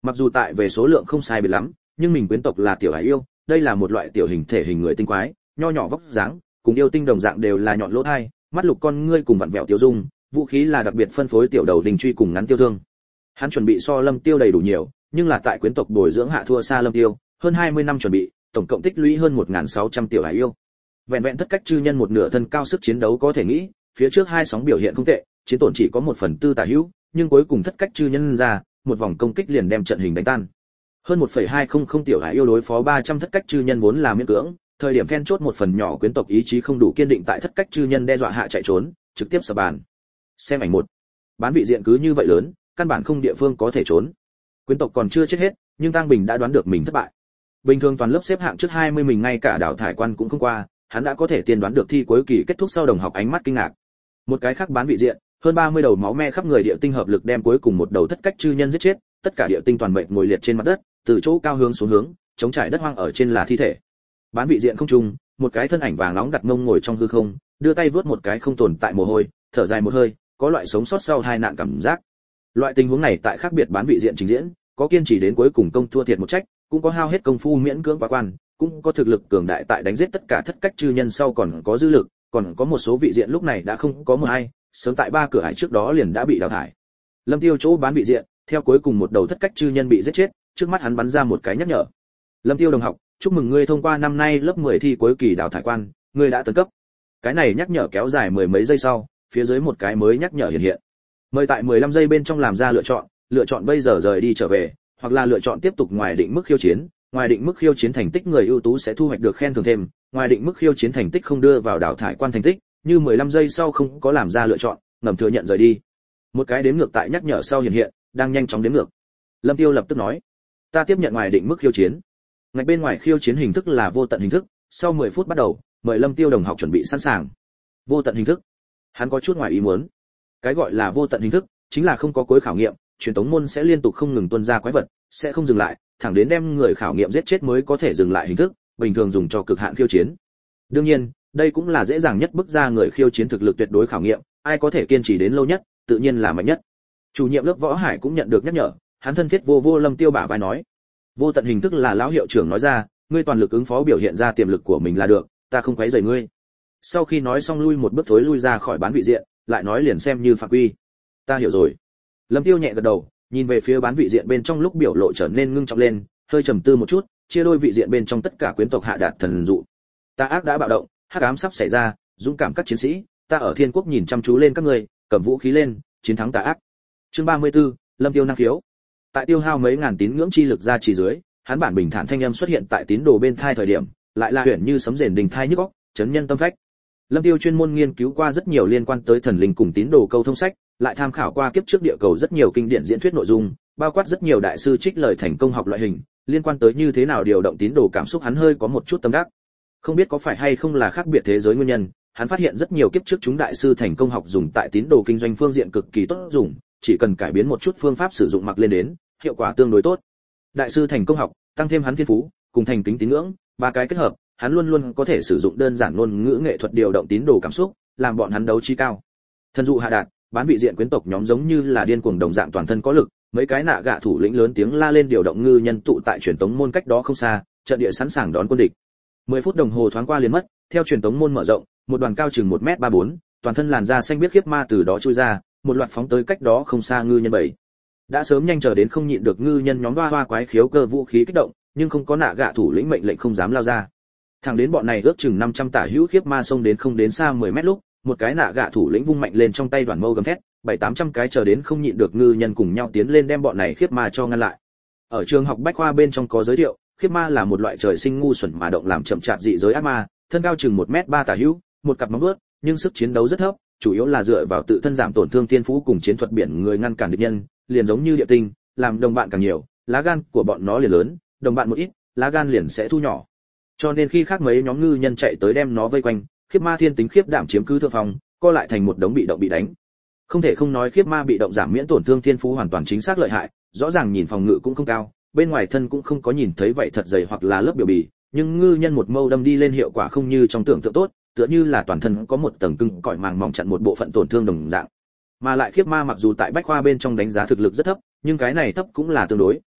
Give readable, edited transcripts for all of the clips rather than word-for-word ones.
Mặc dù tại về số lượng không sai biệt lắm, nhưng mình quyến tộc là tiểu hải yêu, đây là một loại tiểu hình thể hình người tinh quái, nho nhỏ vóc dáng, cùng yêu tinh đồng dạng đều là nhọn lỗ tai, mắt lục con ngươi cùng vặn vẹo tiêu dung, vũ khí là đặc biệt phân phối tiểu đầu đình truy cùng ngắn tiêu thương. Hắn chuẩn bị so Lâm Tiêu đầy đủ nhiều, nhưng là tại quyến tộc bồi dưỡng hạ thua xa Lâm Tiêu, hơn 20 năm chuẩn bị, tổng cộng tích lũy hơn 1600 tiểu hải yêu. Vẹn vẹn thất cách chư nhân một nửa thân cao sức chiến đấu có thể nghĩ, phía trước hai sóng biểu hiện không tệ, chiến tổn chỉ có 1/4 tả hữu, nhưng cuối cùng thất cách chư nhân ra, một vòng công kích liền đem trận hình đánh tan. Hơn 1,200 tiểu hải yêu đối phó 300 thất cách chư nhân vốn là miễn cưỡng, thời điểm then chốt một phần nhỏ quyến tộc ý chí không đủ kiên định tại thất cách chư nhân đe dọa hạ chạy trốn, trực tiếp sập bàn. Xem ảnh 1. Bán vị diện cứ như vậy lớn, căn bản không địa phương có thể trốn. Quyến tộc còn chưa chết hết, nhưng Tang Bình đã đoán được mình thất bại. Bình thường toàn lớp xếp hạng trước 20 mình ngay cả đào thải quan cũng không qua, hắn đã có thể tiên đoán được thi cuối kỳ kết thúc sau đồng học ánh mắt kinh ngạc. Một cái khác bán vị diện, hơn 30 đầu máu me khắp người địa tinh hợp lực đem cuối cùng một đầu thất cách chư nhân giết chết, tất cả địa tinh toàn mệnh ngồi liệt trên mặt đất, từ chỗ cao hướng xuống hướng, chống trải đất hoang ở trên là thi thể. Bán vị diện không trung, một cái thân ảnh vàng nóng đặt mông ngồi trong hư không, đưa tay vớt một cái không tồn tại mồ hôi, thở dài một hơi, có loại sống sót sau tai nạn cảm giác. Loại tình huống này tại khác biệt bán vị diện trình diễn, có kiên trì đến cuối cùng công thua thiệt một trách, cũng có hao hết công phu miễn cưỡng quá quan, cũng có thực lực cường đại tại đánh giết tất cả thất cách chư nhân sau còn có dư lực, còn có một số vị diện lúc này đã không có một ai, sớm tại 3 cửa ải trước đó liền đã bị đào thải. Lâm Tiêu chỗ bán vị diện, theo cuối cùng một đầu thất cách chư nhân bị giết chết, trước mắt hắn bắn ra một cái nhắc nhở. Lâm Tiêu đồng học, chúc mừng ngươi thông qua năm nay lớp 10 thi cuối kỳ đào thải quan, ngươi đã tấn cấp. Cái này nhắc nhở kéo dài mười mấy giây sau, phía dưới một cái mới nhắc nhở hiện hiện. Mời tại 15 giây bên trong làm ra lựa chọn bây giờ rời đi trở về, hoặc là lựa chọn tiếp tục ngoài định mức khiêu chiến. Ngoài định mức khiêu chiến thành tích người ưu tú sẽ thu hoạch được khen thưởng thêm, ngoài định mức khiêu chiến thành tích không đưa vào đào thải quan thành tích, như 15 giây sau không có làm ra lựa chọn, ngầm thừa nhận rời đi. Một cái đếm ngược tại nhắc nhở sau hiện hiện, đang nhanh chóng đếm ngược. Lâm Tiêu lập tức nói, ta tiếp nhận ngoài định mức khiêu chiến. Ngay bên ngoài khiêu chiến hình thức là vô tận hình thức, sau 10 phút bắt đầu, mời Lâm Tiêu đồng học chuẩn bị sẵn sàng. Vô tận hình thức. Hắn có chút ngoài ý muốn. Cái gọi là vô tận hình thức, chính là không có cuối khảo nghiệm, truyền tống môn sẽ liên tục không ngừng tuôn ra quái vật, sẽ không dừng lại, thẳng đến đem người khảo nghiệm giết chết mới có thể dừng lại hình thức, bình thường dùng cho cực hạn khiêu chiến. Đương nhiên, đây cũng là dễ dàng nhất bức ra người khiêu chiến thực lực tuyệt đối khảo nghiệm, ai có thể kiên trì đến lâu nhất, tự nhiên là mạnh nhất. Chủ nhiệm lớp Võ Hải cũng nhận được nhắc nhở, hắn thân thiết vô Lâm Tiêu bả vai nói, vô tận hình thức là lão hiệu trưởng nói ra, ngươi toàn lực ứng phó biểu hiện ra tiềm lực của mình là được, ta không quấy rầy ngươi. Sau khi nói xong lui một bước thối lui ra khỏi bán vị diện, lại nói liền xem như phạm quy. Ta hiểu rồi. Lâm Tiêu nhẹ gật đầu, nhìn về phía bán vị diện bên trong lúc biểu lộ trở nên ngưng trọng lên, hơi trầm tư một chút, chia đôi vị diện bên trong tất cả quyến tộc hạ đạt thần dụ. Ta ác đã bạo động, hắc ám sắp xảy ra, dũng cảm các chiến sĩ, ta ở thiên quốc nhìn chăm chú lên các ngươi, cầm vũ khí lên, chiến thắng tà ác. Chương 34, Lâm Tiêu năng khiếu. Tại tiêu hao mấy ngàn tín ngưỡng chi lực ra chỉ dưới, hắn bản bình thản thanh âm xuất hiện tại tín đồ bên thai thời điểm, lại là huyền như sấm rền đình thai nhức óc, chấn nhân tâm phách. Lâm Tiêu chuyên môn nghiên cứu qua rất nhiều liên quan tới thần linh cùng tín đồ câu thông sách, lại tham khảo qua kiếp trước địa cầu rất nhiều kinh điển diễn thuyết nội dung, bao quát rất nhiều đại sư trích lời thành công học loại hình, liên quan tới như thế nào điều động tín đồ cảm xúc hắn hơi có một chút tâm đắc. Không biết có phải hay không là khác biệt thế giới nguyên nhân, hắn phát hiện rất nhiều kiếp trước chúng đại sư thành công học dùng tại tín đồ kinh doanh phương diện cực kỳ tốt dùng, chỉ cần cải biến một chút phương pháp sử dụng mặc lên đến, hiệu quả tương đối tốt. Đại sư thành công học, tăng thêm hắn thiên phú, cùng thành kính tín ngưỡng, ba cái kết hợp, hắn luôn luôn có thể sử dụng đơn giản ngôn ngữ nghệ thuật điều động tín đồ cảm xúc, làm bọn hắn đấu trí cao. Thần dụ hạ đạt, bán vị diện quyến tộc nhóm giống như là điên cuồng đồng dạng toàn thân có lực, mấy cái nạ gạ thủ lĩnh lớn tiếng la lên điều động ngư nhân tụ tại truyền tống môn cách đó không xa, trận địa sẵn sàng đón quân địch. 10 phút đồng hồ thoáng qua liền mất, theo truyền tống môn mở rộng, một đoàn cao chừng 1m34, toàn thân làn da xanh biếc khiếp ma từ đó chui ra, một loạt phóng tới cách đó không xa ngư nhân bảy. Đã sớm nhanh chờ đến không nhịn được ngư nhân nhóm hoa quái khiếu cơ vũ khí kích động, nhưng không có nạ gạ thủ lĩnh mệnh lệnh không dám lao ra. Thẳng đến bọn này ước chừng 500 tả hữu khiếp ma xông đến không đến xa 10 mét lúc, một cái nạ gạ thủ lĩnh vung mạnh lên trong tay đoàn mâu gầm thét, 700-800 cái chờ đến không nhịn được ngư nhân cùng nhau tiến lên đem bọn này khiếp ma cho ngăn lại. Ở trường học bách khoa bên trong có giới thiệu, khiếp ma là một loại trời sinh ngu xuẩn mà động làm chậm chạp dị giới ác ma, thân cao chừng 1m3 tả hữu, một cặp móng vuốt, nhưng sức chiến đấu rất thấp, chủ yếu là dựa vào tự thân giảm tổn thương thiên phú cùng chiến thuật biển người ngăn cản địch nhân, liền giống như địa tinh, làm đồng bạn càng nhiều, lá gan của bọn nó liền lớn, đồng bạn một ít, lá gan liền sẽ thu nhỏ. Cho nên khi khác mấy nhóm ngư nhân chạy tới đem nó vây quanh, khiếp ma thiên tính khiếp đảm chiếm cứ thượng phòng, co lại thành một đống bị động bị đánh. Không thể không nói khiếp ma bị động giảm miễn tổn thương thiên phú hoàn toàn chính xác lợi hại, rõ ràng nhìn phòng ngự cũng không cao, bên ngoài thân cũng không có nhìn thấy vậy thật dày hoặc là lớp biểu bì, nhưng ngư nhân một mâu đâm đi lên hiệu quả không như trong tưởng tượng tốt, tựa như là toàn thân có một tầng cứng cỏi màng mỏng chặn một bộ phận tổn thương đồng dạng. Mà lại khiếp ma mặc dù tại bách khoa bên trong đánh giá thực lực rất thấp, nhưng cái này thấp cũng là tương đối,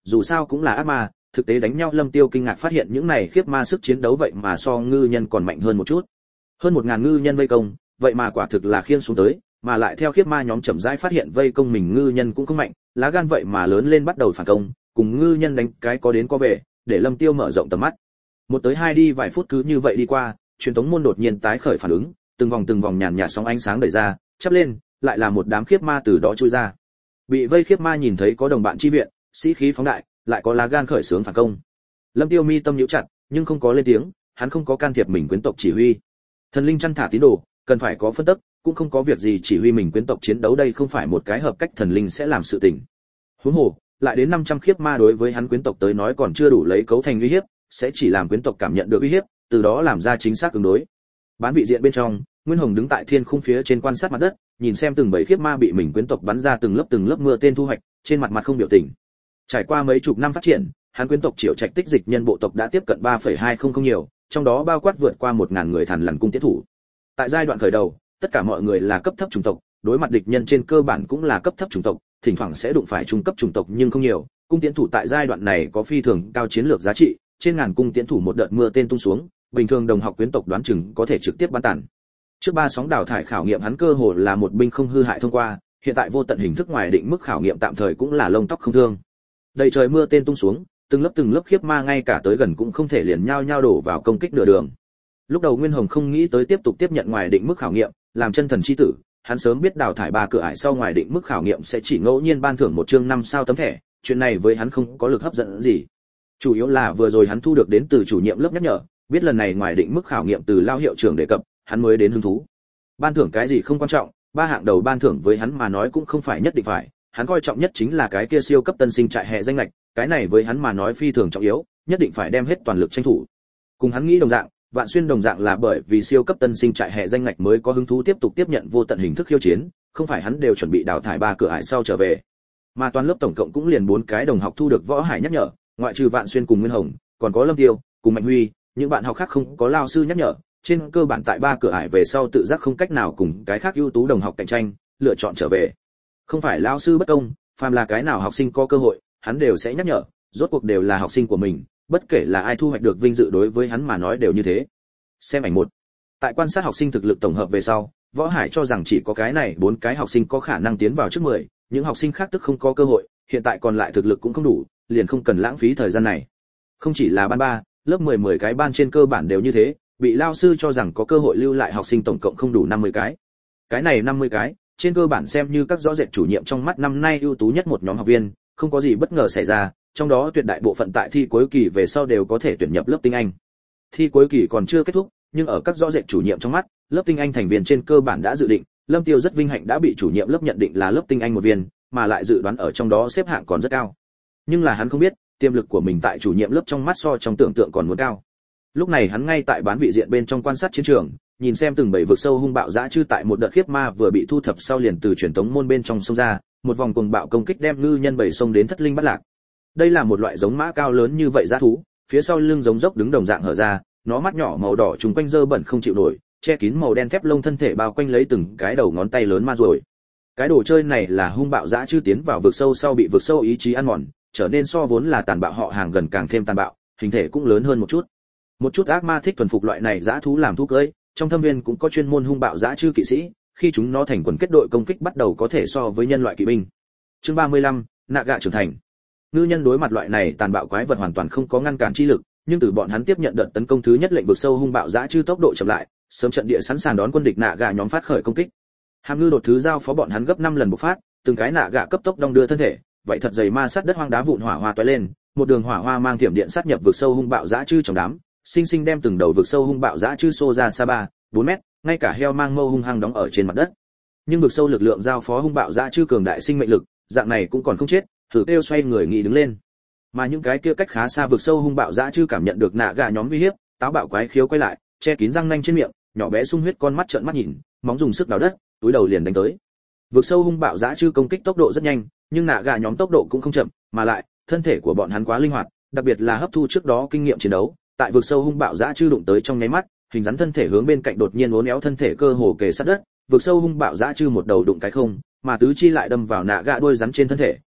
dù sao cũng là ác ma, thực tế đánh nhau Lâm Tiêu kinh ngạc phát hiện những này khiếp ma sức chiến đấu vậy mà so ngư nhân còn mạnh hơn một chút. Hơn 1000 ngư nhân vây công, vậy mà quả thực là khiên xuống tới, mà lại theo khiếp ma nhóm chậm rãi phát hiện vây công mình ngư nhân cũng không mạnh, lá gan vậy mà lớn lên bắt đầu phản công, cùng ngư nhân đánh cái có đến có về, để Lâm Tiêu mở rộng tầm mắt. Một tới hai đi vài phút cứ như vậy đi qua, truyền tống môn đột nhiên tái khởi phản ứng, từng vòng nhàn nhạt sóng ánh sáng đẩy ra, chắp lên, lại là một đám khiếp ma từ đó chui ra. Bị vây khiếp ma nhìn thấy có đồng bạn chi viện, sĩ khí phóng đại, lại có lá gan khởi xướng phản công. Lâm Tiêu mi tâm nhíu chặt, nhưng không có lên tiếng, hắn không có can thiệp mình quyến tộc chỉ huy. Thần linh chăn thả tín đồ, cần phải có phân tích, cũng không có việc gì chỉ huy mình quyến tộc chiến đấu, đây không phải một cái hợp cách thần linh sẽ làm sự tình. Huống hồ, lại đến 500 khiếp ma đối với hắn quyến tộc tới nói còn chưa đủ lấy cấu thành uy hiếp, sẽ chỉ làm quyến tộc cảm nhận được uy hiếp, từ đó làm ra chính xác ứng đối. Bán vị diện bên trong, Nguyên Hồng đứng tại thiên khung phía trên quan sát mặt đất, nhìn xem từng bầy khiếp ma bị mình quyến tộc bắn ra từng lớp mưa tên thu hoạch, trên mặt không biểu tình. Trải qua mấy chục năm phát triển, hắn quyến tộc Triệu Trạch tích dịch nhân bộ tộc đã tiếp cận 3,200 nhiều, trong đó bao quát vượt qua 1000 người Thần Lằn cung tiến thủ. Tại giai đoạn khởi đầu, tất cả mọi người là cấp thấp chủng tộc, đối mặt địch nhân trên cơ bản cũng là cấp thấp chủng tộc, thỉnh thoảng sẽ đụng phải trung cấp chủng tộc nhưng không nhiều. Cung tiến thủ tại giai đoạn này có phi thường cao chiến lược giá trị, trên ngàn cung tiến thủ một đợt mưa tên tung xuống, bình thường đồng học quyến tộc đoán chừng có thể trực tiếp bắn tàn. Trước 3 sóng đào thải khảo nghiệm hắn cơ hồ là một binh không hư hại thông qua, hiện tại vô tận hình thức ngoài định mức khảo nghiệm tạm thời cũng là lông tóc không thương. Đầy trời mưa tên tung xuống, từng lớp khiếp ma ngay cả tới gần cũng không thể liền nhau đổ vào công kích nửa đường. Lúc đầu Nguyên Hồng không nghĩ tới tiếp tục tiếp nhận ngoài định mức khảo nghiệm, làm chân thần chi tử, hắn sớm biết đào thải 3 cửa ải sau ngoài định mức khảo nghiệm sẽ chỉ ngẫu nhiên ban thưởng một chương 5 sao tấm thẻ, chuyện này với hắn không có lực hấp dẫn gì. Chủ yếu là vừa rồi hắn thu được đến từ chủ nhiệm lớp nhắc nhở, biết lần này ngoài định mức khảo nghiệm từ lao hiệu trưởng đề cập, hắn mới đến hứng thú. Ban thưởng cái gì không quan trọng, 3 hạng đầu ban thưởng với hắn mà nói cũng không phải nhất định phải, hắn coi trọng nhất chính là cái kia siêu cấp tân sinh trại hè danh lệch, cái này với hắn mà nói phi thường trọng yếu, nhất định phải đem hết toàn lực tranh thủ. Cùng hắn nghĩ đồng dạng, Vạn Xuyên đồng dạng là bởi vì siêu cấp tân sinh trại hè danh ngạch mới có hứng thú tiếp tục tiếp nhận vô tận hình thức khiêu chiến, không phải hắn đều chuẩn bị đào thải 3 cửa ải sau trở về. Mà toàn lớp tổng cộng cũng liền 4 cái đồng học thu được Võ Hải nhắc nhở, ngoại trừ Vạn Xuyên cùng Nguyên Hồng, còn có Lâm Tiêu, cùng Mạnh Huy, những bạn học khác không có lao sư nhắc nhở, trên cơ bản tại 3 cửa ải về sau tự giác không cách nào cùng cái khác ưu tú đồng học cạnh tranh, lựa chọn trở về. Không phải lao sư bất công, phàm là cái nào học sinh có cơ hội, hắn đều sẽ nhắc nhở, rốt cuộc đều là học sinh của mình, bất kể là ai thu hoạch được vinh dự đối với hắn mà nói đều như thế. Xem ảnh 1. Tại quan sát học sinh thực lực tổng hợp về sau, Võ Hải cho rằng chỉ có cái này 4 cái học sinh có khả năng tiến vào trước 10, những học sinh khác tức không có cơ hội, hiện tại còn lại thực lực cũng không đủ, liền không cần lãng phí thời gian này. Không chỉ là ban 3, lớp 10 cái ban trên cơ bản đều như thế, bị lao sư cho rằng có cơ hội lưu lại học sinh tổng cộng không đủ 50 cái. Cái này 50 cái, trên cơ bản xem như các rõ rệt chủ nhiệm trong mắt năm nay ưu tú nhất một nhóm học viên, không có gì bất ngờ xảy ra, trong đó tuyệt đại bộ phận tại thi cuối kỳ về sau đều có thể tuyển nhập lớp tinh anh. Thi cuối kỳ còn chưa kết thúc, nhưng ở các rõ rệt chủ nhiệm trong mắt, lớp tinh anh thành viên trên cơ bản đã dự định, Lâm Tiêu rất vinh hạnh đã bị chủ nhiệm lớp nhận định là lớp tinh anh một viên, mà lại dự đoán ở trong đó xếp hạng còn rất cao. Nhưng là hắn không biết, tiềm lực của mình tại chủ nhiệm lớp trong mắt so trong tưởng tượng còn muốn cao. Lúc này hắn ngay tại bán vị diện bên trong quan sát chiến trường, nhìn xem từng bầy vực sâu hung bạo dã chư tại một đợt khiếp ma vừa bị thu thập sau liền từ truyền tống môn bên trong xông ra, một vòng cuồng bạo công kích đem ngư nhân bầy sông đến thất linh bắt lạc. Đây là một loại giống mã cao lớn như vậy dã thú, phía sau lưng giống dốc đứng đồng dạng hở ra, nó mắt nhỏ màu đỏ trùng quanh dơ bẩn không chịu nổi, che kín màu đen thép lông thân thể bao quanh lấy từng cái đầu ngón tay lớn ma rồi. Cái đồ chơi này là hung bạo dã chư tiến vào vực sâu sau bị vực sâu ý chí ăn mòn, trở nên so vốn là tàn bạo họ hàng gần càng thêm tàn bạo, hình thể cũng lớn hơn một chút. Một chút ác ma thích thuần phục loại này dã thú làm thú cưỡi, trong thâm viên cũng có chuyên môn hung bạo dã chư kỵ sĩ, khi chúng nó thành quần kết đội công kích bắt đầu có thể so với nhân loại kỵ binh. Chương 35, nạ gạ trưởng thành. Ngư nhân đối mặt loại này tàn bạo quái vật hoàn toàn không có ngăn cản chi lực, nhưng từ bọn hắn tiếp nhận đợt tấn công thứ nhất lệnh vực sâu hung bạo dã chư tốc độ chậm lại, sớm trận địa sẵn sàng đón quân địch nạ gạ nhóm phát khởi công kích. Hàm ngư đột thứ giao phó bọn hắn gấp 5 lần bộc phát, từng cái nạ gạ cấp tốc đong đưa thân thể, vậy thật dày ma sát đất hoang đá vụn hỏa hoa tóe lên, một đường hỏa hoa mang thiểm điện sát nhập vực sâu hung bạo dã chư trong đám, sinh sinh đem từng đầu vực sâu hung bạo dã chư xô ra xa 3-4 mét, ngay cả heo mang mâu hung hăng đóng ở trên mặt đất. Nhưng vực sâu lực lượng giao phó hung bạo dã chư cường đại sinh mệnh lực, dạng này cũng còn không chết, thử kêu xoay người nghỉ đứng lên. Mà những cái kia cách khá xa vực sâu hung bạo dã chư cảm nhận được nạ gà nhóm uy hiếp, táo bạo quái khiếu quay lại, che kín răng nanh trên miệng, nhỏ bé sung huyết con mắt trợn mắt nhìn, móng dùng sức đào đất, túi đầu liền đánh tới. Vực sâu hung bạo dã chư công kích tốc độ rất nhanh, nhưng nạ gà nhóm tốc độ cũng không chậm, mà lại thân thể của bọn hắn quá linh hoạt, đặc biệt là hấp thu trước đó kinh nghiệm chiến đấu, tại vực sâu hung bạo dã chư đụng tới trong nháy mắt, hình rắn thân thể hướng bên cạnh đột nhiên uốn éo thân thể cơ hồ kề sát đất, vực sâu hung bạo dã chư một đầu đụng cái không, mà tứ chi lại đâm vào nạ gà đuôi rắn trên thân thể,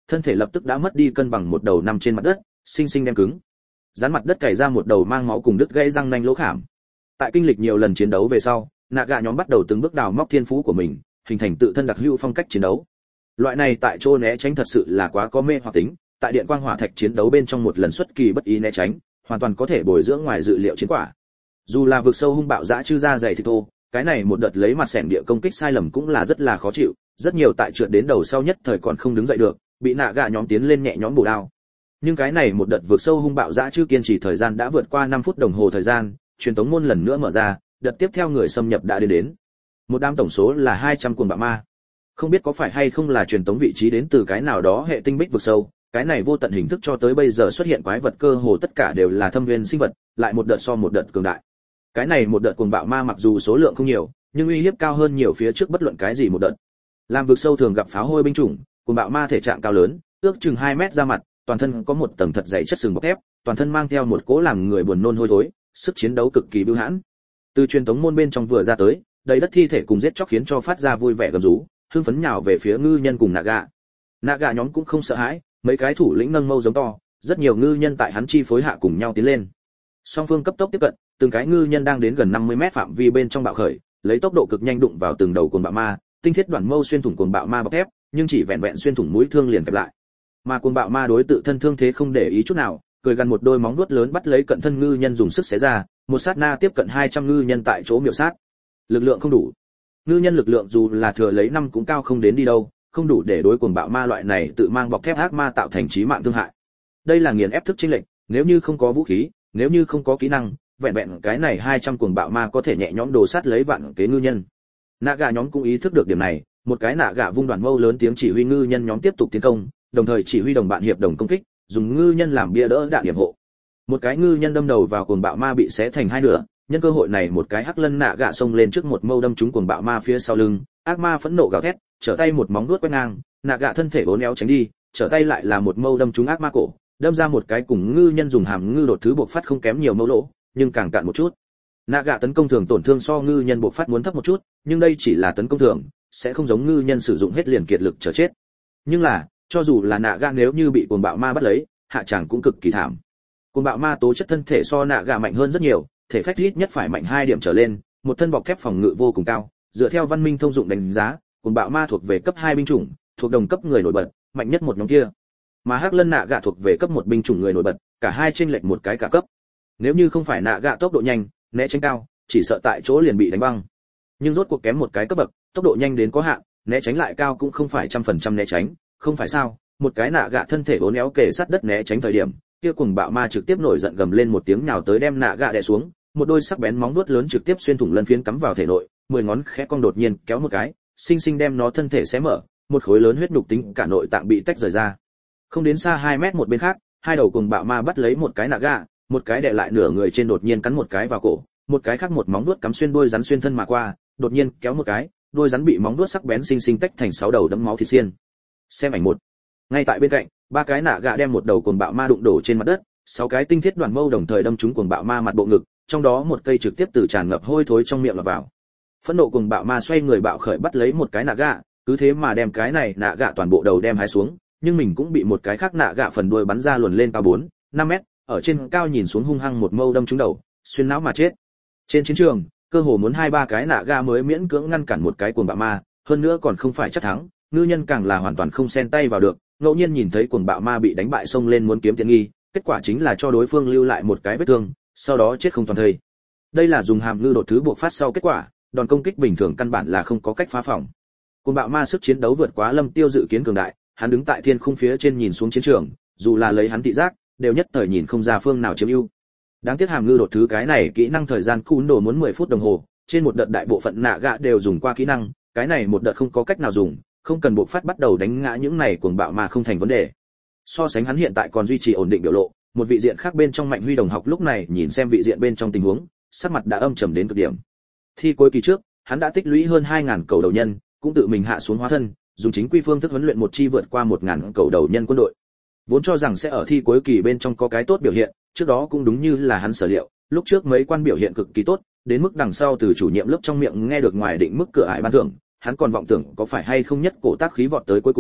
thân thể lập tức đã mất đi cân bằng, một đầu nằm trên mặt đất, xinh xinh đem cứng dán mặt đất cày ra một đầu mang máu cùng đứt gãy răng nanh lỗ khảm. Tại kinh lịch nhiều lần chiến đấu về sau, nạ gạ nhóm bắt đầu từng bước đào móc thiên phú của mình, hình thành tự thân đặc hữu phong cách chiến đấu. Loại này tại chỗ né tránh thật sự là quá có mê hoặc tính, tại điện quang hỏa thạch chiến đấu bên trong một lần xuất kỳ bất ý né tránh, hoàn toàn có thể bồi dưỡng ngoài dự liệu chiến quả. Dù là vực sâu hung bạo dã chư ra dày thì thô, cái này một đợt lấy mặt sẻn địa công kích sai lầm cũng là rất là khó chịu, rất nhiều tại trượt đến đầu sau nhất thời còn không đứng dậy được, bị nạ gạ nhóm tiến lên nhẹ nhõm bổ đao. Nhưng cái này một đợt vực sâu hung bạo dã chư kiên trì thời gian đã vượt qua 5 phút đồng hồ thời gian, truyền tống môn lần nữa mở ra, đợt tiếp theo người xâm nhập đã đến. Một đám tổng số là 200 cuồng bạo ma. Không biết có phải hay không là truyền tống vị trí đến từ cái nào đó hệ tinh bích vực sâu, cái này vô tận hình thức cho tới bây giờ xuất hiện quái vật cơ hồ tất cả đều là thâm nguyên sinh vật, lại một đợt so một đợt cường đại. Cái này một đợt cuồng bạo ma mặc dù số lượng không nhiều, nhưng uy hiếp cao hơn nhiều phía trước bất luận cái gì một đợt. Làm vực sâu thường gặp pháo hôi binh chủng, cuồng bạo ma thể trạng cao lớn, ước chừng 2 mét ra mặt, toàn thân có một tầng thật dày chất sừng bọc thép, toàn thân mang theo một cỗ làm người buồn nôn hôi thối, sức chiến đấu cực kỳ bưu hãn. Từ truyền tống môn bên trong vừa ra tới, đầy đất thi thể cùng giết chóc khiến cho phát ra vui vẻ gầm rú, hưng phấn nhào về phía ngư nhân cùng nạ gạ. Nạ gạ nhóm cũng không sợ hãi, mấy cái thủ lĩnh nâng mâu giống to, rất nhiều ngư nhân tại hắn chi phối hạ cùng nhau tiến lên. Song phương cấp tốc tiếp cận, từng cái ngư nhân đang đến gần 50 mét phạm vi bên trong bạo khởi, lấy tốc độ cực nhanh đụng vào từng đầu cuồng bạo ma, tinh thiết đoạn mâu xuyên thủng cuồng bạo ma bọc thép, nhưng chỉ vẹn vẹn xuyên thủng mũi thương liền kẹp lại. Mà cuồng bạo ma đối tự thân thương thế không để ý chút nào, cười gần một đôi móng vuốt lớn bắt lấy cận thân ngư nhân dùng sức xé ra, một sát na tiếp cận 200 ngư nhân tại chỗ miểu sát. Lực lượng không đủ. Ngư nhân lực lượng dù là thừa lấy năm cũng cao không đến đi đâu, không đủ để đối cuồng bạo ma loại này tự mang bọc thép ác ma tạo thành chí mạng thương hại. Đây là nghiền ép thức chênh lệch, nếu như không có vũ khí, nếu như không có kỹ năng, vẹn vẹn cái này 200 cuồng bạo ma có thể nhẹ nhõm đồ sát lấy vạn kế ngư nhân. Nạ gạ nhóm cũng ý thức được điểm này, một cái nạ gạ vung đoàn mâu lớn tiếng chỉ huy ngư nhân nhóm tiếp tục tiến công, đồng thời chỉ huy đồng bạn hiệp đồng công kích, dùng ngư nhân làm bia đỡ đạn điểm hộ. Một cái ngư nhân đâm đầu vào cuồng bạo ma bị xé thành hai nửa, nhân cơ hội này một cái hắc lân nạ gạ xông lên trước một mâu đâm trúng cuồng bạo ma phía sau lưng, ác ma phẫn nộ gào thét, trở tay một móng vuốt quét ngang, nạ gạ thân thể uốn éo tránh đi, trở tay lại là một mâu đâm trúng ác ma cổ, đâm ra một cái cùng ngư nhân dùng hàm ngư đột thứ buộc phát không kém nhiều mâu lỗ, nhưng càng cạn một chút. Nạ gạ tấn công thường tổn thương so ngư nhân buộc phát muốn thấp một chút, nhưng đây chỉ là tấn công thường, sẽ không giống ngư nhân sử dụng hết liền kiệt lực chờ chết. Nhưng là, cho dù là nạ gạ nếu như bị cuồng bạo ma bắt lấy, hạ tràng cũng cực kỳ thảm. Cuồng bạo ma tố chất thân thể so nạ gạ mạnh hơn rất nhiều, thể phách ít nhất phải mạnh 2 điểm trở lên, một thân bọc thép phòng ngự vô cùng cao, dựa theo văn minh thông dụng đánh giá, cuồng bạo ma thuộc về cấp 2 binh chủng, thuộc đồng cấp người nổi bật, mạnh nhất một nhóm kia. Mà hắc lân nạ gạ thuộc về cấp 1 binh chủng người nổi bật, cả hai chênh lệch một cái cả cấp. Nếu như không phải nạ gạ tốc độ nhanh, né tránh cao, chỉ sợ tại chỗ liền bị đánh băng. Nhưng rốt cuộc kém một cái cấp bậc, tốc độ nhanh đến có hạn, né tránh lại cao cũng không phải 100% né tránh, không phải sao? Một cái nạ gạ thân thể uốn éo kề sát đất né tránh thời điểm, kia cuồng bạo ma trực tiếp nổi giận gầm lên một tiếng nhào tới đem nạ gạ đè xuống, một đôi sắc bén móng vuốt lớn trực tiếp xuyên thủng lân phiến cắm vào thể nội, 10 ngón khẽ cong đột nhiên kéo một cái, sinh sinh đem nó thân thể xé mở, một khối lớn huyết nhục tính cả nội tạng bị tách rời ra. Không đến xa 2 mét một bên khác, hai đầu cuồng bạo ma bắt lấy một cái nạ gạ, một cái đè lại nửa người trên đột nhiên cắn một cái vào cổ, một cái khác một móng vuốt cắm xuyên đuôi rắn xuyên thân mà qua, đột nhiên kéo một cái, đuôi rắn bị móng vuốt sắc bén sinh sinh tách thành 6 đầu đẫm máu thịt xiên. Xem ảnh một. Ngay tại bên cạnh, 3 cái nạ gạ đem một đầu cuồng bạo ma đụng đổ trên mặt đất, 6 cái tinh thiết đoàn mâu đồng thời đâm trúng cuồng bạo ma mặt bộ ngực, trong đó một cây trực tiếp từ tràn ngập hôi thối trong miệng lọt vào. Phẫn nộ cuồng bạo ma xoay người bạo khởi bắt lấy một cái nạ gạ, cứ thế mà đem cái này nạ gạ toàn bộ đầu đem hái xuống, nhưng mình cũng bị một cái khác nạ gạ phần đuôi bắn ra luồn lên cao 4-5 mét, ở trên cao nhìn xuống hung hăng một mâu đâm trúng đầu, xuyên não mà chết. Trên chiến trường, cơ hồ muốn 2-3 cái nạ gạ mới miễn cưỡng ngăn cản một cái cuồng bạo ma, hơn nữa còn không phải chắc thắng, ngư nhân càng là hoàn toàn không xen tay vào được, ngẫu nhiên nhìn thấy cuồng bạo ma bị đánh bại xông lên muốn kiếm tiện nghi, kết quả chính là cho đối phương lưu lại một cái vết thương, sau đó chết không toàn thây. Đây là dùng hàm ngư đột thứ buộc phát sau kết quả, đòn công kích bình thường căn bản là không có cách phá phòng. Cuồng bạo ma sức chiến đấu vượt quá Lâm Tiêu dự kiến cường đại, hắn đứng tại thiên khung phía trên nhìn xuống chiến trường, dù là lấy hắn thị giác, đều nhất thời nhìn không ra phương nào chiếm ưu. Đáng tiếc hàm ngư đột thứ cái này kỹ năng thời gian cún đồ muốn 10 phút đồng hồ, trên một đợt đại bộ phận nạ gạ đều dùng qua kỹ năng, cái này một đợt không có cách nào dùng, không cần buộc phát bắt đầu đánh ngã những này cuồng bạo mà không thành vấn đề. So sánh hắn hiện tại còn duy trì ổn định biểu lộ, một vị diện khác bên trong Mạnh Huy đồng học lúc này nhìn xem vị diện bên trong tình huống, sắc mặt đã âm trầm đến cực điểm. Thi cuối kỳ trước, hắn đã tích lũy hơn 2000 cầu đầu nhân, cũng tự mình hạ xuống hóa thân, dùng chính quy phương thức huấn luyện một chi vượt qua 1000 cầu đầu nhân quân đội. Vốn cho rằng sẽ ở thi cuối kỳ bên trong có cái tốt biểu hiện, trước đó cũng đúng như là hắn sở liệu, lúc trước mấy quan biểu hiện cực kỳ tốt, đến mức đằng sau từ chủ nhiệm lớp trong miệng nghe được ngoài định mức cửa ải ban thưởng, hắn còn vọng tưởng có phải hay không nhất cổ tác khí vọt tới cuối cùng,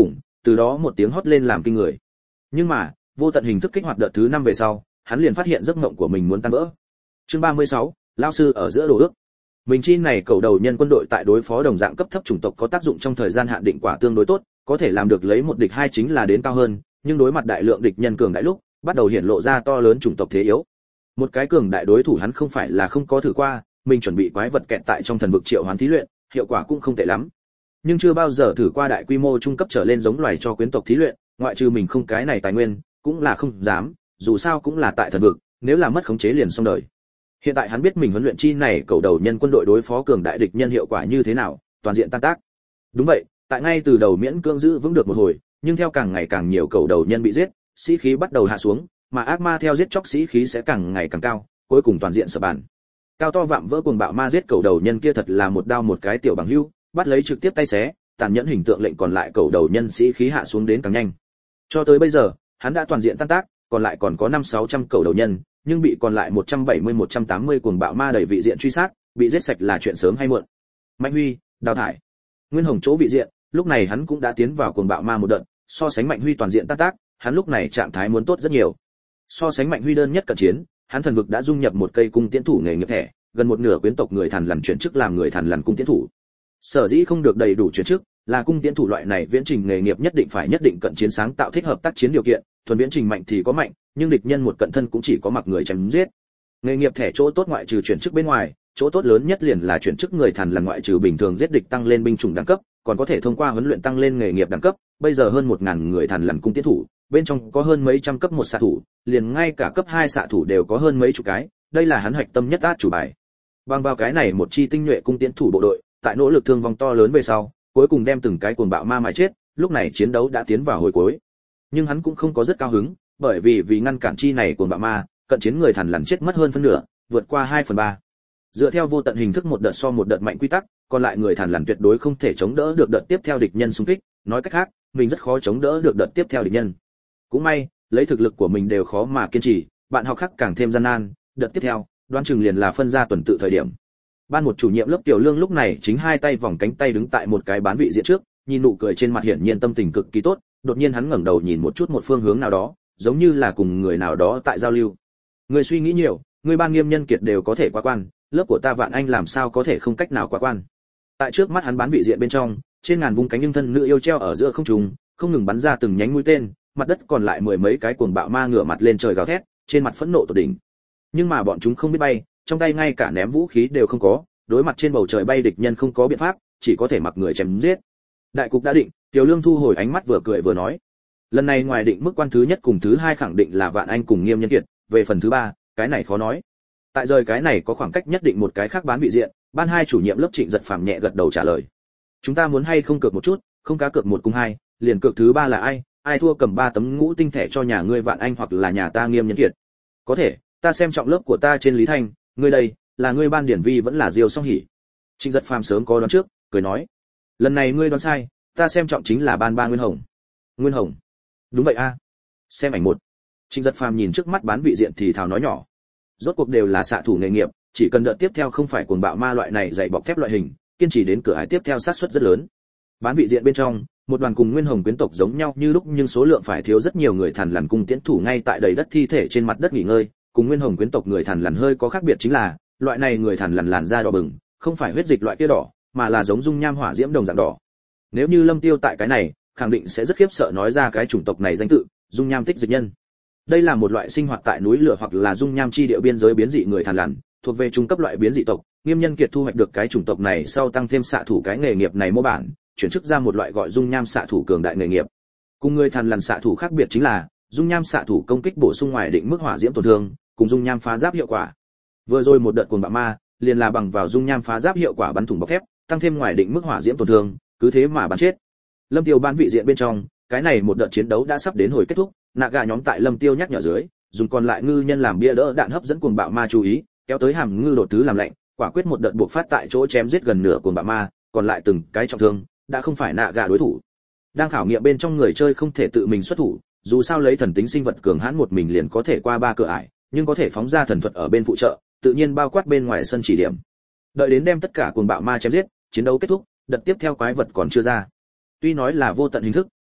từ đó một tiếng hót lên làm kinh người. Nhưng mà, vô tận hình thức kích hoạt đợt thứ 5 về sau, hắn liền phát hiện giấc mộng của mình muốn tan vỡ. Chương 36, lão sư ở giữa đồ ước. Mình chi này cầu đầu nhân quân đội tại đối phó đồng dạng cấp thấp chủng tộc có tác dụng trong thời gian hạn định quả tương đối tốt, có thể làm được lấy một địch hai chính là đến cao hơn, nhưng đối mặt đại lượng địch nhân cường đại lúc, bắt đầu hiện lộ ra to lớn chủng tộc thế yếu. Một cái cường đại đối thủ hắn không phải là không có thử qua, mình chuẩn bị quái vật kẹt tại trong thần vực triệu hoán thí luyện, hiệu quả cũng không tệ lắm. Nhưng chưa bao giờ thử qua đại quy mô trung cấp trở lên giống loài cho quyến tộc thí luyện, ngoại trừ mình không cái này tài nguyên, cũng là không dám, dù sao cũng là tại thần vực, nếu là mất khống chế liền xong đời. Hiện tại hắn biết mình huấn luyện chi này cầu đầu nhân quân đội đối phó cường đại địch nhân hiệu quả như thế nào, toàn diện tan tác. Đúng vậy, tại ngay từ đầu miễn cưỡng giữ vững được một hồi, nhưng theo càng ngày càng nhiều cầu đầu nhân bị giết, sĩ khí bắt đầu hạ xuống, mà ác ma theo giết chóc sĩ khí sẽ càng ngày càng cao, cuối cùng toàn diện sập bàn. Cao to vạm vỡ cuồng bạo ma giết cầu đầu nhân kia thật là một đao một cái tiểu bằng hưu, bắt lấy trực tiếp tay xé, tàn nhẫn hình tượng lệnh còn lại cầu đầu nhân sĩ khí hạ xuống đến càng nhanh. Cho tới bây giờ, hắn đã toàn diện tan tác, còn lại còn có 500-600 cầu đầu nhân, nhưng bị còn lại 170-180 cuồng bạo ma đầy vị diện truy sát, bị giết sạch là chuyện sớm hay muộn. Mạnh Huy, đào thải. Nguyên Hồng chỗ vị diện, lúc này hắn cũng đã tiến vào cuồng bạo ma một đợt, so sánh Mạnh Huy toàn diện tan tác, hắn lúc này trạng thái muốn tốt rất nhiều. So sánh Mạnh Huy đơn nhất cận chiến, hắn thần vực đã dung nhập một cây cung tiễn thủ nghề nghiệp thẻ, gần một nửa quyến tộc người thần lần chuyển chức làm người thần lần cung tiễn thủ. Sở dĩ không được đầy đủ chuyển chức, là cung tiễn thủ loại này viễn trình nghề nghiệp nhất định cận chiến sáng tạo thích hợp tác chiến điều kiện, thuần viễn trình mạnh thì có mạnh, nhưng địch nhân một cận thân cũng chỉ có mặc người chém giết. Nghề nghiệp thẻ chỗ tốt ngoại trừ chuyển chức bên ngoài, chỗ tốt lớn nhất liền là chuyển chức người thần lần ngoại trừ bình thường giết địch tăng lên binh chủng đẳng cấp, còn có thể thông qua huấn luyện tăng lên nghề nghiệp đẳng cấp, bây giờ hơn 1000 người thần lần cung tiễn thủ, bên trong có hơn mấy trăm cấp 1 xạ thủ, liền ngay cả cấp 2 xạ thủ đều có hơn mấy chục cái, đây là hắn hoạch tâm nhất át chủ bài. Bằng vào cái này một chi tinh nhuệ cung tiễn thủ bộ đội, tại nỗ lực thương vong to lớn về sau, cuối cùng đem từng cái cuồng bạo ma mà chết, lúc này chiến đấu đã tiến vào hồi cuối. Nhưng hắn cũng không có rất cao hứng, bởi vì ngăn cản chi này cuồng bạo ma, cận chiến người thần lần chết mất hơn phân nửa, vượt qua 2/3. Dựa theo vô tận hình thức một đợt so một đợt mạnh quy tắc, còn lại người thần lần tuyệt đối không thể chống đỡ được đợt tiếp theo địch nhân xung kích, nói cách khác, mình rất khó chống đỡ được đợt tiếp theo địch nhân. Cũng may, lấy thực lực của mình đều khó mà kiên trì, bạn học khác càng thêm gian nan, đợt tiếp theo, đoán chừng liền là phân ra tuần tự thời điểm. Ban một chủ nhiệm lớp Tiểu Lương lúc này chính hai tay vòng cánh tay đứng tại một cái bán vị diện trước, nhìn nụ cười trên mặt hiển nhiên tâm tình cực kỳ tốt, đột nhiên hắn ngẩng đầu nhìn một chút một phương hướng nào đó, giống như là cùng người nào đó tại giao lưu. Người suy nghĩ nhiều, người ban Nghiêm Nhân Kiệt đều có thể qua quan, lớp của ta Vạn Anh làm sao có thể không cách nào qua quan. Tại trước mắt hắn bán vị diện bên trong, trên ngàn vung cánh nhưng thân nữ yêu treo ở giữa không trung, không ngừng bắn ra từng nhánh mũi tên, mặt đất còn lại mười mấy cái cuồng bạo ma ngửa mặt lên trời gào thét, trên mặt phẫn nộ tột đỉnh. Nhưng mà bọn chúng không biết bay, trong tay ngay cả ném vũ khí đều không có, đối mặt trên bầu trời bay địch nhân không có biện pháp, chỉ có thể mặc người chém giết. Đại cục đã định, Tiểu Lương thu hồi ánh mắt vừa cười vừa nói, lần này ngoài định mức quan thứ nhất cùng thứ hai khẳng định là Vạn Anh cùng Nghiêm Nhân Kiệt, về phần thứ ba, cái này khó nói. Tại rời cái này có khoảng cách nhất định một cái khác bán vị diện, ban hai chủ nhiệm lớp Trịnh Giật Phàm nhẹ gật đầu trả lời. Chúng ta muốn hay không cược một chút, không cá cược một cùng hai, liền cược thứ ba là ai thua cầm 3 tấm ngũ tinh thẻ cho nhà ngươi Vạn Anh hoặc là nhà ta Nghiêm Nhân Kiệt. Có thể, ta xem trọng lớp của ta trên Lý Thanh, ngươi đây, là ngươi ban điển vi vẫn là Diêu Song Hỉ. Trịnh Giật Phàm sớm có đoán trước, cười nói, lần này ngươi đoán sai, ta xem trọng chính là ban ba Nguyên Hồng. Nguyên Hồng? Đúng vậy a. Xem ảnh một. Trịnh Giật Phàm nhìn trước mắt bán vị diện thì thào nói nhỏ, rốt cuộc đều là xạ thủ nghề nghiệp, chỉ cần đợt tiếp theo không phải cuồng bạo ma loại này dày bọc thép loại hình, kiên trì đến cửa ải tiếp theo sát suất rất lớn. Bán vị diện bên trong, một đoàn cùng Nguyên Hồng quyến tộc giống nhau như lúc nhưng số lượng phải thiếu rất nhiều người thần lằn cung tiễn thủ ngay tại đầy đất thi thể trên mặt đất nghỉ ngơi, cùng Nguyên Hồng quyến tộc người thần lằn hơi có khác biệt chính là, loại này người thần lằn làn da đỏ bừng, không phải huyết dịch loại kia đỏ, mà là giống dung nham hỏa diễm đồng dạng đỏ. Nếu như Lâm Tiêu tại cái này, khẳng định sẽ rất khiếp sợ nói ra cái chủng tộc này danh tự, dung nham tích dịch nhân. Đây là một loại sinh hoạt tại núi lửa hoặc là dung nham chi địa biên giới biến dị người thần lằn, thuộc về trung cấp loại biến dị tộc. Nghiêm Nhân Kiệt thu hoạch được cái chủng tộc này sau tăng thêm xạ thủ cái nghề nghiệp này mô bản, chuyển chức ra một loại gọi dung nham xạ thủ cường đại nghề nghiệp. Cùng người thần lằn xạ thủ khác biệt chính là, dung nham xạ thủ công kích bổ sung ngoài định mức hỏa diễm tổn thương, cùng dung nham phá giáp hiệu quả. Vừa rồi một đợt cuồng bạo ma, liền là bằng vào dung nham phá giáp hiệu quả bắn thủng bọc thép, tăng thêm ngoài định mức hỏa diễm tổn thương, cứ thế mà bắn chết. Lâm Tiêu ban vị diện bên trong, cái này một đợt chiến đấu đã sắp đến hồi kết thúc, Naga nhóm tại Lâm Tiêu nhắc nhở dưới, dùng còn lại ngư nhân làm bia đỡ đạn hấp dẫn cuồng bạo ma chú ý, kéo tới hàm ngư đột thứ làm lạnh, quả quyết một đợt buộc phát tại chỗ chém giết gần nửa cuồng bạo ma, còn lại từng cái trọng thương, đã không phải Naga đối thủ. Đang khảo nghiệm bên trong người chơi không thể tự mình xuất thủ, dù sao lấy thần tính sinh vật cường hãn một mình liền có thể qua 3 cửa ải, nhưng có thể phóng ra thần thuật ở bên phụ trợ, tự nhiên bao quát bên ngoài sân chỉ điểm. Đợi đến đem tất cả cuồng bạo ma chém giết, chiến đấu kết thúc, đợt tiếp theo quái vật còn chưa ra. Tuy nói là vô tận hình thức,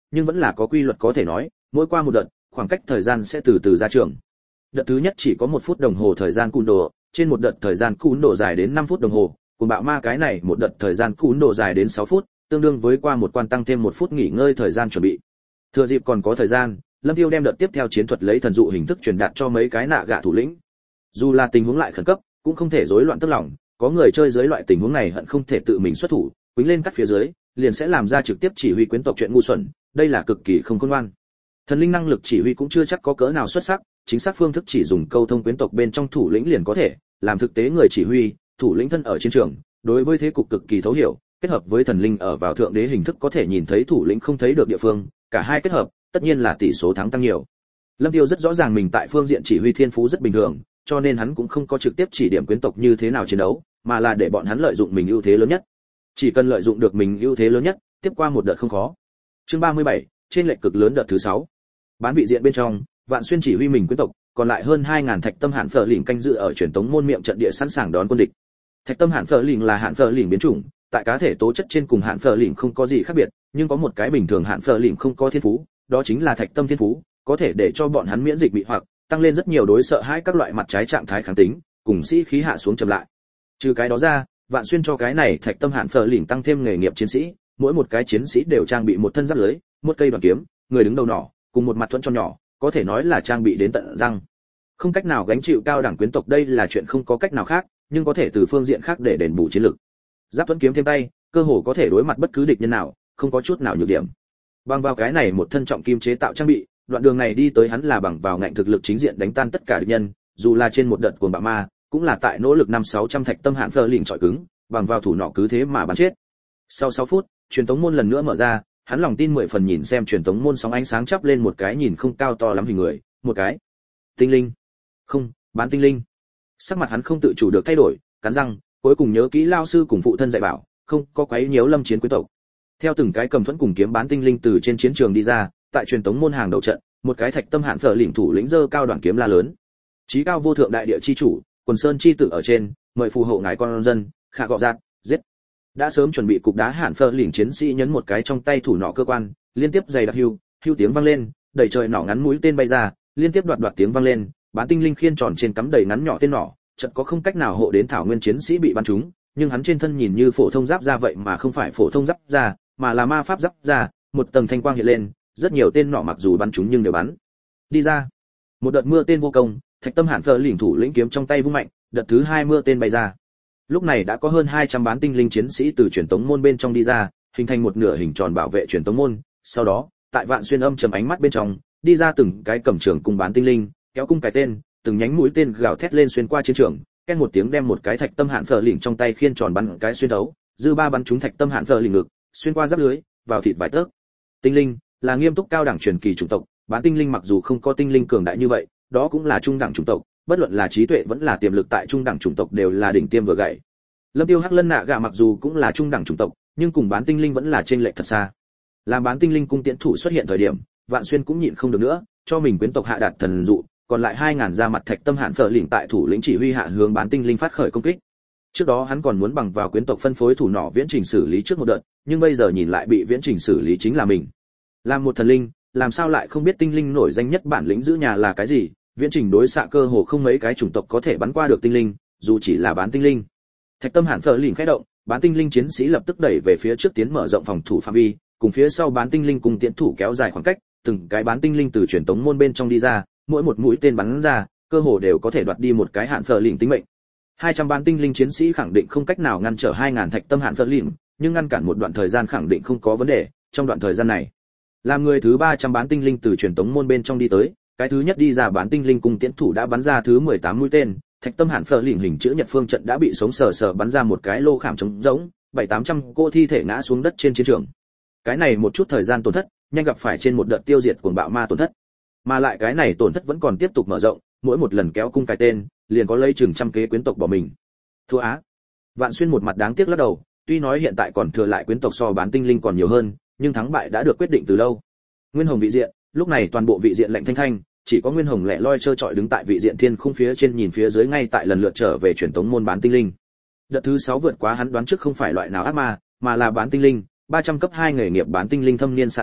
nhưng vẫn là có quy luật có thể nói, mỗi qua một đợt, khoảng cách thời gian sẽ từ từ ra trường. Đợt thứ nhất chỉ có 1 phút đồng hồ thời gian cún độ, trên một đợt thời gian cún độ dài đến 5 phút đồng hồ, cùng bạo ma cái này một đợt thời gian cún độ dài đến 6 phút, tương đương với qua một quan tăng thêm 1 phút nghỉ ngơi thời gian chuẩn bị. Thừa dịp còn có thời gian, Lâm Tiêu đem đợt tiếp theo chiến thuật lấy thần dụ hình thức truyền đạt cho mấy cái nạ gạ thủ lĩnh. Dù là tình huống lại khẩn cấp, cũng không thể rối loạn tức lòng, có người chơi dưới loại tình huống này hận không thể tự mình xuất thủ, quýnh lên cắt phía dưới, liền sẽ làm ra trực tiếp chỉ huy quyến tộc chuyện ngu xuẩn, đây là cực kỳ không khôn ngoan. Thần linh năng lực chỉ huy cũng chưa chắc có cỡ nào xuất sắc, chính xác phương thức chỉ dùng câu thông quyến tộc bên trong thủ lĩnh liền có thể, làm thực tế người chỉ huy, thủ lĩnh thân ở chiến trường, đối với thế cục cực kỳ thấu hiểu, kết hợp với thần linh ở vào thượng đế hình thức có thể nhìn thấy thủ lĩnh không thấy được địa phương, cả hai kết hợp, tất nhiên là tỷ số thắng tăng nhiều. Lâm Tiêu rất rõ ràng mình tại phương diện chỉ huy thiên phú rất bình thường, cho nên hắn cũng không có trực tiếp chỉ điểm quyến tộc như thế nào chiến đấu, mà là để bọn hắn lợi dụng mình ưu thế lớn nhất. Chỉ cần lợi dụng được mình ưu thế lớn nhất, tiếp qua một đợt không khó. Chương 37, trên lệch cực lớn đợt thứ 6. Bán vị diện bên trong, Vạn Xuyên chỉ huy mình quyến tộc, còn lại hơn 2000 thạch tâm hạn phở lỉnh canh dự ở truyền tống môn miệng trận địa sẵn sàng đón quân địch. Thạch tâm hạn phở lỉnh là hạn phở lỉnh biến chủng, tại cá thể tố chất trên cùng hạn phở lỉnh không có gì khác biệt, nhưng có một cái bình thường hạn phở lỉnh không có thiên phú, đó chính là thạch tâm thiên phú, có thể để cho bọn hắn miễn dịch bị hoặc tăng lên rất nhiều đối sợ hãi các loại mặt trái trạng thái kháng tính, cùng sĩ khí hạ xuống chậm lại. Trừ cái đó ra, Vạn Xuyên cho cái này thạch tâm hạn phở lỉnh tăng thêm nghề nghiệp chiến sĩ, mỗi một cái chiến sĩ đều trang bị một thân giáp lưới, một cây đoàn kiếm, người đứng đầu nỏ, cùng một mặt thuẫn cho nhỏ, có thể nói là trang bị đến tận răng. Không cách nào gánh chịu cao đẳng quyến tộc đây là chuyện không có cách nào khác, nhưng có thể từ phương diện khác để đền bù chiến lực. Giáp thuẫn kiếm thêm tay, cơ hồ có thể đối mặt bất cứ địch nhân nào, không có chút nào nhược điểm. Bằng vào cái này một thân trọng kim chế tạo trang bị, đoạn đường này đi tới hắn là bằng vào ngạnh thực lực chính diện đánh tan tất cả địch nhân, dù là trên một đợt cuồng bạo ma, cũng là tại nỗ lực 5-600 thạch tâm hạn phở lỉnh trọi cứng, bằng vào thủ nọ cứ thế mà bắn chết. Sau 6 phút, truyền tống môn lần nữa mở ra, hắn lòng tin 10 phần nhìn xem truyền tống môn sóng ánh sáng chắp lên một cái nhìn không cao to lắm hình người, một cái tinh linh, không, bán tinh linh. Sắc mặt hắn không tự chủ được thay đổi, cắn răng, cuối cùng nhớ kỹ lao sư cùng phụ thân dạy bảo, không có quấy nhiễu lâm chiến quý tộc. Theo từng cái cầm thuẫn cùng kiếm bán tinh linh từ trên chiến trường đi ra, tại truyền tống môn hàng đầu trận, một cái thạch tâm hạn phở lĩnh thủ lĩnh giơ cao đoạn kiếm la lớn. Chí cao vô thượng đại địa chi chủ, quần sơn chi tử ở trên, mời phù hộ ngài con dân, khả gọ giạt, giết. Đã sớm chuẩn bị cục đá hạn phở lĩnh chiến sĩ nhấn một cái trong tay thủ nọ cơ quan, liên tiếp dày đặc hưu tiếng vang lên, đầy trời nỏ ngắn mũi tên bay ra, liên tiếp đoạt tiếng vang lên, bán tinh linh khiên tròn trên cắm đầy ngắn nhỏ tên nỏ, chợt có không cách nào hộ đến thảo nguyên chiến sĩ bị bắn trúng, nhưng hắn trên thân nhìn như phổ thông giáp da vậy mà không phải phổ thông giáp da, mà là ma pháp giáp da, một tầng thanh quang hiện lên, rất nhiều tên nỏ mặc dù bắn trúng nhưng đều bắn đi ra. Một đợt mưa tên vô công, thạch tâm hạn phở lĩnh thủ lĩnh kiếm trong tay vung mạnh, đợt thứ 2 mưa tên bay ra. Lúc này đã có hơn 200 bán tinh linh chiến sĩ từ truyền tống môn bên trong đi ra, hình thành một nửa hình tròn bảo vệ truyền tống môn. Sau đó, tại Vạn Xuyên âm trầm ánh mắt bên trong, đi ra từng cái cầm trường cùng bán tinh linh, kéo cung cái tên, từng nhánh mũi tên gào thét lên xuyên qua chiến trường, ken một tiếng đem một cái thạch tâm hạn phở lĩnh trong tay khiên tròn bắn cái xuyên đấu, dư ba bắn trúng thạch tâm hạn phở lĩnh ngực, xuyên qua giáp lưới, vào thịt vài tấc. Tinh linh là nghiêm túc cao đẳng truyền kỳ chủng tộc, bán tinh linh mặc dù không có tinh linh cường đại như vậy, đó cũng là trung đẳng chủng tộc, bất luận là trí tuệ vẫn là tiềm lực tại trung đẳng chủng tộc đều là đỉnh tiêm vừa gậy. Lâm Tiêu Hắc Lân Nạ Gà mặc dù cũng là trung đẳng chủng tộc, nhưng cùng bán tinh linh vẫn là chênh lệch thật xa. Làm bán tinh linh cung tiễn thủ xuất hiện thời điểm, Vạn Xuyên cũng nhịn không được nữa, cho mình quyến tộc hạ đạt thần dụ, còn lại 2000 ra mặt thạch tâm hạn phở lĩnh tại thủ lĩnh chỉ huy hạ hướng bán tinh linh phát khởi công kích. Trước đó hắn còn muốn bằng vào quyến tộc phân phối thủ nỏ viễn trình xử lý trước một đợt, nhưng bây giờ nhìn lại bị viễn trình xử lý chính là mình. Làm một thần linh, làm sao lại không biết tinh linh nổi danh nhất bản lĩnh giữ nhà là cái gì? Viễn trình đối xạ cơ hồ không mấy cái chủng tộc có thể bắn qua được tinh linh, dù chỉ là bán tinh linh. Thạch tâm hạn phở lĩnh khẽ động, bán tinh linh chiến sĩ lập tức đẩy về phía trước tiến mở rộng phòng thủ phạm vi, cùng phía sau bán tinh linh cùng tiễn thủ kéo dài khoảng cách, từng cái bán tinh linh từ truyền tống môn bên trong đi ra, mỗi một mũi tên bắn ra, cơ hồ đều có thể đoạt đi một cái hạn phở lĩnh tính mệnh. 200 bán tinh linh chiến sĩ khẳng định không cách nào ngăn trở 2000 thạch tâm hạn phở lĩnh, nhưng ngăn cản một đoạn thời gian khẳng định không có vấn đề. Trong đoạn thời gian này, làm người thứ 300 bán tinh linh từ truyền tống môn bên trong đi tới, cái thứ nhất đi ra bán tinh linh cùng tiễn thủ đã bắn ra thứ 18 mũi tên, thạch tâm hạn phở lĩnh hình chữ nhật phương trận đã bị sống sờ bắn ra một cái lô khảm trống rỗng, 700-800 cô thi thể ngã xuống đất trên chiến trường. Cái này một chút thời gian tổn thất, nhanh gặp phải trên một đợt tiêu diệt cuồng bạo ma tổn thất. Mà lại cái này tổn thất vẫn còn tiếp tục mở rộng, mỗi một lần kéo cung cái tên, liền có lấy chừng trăm kế quyến tộc bỏ mình. Thua á. Vạn Xuyên một mặt đáng tiếc lắc đầu, tuy nói hiện tại còn thừa lại quyến tộc so bán tinh linh còn nhiều hơn, nhưng thắng bại đã được quyết định từ lâu. Nguyên Hồng vị diện, lúc này toàn bộ vị diện lạnh thanh thanh, chỉ có Nguyên Hồng lẻ loi trơ trọi đứng tại vị diện thiên khung phía trên nhìn phía dưới ngay tại lần lượt trở về truyền tống môn bán tinh linh. Đợt thứ 6 vượt quá hắn đoán trước không phải loại nào ác ma, mà là bán tinh linh, 300 cấp 2 nghề nghiệp bán tinh linh thâm niên xạ thủ,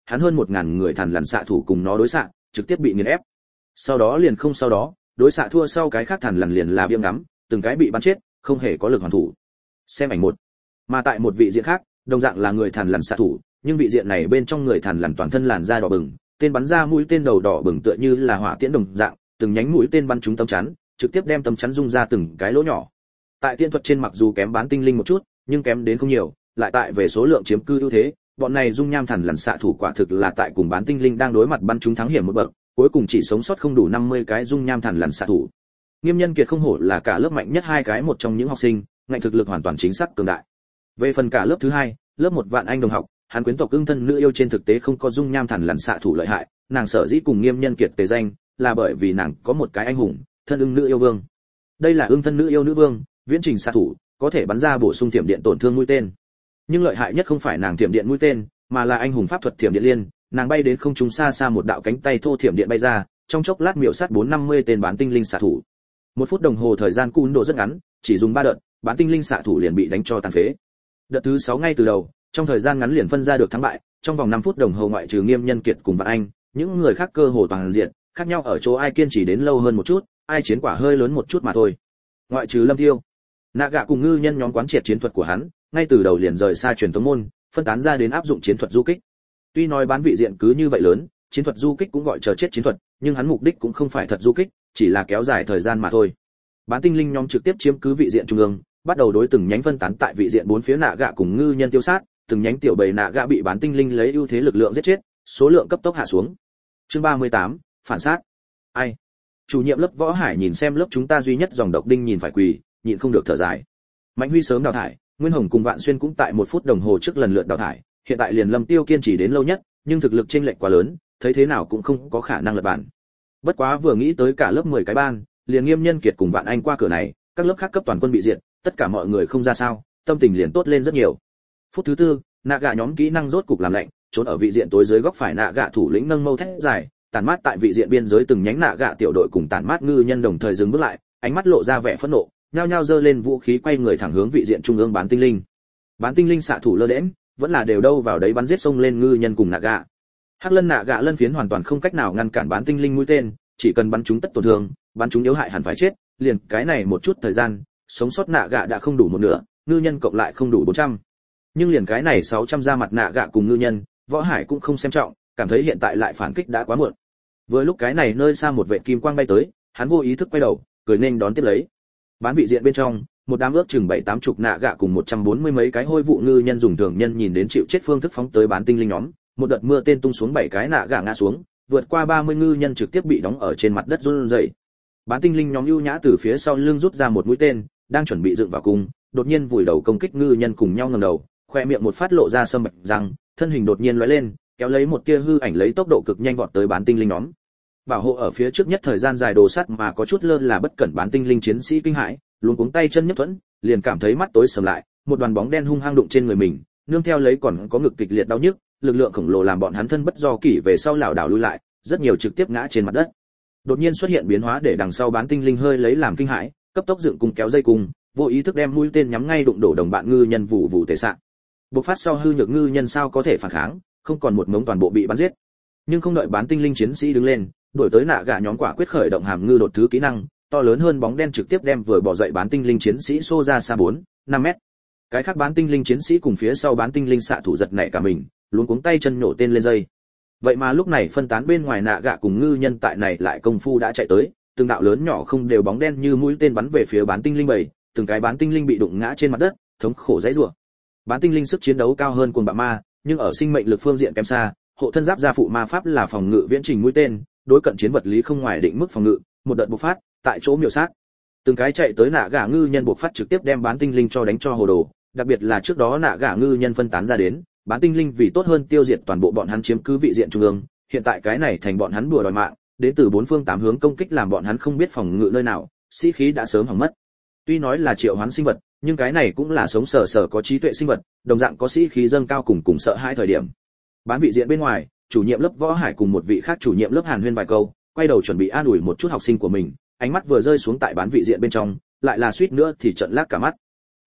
hắn hơn 1000 người thằn lằn xạ thủ cùng nó đối xạ, trực tiếp bị nghiền ép. Sau đó liền không sau đó, đối xạ thua sau cái khác thằn lằn liền là biếng ngắm, từng cái bị bắn chết, không hề có lực hoàn thủ. Xem ảnh 1. Mà tại một vị diện khác, đồng dạng là người thằn lằn xạ thủ, nhưng vị diện này bên trong người thằn lằn toàn thân làn da đỏ bừng, tên bắn ra mũi tên đầu đỏ bừng tựa như là hỏa tiễn đồng dạng, từng nhánh mũi tên bắn trúng tấm chắn, trực tiếp đem tấm chắn rung ra từng cái lỗ nhỏ. Tại tiên thuật trên mặc dù kém bán tinh linh một chút, nhưng kém đến không nhiều, lại tại về số lượng chiếm cư ưu thế, bọn này dung nham thằn lằn xạ thủ quả thực là tại cùng bán tinh linh đang đối mặt bắn trúng thắng hiểm một bậc, cuối cùng chỉ sống sót không đủ 50 cái dung nham thằn lằn xạ thủ. Nghiêm Nhân Kiệt không hổ là cả lớp mạnh nhất hai cái một trong những học sinh, ngạnh thực lực hoàn toàn chính xác cường đại. Về phần cả lớp thứ hai, lớp 1 Vạn Anh đồng học, hắn quyến tộc ưng thân nữ yêu trên thực tế không có dung nham thằn lằn xạ thủ lợi hại, nàng sở dĩ cùng Nghiêm Nhân Kiệt tề danh, là bởi vì nàng có một cái anh hùng, thân ưng nữ yêu vương. Đây là ưng thân nữ yêu nữ vương, viễn trình xạ thủ, có thể bắn ra bổ sung thiểm điện tổn thương mũi tên. Nhưng lợi hại nhất không phải nàng thiểm điện mũi tên, mà là anh hùng pháp thuật thiểm điện liên, nàng bay đến không trung xa xa một đạo cánh tay thô thiểm điện bay ra, trong chốc lát miểu sát 450 tên bán tinh linh xạ thủ. 1 phút đồng hồ thời gian cún độ rất ngắn, chỉ dùng 3 đợt, bán tinh linh xạ thủ liền bị đánh cho tàn phế. Đợt thứ 6 ngay từ đầu, trong thời gian ngắn liền phân ra được thắng bại, trong vòng 5 phút đồng hồ ngoại trừ Nghiêm Nhân Kiệt cùng Vạn Anh, những người khác cơ hồ toàn diện, khác nhau ở chỗ ai kiên trì đến lâu hơn một chút, ai chiến quả hơi lớn một chút mà thôi. Ngoại trừ Lâm Tiêu, Nạ Gạ cùng ngư nhân nhóm quán triệt chiến thuật của hắn, ngay từ đầu liền rời xa truyền thống môn, phân tán ra đến áp dụng chiến thuật du kích. Tuy nói bán vị diện cứ như vậy lớn, chiến thuật du kích cũng gọi chờ chết chiến thuật, nhưng hắn mục đích cũng không phải thật du kích, chỉ là kéo dài thời gian mà thôi. Bán tinh linh nhóm trực tiếp chiếm cứ vị diện trung ương, bắt đầu đối từng nhánh phân tán tại vị diện bốn phía Nạ Gạ cùng ngư nhân tiêu sát, từng nhánh tiểu bầy Nạ Gạ bị bán tinh linh lấy ưu thế lực lượng giết chết, số lượng cấp tốc hạ xuống. Chương 38, phản sát. Ai? Chủ nhiệm lớp Võ Hải nhìn xem lớp chúng ta duy nhất dòng độc đinh nhìn phải quỳ, nhịn không được thở dài. Mạnh Huy sớm đào thải, Nguyên Hồng cùng Vạn Xuyên cũng tại 1 phút đồng hồ trước lần lượt đào thải, hiện tại liền Lâm Tiêu kiên trì đến lâu nhất, nhưng thực lực chênh lệch quá lớn, thấy thế nào cũng không có khả năng lật bàn. Bất quá vừa nghĩ tới cả lớp 10 cái ban, liền Nghiêm Nhân Kiệt cùng Vạn Anh qua cửa này, các lớp khác cấp toàn quân bị diệt, tất cả mọi người không ra sao, tâm tình liền tốt lên rất nhiều. Phút thứ 4, Nạ Gạ nhóm kỹ năng rốt cục làm lạnh, trốn ở vị diện tối dưới góc phải Nạ Gạ thủ lĩnh nâng mâu thét dài, tản mát tại vị diện biên giới từng nhánh Nạ Gạ tiểu đội cùng tản mát ngư nhân đồng thời dừng bước lại, ánh mắt lộ ra vẻ phẫn nộ, nhao nhao giơ lên vũ khí quay người thẳng hướng vị diện trung ương bán tinh linh. Bán tinh linh xạ thủ lơ đễnh, vẫn là đều đâu vào đấy bắn giết xông lên ngư nhân cùng Nạ Gạ. Hắc Lân Nạ Gạ lân phiến hoàn toàn không cách nào ngăn cản bán tinh linh mũi tên, chỉ cần bắn chúng tất tổn thương, bắn chúng yếu hại hẳn phải chết, liền cái này một chút thời gian, sống sót Nạ Gạ đã không đủ một nửa, ngư nhân cộng lại không đủ 400. Nhưng liền cái này 600 ra mặt Nạ Gạ cùng ngư nhân, Võ Hải cũng không xem trọng, cảm thấy hiện tại lại phản kích đã quá muộn. Vừa lúc cái này nơi xa một vệ kim quang bay tới, hắn vô ý thức quay đầu, cười nên đón tiếp lấy. Bán vị diện bên trong, một đám ước chừng 7-8 chục Nạ Gạ cùng 140 mấy cái hôi vụ ngư nhân dùng thường nhân nhìn đến chịu chết phương thức phóng tới bán tinh linh nhóm, một đợt mưa tên tung xuống 7 cái Nạ Gạ ngã xuống, vượt qua 30 ngư nhân trực tiếp bị đóng ở trên mặt đất run rẩy. Bán tinh linh nhóm ưu nhã từ phía sau lưng rút ra một mũi tên, đang chuẩn bị dựng vào cung, đột nhiên vùi đầu công kích ngư nhân cùng nhau ngẩng đầu, khoe miệng một phát lộ ra sâm bạch răng, thân hình đột nhiên lóe lên, kéo lấy một tia hư ảnh lấy tốc độ cực nhanh vọt tới bán tinh linh nhóm. Bảo hộ ở phía trước nhất thời gian dài đồ sắt mà có chút lơ là bất cẩn bán tinh linh chiến sĩ kinh hãi, luống cuống tay chân nhất thuẫn, liền cảm thấy mắt tối sầm lại, một đoàn bóng đen hung hăng đụng trên người mình, nương theo lấy còn có ngực kịch liệt đau nhức, lực lượng khổng lồ làm bọn hắn thân bất do kỷ về sau lảo đảo lùi lại, rất nhiều trực tiếp ngã trên mặt đất. Đột nhiên xuất hiện biến hóa để đằng sau bán tinh linh hơi lấy làm kinh hãi, cấp tốc dựng cung kéo dây cung, vô ý thức đem mũi tên nhắm ngay đụng đổ đồng bạn ngư nhân vụ vụ tề sạn. Bộc phát sau hư nhược ngư nhân sao có thể phản kháng, không còn một mống toàn bộ bị bắn giết. Nhưng không đợi bán tinh linh chiến sĩ đứng lên, đuổi tới Nạ Gạ nhóm quả quyết khởi động hàm ngư đột thứ kỹ năng, to lớn hơn bóng đen trực tiếp đem vừa bỏ dậy bán tinh linh chiến sĩ xô ra xa 4-5 mét. Cái khác bán tinh linh chiến sĩ cùng phía sau bán tinh linh xạ thủ giật nảy cả mình, luống cuống tay chân nhổ tên lên dây. Vậy mà lúc này phân tán bên ngoài Nạ Gạ cùng ngư nhân tại này lại công phu đã chạy tới, từng đạo lớn nhỏ không đều bóng đen như mũi tên bắn về phía bán tinh linh bầy, từng cái bán tinh linh bị đụng ngã trên mặt đất, thống khổ giãy giụa. Bán tinh linh sức chiến đấu cao hơn cuồng bạo ma, nhưng ở sinh mệnh lực phương diện kém xa, hộ thân giáp gia phụ ma pháp là phòng ngự viễn trình mũi tên, đối cận chiến vật lý không ngoài định mức phòng ngự, một đợt bộc phát, tại chỗ miểu sát. Từng cái chạy tới Nạ Gạ ngư nhân bộc phát trực tiếp đem bán tinh linh cho đánh cho hồ đồ, đặc biệt là trước đó Nạ Gạ ngư nhân phân tán ra đến, bán tinh linh vì tốt hơn tiêu diệt toàn bộ bọn hắn chiếm cứ vị diện trung ương, hiện tại cái này thành bọn hắn đùa đòi mạng, đến từ bốn phương tám hướng công kích làm bọn hắn không biết phòng ngự nơi nào, sĩ khí đã sớm hỏng mất. Tuy nói là triệu hoán sinh vật, nhưng cái này cũng là sống sờ sờ có trí tuệ sinh vật, đồng dạng có sĩ khí dâng cao cùng sợ hãi thời điểm. Bán vị diện bên ngoài, chủ nhiệm lớp Võ Hải cùng một vị khác chủ nhiệm lớp Hàn Huyên vài câu, quay đầu chuẩn bị an ủi một chút học sinh của mình, ánh mắt vừa rơi xuống tại bán vị diện bên trong, lại là suýt nữa thì trợn lác cả mắt.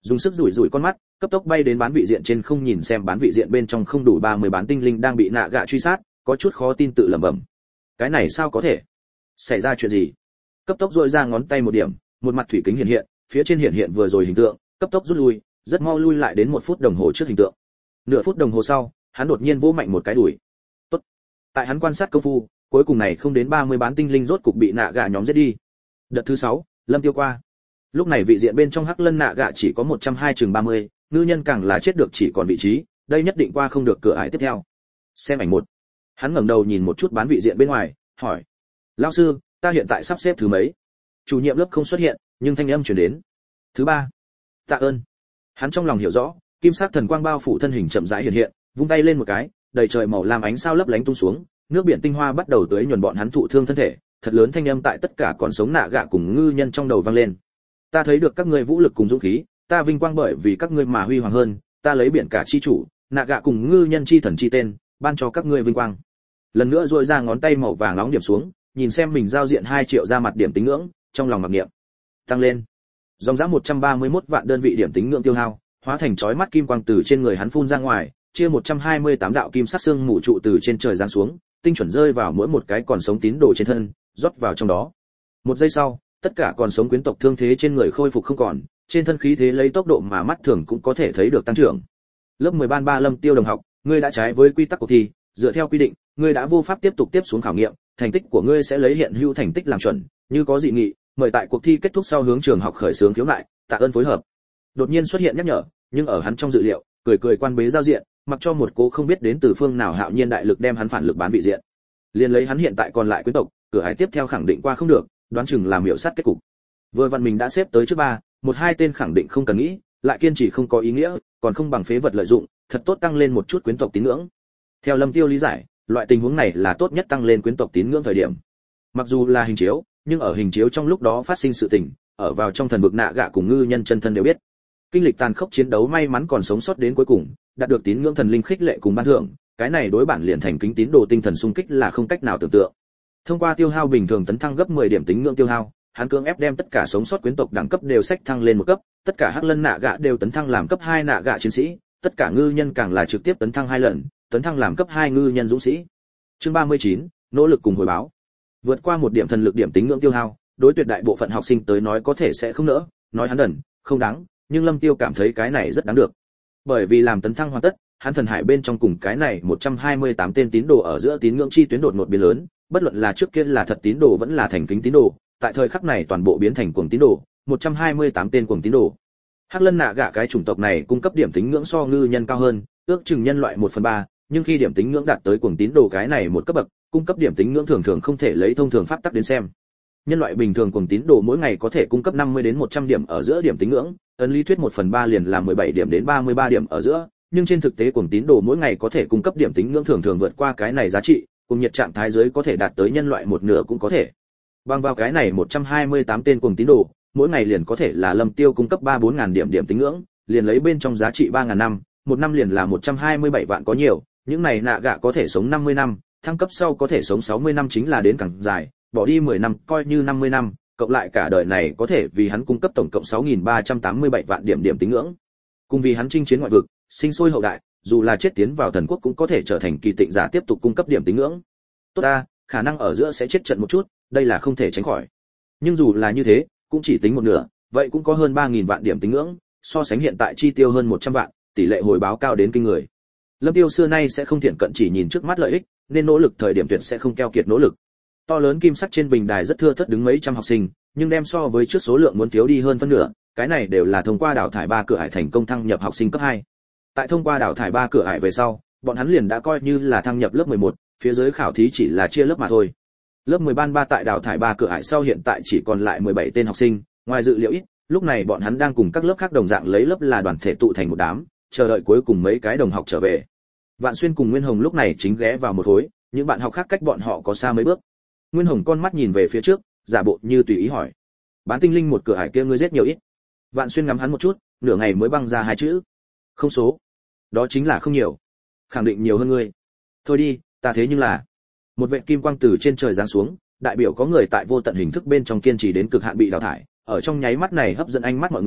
dùng sức rủi rủi con mắt, cấp tốc bay đến bán vị diện trên không, nhìn xem bán vị diện bên trong không đủ 30 bán tinh linh đang bị nạ gạ truy sát, có chút khó tin tự lẩm bẩm. Cái này sao có thể? Xảy ra chuyện gì? Cấp tốc duỗi ra ngón tay một điểm, một mặt thủy kính hiện hiện, phía trên hiện hiện vừa rồi hình tượng, cấp tốc rút lui, rất mau lui lại đến 1 phút đồng hồ trước hình tượng. Nửa phút đồng hồ sau, hắn đột nhiên vỗ mạnh một cái đùi. Tốt. Tại hắn quan sát công phu, cuối cùng này không đến 30 bán tinh linh rốt cục bị nạ gạ nhóm giết đi. Đợt thứ 6, Lâm Tiêu qua. Lúc này vị diện bên trong hắc lân nạ gạ chỉ có 120 chừng 30, ngư nhân càng là chết được chỉ còn vị trí, đây nhất định qua không được cửa ải tiếp theo. Xem ảnh 1. Hắn ngẩng đầu nhìn một chút bán vị diện bên ngoài, hỏi: "Lão sư, ta hiện tại sắp xếp thứ mấy?" Chủ nhiệm lớp không xuất hiện, nhưng thanh âm truyền đến: "Thứ 3." "Tạ ơn." Hắn trong lòng hiểu rõ, kim sắc thần quang bao phủ thân hình chậm rãi hiện hiện, vung tay lên một cái, đầy trời màu lam ánh sao lấp lánh tung xuống, nước biển tinh hoa bắt đầu tưới nhuần bọn hắn thụ thương thân thể, thật lớn thanh âm tại tất cả còn sống nạ gạ cùng ngư nhân trong đầu vang lên. "Ta thấy được các ngươi vũ lực cùng dũng khí, ta vinh quang bởi vì các ngươi mà huy hoàng hơn, ta lấy biển cả chi chủ, nạ gạ cùng ngư nhân chi thần chi tên, ban cho các ngươi vinh quang." Lần nữa duỗi ra ngón tay màu vàng nóng điểm xuống, nhìn xem mình giao diện 2 triệu ra mặt điểm tín ngưỡng, trong lòng mặc niệm. Tăng lên. Dòng giá 131 vạn đơn vị điểm tín ngưỡng tiêu hao, hóa thành chói mắt kim quang từ trên người hắn phun ra ngoài, chia 128 đạo kim sắc xương mù trụ từ trên trời giáng xuống, tinh chuẩn rơi vào mỗi một cái còn sống tín đồ trên thân, rót vào trong đó. Một giây sau, tất cả còn sống quyến tộc thương thế trên người khôi phục không còn, trên thân khí thế lấy tốc độ mà mắt thường cũng có thể thấy được tăng trưởng. Lớp 10 ban 3 Lâm Tiêu đồng học, ngươi đã trái với quy tắc cuộc thi, dựa theo quy định, ngươi đã vô pháp tiếp tục tiếp xuống khảo nghiệm, thành tích của ngươi sẽ lấy hiện hữu thành tích làm chuẩn, như có dị nghị, mời tại cuộc thi kết thúc sau hướng trường học khởi xướng khiếu nại, tạ ơn phối hợp. Đột nhiên xuất hiện nhắc nhở, nhưng ở hắn trong dự liệu, cười quan bế giao diện, mặc cho một cố không biết đến từ phương nào hạo nhiên đại lực đem hắn phản lực bán vị diện. Liên lấy hắn hiện tại còn lại quyến tộc, cửa hải tiếp theo khẳng định qua không được, đoán chừng làm miểu sát kết cục. Vừa vặn mình đã xếp tới trước 3, 1-2 tên khẳng định không cần nghĩ, lại kiên trì không có ý nghĩa, còn không bằng phế vật lợi dụng, thật tốt tăng lên một chút quyến tộc tín ngưỡng. Theo Lâm Tiêu lý giải, loại tình huống này là tốt nhất tăng lên quyến tộc tín ngưỡng thời điểm. Mặc dù là hình chiếu, nhưng ở hình chiếu trong lúc đó phát sinh sự tình, ở vào trong thần vực nạ gạ cùng ngư nhân chân thân đều biết. Kinh lịch tàn khốc chiến đấu may mắn còn sống sót đến cuối cùng, đạt được tín ngưỡng thần linh khích lệ cùng ban thưởng, cái này đối bản liền thành kính tín đồ tinh thần sung kích là không cách nào tưởng tượng. Thông qua tiêu hao bình thường tấn thăng gấp 10 điểm tín ngưỡng tiêu hao, hắn cưỡng ép đem tất cả sống sót quyến tộc đẳng cấp đều sách thăng lên một cấp, tất cả hắc lân nạ gạ đều tấn thăng làm cấp 2 nạ gạ chiến sĩ, tất cả ngư nhân càng là trực tiếp tấn thăng 2 lần, tấn thăng làm cấp 2 ngư nhân dũng sĩ. Chương 39, nỗ lực cùng hồi báo. Vượt qua một điểm thần lực điểm tín ngưỡng tiêu hao, đối tuyệt đại bộ phận học sinh tới nói có thể sẽ không nỡ, nói hắn đần, không đáng, nhưng Lâm Tiêu cảm thấy cái này rất đáng được. Bởi vì làm tấn thăng hoàn tất, hắn thần hải bên trong cùng cái này 128 tên tín đồ ở giữa tín ngưỡng chi tuyến đột ngột biến lớn, bất luận là trước kia là thật tín đồ vẫn là thành kính tín đồ, tại thời khắc này toàn bộ biến thành cuồng tín đồ, 128 tên cuồng tín đồ. Hắc Lân nạ gạ cái chủng tộc này cung cấp điểm tín ngưỡng so ngư nhân cao hơn, ước chừng nhân loại 1/3, nhưng khi điểm tín ngưỡng đạt tới cuồng tín đồ cái này một cấp bậc, cung cấp điểm tín ngưỡng thường thường không thể lấy thông thường pháp tắc đến xem. Nhân loại bình thường cuồng tín đồ mỗi ngày có thể cung cấp 50 đến 100 điểm ở giữa điểm tín ngưỡng, ấn lý thuyết 1/3 liền là 17 điểm đến 33 điểm ở giữa, nhưng trên thực tế cuồng tín đồ mỗi ngày có thể cung cấp điểm tín ngưỡng thường thường vượt qua cái này giá trị, cùng nhiệt trạng thái dưới có thể đạt tới nhân loại một nửa cũng có thể. Bằng vào cái này 128 tên cuồng tín đồ, mỗi ngày liền có thể là Lâm Tiêu cung cấp 3-4 ngàn điểm điểm tín ngưỡng, liền lấy bên trong giá trị 3.000 năm, một năm liền là 127 vạn có nhiều, những này nạ gạ có thể sống 50 năm, thăng cấp sau có thể sống 60 năm chính là đến càng dài, bỏ đi 10 năm coi như 50 năm, cộng lại cả đời này có thể vì hắn cung cấp tổng cộng 6.387 vạn điểm điểm tín ngưỡng. Cùng vì hắn chinh chiến ngoại vực, sinh sôi hậu đại, dù là chết tiến vào thần quốc cũng có thể trở thành kỳ tịnh giả tiếp tục cung cấp điểm tín ngưỡng. Tốt ta, khả năng ở giữa sẽ chết trận một chút, đây là không thể tránh khỏi. Nhưng dù là như thế, cũng chỉ tính một nửa, vậy cũng có hơn 3.000 vạn điểm tín ngưỡng, so sánh hiện tại chi tiêu hơn 100 vạn, tỷ lệ hồi báo cao đến kinh người. Lâm Tiêu xưa nay sẽ không thiện cận chỉ nhìn trước mắt lợi ích, nên nỗ lực thời điểm tuyệt sẽ không keo kiệt nỗ lực. To lớn kim sắc trên bình đài rất thưa thớt đứng mấy trăm học sinh, nhưng đem so với trước số lượng muốn thiếu đi hơn phân nửa, cái này đều là thông qua đào thải 3 cửa ải thành công thăng nhập học sinh cấp 2. Tại thông qua đào thải 3 cửa ải về sau, bọn hắn liền đã coi như là thăng nhập lớp 11, phía dưới khảo thí chỉ là chia lớp mà thôi. Lớp 10 ban 3 tại đào thải 3 cửa ải sau hiện tại chỉ còn lại 17 tên học sinh, ngoài dự liệu ít, lúc này bọn hắn đang cùng các lớp khác đồng dạng lấy lớp là đoàn thể tụ thành một đám, chờ đợi cuối cùng mấy cái đồng học trở về. Vạn Xuyên cùng Nguyên Hồng lúc này chính ghé vào một khối, những bạn học khác cách bọn họ có xa mấy bước. Nguyên Hồng con mắt nhìn về phía trước, giả bộ như tùy ý hỏi: "Bán tinh linh một cửa ải kia ngươi giết nhiều ít?" Vạn Xuyên ngắm hắn một chút, nửa ngày mới băng ra 2 chữ: "Không số." "Đó chính là không nhiều." "Khẳng định nhiều hơn ngươi." "Thôi đi, ta thế nhưng là..." Một vệt kim quang từ trên trời giáng xuống, đại biểu có người tại vô tận hình thức bên trong kiên trì đến cực hạn bị đào thải, ở trong nháy mắt này hấp dẫn ánh mắt mọi người,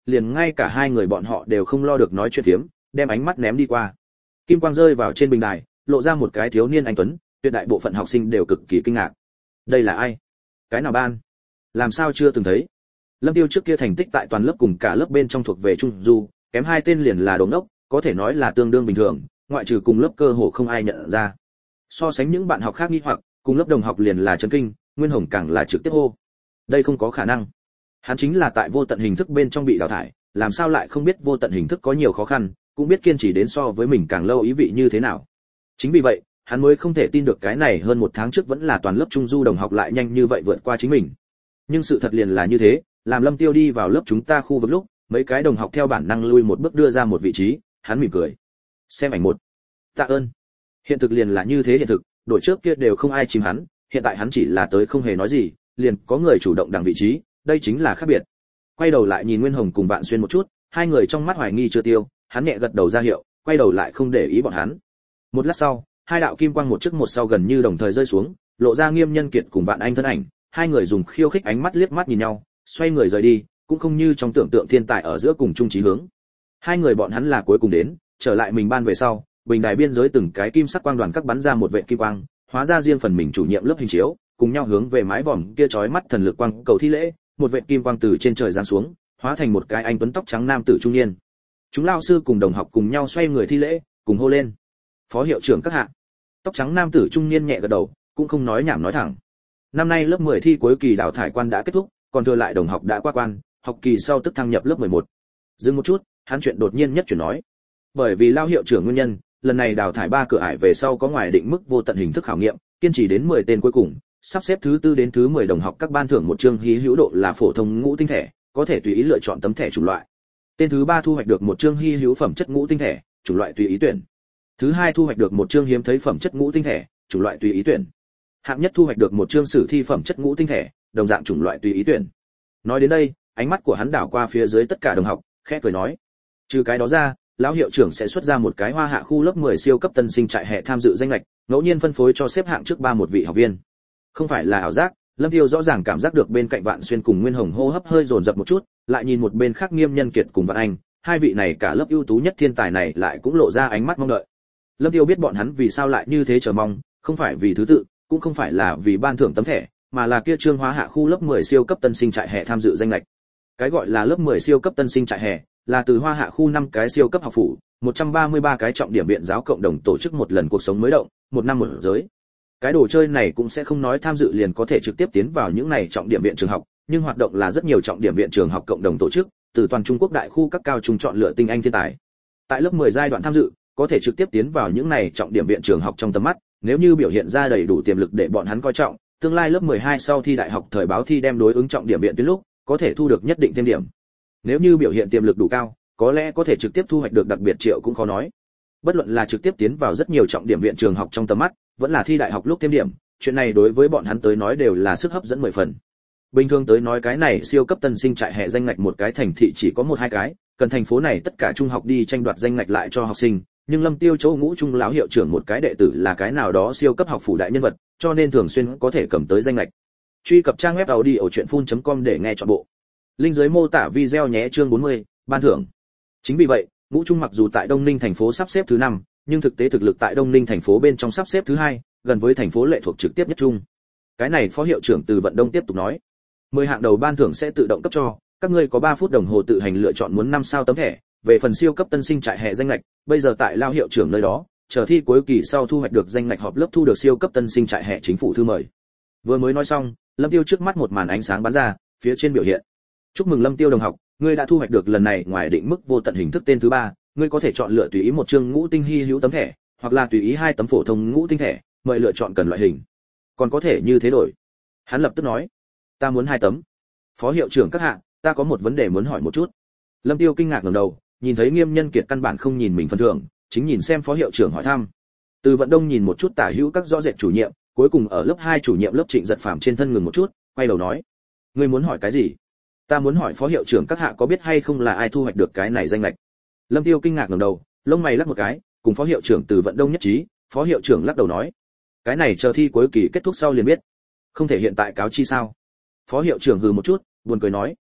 liền ngay cả hai người bọn họ đều không lo được nói chuyện phiếm, đem ánh mắt ném đi qua. Kim quang rơi vào trên bình đài, lộ ra một cái thiếu niên anh tuấn, tuyệt đại bộ phận học sinh đều cực kỳ kinh ngạc. Đây là ai? Cái nào ban? Làm sao chưa từng thấy? Lâm Tiêu trước kia thành tích tại toàn lớp cùng cả lớp bên trong thuộc về trung du, kém hai tên liền là đồ ngốc, có thể nói là tương đương bình thường, ngoại trừ cùng lớp cơ hồ không ai nhận ra. So sánh những bạn học khác nghi hoặc, cùng lớp đồng học liền là chấn kinh, Nguyên Hồng càng là trực tiếp hô. Đây không có khả năng. Hắn chính là tại vô tận hình thức bên trong bị đào thải, làm sao lại không biết vô tận hình thức có nhiều khó khăn, cũng biết kiên trì đến so với mình càng lâu ý vị như thế nào. Chính vì vậy, hắn mới không thể tin được cái này hơn một tháng trước vẫn là toàn lớp trung du đồng học lại nhanh như vậy vượt qua chính mình. Nhưng sự thật liền là như thế, làm Lâm Tiêu đi vào lớp chúng ta khu vực lúc, mấy cái đồng học theo bản năng lui một bước đưa ra một vị trí, hắn mỉm cười. Xem ảnh một. Tạ ơn. Hiện thực liền là như thế hiện thực, đội trước kia đều không ai chìm hắn, hiện tại hắn chỉ là tới không hề nói gì, liền có người chủ động đằng vị trí, đây chính là khác biệt. Quay đầu lại nhìn Nguyên Hồng cùng Vạn Xuyên một chút, hai người trong mắt hoài nghi chưa tiêu, hắn nhẹ gật đầu ra hiệu, quay đầu lại không để ý bọn hắn. Một lát sau, hai đạo kim quang một trước một sau gần như đồng thời rơi xuống, lộ ra Nghiêm Nhân Kiệt cùng Vạn Anh thân ảnh, hai người dùng khiêu khích ánh mắt liếc mắt nhìn nhau, xoay người rời đi, cũng không như trong tưởng tượng thiên tài ở giữa cùng chung chí hướng. Hai người bọn hắn là cuối cùng đến, trở lại mình ban về sau, bình đài biên giới từng cái kim sắc quang đoàn các bắn ra một vệt kim quang, hóa ra riêng phần mình chủ nhiệm lớp hình chiếu, cùng nhau hướng về mái vòm kia chói mắt thần lực quang cầu thi lễ, một vệt kim quang từ trên trời giáng xuống, hóa thành một cái anh tuấn tóc trắng nam tử trung niên. Chúng lao sư cùng đồng học cùng nhau xoay người thi lễ, cùng hô lên: "Phó hiệu trưởng các hạ." Tóc trắng nam tử trung niên nhẹ gật đầu, cũng không nói nhảm nói thẳng. Năm nay lớp 10 thi cuối kỳ đào thải quan đã kết thúc, còn thừa lại đồng học đã qua quan, học kỳ sau tức thăng nhập lớp 11. Dừng một chút, hắn chuyện đột nhiên nhất chuyển nói: "Bởi vì lao hiệu trưởng nguyên nhân, lần này đào thải 3 cửa ải về sau có ngoài định mức vô tận hình thức khảo nghiệm, kiên trì đến 10 tên cuối cùng, sắp xếp thứ 4 đến thứ 10 đồng học các ban thưởng một chương hí hữu độ là phổ thông ngũ tinh thẻ, có thể tùy ý lựa chọn tấm thẻ chủng loại. Tên thứ 3 thu hoạch được một chương hy hữu phẩm chất ngũ tinh thẻ, chủng loại tùy ý tuyển. Thứ 2 thu hoạch được một chương hiếm thấy phẩm chất ngũ tinh thẻ, chủng loại tùy ý tuyển. Hạng nhất thu hoạch được một chương sử thi phẩm chất ngũ tinh thẻ, đồng dạng chủng loại tùy ý tuyển." Nói đến đây, ánh mắt của hắn đảo qua phía dưới tất cả đồng học, khẽ cười nói: "Trừ cái đó ra, lão hiệu trưởng sẽ xuất ra một cái Hoa Hạ khu lớp 10 siêu cấp tân sinh trại hè tham dự danh lệch, ngẫu nhiên phân phối cho xếp hạng trước 3 một vị học viên." Không phải là ảo giác, Lâm Tiêu rõ ràng cảm giác được bên cạnh Vạn Xuyên cùng Nguyên Hồng hô hấp hơi dồn dập một chút, lại nhìn một bên khác Nghiêm Nhân Kiệt cùng Vạn Anh, hai vị này cả lớp ưu tú nhất thiên tài này lại cũng lộ ra ánh mắt mong đợi. Lâm Tiêu biết bọn hắn vì sao lại như thế chờ mong, không phải vì thứ tự, cũng không phải là vì ban thưởng tấm thẻ, mà là kia trương Hoa Hạ khu lớp 10 siêu cấp tân sinh trại hè tham dự danh lệch. Cái gọi là lớp 10 siêu cấp tân sinh trại hè, là từ Hoa Hạ khu 5 cái siêu cấp học phủ, 133 cái trọng điểm viện giáo cộng đồng tổ chức một lần cuộc sống mới động, một năm một giới. Cái đồ chơi này cũng sẽ không nói tham dự liền có thể trực tiếp tiến vào những này trọng điểm viện trường học, nhưng hoạt động là rất nhiều trọng điểm viện trường học cộng đồng tổ chức, từ toàn Trung Quốc đại khu các cao trung chọn lựa tinh anh thiên tài. Tại lớp 10 giai đoạn tham dự, có thể trực tiếp tiến vào những này trọng điểm viện trường học trong tầm mắt, nếu như biểu hiện ra đầy đủ tiềm lực để bọn hắn coi trọng, tương lai lớp 12 sau thi đại học thời báo thi đem đối ứng trọng điểm viện tuyến lúc, có thể thu được nhất định thêm điểm. Nếu như biểu hiện tiềm lực đủ cao, có lẽ có thể trực tiếp thu hoạch được đặc biệt triệu cũng khó nói. Bất luận là trực tiếp tiến vào rất nhiều trọng điểm viện trường học trong tầm mắt, vẫn là thi đại học lúc thêm điểm, chuyện này đối với bọn hắn tới nói đều là sức hấp dẫn 10 phần. Bình thường tới nói cái này siêu cấp tân sinh trại hè danh ngạch một cái thành thị chỉ có 1-2 cái, cần thành phố này tất cả trung học đi tranh đoạt danh ngạch lại cho học sinh, nhưng Lâm Tiêu chỗ ngũ trung lão hiệu trưởng một cái đệ tử là cái nào đó siêu cấp học phủ đại nhân vật, cho nên thường xuyên có thể cầm tới danh ngạch. Truy cập trang web audiochuyenphun.com để nghe trọn bộ. Link dưới mô tả video nhé. Chương 40, ban thưởng. Chính vì vậy, ngũ trung mặc dù tại Đông Ninh thành phố sắp xếp thứ 5, nhưng thực tế thực lực tại Đông Ninh thành phố bên trong sắp xếp thứ 2, gần với thành phố lệ thuộc trực tiếp nhất trung. Cái này phó hiệu trưởng Từ Vận Đông tiếp tục nói, 10 hạng đầu ban thưởng sẽ tự động cấp cho, các ngươi có 3 phút đồng hồ tự hành lựa chọn muốn 5 sao tấm thẻ, về phần siêu cấp tân sinh trại hè danh ngạch, bây giờ tại lao hiệu trưởng nơi đó, chờ thi cuối kỳ sau thu hoạch được danh ngạch họp lớp thu được siêu cấp tân sinh trại hè chính phủ thư mời. Vừa mới nói xong, Lâm Tiêu trước mắt một màn ánh sáng bắn ra, phía trên biểu hiện: "Chúc mừng Lâm Tiêu đồng học, ngươi đã thu hoạch được lần này ngoài định mức vô tận hình thức tên thứ 3, ngươi có thể chọn lựa tùy ý một chương ngũ tinh hy hữu tấm thẻ, hoặc là tùy ý 2 tấm phổ thông ngũ tinh thẻ, mời lựa chọn cần loại hình. Còn có thể như thế đổi." Hắn lập tức nói: "Ta muốn 2 tấm." "Phó hiệu trưởng các hạ, ta có một vấn đề muốn hỏi một chút." Lâm Tiêu kinh ngạc ngẩng đầu, nhìn thấy Nghiêm Nhân Kiệt căn bản không nhìn mình phần thưởng, chính nhìn xem phó hiệu trưởng hỏi thăm. Từ Vận Đông nhìn một chút tả hữu các rõ rệt chủ nhiệm, cuối cùng ở lớp 2 chủ nhiệm lớp Trịnh Giật Phàm trên thân ngừng một chút, quay đầu nói: "Ngươi muốn hỏi cái gì?" "Ta muốn hỏi phó hiệu trưởng các hạ có biết hay không là ai thu hoạch được cái này danh lệch." Lâm Tiêu kinh ngạc ngẩng đầu, lông mày lắc một cái, cùng phó hiệu trưởng Từ Vận Đông nhất trí, phó hiệu trưởng lắc đầu nói: "Cái này chờ thi cuối kỳ kết thúc sau liền biết. Không thể hiện tại cáo chi sao?" Phó hiệu trưởng hừ một chút, buồn cười nói: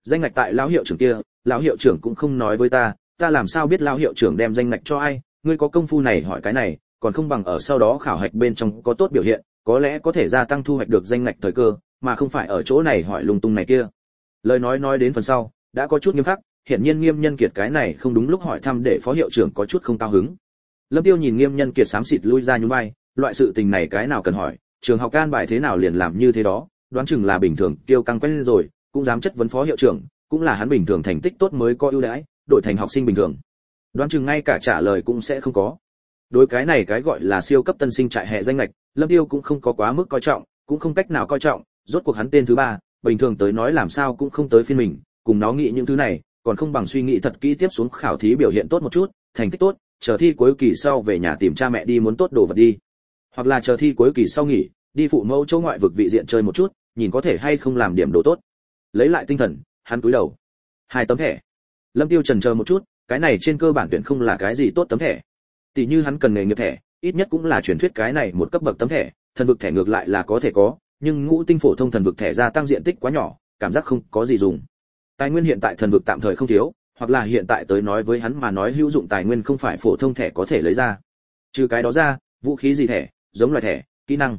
Danh ngạch tại lão hiệu trưởng kia, lão hiệu trưởng cũng không nói với ta làm sao biết lão hiệu trưởng đem danh ngạch cho ai, ngươi có công phu này hỏi cái này, còn không bằng ở sau đó khảo hạch bên trong có tốt biểu hiện, có lẽ có thể gia tăng thu hoạch được danh ngạch thời cơ, mà không phải ở chỗ này hỏi lung tung này kia. Lời nói đến phần sau, đã có chút nghiêm khắc, hiển nhiên Nghiêm Nhân Kiệt cái này không đúng lúc hỏi thăm để phó hiệu trưởng có chút không cao hứng. Lâm Tiêu nhìn Nghiêm Nhân Kiệt xám xịt lui ra nhún vai, loại sự tình này cái nào cần hỏi, trường học an bài thế nào liền làm như thế đó, đoán chừng là bình thường tiêu căng quen rồi, cũng dám chất vấn phó hiệu trưởng, cũng là hắn bình thường thành tích tốt mới có ưu đãi, đổi thành học sinh bình thường, đoán chừng ngay cả trả lời cũng sẽ không có. Đối cái này cái gọi là siêu cấp tân sinh trại hè danh lệch, Lâm Tiêu cũng không có quá mức coi trọng, cũng không cách nào coi trọng, rốt cuộc hắn tên thứ ba, bình thường tới nói làm sao cũng không tới phiên mình, cùng nó nghĩ những thứ này, còn không bằng suy nghĩ thật kỹ tiếp xuống khảo thí biểu hiện tốt một chút, thành tích tốt, chờ thi cuối kỳ sau về nhà tìm cha mẹ đi muốn tốt đồ vật đi. Hoặc là chờ thi cuối kỳ sau nghỉ, đi phụ mẫu chỗ ngoại vực vị diện chơi một chút, nhìn có thể hay không làm điểm đồ tốt. Lấy lại tinh thần, hắn cúi đầu. 2 tấm thẻ. Lâm Tiêu chần chờ một chút, cái này trên cơ bản tuyển không là cái gì tốt tấm thẻ. Tỷ như hắn cần nghề nghiệp thẻ, ít nhất cũng là truyền thuyết cái này một cấp bậc tấm thẻ, thần vực thẻ ngược lại là có thể có, nhưng ngũ tinh phổ thông thần vực thẻ gia tăng diện tích quá nhỏ, cảm giác không có gì dùng. Tài nguyên hiện tại thần vực tạm thời không thiếu, hoặc là hiện tại tới nói với hắn mà nói hữu dụng tài nguyên không phải phổ thông thẻ có thể lấy ra. Trừ cái đó ra, vũ khí gì thẻ, giống loại thẻ, kỹ năng.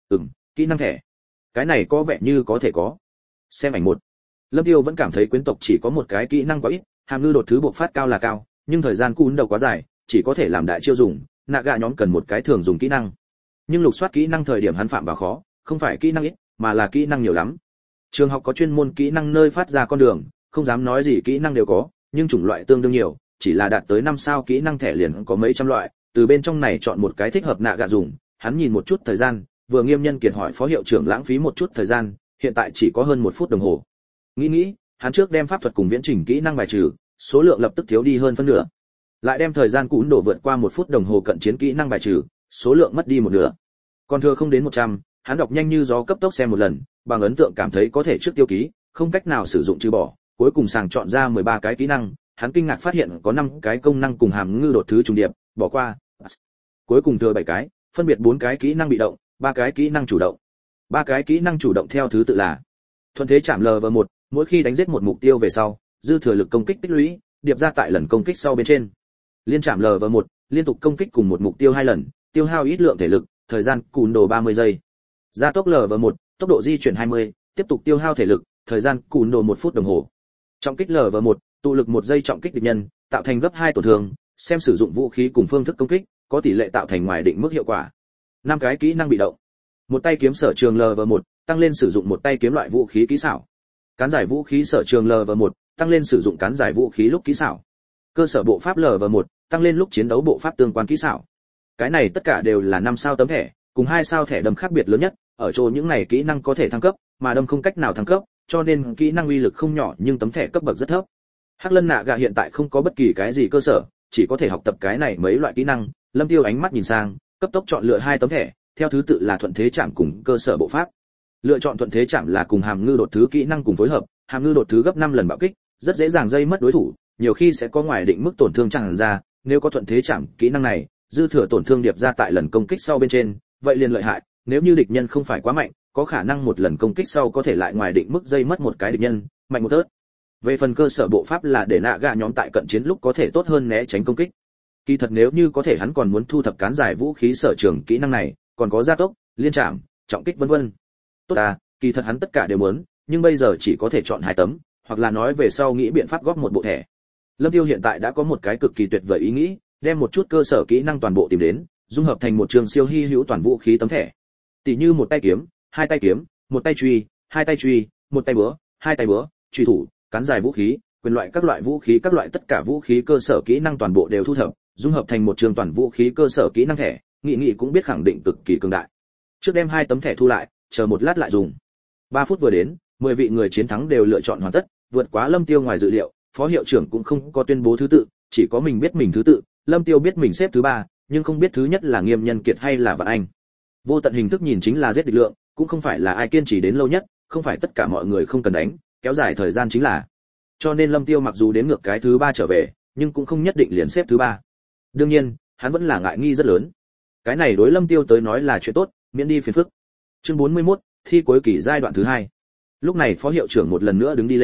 Kỹ năng thẻ. Cái này có vẻ như có thể có. Xem ảnh 1. Lâm Tiêu vẫn cảm thấy quyến tộc chỉ có một cái kỹ năng quá ít, hàm ngư đột thứ bộc phát cao là cao, nhưng thời gian cún đầu quá dài, chỉ có thể làm đại chiêu dùng, nạ gạ nhóm cần một cái thường dùng kỹ năng. Nhưng lục soát kỹ năng thời điểm hắn phạm vào khó, không phải kỹ năng ít, mà là kỹ năng nhiều lắm. Trường học có chuyên môn kỹ năng nơi phát ra con đường, không dám nói gì kỹ năng đều có, nhưng chủng loại tương đương nhiều, chỉ là đạt tới 5 sao kỹ năng thẻ liền có mấy trăm loại, từ bên trong này chọn một cái thích hợp nạ gạ dùng. Hắn nhìn một chút thời gian, vừa Nghiêm Nhân Kiệt hỏi phó hiệu trưởng lãng phí một chút thời gian, hiện tại chỉ có hơn 1 phút đồng hồ. Nghĩ, hắn trước đem pháp thuật cùng viễn trình kỹ năng bài trừ, số lượng lập tức thiếu đi hơn phân nửa. Lại đem thời gian cún đổ vượt qua 1 phút đồng hồ cận chiến kỹ năng bài trừ, số lượng mất đi một nửa. Còn thừa không đến 100, hắn đọc nhanh như gió cấp tốc xem một lần, bằng ấn tượng cảm thấy có thể trước tiêu ký, không cách nào sử dụng trừ bỏ, cuối cùng sàng chọn ra 13 cái kỹ năng, hắn kinh ngạc phát hiện có 5 cái công năng cùng hàm ngư đột thứ trùng điệp, bỏ qua. Cuối cùng thừa 7 cái, phân biệt 4 cái kỹ năng bị động, 3 cái kỹ năng chủ động. 3 cái kỹ năng chủ động theo thứ tự là: thuần thế chạm LV1, mỗi khi đánh giết một mục tiêu về sau, dư thừa lực công kích tích lũy, điệp ra tại lần công kích sau bên trên. Liên chạm LV1, liên tục công kích cùng một mục tiêu 2 lần, tiêu hao ít lượng thể lực, thời gian cùn đồ 30 giây. Gia tốc LV1, tốc độ di chuyển 20, tiếp tục tiêu hao thể lực, thời gian cùn đồ 1 phút đồng hồ. Trọng kích LV1, tụ lực 1 giây trọng kích địch nhân, tạo thành gấp 2 tổn thương, xem sử dụng vũ khí cùng phương thức công kích, có tỷ lệ tạo thành ngoài định mức hiệu quả. 5 cái kỹ năng bị động. Một tay kiếm sở trường LV1, tăng lên sử dụng một tay kiếm loại vũ khí kỹ xảo. Cán giải vũ khí sở trường LV1, tăng lên sử dụng cán giải vũ khí lúc kỹ xảo. Cơ sở bộ pháp LV1, tăng lên lúc chiến đấu bộ pháp tương quan kỹ xảo. Cái này tất cả đều là 5 sao tấm thẻ, cùng 2 sao thẻ đâm khác biệt lớn nhất, ở chỗ những này kỹ năng có thể thăng cấp, mà đâm không cách nào thăng cấp, cho nên kỹ năng uy lực không nhỏ nhưng tấm thẻ cấp bậc rất thấp. Hắc Lân Nạ Gà hiện tại không có bất kỳ cái gì cơ sở, chỉ có thể học tập cái này mấy loại kỹ năng. Lâm Tiêu ánh mắt nhìn sang, cấp tốc chọn lựa 2 tấm thẻ, theo thứ tự là thuận thế chạm cùng cơ sở bộ pháp. Lựa chọn thuận thế chạm là cùng hàm ngư đột thứ kỹ năng cùng phối hợp, hàm ngư đột thứ gấp 5 lần bạo kích, rất dễ dàng dây mất đối thủ, nhiều khi sẽ có ngoài định mức tổn thương tràn ra, nếu có thuận thế chạm kỹ năng này, dư thừa tổn thương điệp ra tại lần công kích sau bên trên, vậy liền lợi hại, nếu như địch nhân không phải quá mạnh, có khả năng một lần công kích sau có thể lại ngoài định mức dây mất một cái địch nhân, mạnh một tớt. Về phần cơ sở bộ pháp là để nạ gạ nhóm tại cận chiến lúc có thể tốt hơn né tránh công kích. Kỳ thật nếu như có thể hắn còn muốn thu thập cán giải vũ khí sở trường kỹ năng này, còn có gia tốc, liên chạm, trọng kích vân vân. Tốt à, kỳ thật hắn tất cả đều muốn, nhưng bây giờ chỉ có thể chọn 2 tấm, hoặc là nói về sau nghĩ biện pháp góp một bộ thẻ. Lâm Tiêu hiện tại đã có một cái cực kỳ tuyệt vời ý nghĩ, đem một chút cơ sở kỹ năng toàn bộ tìm đến, dung hợp thành một trường siêu hi hữu toàn vũ khí tấm thẻ. Tỷ như một tay kiếm, 2 tay kiếm, một tay truy, 2 tay truy, một tay búa, 2 tay búa, truy thủ, cán dài vũ khí, quyền loại các loại vũ khí, các loại tất cả vũ khí cơ sở kỹ năng toàn bộ đều thu thập, dung hợp thành một trường toàn vũ khí cơ sở kỹ năng thẻ, nghị cũng biết khẳng định cực kỳ cường đại. Trước đem 2 tấm thẻ thu lại, chờ một lát lại dùng. 3 phút vừa đến, 10 vị người chiến thắng đều lựa chọn hoàn tất, vượt quá Lâm Tiêu ngoài dự liệu, phó hiệu trưởng cũng không có tuyên bố thứ tự, chỉ có mình biết mình thứ tự, Lâm Tiêu biết mình xếp thứ 3, nhưng không biết thứ nhất là Nghiêm Nhân Kiệt hay là Vạn Anh. Vô tận hình thức nhìn chính là giết địch lượng, cũng không phải là ai kiên trì đến lâu nhất, không phải tất cả mọi người không cần đánh, kéo dài thời gian chính là. Cho nên Lâm Tiêu mặc dù đến ngược cái thứ 3 trở về, nhưng cũng không nhất định liền xếp thứ 3. Đương nhiên, hắn vẫn là ngại nghi rất lớn. Cái này đối Lâm Tiêu tới nói là chuyện tốt, miễn đi phiền phức. Chương 41, thi cuối kỳ giai đoạn thứ 2. Lúc này phó hiệu trưởng một lần nữa đứng đi lên,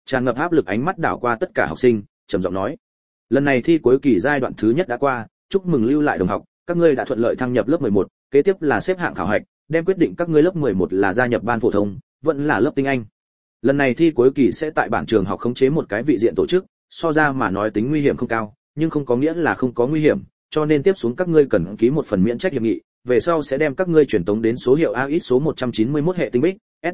tràn ngập áp lực ánh mắt đảo qua tất cả học sinh, trầm giọng nói: lần này thi cuối kỳ giai đoạn thứ nhất đã qua, chúc mừng lưu lại đồng học, các ngươi đã thuận lợi thăng nhập lớp 11, kế tiếp là xếp hạng khảo hạch, đem quyết định các ngươi lớp 11 là gia nhập ban phổ thông, vẫn là lớp tinh anh. Lần này thi cuối kỳ sẽ tại bản trường học khống chế một cái vị diện tổ chức, so ra mà nói tính nguy hiểm không cao, nhưng không có nghĩa là không có nguy hiểm, cho nên tiếp xuống các ngươi cần ký một phần miễn trách hiệp nghị, về sau sẽ đem các ngươi truyền tống đến số hiệu AX số 191 hệ tinh bích,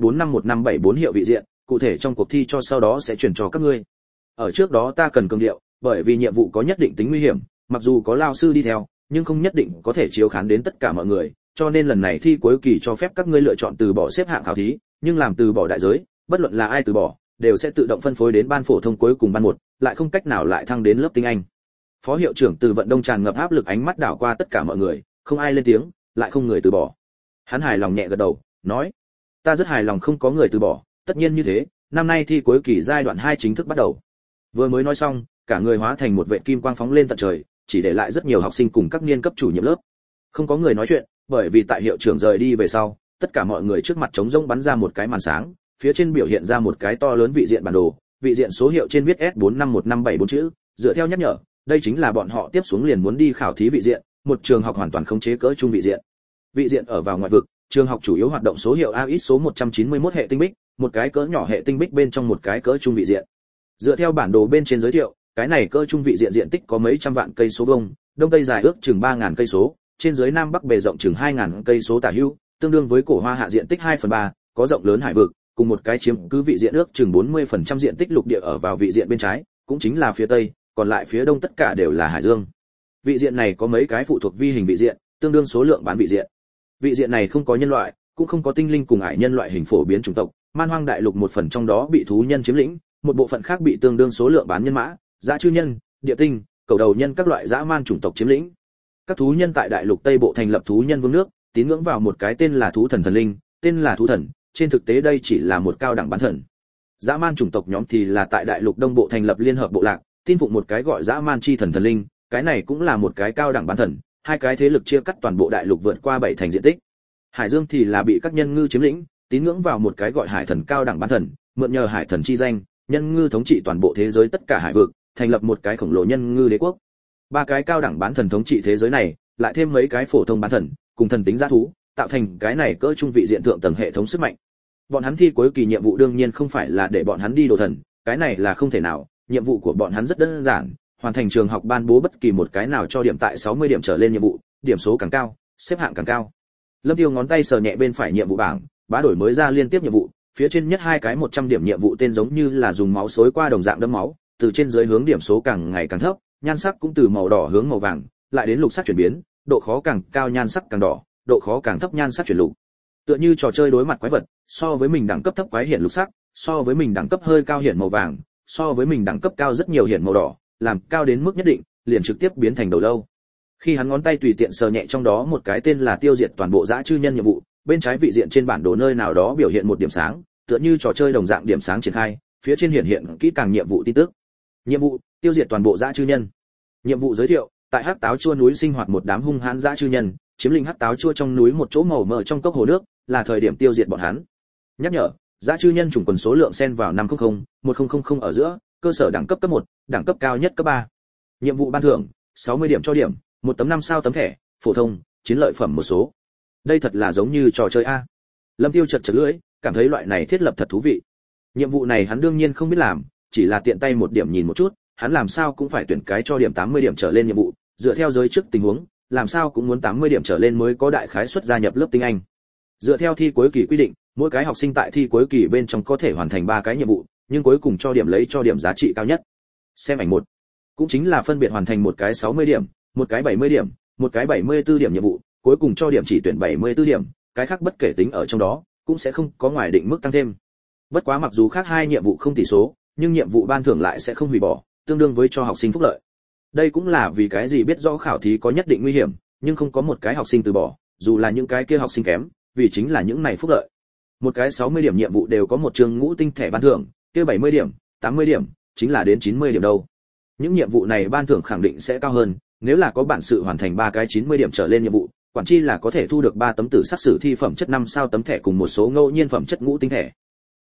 S451574 hiệu vị diện, cụ thể trong cuộc thi cho sau đó sẽ chuyển cho các ngươi. Ở trước đó ta cần cường điệu, bởi vì nhiệm vụ có nhất định tính nguy hiểm, mặc dù có lao sư đi theo, nhưng không nhất định có thể chiếu khán đến tất cả mọi người, cho nên lần này thi cuối kỳ cho phép các ngươi lựa chọn từ bỏ xếp hạng khảo thí, nhưng làm từ bỏ đại giới, bất luận là ai từ bỏ, đều sẽ tự động phân phối đến ban phổ thông cuối cùng ban 1, lại không cách nào lại thăng đến lớp tinh anh. Phó hiệu trưởng Từ Vận Đông tràn ngập áp lực ánh mắt đảo qua tất cả mọi người, không ai lên tiếng, lại không người từ bỏ. Hắn hài lòng nhẹ gật đầu, nói: ta rất hài lòng không có người từ bỏ, tất nhiên như thế, năm nay thi cuối kỳ giai đoạn 2 chính thức bắt đầu. Vừa mới nói xong, cả người hóa thành một vệt kim quang phóng lên tận trời, chỉ để lại rất nhiều học sinh cùng các niên cấp chủ nhiệm lớp. Không có người nói chuyện, bởi vì tại hiệu trưởng rời đi về sau, tất cả mọi người trước mặt trống rỗng bắn ra một cái màn sáng, phía trên biểu hiện ra một cái to lớn vị diện bản đồ, vị diện số hiệu trên viết S451574 chữ, dựa theo nhắc nhở, đây chính là bọn họ tiếp xuống liền muốn đi khảo thí vị diện, một trường học hoàn toàn khống chế cỡ trung vị diện. Vị diện ở vào ngoại vực, trường học chủ yếu hoạt động số hiệu AX số 191 hệ tinh bích, một cái cỡ nhỏ hệ tinh bích bên trong một cái cỡ trung vị diện. Dựa theo bản đồ bên trên giới thiệu, cái này cỡ trung vị diện diện tích có mấy trăm vạn cây số vuông, đông tây dài ước chừng 3000 cây số, trên dưới nam bắc bề rộng chừng 2000 cây số tả hữu, tương đương với cổ Hoa Hạ diện tích 2/3, có rộng lớn hải vực, cùng một cái chiếm cứ vị diện ước chừng 40% diện tích lục địa ở vào vị diện bên trái, cũng chính là phía tây, còn lại phía đông tất cả đều là hải dương. Vị diện này có mấy cái phụ thuộc vi hình vị diện, tương đương số lượng bán vị diện. Vị diện này không có nhân loại, cũng không có tinh linh cùng ải nhân loại hình phổ biến chủng tộc, man hoang đại lục một phần trong đó bị thú nhân chiếm lĩnh, một bộ phận khác bị tương đương số lượng bán nhân mã, dã chư nhân, địa tinh, cầu đầu nhân các loại dã man chủng tộc chiếm lĩnh. Các thú nhân tại đại lục Tây Bộ thành lập thú nhân vương nước, tín ngưỡng vào một cái tên là thú thần thần linh, tên là thú thần, trên thực tế đây chỉ là một cao đẳng bán thần. Dã man chủng tộc nhóm thì là tại đại lục Đông Bộ thành lập liên hợp bộ lạc, tin phụng một cái gọi dã man chi thần thần linh, cái này cũng là một cái cao đẳng bán thần, hai cái thế lực chia cắt toàn bộ đại lục vượt qua 7 thành diện tích. Hải Dương thì là bị các nhân ngư chiếm lĩnh, tín ngưỡng vào một cái gọi hải thần cao đẳng bán thần, mượn nhờ hải thần chi danh, nhân ngư thống trị toàn bộ thế giới tất cả hải vực, thành lập một cái khổng lồ nhân ngư đế quốc. Ba cái cao đẳng bán thần thống trị thế giới này, lại thêm mấy cái phổ thông bán thần, cùng thần tính giá thú, tạo thành cái này cỡ trung vị diện thượng tầng hệ thống sức mạnh. Bọn hắn thi cuối kỳ nhiệm vụ đương nhiên không phải là để bọn hắn đi đồ thần, cái này là không thể nào, nhiệm vụ của bọn hắn rất đơn giản, hoàn thành trường học ban bố bất kỳ một cái nào cho điểm tại 60 điểm trở lên nhiệm vụ, điểm số càng cao, xếp hạng càng cao. Lâm Tiêu ngón tay sờ nhẹ bên phải nhiệm vụ bảng, bá đổi mới ra liên tiếp nhiệm vụ, phía trên nhất hai cái 100 điểm nhiệm vụ tên giống như là dùng máu xối qua đồng dạng đấm máu, từ trên dưới hướng điểm số càng ngày càng thấp, nhan sắc cũng từ màu đỏ hướng màu vàng, lại đến lục sắc chuyển biến, độ khó càng cao nhan sắc càng đỏ, độ khó càng thấp nhan sắc chuyển lục. Tựa như trò chơi đối mặt quái vật, so với mình đẳng cấp thấp quái hiển lục sắc, so với mình đẳng cấp hơi cao hiển màu vàng, so với mình đẳng cấp cao rất nhiều hiển màu đỏ, làm cao đến mức nhất định, liền trực tiếp biến thành đầu lâu. Khi hắn ngón tay tùy tiện sờ nhẹ trong đó một cái tên là tiêu diệt toàn bộ dã chư nhân nhiệm vụ, bên trái vị diện trên bản đồ nơi nào đó biểu hiện một điểm sáng, tựa như trò chơi đồng dạng điểm sáng triển khai, phía trên hiện hiện kỹ càng nhiệm vụ tin tức. Nhiệm vụ: tiêu diệt toàn bộ dã chư nhân. Nhiệm vụ giới thiệu: tại Hắc Táo Chua núi sinh hoạt một đám hung hãn dã chư nhân, chiếm lĩnh Hắc Táo Chua trong núi một chỗ màu mờ trong cốc hồ nước, là thời điểm tiêu diệt bọn hắn. Nhắc nhở: dã chư nhân chủng quần số lượng xen vào 500, 1000 ở giữa, cơ sở đẳng cấp cấp 1, đẳng cấp cao nhất cấp 3. Nhiệm vụ ban thưởng: 60 điểm cho điểm, một tấm 5 sao tấm thẻ, phổ thông, chiến lợi phẩm một số. Đây thật là giống như trò chơi a. Lâm Tiêu chật lưỡi, cảm thấy loại này thiết lập thật thú vị. Nhiệm vụ này hắn đương nhiên không biết làm, chỉ là tiện tay một điểm nhìn một chút, hắn làm sao cũng phải tuyển cái cho điểm 80 điểm trở lên nhiệm vụ, dựa theo giới trước tình huống, làm sao cũng muốn 80 điểm trở lên mới có đại khái suất gia nhập lớp tiếng Anh. Dựa theo thi cuối kỳ quy định, mỗi cái học sinh tại thi cuối kỳ bên trong có thể hoàn thành 3 cái nhiệm vụ, nhưng cuối cùng cho điểm lấy cho điểm giá trị cao nhất. Xem ảnh 1, cũng chính là phân biệt hoàn thành một cái 60 điểm, một cái 70 điểm, một cái 74 điểm nhiệm vụ, cuối cùng cho điểm chỉ tuyển 74 điểm, cái khác bất kể tính ở trong đó, cũng sẽ không có ngoài định mức tăng thêm. Bất quá mặc dù khác hai nhiệm vụ không tỷ số, nhưng nhiệm vụ ban thưởng lại sẽ không hủy bỏ, tương đương với cho học sinh phúc lợi. Đây cũng là vì cái gì biết rõ khảo thí có nhất định nguy hiểm, nhưng không có một cái học sinh từ bỏ, dù là những cái kia học sinh kém, vì chính là những này phúc lợi. Một cái 60 điểm nhiệm vụ đều có một trường ngũ tinh thẻ ban thưởng, kia 70 điểm, 80 điểm, chính là đến 90 điểm đâu. Những nhiệm vụ này ban thưởng khẳng định sẽ cao hơn, nếu là có bản sự hoàn thành 3 cái 90 điểm trở lên nhiệm vụ, quản chi là có thể thu được 3 tấm tử sắc sử thi phẩm chất 5 sao tấm thẻ cùng một số ngẫu nhiên phẩm chất ngũ tinh thẻ.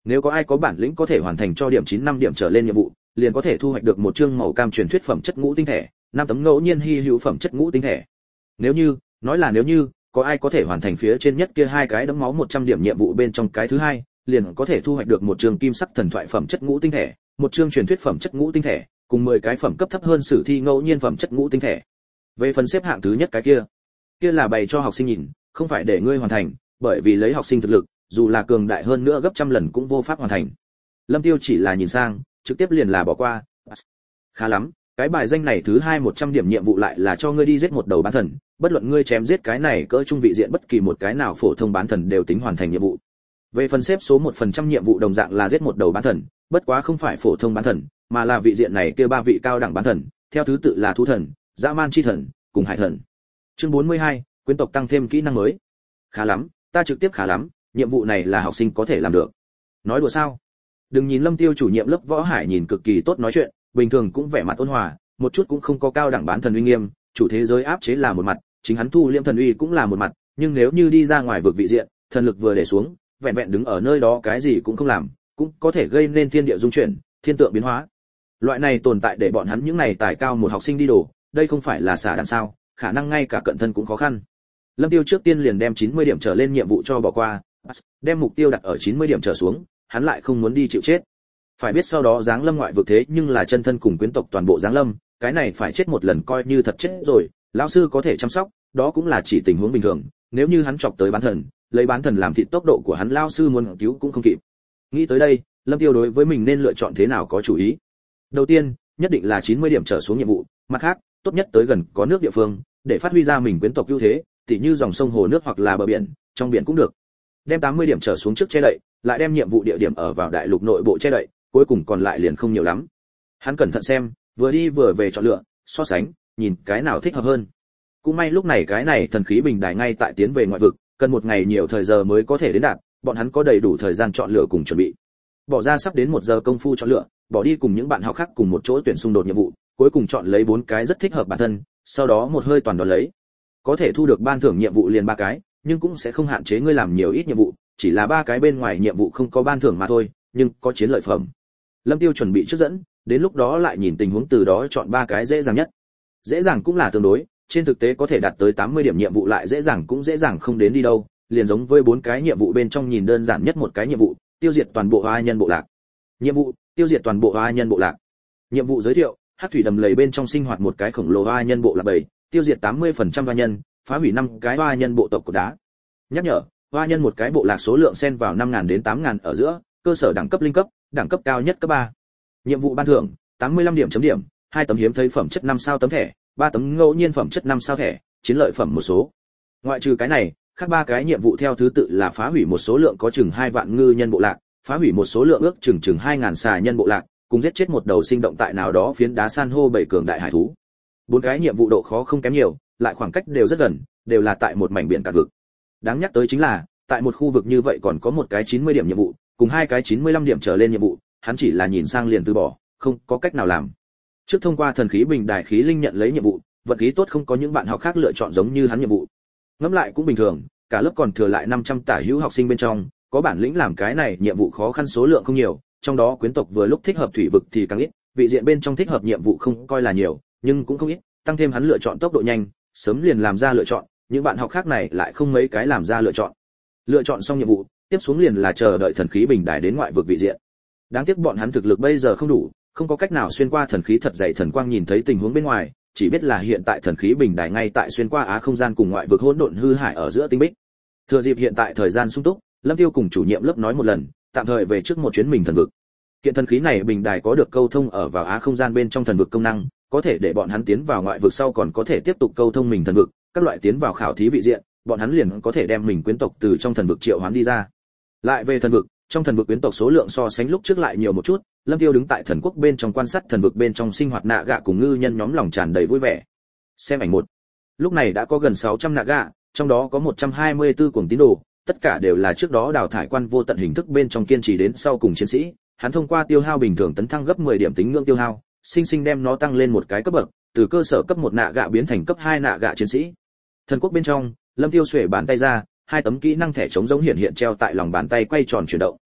Nếu có ai có bản lĩnh có thể hoàn thành cho điểm 95 điểm trở lên nhiệm vụ, liền có thể thu hoạch được một chương màu cam truyền thuyết phẩm chất ngũ tinh thể, 5 tấm ngẫu nhiên hy hữu phẩm chất ngũ tinh thể. Nếu như, nói là nếu như, có ai có thể hoàn thành phía trên nhất kia hai cái đấm máu 100 điểm nhiệm vụ bên trong cái thứ hai, liền có thể thu hoạch được một chương kim sắc thần thoại phẩm chất ngũ tinh thể, một chương truyền thuyết phẩm chất ngũ tinh thể, cùng 10 cái phẩm cấp thấp hơn sử thi ngẫu nhiên phẩm chất ngũ tinh thể. Về phần xếp hạng thứ nhất cái kia là bày cho học sinh nhìn, không phải để ngươi hoàn thành, bởi vì lấy học sinh thực lực, dù là cường đại hơn nữa gấp trăm lần cũng vô pháp hoàn thành. Lâm Tiêu chỉ là nhìn sang, trực tiếp liền là bỏ qua. Khá lắm, cái bài danh này thứ 100 điểm nhiệm vụ lại là cho ngươi đi giết một đầu bán thần, bất luận ngươi chém giết cái này cỡ trung vị diện bất kỳ một cái nào phổ thông bán thần đều tính hoàn thành nhiệm vụ. Về phần xếp số 1% nhiệm vụ đồng dạng là giết một đầu bán thần, bất quá không phải phổ thông bán thần, mà là vị diện này kia ba vị cao đẳng bán thần, theo thứ tự là thú thần, dã man chi thần, cùng hải thần. Chương 42, quyến tộc tăng thêm kỹ năng mới. Khá lắm, ta trực tiếp khá lắm, nhiệm vụ này là học sinh có thể làm được. Nói đùa sao? Đừng nhìn Lâm Tiêu chủ nhiệm lớp Võ Hải nhìn cực kỳ tốt nói chuyện, bình thường cũng vẻ mặt ôn hòa, một chút cũng không có cao đẳng bán thần uy nghiêm, chủ thế giới áp chế là một mặt, chính hắn thu liễm thần uy cũng là một mặt, nhưng nếu như đi ra ngoài vực vị diện, thần lực vừa để xuống, vẹn vẹn đứng ở nơi đó cái gì cũng không làm, cũng có thể gây nên thiên địa dung chuyển, thiên tượng biến hóa. Loại này tồn tại để bọn hắn những này tài cao một học sinh đi đổ, đây không phải là xả đạn sao, khả năng ngay cả cận thân cũng khó khăn. Lâm Tiêu trước tiên liền đem 90 điểm trở lên nhiệm vụ cho bỏ qua, đem mục tiêu đặt ở 90 điểm trở xuống, hắn lại không muốn đi chịu chết. Phải biết sau đó giáng lâm ngoại vực thế nhưng là chân thân cùng quyến tộc toàn bộ giáng lâm, cái này phải chết một lần coi như thật chết rồi, lão sư có thể chăm sóc, đó cũng là chỉ tình huống bình thường, nếu như hắn chọc tới bán thần, lấy bán thần làm thịt tốc độ của hắn lão sư muốn cứu cũng không kịp. Nghĩ tới đây, Lâm Tiêu đối với mình nên lựa chọn thế nào có chủ ý. Đầu tiên, nhất định là 90 điểm trở xuống nhiệm vụ, mặt khác, tốt nhất tới gần có nước địa phương, để phát huy ra mình quyến tộc ưu thế, tỉ như dòng sông hồ nước hoặc là bờ biển, trong biển cũng được. Đem 80 điểm trở xuống trước che đậy, lại đem nhiệm vụ địa điểm ở vào đại lục nội bộ che đậy, cuối cùng còn lại liền không nhiều lắm. Hắn cẩn thận xem, vừa đi vừa về chọn lựa, so sánh, nhìn cái nào thích hợp hơn. Cũng may lúc này cái này thần khí bình đài ngay tại tiến về ngoại vực, cần một ngày nhiều thời giờ mới có thể đến đạt, bọn hắn có đầy đủ thời gian chọn lựa cùng chuẩn bị. Bỏ ra sắp đến 1 giờ công phu chọn lựa, bỏ đi cùng những bạn học khác cùng một chỗ tuyển xung đột nhiệm vụ, cuối cùng chọn lấy 4 cái rất thích hợp bản thân, sau đó một hơi toàn đón lấy. Có thể thu được ban thưởng nhiệm vụ liền 3 cái, nhưng cũng sẽ không hạn chế ngươi làm nhiều ít nhiệm vụ, chỉ là 3 cái bên ngoài nhiệm vụ không có ban thưởng mà thôi, nhưng có chiến lợi phẩm. Lâm Tiêu chuẩn bị trước dẫn, đến lúc đó lại nhìn tình huống từ đó chọn 3 cái dễ dàng nhất. Dễ dàng cũng là tương đối, trên thực tế có thể đạt tới 80 điểm nhiệm vụ lại dễ dàng cũng dễ dàng không đến đi đâu, liền giống với 4 cái nhiệm vụ bên trong nhìn đơn giản nhất một cái nhiệm vụ, tiêu diệt toàn bộ hoa nhân bộ lạc. Nhiệm vụ, tiêu diệt toàn bộ hoa nhân bộ lạc. Nhiệm vụ giới thiệu, hắc thủy đầm lầy bên trong sinh hoạt một cái khổng lồ hoa nhân bộ lạc bầy, tiêu diệt 80% hoa nhân, phá hủy 5 cái hoa nhân bộ tộc của đá. Nhắc nhở, hoa nhân một cái bộ lạc số lượng xen vào 5.000 đến 8.000 ở giữa, cơ sở đẳng cấp linh cấp, đẳng cấp cao nhất cấp 3. Nhiệm vụ ban thưởng, 85 điểm chấm điểm, 2 tấm hiếm thấy phẩm chất 5 sao tấm thẻ, 3 tấm ngẫu nhiên phẩm chất 5 sao thẻ, chiến lợi phẩm một số. Ngoại trừ cái này, khác 3 cái nhiệm vụ theo thứ tự là phá hủy một số lượng có chừng 2 vạn ngư nhân bộ lạc, phá hủy một số lượng ước chừng 2.000 xà nhân bộ lạc, cùng giết chết một đầu sinh động tại nào đó phiến đá san hô bảy cường đại hải thú. 4 cái nhiệm vụ độ khó không kém nhiều, lại khoảng cách đều rất gần, đều là tại một mảnh biển cạn vực. Đáng nhắc tới chính là, tại một khu vực như vậy còn có một cái 90 điểm nhiệm vụ, cùng 2 cái 95 điểm trở lên nhiệm vụ, hắn chỉ là nhìn sang liền từ bỏ, không có cách nào làm. Trước thông qua thần khí bình đài khí linh nhận lấy nhiệm vụ, vận khí tốt không có những bạn học khác lựa chọn giống như hắn nhiệm vụ. Ngẫm lại cũng bình thường, cả lớp còn thừa lại 500 tả hữu học sinh bên trong, có bản lĩnh làm cái này nhiệm vụ khó khăn số lượng không nhiều, trong đó quyến tộc vừa lúc thích hợp thủy vực thì càng ít, vị diện bên trong thích hợp nhiệm vụ không coi là nhiều, nhưng cũng không ít, tăng thêm hắn lựa chọn tốc độ nhanh, sớm liền làm ra lựa chọn, những bạn học khác này lại không mấy cái làm ra lựa chọn. Lựa chọn xong nhiệm vụ, tiếp xuống liền là chờ đợi thần khí bình đài đến ngoại vực vị diện. Đáng tiếc bọn hắn thực lực bây giờ không đủ, không có cách nào xuyên qua thần khí thật dày thần quang nhìn thấy tình huống bên ngoài, chỉ biết là hiện tại thần khí bình đài ngay tại xuyên qua á không gian cùng ngoại vực hỗn độn hư hải ở giữa tinh bích. Thừa dịp hiện tại thời gian sung túc, Lâm Tiêu cùng chủ nhiệm lớp nói một lần, tạm thời về trước một chuyến mình thần vực. Kiện thần khí này bình đài có được câu thông ở vào á không gian bên trong thần vực công năng, có thể để bọn hắn tiến vào ngoại vực sau còn có thể tiếp tục câu thông mình thần vực, các loại tiến vào khảo thí vị diện, bọn hắn liền có thể đem mình quyến tộc từ trong thần vực triệu hoán đi ra. Lại về thần vực, trong thần vực quyến tộc số lượng so sánh lúc trước lại nhiều một chút, Lâm Tiêu đứng tại thần quốc bên trong quan sát thần vực bên trong sinh hoạt nạ gạ cùng ngư nhân nhóm lòng tràn đầy vui vẻ. Xem ảnh 1. Lúc này đã có gần 600 nạ gạ, trong đó có 124 cuồng tín đồ, tất cả đều là trước đó đào thải quan vô tận hình thức bên trong kiên trì đến sau cùng chiến sĩ, hắn thông qua tiêu hao bình thường tấn thăng gấp 10 điểm tính ngưỡng tiêu hao, sinh sinh đem nó tăng lên một cái cấp bậc, từ cơ sở cấp 1 nạ gạ biến thành cấp 2 nạ gạ chiến sĩ. Thần quốc bên trong, Lâm Tiêu xuề bàn tay ra, 2 tấm kỹ năng thẻ chống giống hiện hiện treo tại lòng bàn tay quay tròn chuyển động.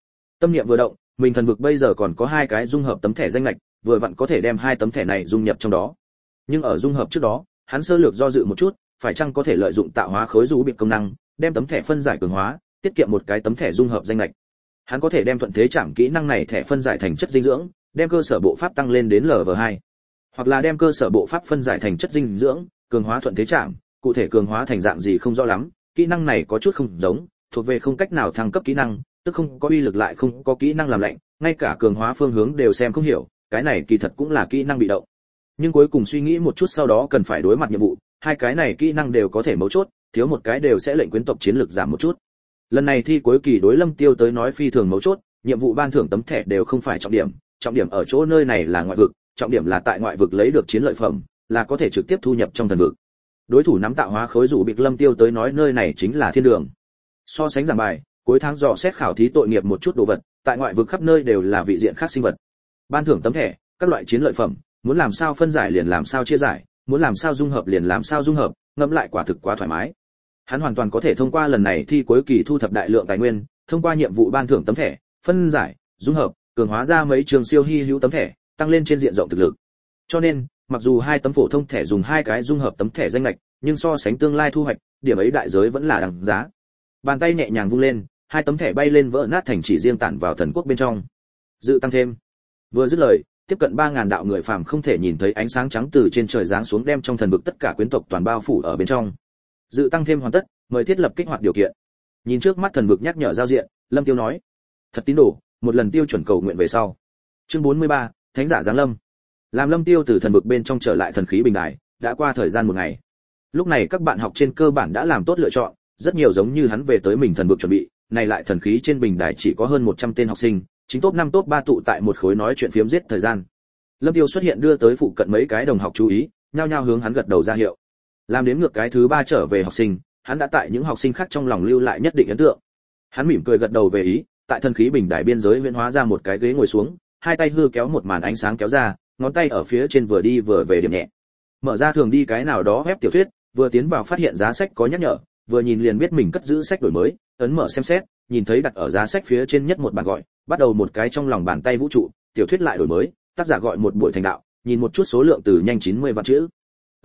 Tâm niệm vừa động, mình thần vực bây giờ còn có 2 cái dung hợp tấm thẻ danh lệch, vừa vặn có thể đem 2 tấm thẻ này dung nhập trong đó. Nhưng ở dung hợp trước đó, hắn sơ lược do dự một chút, phải chăng có thể lợi dụng tạo hóa khối rũ biệt công năng, đem tấm thẻ phân giải cường hóa, tiết kiệm một cái tấm thẻ dung hợp danh lệch. Hắn có thể đem thuận thế chạm kỹ năng này thẻ phân giải thành chất dinh dưỡng, đem cơ sở bộ pháp tăng lên đến Lv2, hoặc là đem cơ sở bộ pháp phân giải thành chất dinh dưỡng, cường hóa thuận thế chạm, cụ thể cường hóa thành dạng gì không rõ lắm, kỹ năng này có chút không giống, thuộc về không cách nào thăng cấp kỹ năng, tức không có uy lực lại không có kỹ năng làm lạnh, ngay cả cường hóa phương hướng đều xem không hiểu, cái này kỳ thật cũng là kỹ năng bị động. Nhưng cuối cùng suy nghĩ một chút sau đó cần phải đối mặt nhiệm vụ, 2 cái này kỹ năng đều có thể mấu chốt, thiếu một cái đều sẽ lệnh quyến tộc chiến lực giảm một chút. Lần này thi cuối kỳ đối Lâm Tiêu tới nói phi thường mấu chốt, nhiệm vụ ban thưởng tấm thẻ đều không phải trọng điểm ở chỗ nơi này là ngoại vực, trọng điểm là tại ngoại vực lấy được chiến lợi phẩm, là có thể trực tiếp thu nhập trong thần vực. Đối thủ nắm tạo hóa khối rủ bịch Lâm Tiêu tới nói nơi này chính là thiên đường. So sánh giảng bài, cuối tháng dò xét khảo thí tội nghiệp một chút đồ vật, tại ngoại vực khắp nơi đều là vị diện khác sinh vật. Ban thưởng tấm thẻ, các loại chiến lợi phẩm, muốn làm sao phân giải liền làm sao chia giải, muốn làm sao dung hợp liền làm sao dung hợp, ngẫm lại quả thực quá thoải mái. Hắn hoàn toàn có thể thông qua lần này thi cuối kỳ thu thập đại lượng tài nguyên, thông qua nhiệm vụ ban thưởng tấm thẻ, phân giải, dung hợp, cường hóa ra mấy trường siêu hi hữu tấm thẻ, tăng lên trên diện rộng thực lực. Cho nên, mặc dù 2 tấm phổ thông thẻ dùng 2 cái dung hợp tấm thẻ danh lệch, nhưng so sánh tương lai thu hoạch, điểm ấy đại giới vẫn là đáng giá. Bàn tay nhẹ nhàng vung lên, 2 tấm thẻ bay lên vỡ nát thành chỉ riêng tản vào thần quốc bên trong. Dự tăng thêm. Vừa dứt lời, tiếp cận 3000 đạo người phàm không thể nhìn thấy ánh sáng trắng từ trên trời giáng xuống đem trong thần vực tất cả quyến tộc toàn bao phủ ở bên trong. Dự tăng thêm hoàn tất, mời thiết lập kích hoạt điều kiện. Nhìn trước mắt thần vực nhắc nhở giao diện, Lâm Tiêu nói: "Thật tín đồ, một lần tiêu chuẩn cầu nguyện về sau." Chương 43, Thánh giả giáng lâm. Làm Lâm Tiêu từ thần vực bên trong trở lại thần khí bình đài, đã qua thời gian 1 ngày. Lúc này các bạn học trên cơ bản đã làm tốt lựa chọn, rất nhiều giống như hắn về tới mình thần vực chuẩn bị, này lại thần khí trên bình đài chỉ có hơn 100 tên học sinh, chính top 5 top 3 tụ tại một khối nói chuyện phiếm giết thời gian. Lâm Tiêu xuất hiện đưa tới phụ cận mấy cái đồng học chú ý, nhao nhao hướng hắn gật đầu ra hiệu. Làm đến ngược cái thứ 3 trở về học sinh, hắn đã tại những học sinh khác trong lòng lưu lại nhất định ấn tượng. Hắn mỉm cười gật đầu về ý, tại thần khí bình đài biên giới huyễn hóa ra một cái ghế ngồi xuống, 2 tay hư kéo một màn ánh sáng kéo ra, ngón tay ở phía trên vừa đi vừa về điểm nhẹ. Mở ra thường đi cái nào đó web tiểu thuyết, vừa tiến vào phát hiện giá sách có nhắc nhở, vừa nhìn liền biết mình cất giữ sách đổi mới, ấn mở xem xét, nhìn thấy đặt ở giá sách phía trên nhất một bàn gọi, bắt đầu một cái trong lòng bàn tay vũ trụ, tiểu thuyết lại đổi mới, tác giả gọi một buổi thành đạo, nhìn một chút số lượng từ nhanh 90 vạn chữ.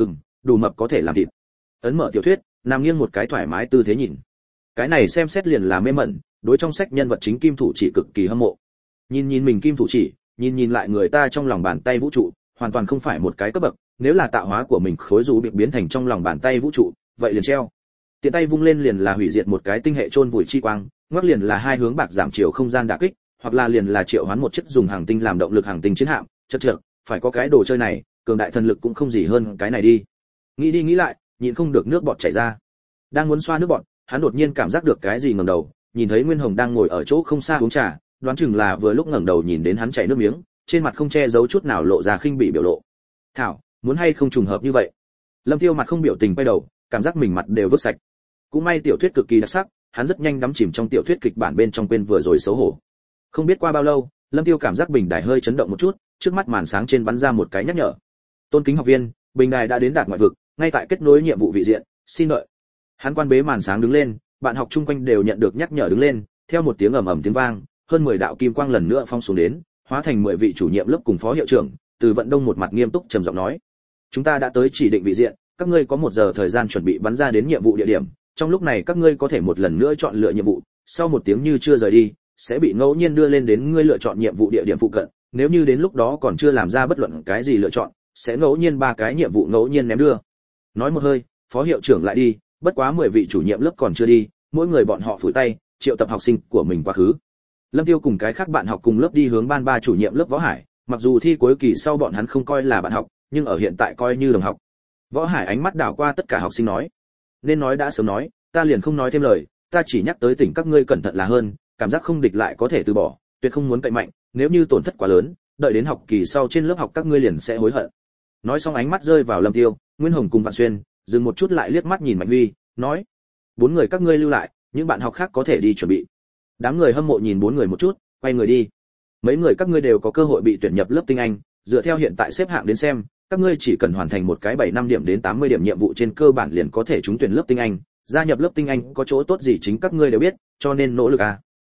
Đủ mập có thể làm thịt. Ấn mở tiểu thuyết, nằm nghiêng một cái thoải mái tư thế nhìn. Cái này xem xét liền là mê mẩn, đối trong sách nhân vật chính kim thủ chỉ cực kỳ hâm mộ. Nhìn mình kim thủ chỉ, nhìn lại người ta trong lòng bàn tay vũ trụ, hoàn toàn không phải một cái cấp bậc, nếu là tạo hóa của mình khối rú bị biến thành trong lòng bàn tay vũ trụ, vậy liền treo. Tiện tay vung lên liền là hủy diệt một cái tinh hệ chôn vùi chi quang, ngoắc liền là 2 hướng bạc giảm chiều không gian đả kích, hoặc là liền là triệu hoán một chiếc dùng hàng tinh làm động lực hàng tinh chiến hạm, chậc, phải có cái đồ chơi này, cường đại thần lực cũng không gì hơn cái này đi. Nghĩ đi nghĩ lại, nhịn không được nước bọt chảy ra. Đang muốn xoa nước bọt, hắn đột nhiên cảm giác được cái gì ngẩng đầu, nhìn thấy Nguyên Hồng đang ngồi ở chỗ không xa uống trà, đoán chừng là vừa lúc ngẩng đầu nhìn đến hắn chảy nước miếng, trên mặt không che giấu chút nào lộ ra khinh bỉ biểu lộ. "Thảo, muốn hay không trùng hợp như vậy?" Lâm Tiêu mặt không biểu tình quay đầu, cảm giác mình mặt đều vứt sạch. Cũng may tiểu thuyết cực kỳ đặc sắc, hắn rất nhanh đắm chìm trong tiểu thuyết kịch bản bên trong quên vừa rồi xấu hổ. Không biết qua bao lâu, Lâm Tiêu cảm giác bình đài hơi chấn động một chút, trước mắt màn sáng trên bắn ra một cái nhắc nhở. "Tôn kính học viên, bình đài đã đến đạt ngoại vực, ngay tại kết nối nhiệm vụ vị diện, xin đợi." Hắn quan bế màn sáng đứng lên, bạn học chung quanh đều nhận được nhắc nhở đứng lên, theo một tiếng ầm ầm tiếng vang, hơn 10 đạo kim quang lần nữa phong xuống đến, hóa thành 10 vị chủ nhiệm lớp cùng phó hiệu trưởng, Từ Vận Đông một mặt nghiêm túc trầm giọng nói: "Chúng ta đã tới chỉ định vị diện, các ngươi có 1 giờ thời gian chuẩn bị bắn ra đến nhiệm vụ địa điểm, trong lúc này các ngươi có thể một lần nữa chọn lựa nhiệm vụ, sau 1 tiếng như chưa rời đi, sẽ bị ngẫu nhiên đưa lên đến ngươi lựa chọn nhiệm vụ địa điểm phụ cận, nếu như đến lúc đó còn chưa làm ra bất luận cái gì lựa chọn, sẽ ngẫu nhiên 3 cái nhiệm vụ ngẫu nhiên ném đưa." Nói một hơi, phó hiệu trưởng lại đi, bất quá 10 vị chủ nhiệm lớp còn chưa đi, mỗi người bọn họ phủi tay, triệu tập học sinh của mình quá khứ. Lâm Tiêu cùng cái khác bạn học cùng lớp đi hướng ban 3 chủ nhiệm lớp Võ Hải, mặc dù thi cuối kỳ sau bọn hắn không coi là bạn học, nhưng ở hiện tại coi như đồng học. Võ Hải ánh mắt đảo qua tất cả học sinh nói: "Nên nói đã sớm nói, ta liền không nói thêm lời, ta chỉ nhắc tới tỉnh các ngươi cẩn thận là hơn, cảm giác không địch lại có thể từ bỏ, tuyệt không muốn cậy mạnh, nếu như tổn thất quá lớn, đợi đến học kỳ sau trên lớp học các ngươi liền sẽ hối hận." Nói xong ánh mắt rơi vào Lâm Tiêu, Nguyên Hồng cùng Vạn Xuyên, dừng một chút lại liếc mắt nhìn Mạnh Huy, nói: "4 người các ngươi lưu lại, những bạn học khác có thể đi chuẩn bị." Đám người hâm mộ nhìn 4 người một chút, quay người đi. "Mấy người các ngươi đều có cơ hội bị tuyển nhập lớp tinh anh, dựa theo hiện tại xếp hạng đến xem, các ngươi chỉ cần hoàn thành một cái 75 điểm đến 80 điểm nhiệm vụ trên cơ bản liền có thể trúng tuyển lớp tinh anh, gia nhập lớp tinh anh có chỗ tốt gì chính các ngươi đều biết, cho nên nỗ lực à."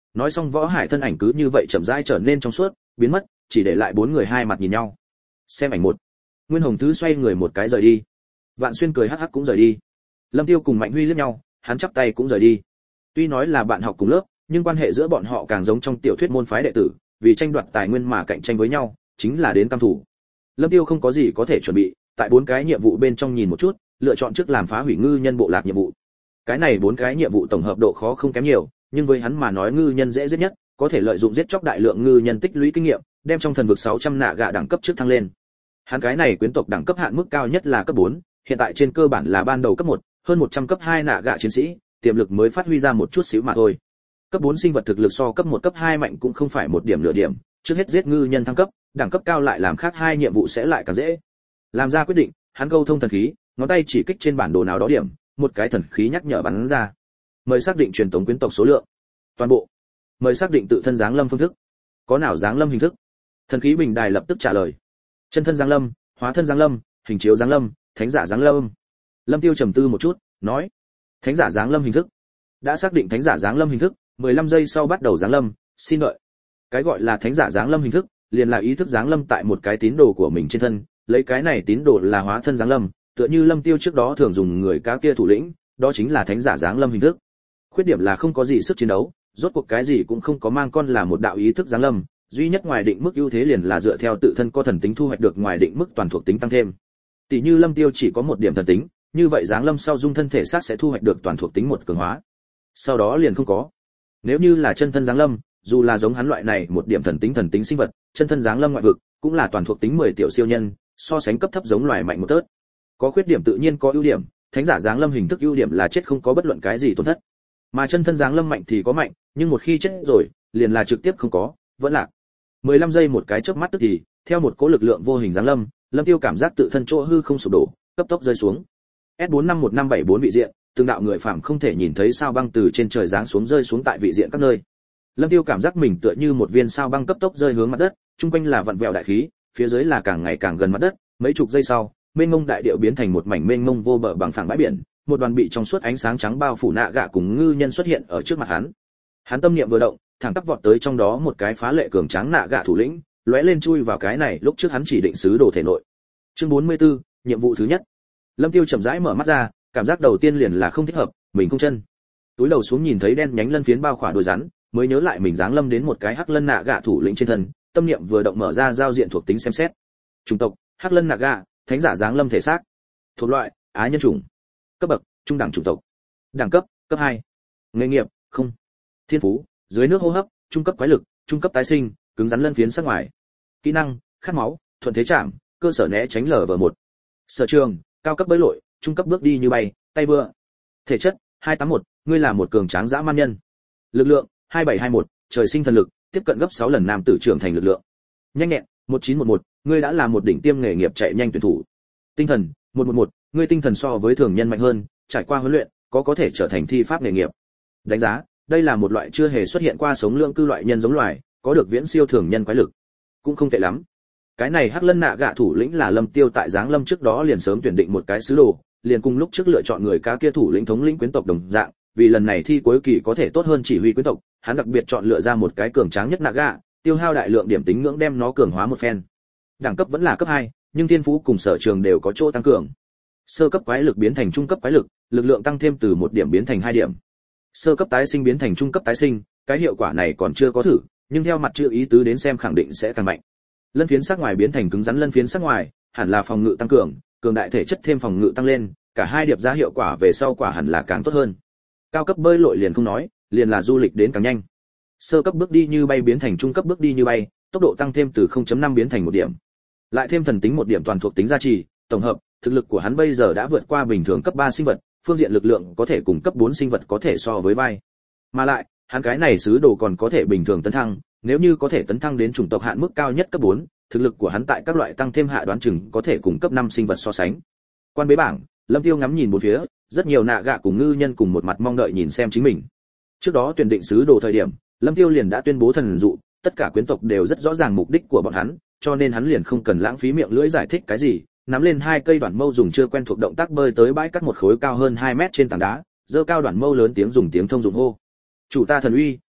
nói xong Võ Hải thân ảnh cứ như vậy chậm rãi trở nên trong suốt, biến mất, chỉ để lại bốn người hai mặt nhìn nhau. Xem ảnh một. Nguyên Hồng Thứ xoay người một cái rời đi. Vạn Xuyên cười hắc hắc cũng rời đi. Lâm Tiêu cùng Mạnh Huy liếc nhau, hắn chắp tay cũng rời đi. Tuy nói là bạn học cùng lớp, nhưng quan hệ giữa bọn họ càng giống trong tiểu thuyết môn phái đệ tử, vì tranh đoạt tài nguyên mà cạnh tranh với nhau, chính là đến cam thủ. Lâm Tiêu không có gì có thể chuẩn bị, tại bốn cái nhiệm vụ bên trong nhìn một chút, lựa chọn trước làm phá hủy ngư nhân bộ lạc nhiệm vụ. Cái này bốn cái nhiệm vụ tổng hợp độ khó không kém nhiều, nhưng với hắn mà nói ngư nhân dễ giết nhất, có thể lợi dụng giết chóc đại lượng ngư nhân tích lũy kinh nghiệm, đem trong thần vực 600 nạ gạ đẳng cấp trước thăng lên. Hắn cái này quyến tộc đẳng cấp hạn mức cao nhất là cấp 4, hiện tại trên cơ bản là ban đầu cấp 1, hơn 100 cấp 2 nạ gạ chiến sĩ, tiềm lực mới phát huy ra một chút xíu mà thôi. Cấp 4 sinh vật thực lực so cấp 1 cấp 2 mạnh cũng không phải một điểm nửa điểm, trước hết giết ngư nhân thăng cấp, đẳng cấp cao lại làm khác hai nhiệm vụ sẽ lại càng dễ. Làm ra quyết định, hắn câu thông thần khí, ngón tay chỉ kích trên bản đồ nào đó điểm, một cái thần khí nhắc nhở bắn ra. Mời xác định truyền tống quyến tộc số lượng. Toàn bộ. Mời xác định tự thân giáng lâm phương thức. Có nào giáng lâm hình thức? Thần khí bình đài lập tức trả lời. Chân thân giáng lâm, hóa thân giáng lâm, hình chiếu giáng lâm, thánh giả giáng lâm. Lâm Tiêu trầm tư một chút, nói: Thánh giả giáng lâm hình thức. Đã xác định thánh giả giáng lâm hình thức, 15 giây sau bắt đầu giáng lâm, xin đợi. Cái gọi là thánh giả giáng lâm hình thức, liền là ý thức giáng lâm tại một cái tín đồ của mình trên thân, lấy cái này tín đồ là hóa thân giáng lâm, tựa như Lâm Tiêu trước đó thường dùng người cá kia thủ lĩnh, đó chính là thánh giả giáng lâm hình thức. Khuyết điểm là không có gì sức chiến đấu, rốt cuộc cái gì cũng không có mang con là một đạo ý thức giáng lâm, duy nhất ngoài định mức ưu thế liền là dựa theo tự thân có thần tính thu hoạch được ngoài định mức toàn thuộc tính tăng thêm. Tỷ như Lâm Tiêu chỉ có một điểm thần tính, như vậy giáng lâm sau dung thân thể xác sẽ thu hoạch được toàn thuộc tính một cường hóa. Sau đó liền không có. Nếu như là chân thân giáng lâm, dù là giống hắn loại này một điểm thần tính sinh vật, chân thân giáng lâm ngoại vực, cũng là toàn thuộc tính 10 tiểu siêu nhân, so sánh cấp thấp giống loài mạnh một tớt. Có khuyết điểm tự nhiên có ưu điểm, thánh giả giáng lâm hình thức ưu điểm là chết không có bất luận cái gì tổn thất. Mà chân thân giáng lâm mạnh thì có mạnh, nhưng một khi chết rồi, liền là trực tiếp không có, vẫn lạc. 15 giây một cái chớp mắt tức thì, theo một cỗ lực lượng vô hình giáng lâm, Lâm Tiêu cảm giác tự thân chỗ hư không sụp đổ, cấp tốc rơi xuống. S451574 vị diện, từng đạo người phàm không thể nhìn thấy sao băng từ trên trời giáng xuống rơi xuống tại vị diện các nơi. Lâm Tiêu cảm giác mình tựa như một viên sao băng cấp tốc rơi hướng mặt đất, trung quanh là vặn vẹo đại khí, phía dưới là càng ngày càng gần mặt đất, mấy chục giây sau, mênh mông đại địa biến thành một mảnh mênh mông vô bờ bằng phẳng bãi biển, một đoàn bị trong suốt ánh sáng trắng bao phủ nạ gạ cùng ngư nhân xuất hiện ở trước mặt hắn. Hắn tâm niệm vừa động, thẳng tắp vọt tới trong đó một cái phá lệ cường tráng nạ gạ thủ lĩnh, lóe lên chui vào cái này lúc trước hắn chỉ định sứ đồ thể nội. Chương 44, nhiệm vụ thứ nhất. Lâm Tiêu chậm rãi mở mắt ra, cảm giác đầu tiên liền là không thích hợp, mình không chân. Túi đầu xuống nhìn thấy đen nhánh lân phiến bao khỏa đôi rắn, mới nhớ lại mình giáng lâm đến một cái hắc lân nạ gạ thủ lĩnh trên thân, tâm niệm vừa động mở ra giao diện thuộc tính xem xét. Chủng tộc: hắc lân nạ gạ, thánh giả giáng lâm thể xác. Thuộc loại: á nhân chủng. Cấp bậc: trung đẳng chủng tộc. Đẳng cấp: cấp 2. Nghề nghiệp: không. Thiên phú: dưới nước hô hấp, trung cấp quái lực, trung cấp tái sinh, cứng rắn lân phiến sắc ngoài. Kỹ năng: khát máu, thuận thế chạm, cơ sở né tránh LV1. Sở trường: cao cấp bơi lội, trung cấp bước đi như bay, tay vừa. Thể chất: 281, ngươi là một cường tráng dã man nhân. Lực lượng: 2721, trời sinh thần lực, tiếp cận gấp 6 lần nam tử trưởng thành lực lượng. Nhanh nhẹn: 1911, ngươi đã là một đỉnh tiêm nghề nghiệp chạy nhanh tuyển thủ. Tinh thần: 111, ngươi tinh thần so với thường nhân mạnh hơn, trải qua huấn luyện, có thể trở thành thi pháp nghề nghiệp. Đánh giá: đây là một loại chưa hề xuất hiện qua sống lượng cư loại nhân giống loài, có được viễn siêu thường nhân quái lực. Cũng không tệ lắm. Cái này hắc lân nạ gạ thủ lĩnh là Lâm Tiêu tại giáng lâm trước đó liền sớm tuyển định một cái sứ đồ, liền cùng lúc trước lựa chọn người cá kia thủ lĩnh thống lĩnh quyến tộc đồng dạng, vì lần này thi cuối kỳ có thể tốt hơn chỉ huy quyến tộc, hắn đặc biệt chọn lựa ra một cái cường tráng nhất nạ gạ, tiêu hao đại lượng điểm tính ngưỡng đem nó cường hóa một phen. Đẳng cấp vẫn là cấp 2, nhưng thiên phú cùng sở trường đều có chỗ tăng cường. Sơ cấp quái lực biến thành trung cấp quái lực, lực lượng tăng thêm từ 1 điểm biến thành 2 điểm. Sơ cấp tái sinh biến thành trung cấp tái sinh, cái hiệu quả này còn chưa có thử, nhưng theo mặt chữ ý tứ đến xem khẳng định sẽ càng mạnh. Lân phiến sắc ngoài biến thành cứng rắn lân phiến sắc ngoài, hẳn là phòng ngự tăng cường, cường đại thể chất thêm phòng ngự tăng lên, cả hai điệp ra hiệu quả về sau quả hẳn là càng tốt hơn. Cao cấp bơi lội liền không nói, liền là du lịch đến càng nhanh. Sơ cấp bước đi như bay biến thành trung cấp bước đi như bay, tốc độ tăng thêm từ 0.5 biến thành 1 điểm. Lại thêm thần tính 1 điểm toàn thuộc tính gia trì, tổng hợp, thực lực của hắn bây giờ đã vượt qua bình thường cấp 3 sinh vật, phương diện lực lượng có thể cùng cấp 4 sinh vật có thể so với vai. Mà lại, hắn cái này sứ đồ còn có thể bình thường tấn thăng, nếu như có thể tấn thăng đến chủng tộc hạn mức cao nhất cấp 4, thực lực của hắn tại các loại tăng thêm hạ đoán chừng có thể cùng cấp 5 sinh vật so sánh. Quan bế bảng, Lâm Tiêu ngắm nhìn bốn phía, rất nhiều nạ gạ cùng ngư nhân cùng một mặt mong đợi nhìn xem chính mình. Trước đó tuyển định sứ đồ thời điểm, Lâm Tiêu liền đã tuyên bố thần dụ, tất cả quyến tộc đều rất rõ ràng mục đích của bọn hắn, cho nên hắn liền không cần lãng phí miệng lưỡi giải thích cái gì, nắm lên 2 cây đoạn mâu dùng chưa quen thuộc động tác bơi tới bãi cắt một khối cao hơn 2 mét trên tảng đá, giơ cao đoạn mâu lớn tiếng dùng tiếng thông dụng hô. Chủ ta thần uy,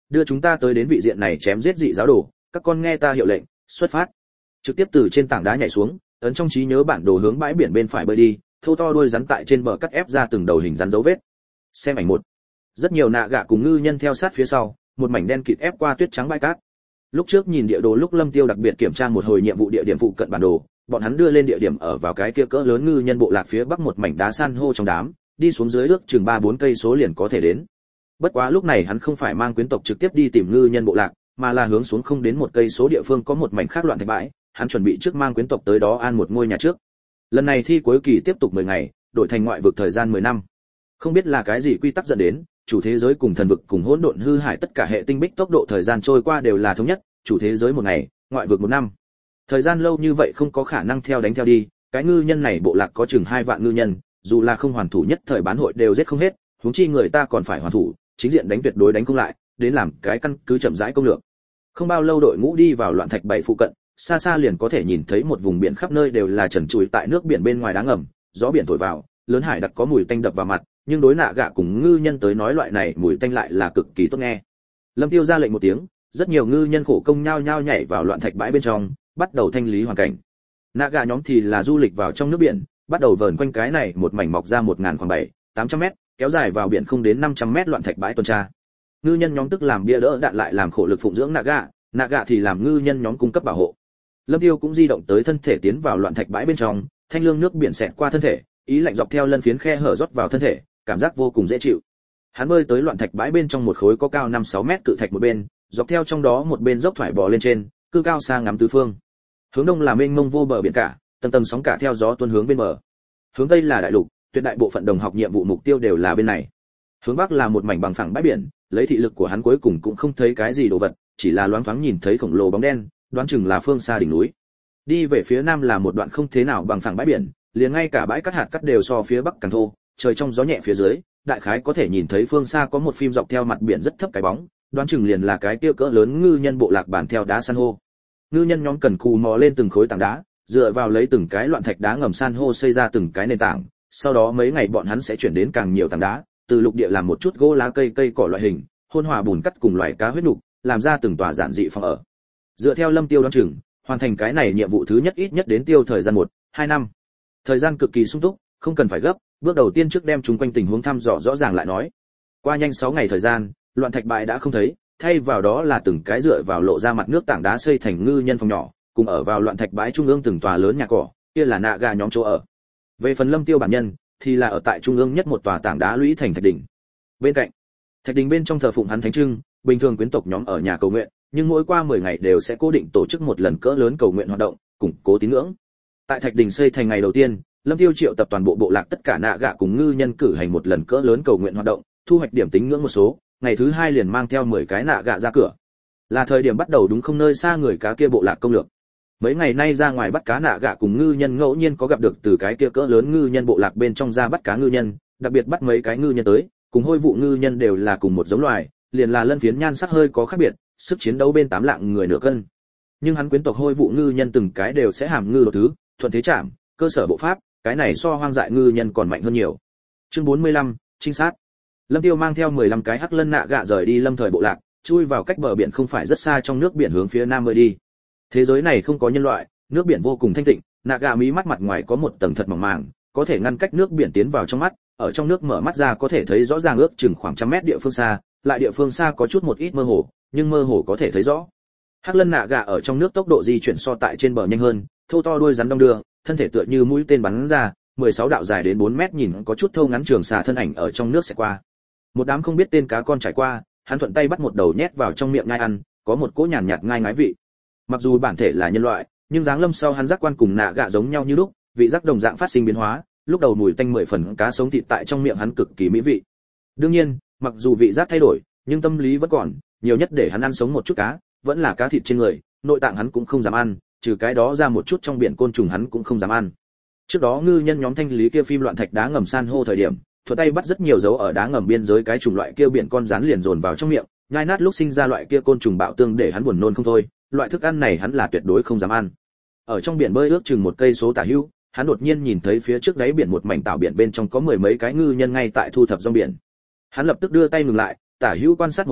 đưa chúng ta tới đến vị diện này chém giết dị giáo đồ, các con nghe ta hiệu lệnh, xuất phát. Trực tiếp từ trên tảng đá nhảy xuống, ấn trong trí nhớ bản đồ hướng bãi biển bên phải bơi đi, thâu to đuôi rắn tại trên bờ cắt ép ra từng đầu hình rắn dấu vết. Xem ảnh một. Rất nhiều nạ gạ cùng ngư nhân theo sát phía sau, một mảnh đen kịt ép qua tuyết trắng bãi cát. Lúc trước nhìn địa đồ lúc Lâm Tiêu đặc biệt kiểm tra một hồi nhiệm vụ địa điểm phụ cận bản đồ, bọn hắn đưa lên địa điểm ở vào cái kia cỡ lớn ngư nhân bộ lạc phía bắc một mảnh đá san hô trong đám, đi xuống dưới ước chừng 3-4 cây số liền có thể đến. Bất quá lúc này hắn không phải mang quyến tộc trực tiếp đi tìm ngư nhân bộ lạc, mà là hướng xuống không đến 1 cây số địa phương có một mảnh khác loạn thạch bãi, hắn chuẩn bị trước mang quyến tộc tới đó an một ngôi nhà trước. Lần này thi cuối kỳ tiếp tục 10 ngày, đổi thành ngoại vực thời gian 10 năm. Không biết là cái gì quy tắc dẫn đến, chủ thế giới cùng thần vực cùng hỗn độn hư hải tất cả hệ tinh bích tốc độ thời gian trôi qua đều là thống nhất, chủ thế giới 1 ngày, ngoại vực 1 năm. Thời gian lâu như vậy không có khả năng theo đánh theo đi, cái ngư nhân này bộ lạc có chừng 2 vạn ngư nhân, dù là không hoàn thủ nhất thời bán hội đều giết không hết, huống chi người ta còn phải hoàn thủ, chính diện đánh tuyệt đối đánh không lại, đến làm cái căn cứ chậm rãi công lược. Không bao lâu đội ngũ đi vào loạn thạch bảy phụ cận, xa xa liền có thể nhìn thấy một vùng biển khắp nơi đều là trần trụi tại nước biển bên ngoài đá ngầm, gió biển thổi vào, lớn hải đặc có mùi tanh đập vào mặt, nhưng đối nạ gạ cùng ngư nhân tới nói loại này mùi tanh lại là cực kỳ tốt nghe. Lâm Tiêu ra lệnh một tiếng, rất nhiều ngư nhân khổ công nhao nhao nhảy vào loạn thạch bãi bên trong, bắt đầu thanh lý hoàn cảnh. Nạ gạ nhóm thì là du lịch vào trong nước biển, bắt đầu vờn quanh cái này một mảnh mọc ra 1000 khoảng 700-800 mét, kéo dài vào biển không đến 500 mét loạn thạch bãi tuần tra. Ngư nhân nhóm tức làm bia đỡ đạn lại làm khổ lực phụng dưỡng nạ gạ thì làm ngư nhân nhóm cung cấp bảo hộ. Lâm Tiêu cũng di động tới thân thể tiến vào loạn thạch bãi bên trong, thanh lương nước biển xẹt qua thân thể, ý lạnh dọc theo lân phiến khe hở rót vào thân thể, cảm giác vô cùng dễ chịu. Hắn bơi tới loạn thạch bãi bên trong một khối có cao 5-6 mét cự thạch một bên, dọc theo trong đó một bên dốc thoải bò lên trên, cư cao xa ngắm tứ phương. Hướng đông là mênh mông vô bờ biển cả, tầng tầng sóng cả theo gió tuôn hướng bên bờ. Hướng tây là đại lục, tuyệt đại bộ phận đồng học nhiệm vụ mục tiêu đều là bên này. Hướng bắc là một mảnh bằng phẳng bãi biển, lấy thị lực của hắn cuối cùng cũng không thấy cái gì đồ vật, chỉ là loáng thoáng nhìn thấy khổng lồ bóng đen, đoán chừng là phương xa đỉnh núi. Đi về phía nam là một đoạn không thế nào bằng phẳng bãi biển, liền ngay cả bãi cát hạt cát đều so phía bắc càng thô, trời trong gió nhẹ phía dưới, đại khái có thể nhìn thấy phương xa có một phim dọc theo mặt biển rất thấp cái bóng, đoán chừng liền là cái kia cỡ lớn ngư nhân bộ lạc bản theo đá san hô. Ngư nhân nhóm cần cù mò lên từng khối tảng đá, dựa vào lấy từng cái loạn thạch đá ngầm san hô xây ra từng cái nền tảng, sau đó mấy ngày bọn hắn sẽ chuyển đến càng nhiều tảng đá, từ lục địa làm một chút gỗ lá cây cỏ loại hình, hôn hòa bùn cắt cùng loài cá huyết nục, làm ra từng tòa giản dị phòng ở. Dựa theo Lâm Tiêu đoán chừng, hoàn thành cái này nhiệm vụ thứ nhất ít nhất đến tiêu thời gian 1-2 năm. Thời gian cực kỳ sung túc, không cần phải gấp, bước đầu tiên trước đem chúng quanh tình huống thăm dò rõ ràng lại nói. Qua nhanh 6 ngày thời gian, loạn thạch bãi đã không thấy, thay vào đó là từng cái dựa vào lộ ra mặt nước tảng đá xây thành ngư nhân phòng nhỏ, cùng ở vào loạn thạch bãi trung ương từng tòa lớn nhà cỏ, kia là nạ gà nhóm chỗ ở. Về phần Lâm Tiêu bản nhân, thì là ở tại trung ương nhất một tòa tảng đá lũy thành thạch đỉnh. Bên cạnh, thạch đỉnh bên trong thờ phụng hắn thánh trưng, bình thường quyến tộc nhóm ở nhà cầu nguyện, nhưng mỗi qua 10 ngày đều sẽ cố định tổ chức một lần cỡ lớn cầu nguyện hoạt động, củng cố tín ngưỡng. Tại thạch đỉnh xây thành ngày đầu tiên, Lâm Tiêu triệu tập toàn bộ bộ lạc tất cả nạ gạ cùng ngư nhân cử hành một lần cỡ lớn cầu nguyện hoạt động, thu hoạch điểm tín ngưỡng một số, ngày thứ 2 liền mang theo 10 cái nạ gạ ra cửa. Là thời điểm bắt đầu đúng không nơi xa người cá kia bộ lạc công lược. Mấy ngày nay ra ngoài bắt cá nạ gạ cùng ngư nhân ngẫu nhiên có gặp được từ cái kia cỡ lớn ngư nhân bộ lạc bên trong ra bắt cá ngư nhân, đặc biệt bắt mấy cái ngư nhân tới, cùng hôi vụ ngư nhân đều là cùng một giống loài, liền là lân phiến nhan sắc hơi có khác biệt, sức chiến đấu bên 8 lạng người nửa cân. Nhưng hắn quyến tộc hôi vụ ngư nhân từng cái đều sẽ hàm ngư đồ thứ, thuận thế chạm, cơ sở bộ pháp, cái này so hoang dại ngư nhân còn mạnh hơn nhiều. Chương 45, trinh sát. Lâm Tiêu mang theo 15 cái hắc lân nạ gạ rời đi lâm thời bộ lạc, chui vào cách bờ biển không phải rất xa trong nước biển hướng phía nam mới đi. Thế giới này không có nhân loại, nước biển vô cùng thanh tịnh, nạ gạ mí mắt mặt ngoài có một tầng thật mỏng màng, có thể ngăn cách nước biển tiến vào trong mắt, ở trong nước mở mắt ra có thể thấy rõ ràng ước chừng khoảng 100 mét địa phương xa, lại địa phương xa có chút một ít mơ hồ, nhưng mơ hồ có thể thấy rõ. Hắc lân nạ gạ ở trong nước tốc độ di chuyển so tại trên bờ nhanh hơn, thô to đuôi rắn đong đưa, thân thể tựa như mũi tên bắn ra, 16 đạo dài đến 4 mét nhìn có chút thâu ngắn trường xà thân ảnh ở trong nước sẽ qua. Một đám không biết tên cá con trải qua, hắn thuận tay bắt một đầu nhét vào trong miệng ngai ăn, có một cỗ nhàn nhạt ngai ngái vị. Mặc dù bản thể là nhân loại, nhưng dáng lâm sau hắn giác quan cùng nạ gạ giống nhau như lúc, vị giác đồng dạng phát sinh biến hóa, lúc đầu mùi tanh 10 phần cá sống thịt tại trong miệng hắn cực kỳ mỹ vị. Đương nhiên, mặc dù vị giác thay đổi, nhưng tâm lý vẫn còn, nhiều nhất để hắn ăn sống một chút cá, vẫn là cá thịt trên người, nội tạng hắn cũng không dám ăn, trừ cái đó ra một chút trong biển côn trùng hắn cũng không dám ăn. Trước đó ngư nhân nhóm thanh lý kia phim loạn thạch đá ngầm san hô thời điểm, thuận tay bắt rất nhiều dấu ở đá ngầm biên giới cái chủng loại kia biển con rắn liền dồn vào trong miệng, nhai nát lúc sinh ra loại kia côn trùng bạo tương để hắn buồn nôn không thôi, loại thức ăn này hắn là tuyệt đối không dám ăn. Ở trong biển bơi ước chừng 1 cây số tả hữu, hắn đột nhiên nhìn thấy phía trước đáy biển một mảnh tảo biển bên trong có 10 mấy cái ngư nhân ngay tại thu thập rong biển. Hắn lập tức đưa tay ngừng lại, tả hữu quan sát một chút,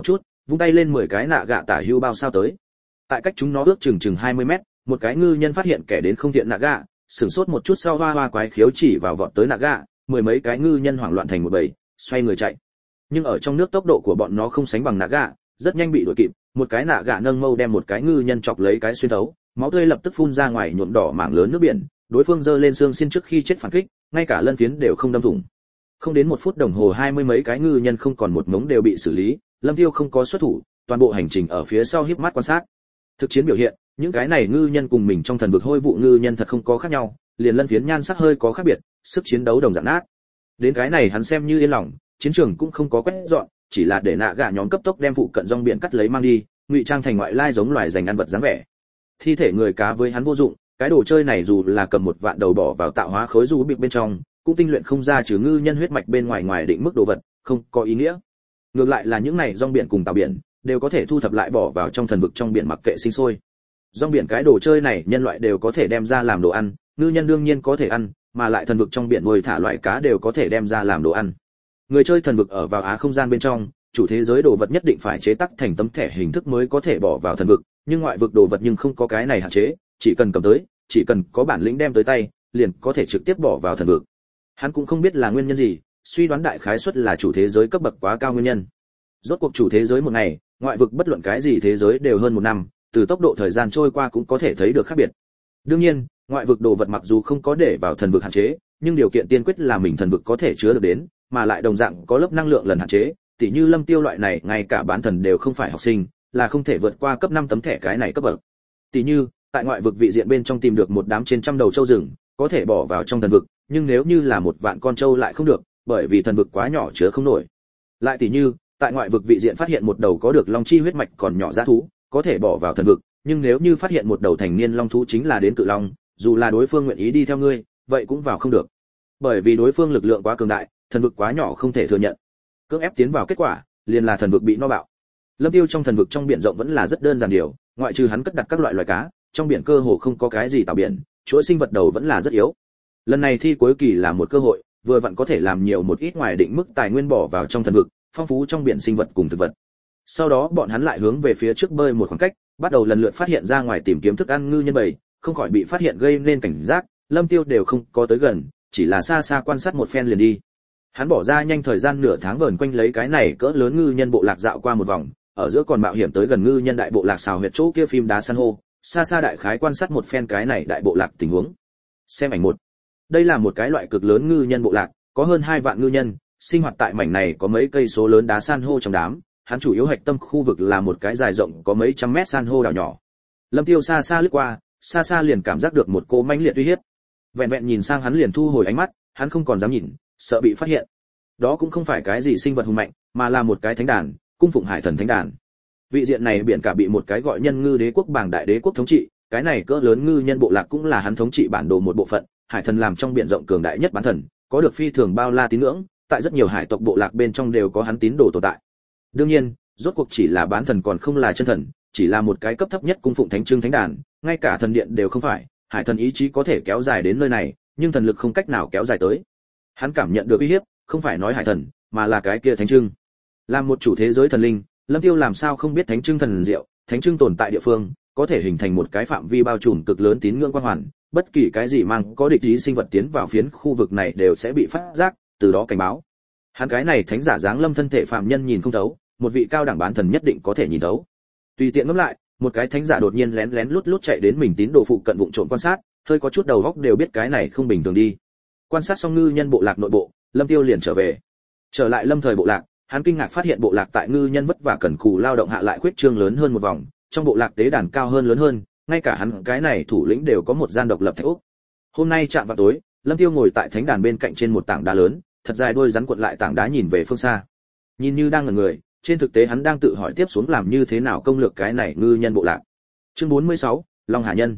vung tay lên 10 cái nạ gạ tả hưu bao sao tới. Tại cách chúng nó ước chừng 20 mét, một cái ngư nhân phát hiện kẻ đến không thiện nạ gạ, sửng sốt một chút sau hoa hoa quái khiếu chỉ vào vọt tới nạ gạ, mười mấy cái ngư nhân hoảng loạn thành một bầy, xoay người chạy. Nhưng ở trong nước tốc độ của bọn nó không sánh bằng nạ gạ, rất nhanh bị đuổi kịp, một cái nạ gạ nâng mâu đem một cái ngư nhân chọc lấy cái xuyên thấu, máu tươi lập tức phun ra ngoài nhuộm đỏ mảng lớn nước biển, đối phương giơ lên xương xin trước khi chết phản kích, ngay cả lân phiến đều không đâm thủng. Không đến 1 phút đồng hồ 20 mấy cái ngư nhân không còn một mống đều bị xử lý, Lâm Tiêu không có xuất thủ, toàn bộ hành trình ở phía sau híp mắt quan sát. Thực chiến biểu hiện, những cái này ngư nhân cùng mình trong thần vực hôi vụ ngư nhân thật không có khác nhau, liền lân phiến nhan sắc hơi có khác biệt, sức chiến đấu đồng dạng nát. Đến cái này hắn xem như yên lòng, chiến trường cũng không có quét dọn, chỉ là để nạ gạ nhóm cấp tốc đem phụ cận rong biển cắt lấy mang đi, ngụy trang thành ngoại lai giống loài dành ăn vật dáng vẻ. Thi thể người cá với hắn vô dụng, cái đồ chơi này dù là cầm 1 vạn đầu bỏ vào tạo hóa khối du bị bên trong, cũng tinh luyện không ra trừ ngư nhân huyết mạch bên ngoài ngoài định mức đồ vật, không có ý nghĩa. Ngược lại là những này rong biển cùng tàu biển, đều có thể thu thập lại bỏ vào trong thần vực trong biển mặc kệ sinh sôi. Rong biển cái đồ chơi này nhân loại đều có thể đem ra làm đồ ăn, ngư nhân đương nhiên có thể ăn, mà lại thần vực trong biển nuôi thả loại cá đều có thể đem ra làm đồ ăn. Người chơi thần vực ở vào á không gian bên trong, chủ thế giới đồ vật nhất định phải chế tác thành tấm thẻ hình thức mới có thể bỏ vào thần vực, nhưng ngoại vực đồ vật nhưng không có cái này hạn chế, chỉ cần cầm tới, chỉ cần có bản lĩnh đem tới tay, liền có thể trực tiếp bỏ vào thần vực. Hắn cũng không biết là nguyên nhân gì, suy đoán đại khái suất là chủ thế giới cấp bậc quá cao nguyên nhân. Rốt cuộc chủ thế giới một ngày, ngoại vực bất luận cái gì thế giới đều hơn 1 năm, từ tốc độ thời gian trôi qua cũng có thể thấy được khác biệt. Đương nhiên, ngoại vực đồ vật mặc dù không có để vào thần vực hạn chế, nhưng điều kiện tiên quyết là mình thần vực có thể chứa được đến, mà lại đồng dạng có lớp năng lượng lần hạn chế, tỉ như Lâm Tiêu loại này ngay cả bán thần đều không phải học sinh, là không thể vượt qua cấp 5 tấm thẻ cái này cấp bậc. Tỉ như, tại ngoại vực vị diện bên trong tìm được một đám trên trăm đầu châu rừng, có thể bỏ vào trong thần vực, nhưng nếu như là 1 vạn con trâu lại không được, bởi vì thần vực quá nhỏ chứa không nổi. Lại tỉ như, tại ngoại vực vị diện phát hiện một đầu có được long chi huyết mạch còn nhỏ dã thú, có thể bỏ vào thần vực, nhưng nếu như phát hiện một đầu thành niên long thú chính là đến cự long, dù là đối phương nguyện ý đi theo ngươi, vậy cũng vào không được. Bởi vì đối phương lực lượng quá cường đại, thần vực quá nhỏ không thể thừa nhận. Cưỡng ép tiến vào kết quả, liền là thần vực bị no bạo. Lâm Tiêu trong thần vực trong biển rộng vẫn là rất đơn giản điều, ngoại trừ hắn cất đặt các loại loài cá, trong biển cơ hồ không có cái gì tạo biển, chuỗi sinh vật đầu vẫn là rất yếu. Lần này thi cuối kỳ là một cơ hội, vừa vặn có thể làm nhiều một ít ngoài định mức tài nguyên bỏ vào trong thần vực, phong phú trong biển sinh vật cùng thực vật. Sau đó bọn hắn lại hướng về phía trước bơi một khoảng cách, bắt đầu lần lượt phát hiện ra ngoài tìm kiếm thức ăn ngư nhân bầy, không khỏi bị phát hiện gây nên cảnh giác, Lâm Tiêu đều không có tới gần, chỉ là xa xa quan sát một phen liền đi. Hắn bỏ ra nhanh thời gian nửa tháng vờn quanh lấy cái này cỡ lớn ngư nhân bộ lạc dạo qua một vòng, ở giữa còn mạo hiểm tới gần ngư nhân đại bộ lạc xào huyệt chỗ kia phim đá san hô, xa xa đại khái quan sát một phen cái này đại bộ lạc tình huống. Xem ảnh 1. Đây là một cái loại cực lớn ngư nhân bộ lạc, có hơn 2 vạn ngư nhân, sinh hoạt tại mảnh này có mấy cây số lớn đá san hô trong đám, hắn chủ yếu hạch tâm khu vực là một cái dài rộng có mấy trăm mét san hô đảo nhỏ. Lâm Tiêu xa xa lướt qua, xa xa liền cảm giác được một cỗ mãnh liệt uy hiếp. Vẹn vẹn nhìn sang hắn liền thu hồi ánh mắt, hắn không còn dám nhìn, sợ bị phát hiện. Đó cũng không phải cái gì sinh vật hùng mạnh, mà là một cái thánh đàn, cung phụng hải thần thánh đàn. Vị diện này biển cả bị một cái gọi nhân ngư đế quốc bảng đại đế quốc thống trị, cái này cỡ lớn ngư nhân bộ lạc cũng là hắn thống trị bản đồ một bộ phận, hải thần làm trong biển rộng cường đại nhất bán thần, có được phi thường bao la tín ngưỡng, tại rất nhiều hải tộc bộ lạc bên trong đều có hắn tín đồ tồn tại. Đương nhiên, rốt cuộc chỉ là bán thần còn không là chân thần, chỉ là một cái cấp thấp nhất cung phụng thánh trưng thánh đàn, ngay cả thần điện đều không phải, hải thần ý chí có thể kéo dài đến nơi này, nhưng thần lực không cách nào kéo dài tới. Hắn cảm nhận được uy hiếp, không phải nói hải thần, mà là cái kia thánh trưng. Làm một chủ thế giới thần linh, Lâm Tiêu làm sao không biết thánh trưng thần diệu, thánh trưng tồn tại địa phương, có thể hình thành một cái phạm vi bao trùm cực lớn tín ngưỡng quang hoàn, bất kỳ cái gì mang có địch ý sinh vật tiến vào phiến khu vực này đều sẽ bị phát giác, từ đó cảnh báo. Hắn cái này thánh giả dáng lâm thân thể phạm nhân nhìn không thấu, một vị cao đẳng bán thần nhất định có thể nhìn thấu. Tùy tiện ngẫm lại, một cái thánh giả đột nhiên lén lén lút lút chạy đến mình tín đồ phụ cận vụng trộm quan sát, hơi có chút đầu óc đều biết cái này không bình thường đi. Quan sát xong ngư nhân bộ lạc nội bộ, Lâm Tiêu liền trở về. Trở lại Lâm thời bộ lạc, hắn kinh ngạc phát hiện bộ lạc tại ngư nhân vất vả cần cù lao động hạ lại khuyết trương lớn hơn một vòng, trong bộ lạc tế đàn cao hơn lớn hơn, ngay cả hắn cái này thủ lĩnh đều có một gian độc lập thạch ốc. Hôm nay chạm vào tối, Lâm Tiêu ngồi tại thánh đàn bên cạnh trên một tảng đá lớn, thật dài đuôi rắn cuộn lại tảng đá nhìn về phương xa. Nhìn như đang ngẩn người, trên thực tế hắn đang tự hỏi tiếp xuống làm như thế nào công lược cái này ngư nhân bộ lạc. Chương 46, Long Hà Nhân.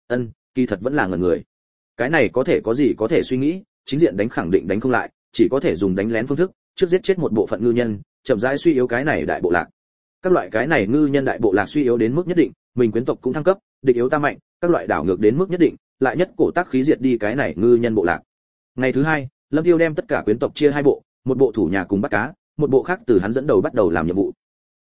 Kỳ thật vẫn là ngẩn người. Cái này có thể có gì có thể suy nghĩ, chính diện đánh khẳng định đánh không lại, chỉ có thể dùng đánh lén phương thức, trước giết chết một bộ phận ngư nhân, chậm rãi suy yếu cái này đại bộ lạc. Các loại cái này ngư nhân đại bộ lạc suy yếu đến mức nhất định, mình quyến tộc cũng thăng cấp, địch yếu ta mạnh, các loại đảo ngược đến mức nhất định, lại nhất cổ tác khí diệt đi cái này ngư nhân bộ lạc. Ngày thứ hai, Lâm Tiêu đem tất cả quyến tộc chia 2 bộ, một bộ thủ nhà cùng bắt cá, một bộ khác từ hắn dẫn đầu bắt đầu làm nhiệm vụ.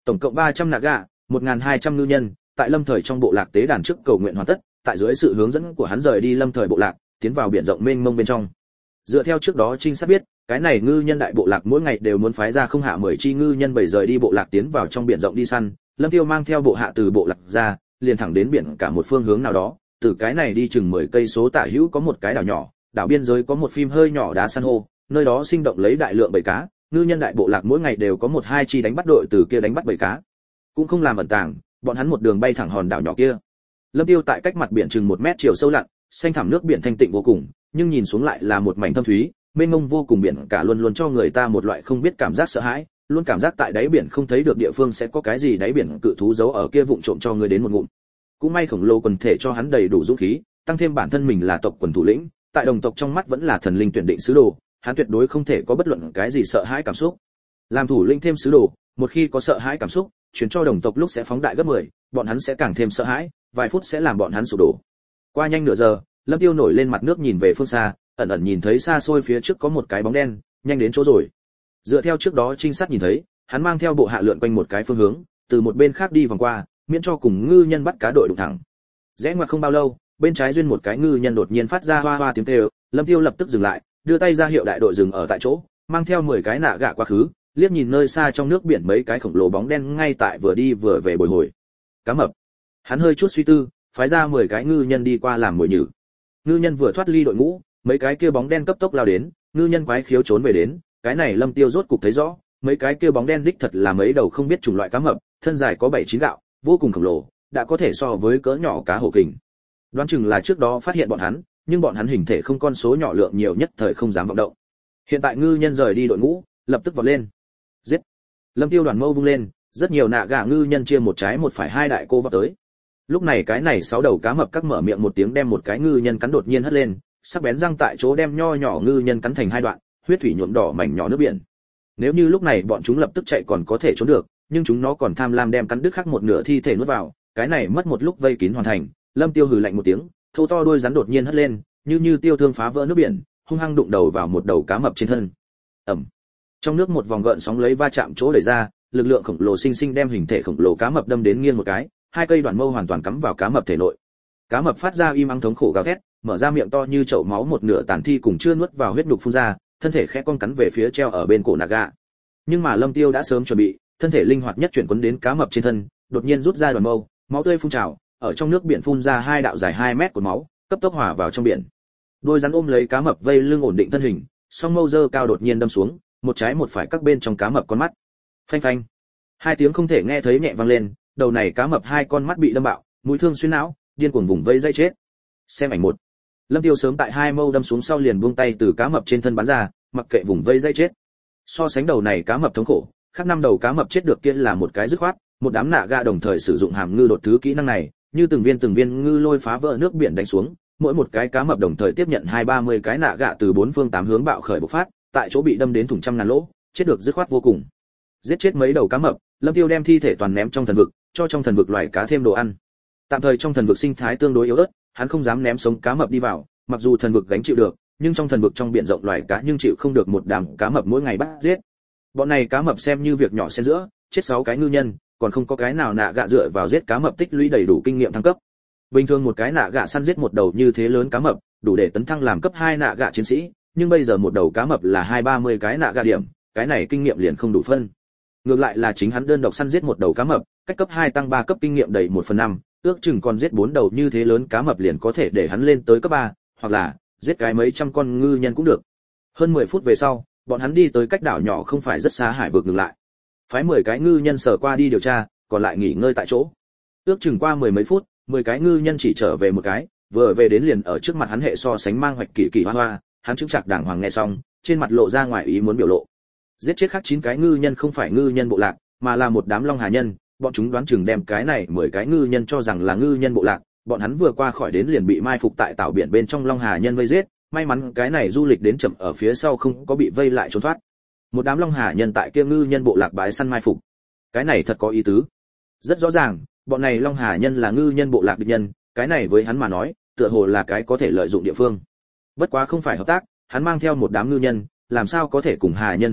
Tổng cộng 300 naga, 1200 ngư nhân, tại Lâm Thời trong bộ lạc tế đàn trước cầu nguyện hoàn tất, tại dưới sự hướng dẫn của hắn rời đi Lâm Thời bộ lạc, tiến vào biển rộng mênh mông bên trong. Dựa theo trước đó trinh sát biết, cái này ngư nhân đại bộ lạc mỗi ngày đều muốn phái ra không hạ 10 chi ngư nhân bầy rời đi bộ lạc tiến vào trong biển rộng đi săn. Lâm Tiêu mang theo bộ hạ từ bộ lạc ra, liền thẳng đến biển cả một phương hướng nào đó, từ cái này đi chừng 10 cây số tả hữu có một cái đảo nhỏ, đảo biên giới có một phim hơi nhỏ đá san hô, nơi đó sinh động lấy đại lượng bầy cá, ngư nhân đại bộ lạc mỗi ngày đều có 1-2 chi đánh bắt đội từ kia đánh bắt bầy cá. Cũng không làm ẩn tàng, bọn hắn một đường bay thẳng hòn đảo nhỏ kia. Lâm Tiêu tại cách mặt biển chừng 1 mét chiều sâu lặn, xanh thẳm nước biển thanh tịnh vô cùng, nhưng nhìn xuống lại là một mảnh thâm thúy, mênh mông vô cùng biển cả luôn luôn cho người ta một loại không biết cảm giác sợ hãi, luôn cảm giác tại đáy biển không thấy được địa phương sẽ có cái gì đáy biển cự thú giấu ở kia vụng trộm cho người đến một ngụm. Cũng may khổng lồ quần thể cho hắn đầy đủ dũng khí, tăng thêm bản thân mình là tộc quần thủ lĩnh, tại đồng tộc trong mắt vẫn là thần linh tuyển định sứ đồ, hắn tuyệt đối không thể có bất luận cái gì sợ hãi cảm xúc. Làm thủ lĩnh thêm sứ đồ, một khi có sợ hãi cảm xúc, chuyển cho đồng tộc lúc sẽ phóng đại gấp 10, bọn hắn sẽ càng thêm sợ hãi, vài phút sẽ làm bọn hắn sụp đổ. Qua nhanh nửa giờ, Lâm Tiêu nổi lên mặt nước nhìn về phương xa, ẩn ẩn nhìn thấy xa xôi phía trước có một cái bóng đen, nhanh đến chỗ rồi. Dựa theo trước đó trinh sát nhìn thấy, hắn mang theo bộ hạ lượn quanh một cái phương hướng, từ một bên khác đi vòng qua, miễn cho cùng ngư nhân bắt cá đội đụng thẳng. Rẽ ngoặt không bao lâu, bên trái duyên một cái ngư nhân đột nhiên phát ra hoa hoa tiếng kêu, Lâm Tiêu lập tức dừng lại, đưa tay ra hiệu đại đội dừng ở tại chỗ, mang theo 10 cái nạ gạ quá khứ, liếc nhìn nơi xa trong nước biển mấy cái khổng lồ bóng đen ngay tại vừa đi vừa về bồi hồi. Cá mập. Hắn hơi chút suy tư, phái ra 10 cái ngư nhân đi qua làm mồi nhử. Ngư nhân vừa thoát ly đội ngũ, mấy cái kia bóng đen cấp tốc lao đến, ngư nhân quái khiếu trốn về đến, cái này Lâm Tiêu rốt cục thấy rõ, mấy cái kia bóng đen đích thật là mấy đầu không biết chủng loại cá mập, thân dài có 7-9 gạo, vô cùng khổng lồ, đã có thể so với cỡ nhỏ cá hổ kình. Đoán chừng là trước đó phát hiện bọn hắn, nhưng bọn hắn hình thể không con số nhỏ lượng nhiều nhất thời không dám vọng động. Hiện tại ngư nhân rời đi đội ngũ, lập tức vọt lên. Giết! Lâm Tiêu đoàn mâu vung lên, rất nhiều nạ gà ngư nhân chia một trái một phải hai đại cô vọt tới. Lúc này cái này 6 đầu cá mập các mở miệng một tiếng đem một cái ngư nhân cắn đột nhiên hất lên, sắc bén răng tại chỗ đem nho nhỏ ngư nhân cắn thành hai đoạn, huyết thủy nhuộm đỏ mảnh nhỏ nước biển. Nếu như lúc này bọn chúng lập tức chạy còn có thể trốn được, nhưng chúng nó còn tham lam đem cắn đứt khác một nửa thi thể nuốt vào, cái này mất một lúc vây kín hoàn thành. Lâm Tiêu hừ lạnh một tiếng, thô to đuôi rắn đột nhiên hất lên, như tiêu thương phá vỡ nước biển, hung hăng đụng đầu vào một đầu cá mập trên thân. Ầm. Trong nước một vòng gợn sóng lấy va chạm chỗ đẩy ra, lực lượng khổng lồ sinh sinh đem hình thể khổng lồ cá mập đâm đến nghiêng một cái, hai cây đoạn mâu hoàn toàn cắm vào cá mập thể nội. Cá mập phát ra im ắng thống khổ gào thét, mở ra miệng to như chậu máu một nửa tàn thi cùng chưa nuốt vào huyết nhục phun ra, thân thể khẽ cong cắn về phía treo ở bên cổ Naga. Nhưng mà Lâm Tiêu đã sớm chuẩn bị, thân thể linh hoạt nhất chuyển quấn đến cá mập trên thân, đột nhiên rút ra đoạn mâu, máu tươi phun trào, ở trong nước biển phun ra hai đạo dài 2 mét của máu, cấp tốc hòa vào trong biển. Đôi rắn ôm lấy cá mập vây lưng ổn định thân hình, song mâu giơ cao đột nhiên đâm xuống, một trái một phải các bên trong cá mập con mắt. Phanh phanh. Hai tiếng không thể nghe thấy nhẹ vang lên, đầu này cá mập hai con mắt bị đâm bạo, mũi thương xuyên não, điên cuồng vùng vây dây chết. Xem ảnh 1. Lâm Tiêu sớm tại hai mâu đâm xuống sau liền buông tay từ cá mập trên thân bắn ra, mặc kệ vùng vây dây chết. So sánh đầu này cá mập thống khổ, khác 5 đầu cá mập chết được kia là một cái dứt khoát, một đám nạ ga đồng thời sử dụng hàm ngư đột thứ kỹ năng này, như từng viên ngư lôi phá vỡ nước biển đánh xuống, mỗi một cái cá mập đồng thời tiếp nhận 20-30 cái nạ gạ từ 4 phương 8 hướng bạo khởi bộc phát, tại chỗ bị đâm đến thủng trăm ngàn lỗ, chết được dứt khoát vô cùng. Giết chết mấy đầu cá mập, Lâm Tiêu đem thi thể toàn ném trong thần vực, cho trong thần vực loài cá thêm đồ ăn. Tạm thời trong thần vực sinh thái tương đối yếu ớt, hắn không dám ném sống cá mập đi vào, mặc dù thần vực gánh chịu được, nhưng trong thần vực trong biển rộng loài cá nhưng chịu không được một đám cá mập mỗi ngày bắt giết. Bọn này cá mập xem như việc nhỏ xen giữa, chết 6 cái ngư nhân, còn không có cái nào nạ gạ dựa vào giết cá mập tích lũy đầy đủ kinh nghiệm thăng cấp. Bình thường một cái nạ gạ săn giết một đầu như thế lớn cá mập, đủ để tấn thăng làm cấp 2 nạ gạ chiến sĩ, nhưng bây giờ một đầu cá mập là 20-30 cái nạ gạ điểm, cái này kinh nghiệm liền không đủ phân. Ngược lại là chính hắn đơn độc săn giết một đầu cá mập, cách cấp 2 tăng 3 cấp kinh nghiệm đầy 1/5, ước chừng còn giết 4 đầu như thế lớn cá mập liền có thể để hắn lên tới cấp 3, hoặc là giết cái mấy trăm con ngư nhân cũng được. Hơn 10 phút về sau, bọn hắn đi tới cách đảo nhỏ không phải rất xa hải vực ngừng lại. Phái 10 cái ngư nhân sở qua đi điều tra, còn lại nghỉ ngơi tại chỗ. Ước chừng qua 10 mấy phút, 10 cái ngư nhân chỉ trở về một cái, vừa về đến liền ở trước mặt hắn hệ so sánh mang hoạch kỳ hoa hoa, hắn chứng chặt đàng hoàng nghe xong, trên mặt lộ ra ngoài ý muốn biểu lộ. Giết chết khác 9 cái ngư nhân không phải ngư nhân bộ lạc, mà là một đám long hà nhân, bọn chúng đoán chừng đem cái này 10 cái ngư nhân cho rằng là ngư nhân bộ lạc, bọn hắn vừa qua khỏi đến liền bị mai phục tại tảo biển bên trong long hà nhân vây giết, may mắn cái này du lịch đến chậm ở phía sau không có bị vây lại trốn thoát. Một đám long hà nhân tại kia ngư nhân bộ lạc bãi săn mai phục. Cái này thật có ý tứ. Rất rõ ràng, bọn này long hà nhân là ngư nhân bộ lạc địch nhân, cái này với hắn mà nói, tựa hồ là cái có thể lợi dụng địa phương. Bất quá không phải hợp tác, hắn mang theo một đám ngư nhân, làm sao có thể cùng hà nhân hợp tác,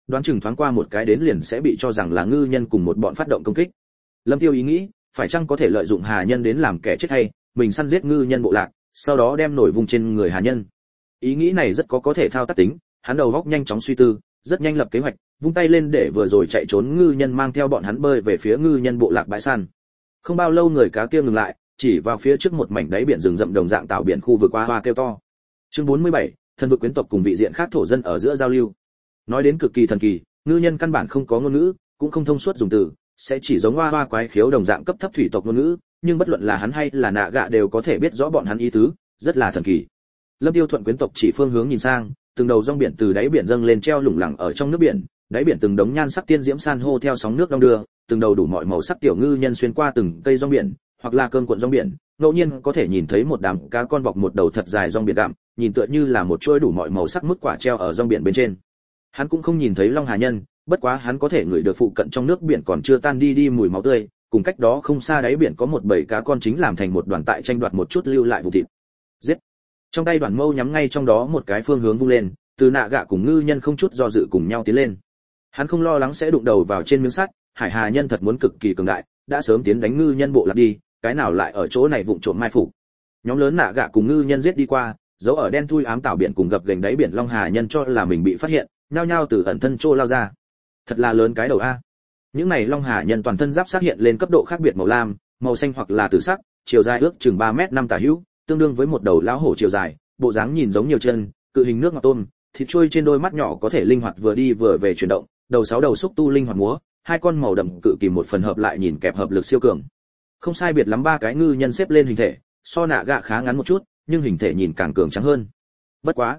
đoán chừng thoáng qua một cái đến liền sẽ bị cho rằng là ngư nhân cùng một bọn phát động công kích. Lâm Tiêu ý nghĩ, phải chăng có thể lợi dụng hà nhân đến làm kẻ chết hay, mình săn giết ngư nhân bộ lạc, sau đó đem nổi vùng trên người hà nhân. Ý nghĩ này rất có thể thao tác tính, hắn đầu óc nhanh chóng suy tư, rất nhanh lập kế hoạch, vung tay lên để vừa rồi chạy trốn ngư nhân mang theo bọn hắn bơi về phía ngư nhân bộ lạc bãi săn. Không bao lâu người cá kia ngừng lại, chỉ vào phía trước một mảnh đáy biển rừng rậm đồng dạng tạo biển khu vực hoa hoa kêu to. Chương 47, thần vực quyến tộc cùng vị diện khác thổ dân ở giữa giao lưu. Nói đến cực kỳ thần kỳ, ngư nhân căn bản không có ngôn ngữ, cũng không thông suốt dùng từ, sẽ chỉ giống hoa hoa quái khiếu đồng dạng cấp thấp thủy tộc ngôn ngữ, nhưng bất luận là hắn hay là nạ gạ đều có thể biết rõ bọn hắn ý tứ, rất là thần kỳ. Lâm Tiêu thuận quyến tộc chỉ phương hướng nhìn sang, từng đầu rong biển từ đáy biển dâng lên treo lủng lẳng ở trong nước biển, đáy biển từng đống nhan sắc tiên diễm san hô theo sóng nước đong đưa, từng đầu đủ mọi màu sắc tiểu ngư nhân xuyên qua từng cây rong biển, hoặc là cơn cuộn rong biển, ngẫu nhiên có thể nhìn thấy một đám cá con bọc một đầu thật dài rong biển đạm, nhìn tựa như là một chuỗi đủ mọi màu sắc mức quả treo ở rong biển bên trên. Hắn cũng không nhìn thấy long hà nhân, bất quá hắn có thể ngửi được phụ cận trong nước biển còn chưa tan đi mùi máu tươi, cùng cách đó không xa đáy biển có một bầy cá con chính làm thành một đoàn tại tranh đoạt một chút lưu lại vụ thịt. Giết! Trong tay đoàn mâu nhắm ngay trong đó một cái phương hướng vung lên, từ nạ gạ cùng ngư nhân không chút do dự cùng nhau tiến lên. Hắn không lo lắng sẽ đụng đầu vào trên miếng sắt, hải hà nhân thật muốn cực kỳ cường đại, đã sớm tiến đánh ngư nhân bộ lạc đi, cái nào lại ở chỗ này vụng trộm mai phục. Nhóm lớn nạ gạ cùng ngư nhân giết đi qua, dấu ở đen thui ám tảo biển cùng gập ghềnh đáy biển long hà nhân cho là mình bị phát hiện, nhao nhao từ ẩn thân trô lao ra. Thật là lớn cái đầu a. Những này long hà nhân toàn thân giáp xác hiện lên cấp độ khác biệt màu lam, màu xanh hoặc là tử sắc, chiều dài ước chừng 3m5 tả hữu, tương đương với một đầu lão hổ chiều dài, bộ dáng nhìn giống nhiều chân, cự hình nước ngọc tôm, thịt trôi trên đôi mắt nhỏ có thể linh hoạt vừa đi vừa về chuyển động, đầu 6 đầu xúc tu linh hoạt múa, hai con màu đậm cự kìm một phần hợp lại nhìn kẹp hợp lực siêu cường. Không sai biệt lắm ba cái ngư nhân xếp lên hình thể, so nạ gạ khá ngắn một chút, nhưng hình thể nhìn càng cường tráng hơn. Bất quá,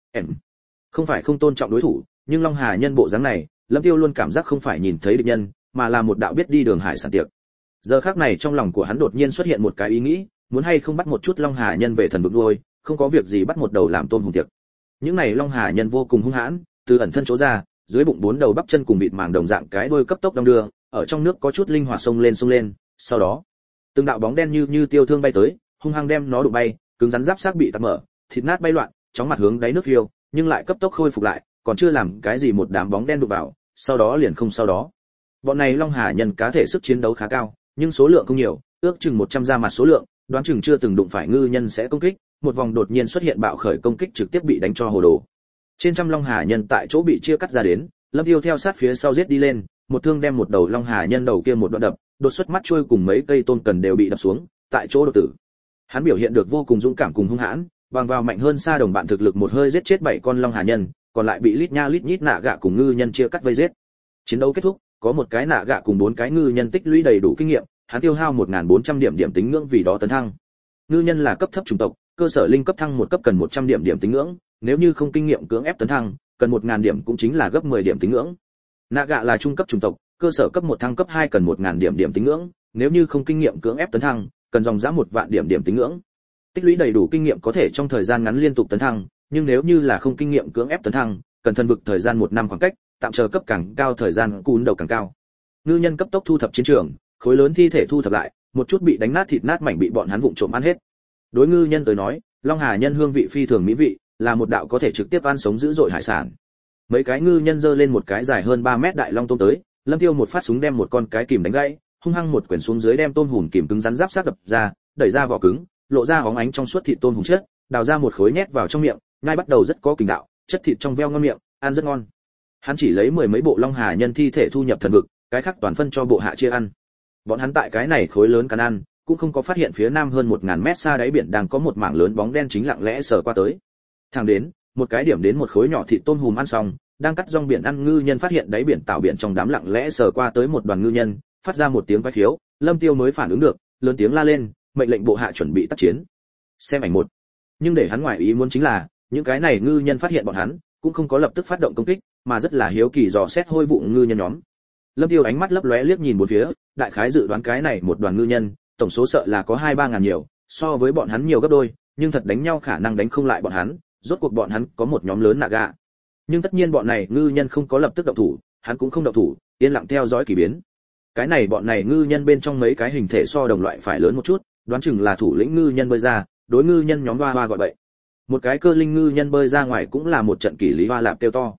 không phải không tôn trọng đối thủ, nhưng long hà nhân bộ dáng này, Lâm Tiêu luôn cảm giác không phải nhìn thấy địch nhân, mà là một đạo biết đi đường hải sản tiệc. Giờ khắc này trong lòng của hắn đột nhiên xuất hiện một cái ý nghĩ, muốn hay không bắt một chút long hà nhân về thần vực nuôi, không có việc gì bắt một đầu làm tôm hùm tiệc. Những này long hà nhân vô cùng hung hãn, từ ẩn thân chỗ ra, dưới bụng 4 đầu bắp chân cùng vịt màng đồng dạng cái đuôi cấp tốc đong đưa, ở trong nước có chút linh hoạt xông lên, sau đó, từng đạo bóng đen như tiêu thương bay tới, hung hăng đem nó đụng bay, cứng rắn giáp xác bị tắc mở, thịt nát bay loạn, chóng mặt hướng đáy nước phiêu, nhưng lại cấp tốc khôi phục lại, còn chưa làm cái gì một đám bóng đen đụng vào, sau đó liền không sau đó. Bọn này long hà nhân cá thể sức chiến đấu khá cao, nhưng số lượng không nhiều, ước chừng 100 ra mặt số lượng, đoán chừng chưa từng đụng phải ngư nhân sẽ công kích, một vòng đột nhiên xuất hiện bạo khởi công kích trực tiếp bị đánh cho hồ đồ. Trên trăm long hà nhân tại chỗ bị chia cắt ra đến, Lâm Tiêu theo sát phía sau giết đi lên, một thương đem một đầu long hà nhân đầu kia một đoạn đập, đột xuất mắt trôi cùng mấy cây tôn cần đều bị đập xuống, tại chỗ đột tử. Hắn biểu hiện được vô cùng dũng cảm cùng hung hãn, bằng vào mạnh hơn xa đồng bạn thực lực một hơi giết chết 7 con long hà nhân, còn lại bị lít nha lít nhít nạ gạ cùng ngư nhân chia cắt vây giết. Chiến đấu kết thúc, có một cái nạ gạ cùng 4 cái ngư nhân tích lũy đầy đủ kinh nghiệm, hắn tiêu hao 1400 điểm tính ngưỡng vì đó tấn thăng. Ngư nhân là cấp thấp chủng tộc, cơ sở linh cấp thăng một cấp cần 100 điểm tính ngưỡng, nếu như không kinh nghiệm cưỡng ép tấn thăng, cần 1000 điểm cũng chính là gấp 10 điểm tính ngưỡng. Nạ gạ là trung cấp chủng tộc, cơ sở cấp 1 thăng cấp 2 cần 1000 điểm tính ngưỡng, nếu như không kinh nghiệm cưỡng ép tấn thăng, cần dòng giá 1 vạn điểm tính ngưỡng. Tích lũy đầy đủ kinh nghiệm có thể trong thời gian ngắn liên tục tấn thăng, nhưng nếu như là không kinh nghiệm cưỡng ép tấn thăng, cần thần vực thời gian 1 năm khoảng cách, tạm chờ cấp càng cao thời gian cún đầu càng cao. Ngư nhân cấp tốc thu thập chiến trường, khối lớn thi thể thu thập lại, một chút bị đánh nát thịt nát mảnh bị bọn hắn vụng trộm ăn hết. Đối ngư nhân tới nói, long hà nhân hương vị phi thường mỹ vị, là một đạo có thể trực tiếp ăn sống dữ dội hải sản. Mấy cái ngư nhân giơ lên một cái dài hơn 3 mét đại long tôm tới, Lâm Tiêu một phát súng đem một con cái kìm đánh gãy, hung hăng một quyển xuống dưới đem tôm hùm kìm cứng rắn giáp xác đập ra, đẩy ra vỏ cứng, lộ ra óng ánh trong suốt thịt tôm hùm chất, đào ra một khối nhét vào trong miệng, ngay bắt đầu rất có kình đạo, chất thịt trong veo ngon miệng, ăn rất ngon. Hắn chỉ lấy 10 mấy bộ long hà nhân thi thể thu nhập thần vực, cái khác toàn phân cho bộ hạ chia ăn. Bọn hắn tại cái này khối lớn cắn ăn, cũng không có phát hiện phía nam hơn 1000 mét xa đáy biển đang có một mảng lớn bóng đen chính lặng lẽ sờ qua tới. Thẳng đến, một cái điểm đến một khối nhỏ thịt tôm hùm ăn xong, đang cắt rong biển ăn ngư nhân phát hiện đáy biển tạo biển trong đám lặng lẽ sờ qua tới một đoàn ngư nhân, phát ra một tiếng quái khiếu, Lâm Tiêu mới phản ứng được, lớn tiếng la lên, mệnh lệnh bộ hạ chuẩn bị tác chiến. Xem ảnh 1. Nhưng để hắn ngoài ý muốn chính là, những cái này ngư nhân phát hiện bọn hắn, cũng không có lập tức phát động công kích, mà rất là hiếu kỳ dò xét hôi vụ ngư nhân nhóm. Lâm Tiêu ánh mắt lấp lóe liếc nhìn bốn phía, đại khái dự đoán cái này một đoàn ngư nhân, tổng số sợ là có 2-3 ngàn nhiều, so với bọn hắn nhiều gấp đôi, nhưng thật đánh nhau khả năng đánh không lại bọn hắn, rốt cuộc bọn hắn có một nhóm lớn nạ gạ. Nhưng tất nhiên bọn này ngư nhân không có lập tức động thủ, hắn cũng không động thủ, yên lặng theo dõi kỳ biến. Cái này bọn này ngư nhân bên trong mấy cái hình thể so đồng loại phải lớn một chút, đoán chừng là thủ lĩnh ngư nhân bơi ra, đối ngư nhân nhóm hoa hoa gọi bậy. Một cái cơ linh ngư nhân bơi ra ngoài cũng là một trận kỳ lý hoa lạp tiêu to.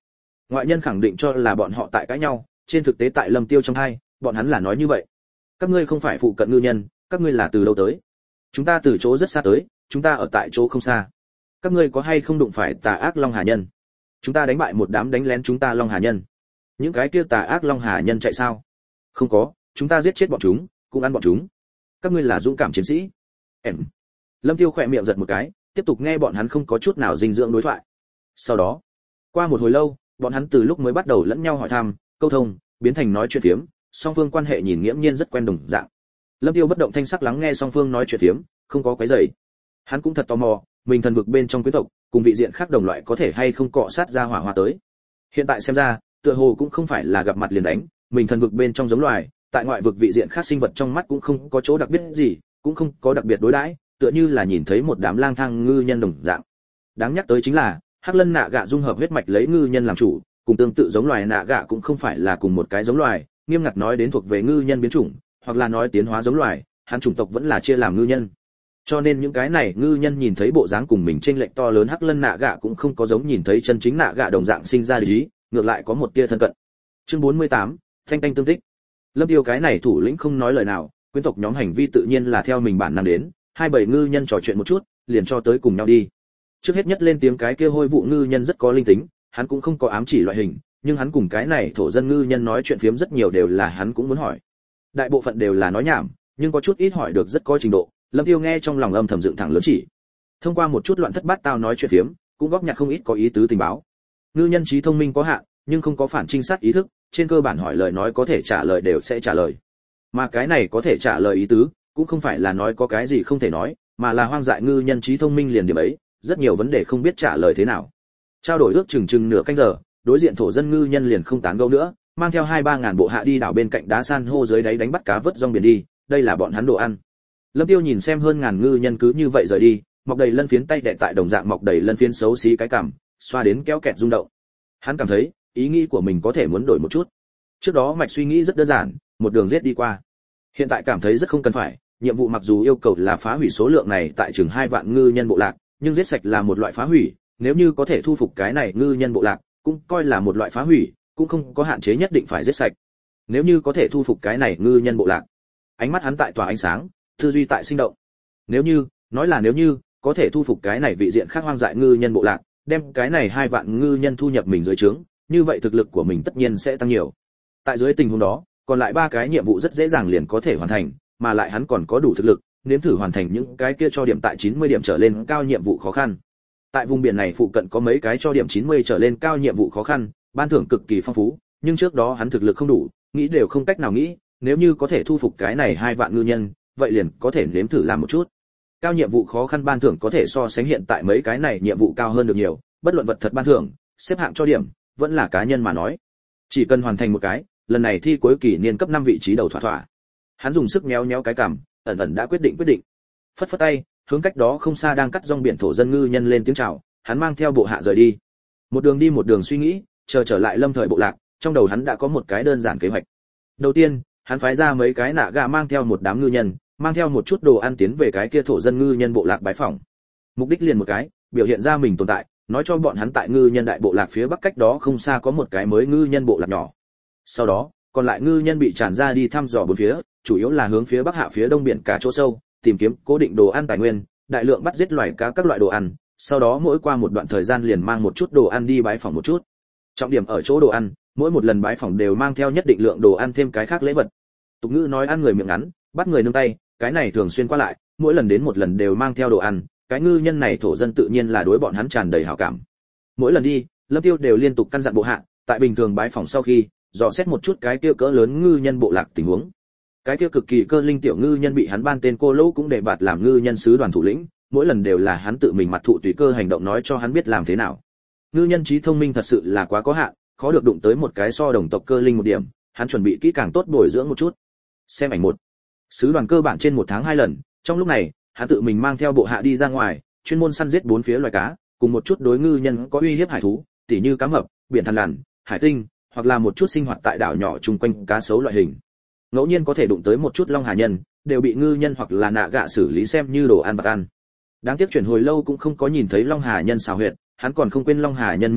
Ngoại nhân khẳng định cho là bọn họ tại cãi nhau, trên thực tế tại Lâm Tiêu trong hai, bọn hắn là nói như vậy. Các ngươi không phải phụ cận ngư nhân, các ngươi là từ đâu tới? Chúng ta từ chỗ rất xa tới, chúng ta ở tại chỗ không xa. Các ngươi có hay không đụng phải tà ác Long Hà nhân? Chúng ta đánh bại một đám đánh lén chúng ta Long Hà nhân. Những cái kia tà ác Long Hà nhân chạy sao? Không có, chúng ta giết chết bọn chúng, cũng ăn bọn chúng. Các ngươi là dũng cảm chiến sĩ. Em. Lâm Tiêu khỏe miệng giật một cái, tiếp tục nghe bọn hắn không có chút nào dinh dưỡng đối thoại. Sau đó, qua một hồi lâu, bọn hắn từ lúc mới bắt đầu lẫn nhau hỏi thăm, câu thông, biến thành nói chuyện phiếm, song phương quan hệ nhìn nghiễm nhiên rất quen đồng dạng. Lâm Tiêu bất động thanh sắc lắng nghe song phương nói chuyện phiếm, không có quấy rầy. Hắn cũng thật tò mò, mình thần vực bên trong quyến tộc, cùng vị diện khác đồng loại có thể hay không cọ sát ra hỏa hoa tới. Hiện tại xem ra, tựa hồ cũng không phải là gặp mặt liền đánh, mình thần vực bên trong giống loài, tại ngoại vực vị diện khác sinh vật trong mắt cũng không có chỗ đặc biệt gì, cũng không có đặc biệt đối đãi, tựa như là nhìn thấy một đám lang thang ngư nhân đồng dạng. Đáng nhắc tới chính là, Hắc Lân nạ gạ dung hợp huyết mạch lấy ngư nhân làm chủ, cùng tương tự giống loài nạ gạ cũng không phải là cùng một cái giống loài, nghiêm ngặt nói đến thuộc về ngư nhân biến chủng, hoặc là nói tiến hóa giống loài, hắn chủng tộc vẫn là chia làm ngư nhân. Cho nên những cái này ngư nhân nhìn thấy bộ dáng cùng mình chênh lệch to lớn Hắc Lân nạ gạ cũng không có giống nhìn thấy chân chính nạ gạ đồng dạng sinh ra địch ý, ngược lại có một tia thân cận. Chương 48, thanh tanh tương tích. Lâm Tiêu cái này thủ lĩnh không nói lời nào, quyến tộc nhóm hành vi tự nhiên là theo mình bản năng đến, hai bảy ngư nhân trò chuyện một chút, liền cho tới cùng nhau đi. Trước hết nhất lên tiếng cái kia hôi vụ ngư nhân rất có linh tính, hắn cũng không có ám chỉ loại hình, nhưng hắn cùng cái này thổ dân ngư nhân nói chuyện phiếm rất nhiều đều là hắn cũng muốn hỏi. Đại bộ phận đều là nói nhảm, nhưng có chút ít hỏi được rất có trình độ, Lâm Tiêu nghe trong lòng âm thầm dựng thẳng lớn chỉ. Thông qua một chút loạn thất bát tao nói chuyện phiếm, cũng góp nhặt không ít có ý tứ tình báo. Ngư nhân trí thông minh có hạn, nhưng không có phản trinh sát ý thức, trên cơ bản hỏi lời nói có thể trả lời đều sẽ trả lời. Mà cái này có thể trả lời ý tứ, cũng không phải là nói có cái gì không thể nói, mà là hoang dại ngư nhân trí thông minh liền điểm ấy, rất nhiều vấn đề không biết trả lời thế nào. Trao đổi ước chừng nửa canh giờ, đối diện thổ dân ngư nhân liền không tán gẫu nữa, mang theo 2-3 ngàn bộ hạ đi đảo bên cạnh đá san hô dưới đáy đánh bắt cá vớt rong biển đi, đây là bọn hắn đồ ăn. Lâm Tiêu nhìn xem hơn ngàn ngư nhân cứ như vậy rời đi, mọc đầy lân phiến tay đè tại đồng dạng mọc đầy lân phiến xấu xí cái cằm, xoa đến kéo kẹt rung động. Hắn cảm thấy, ý nghĩ của mình có thể muốn đổi một chút. Trước đó mạch suy nghĩ rất đơn giản, một đường giết đi qua. Hiện tại cảm thấy rất không cần phải, nhiệm vụ mặc dù yêu cầu là phá hủy số lượng này tại chừng 2 vạn ngư nhân bộ lạc, nhưng giết sạch là một loại phá hủy, nếu như có thể thu phục cái này ngư nhân bộ lạc, cũng coi là một loại phá hủy, cũng không có hạn chế nhất định phải giết sạch. Nếu như có thể thu phục cái này ngư nhân bộ lạc, ánh mắt hắn tại tỏa ánh sáng, tư duy tại sinh động. Nếu như, nói là nếu như, có thể thu phục cái này vị diện khác hoang dại ngư nhân bộ lạc, đem cái này 2 vạn ngư nhân thu nhập mình dưới trướng, như vậy thực lực của mình tất nhiên sẽ tăng nhiều. Tại dưới tình huống đó, còn lại 3 cái nhiệm vụ rất dễ dàng liền có thể hoàn thành, mà lại hắn còn có đủ thực lực, nếm thử hoàn thành những cái kia cho điểm tại 90 điểm trở lên cao nhiệm vụ khó khăn. Tại vùng biển này phụ cận có mấy cái cho điểm 90 trở lên cao nhiệm vụ khó khăn, ban thưởng cực kỳ phong phú, nhưng trước đó hắn thực lực không đủ, nghĩ đều không cách nào nghĩ, nếu như có thể thu phục cái này 2 vạn ngư nhân, vậy liền có thể nếm thử làm một chút. Cao nhiệm vụ khó khăn ban thưởng có thể so sánh hiện tại mấy cái này nhiệm vụ cao hơn được nhiều, bất luận vật thật ban thưởng, xếp hạng cho điểm, vẫn là cá nhân mà nói. Chỉ cần hoàn thành một cái, lần này thi cuối kỳ niên cấp 5 vị trí đầu thỏa thỏa. Hắn dùng sức méo méo cái cằm, ẩn ẩn đã quyết định. Phất phất tay, hướng cách đó không xa đang cắt rong biển thổ dân ngư nhân lên tiếng chào, hắn mang theo bộ hạ rời đi. Một đường đi một đường suy nghĩ, chờ trở lại Lâm Thời bộ lạc, trong đầu hắn đã có một cái đơn giản kế hoạch. Đầu tiên, hắn phái ra mấy cái nạ gà mang theo một đám ngư nhân, mang theo một chút đồ ăn tiến về cái kia thổ dân ngư nhân bộ lạc bái phỏng. Mục đích liền một cái, biểu hiện ra mình tồn tại, nói cho bọn hắn tại ngư nhân đại bộ lạc phía bắc cách đó không xa có một cái mới ngư nhân bộ lạc nhỏ. Sau đó, còn lại ngư nhân bị tràn ra đi thăm dò bốn phía, chủ yếu là hướng phía bắc hạ phía đông biển cả chỗ sâu, tìm kiếm cố định đồ ăn tài nguyên, đại lượng bắt giết loài cá các loại đồ ăn, sau đó mỗi qua một đoạn thời gian liền mang một chút đồ ăn đi bái phỏng một chút. Trọng điểm ở chỗ đồ ăn, mỗi một lần bái phỏng đều mang theo nhất định lượng đồ ăn thêm cái khác lễ vật. Tục ngữ nói ăn người miệng ngắn, bắt người nương tay, cái này thường xuyên qua lại, mỗi lần đến một lần đều mang theo đồ ăn, cái ngư nhân này thổ dân tự nhiên là đối bọn hắn tràn đầy hảo cảm. Mỗi lần đi, Lâm Tiêu đều liên tục căn dặn bộ hạ, tại bình thường bái phỏng sau khi, dò xét một chút cái kia cỡ lớn ngư nhân bộ lạc tình huống. Cái kia cực kỳ cơ linh tiểu ngư nhân bị hắn ban tên cô lỗ cũng để bạt làm ngư nhân sứ đoàn thủ lĩnh, mỗi lần đều là hắn tự mình mặt thụ tùy cơ hành động nói cho hắn biết làm thế nào. Ngư nhân trí thông minh thật sự là quá có hạn, khó được đụng tới một cái so đồng tộc cơ linh một điểm, hắn chuẩn bị kỹ càng tốt bồi dưỡng một chút. Xem ảnh 1. Sứ đoàn cơ bản trên 1 tháng 2 lần, trong lúc này, hắn tự mình mang theo bộ hạ đi ra ngoài, chuyên môn săn giết 4 phía loài cá, cùng một chút đối ngư nhân có uy hiếp hải thú, tỉ như cá mập, biển thằn lằn, hải tinh, hoặc là một chút sinh hoạt tại đảo nhỏ chung quanh cá sấu loại hình. Ngẫu nhiên có thể đụng tới một chút long hà nhân, đều bị ngư nhân hoặc là nạ gạ xử lý xem như đồ ăn vặt ăn. Đáng tiếc chuyển hồi lâu cũng không có nhìn thấy long hà nhân xào huyệt, hắn còn không quên long hà nhân mỹ vị,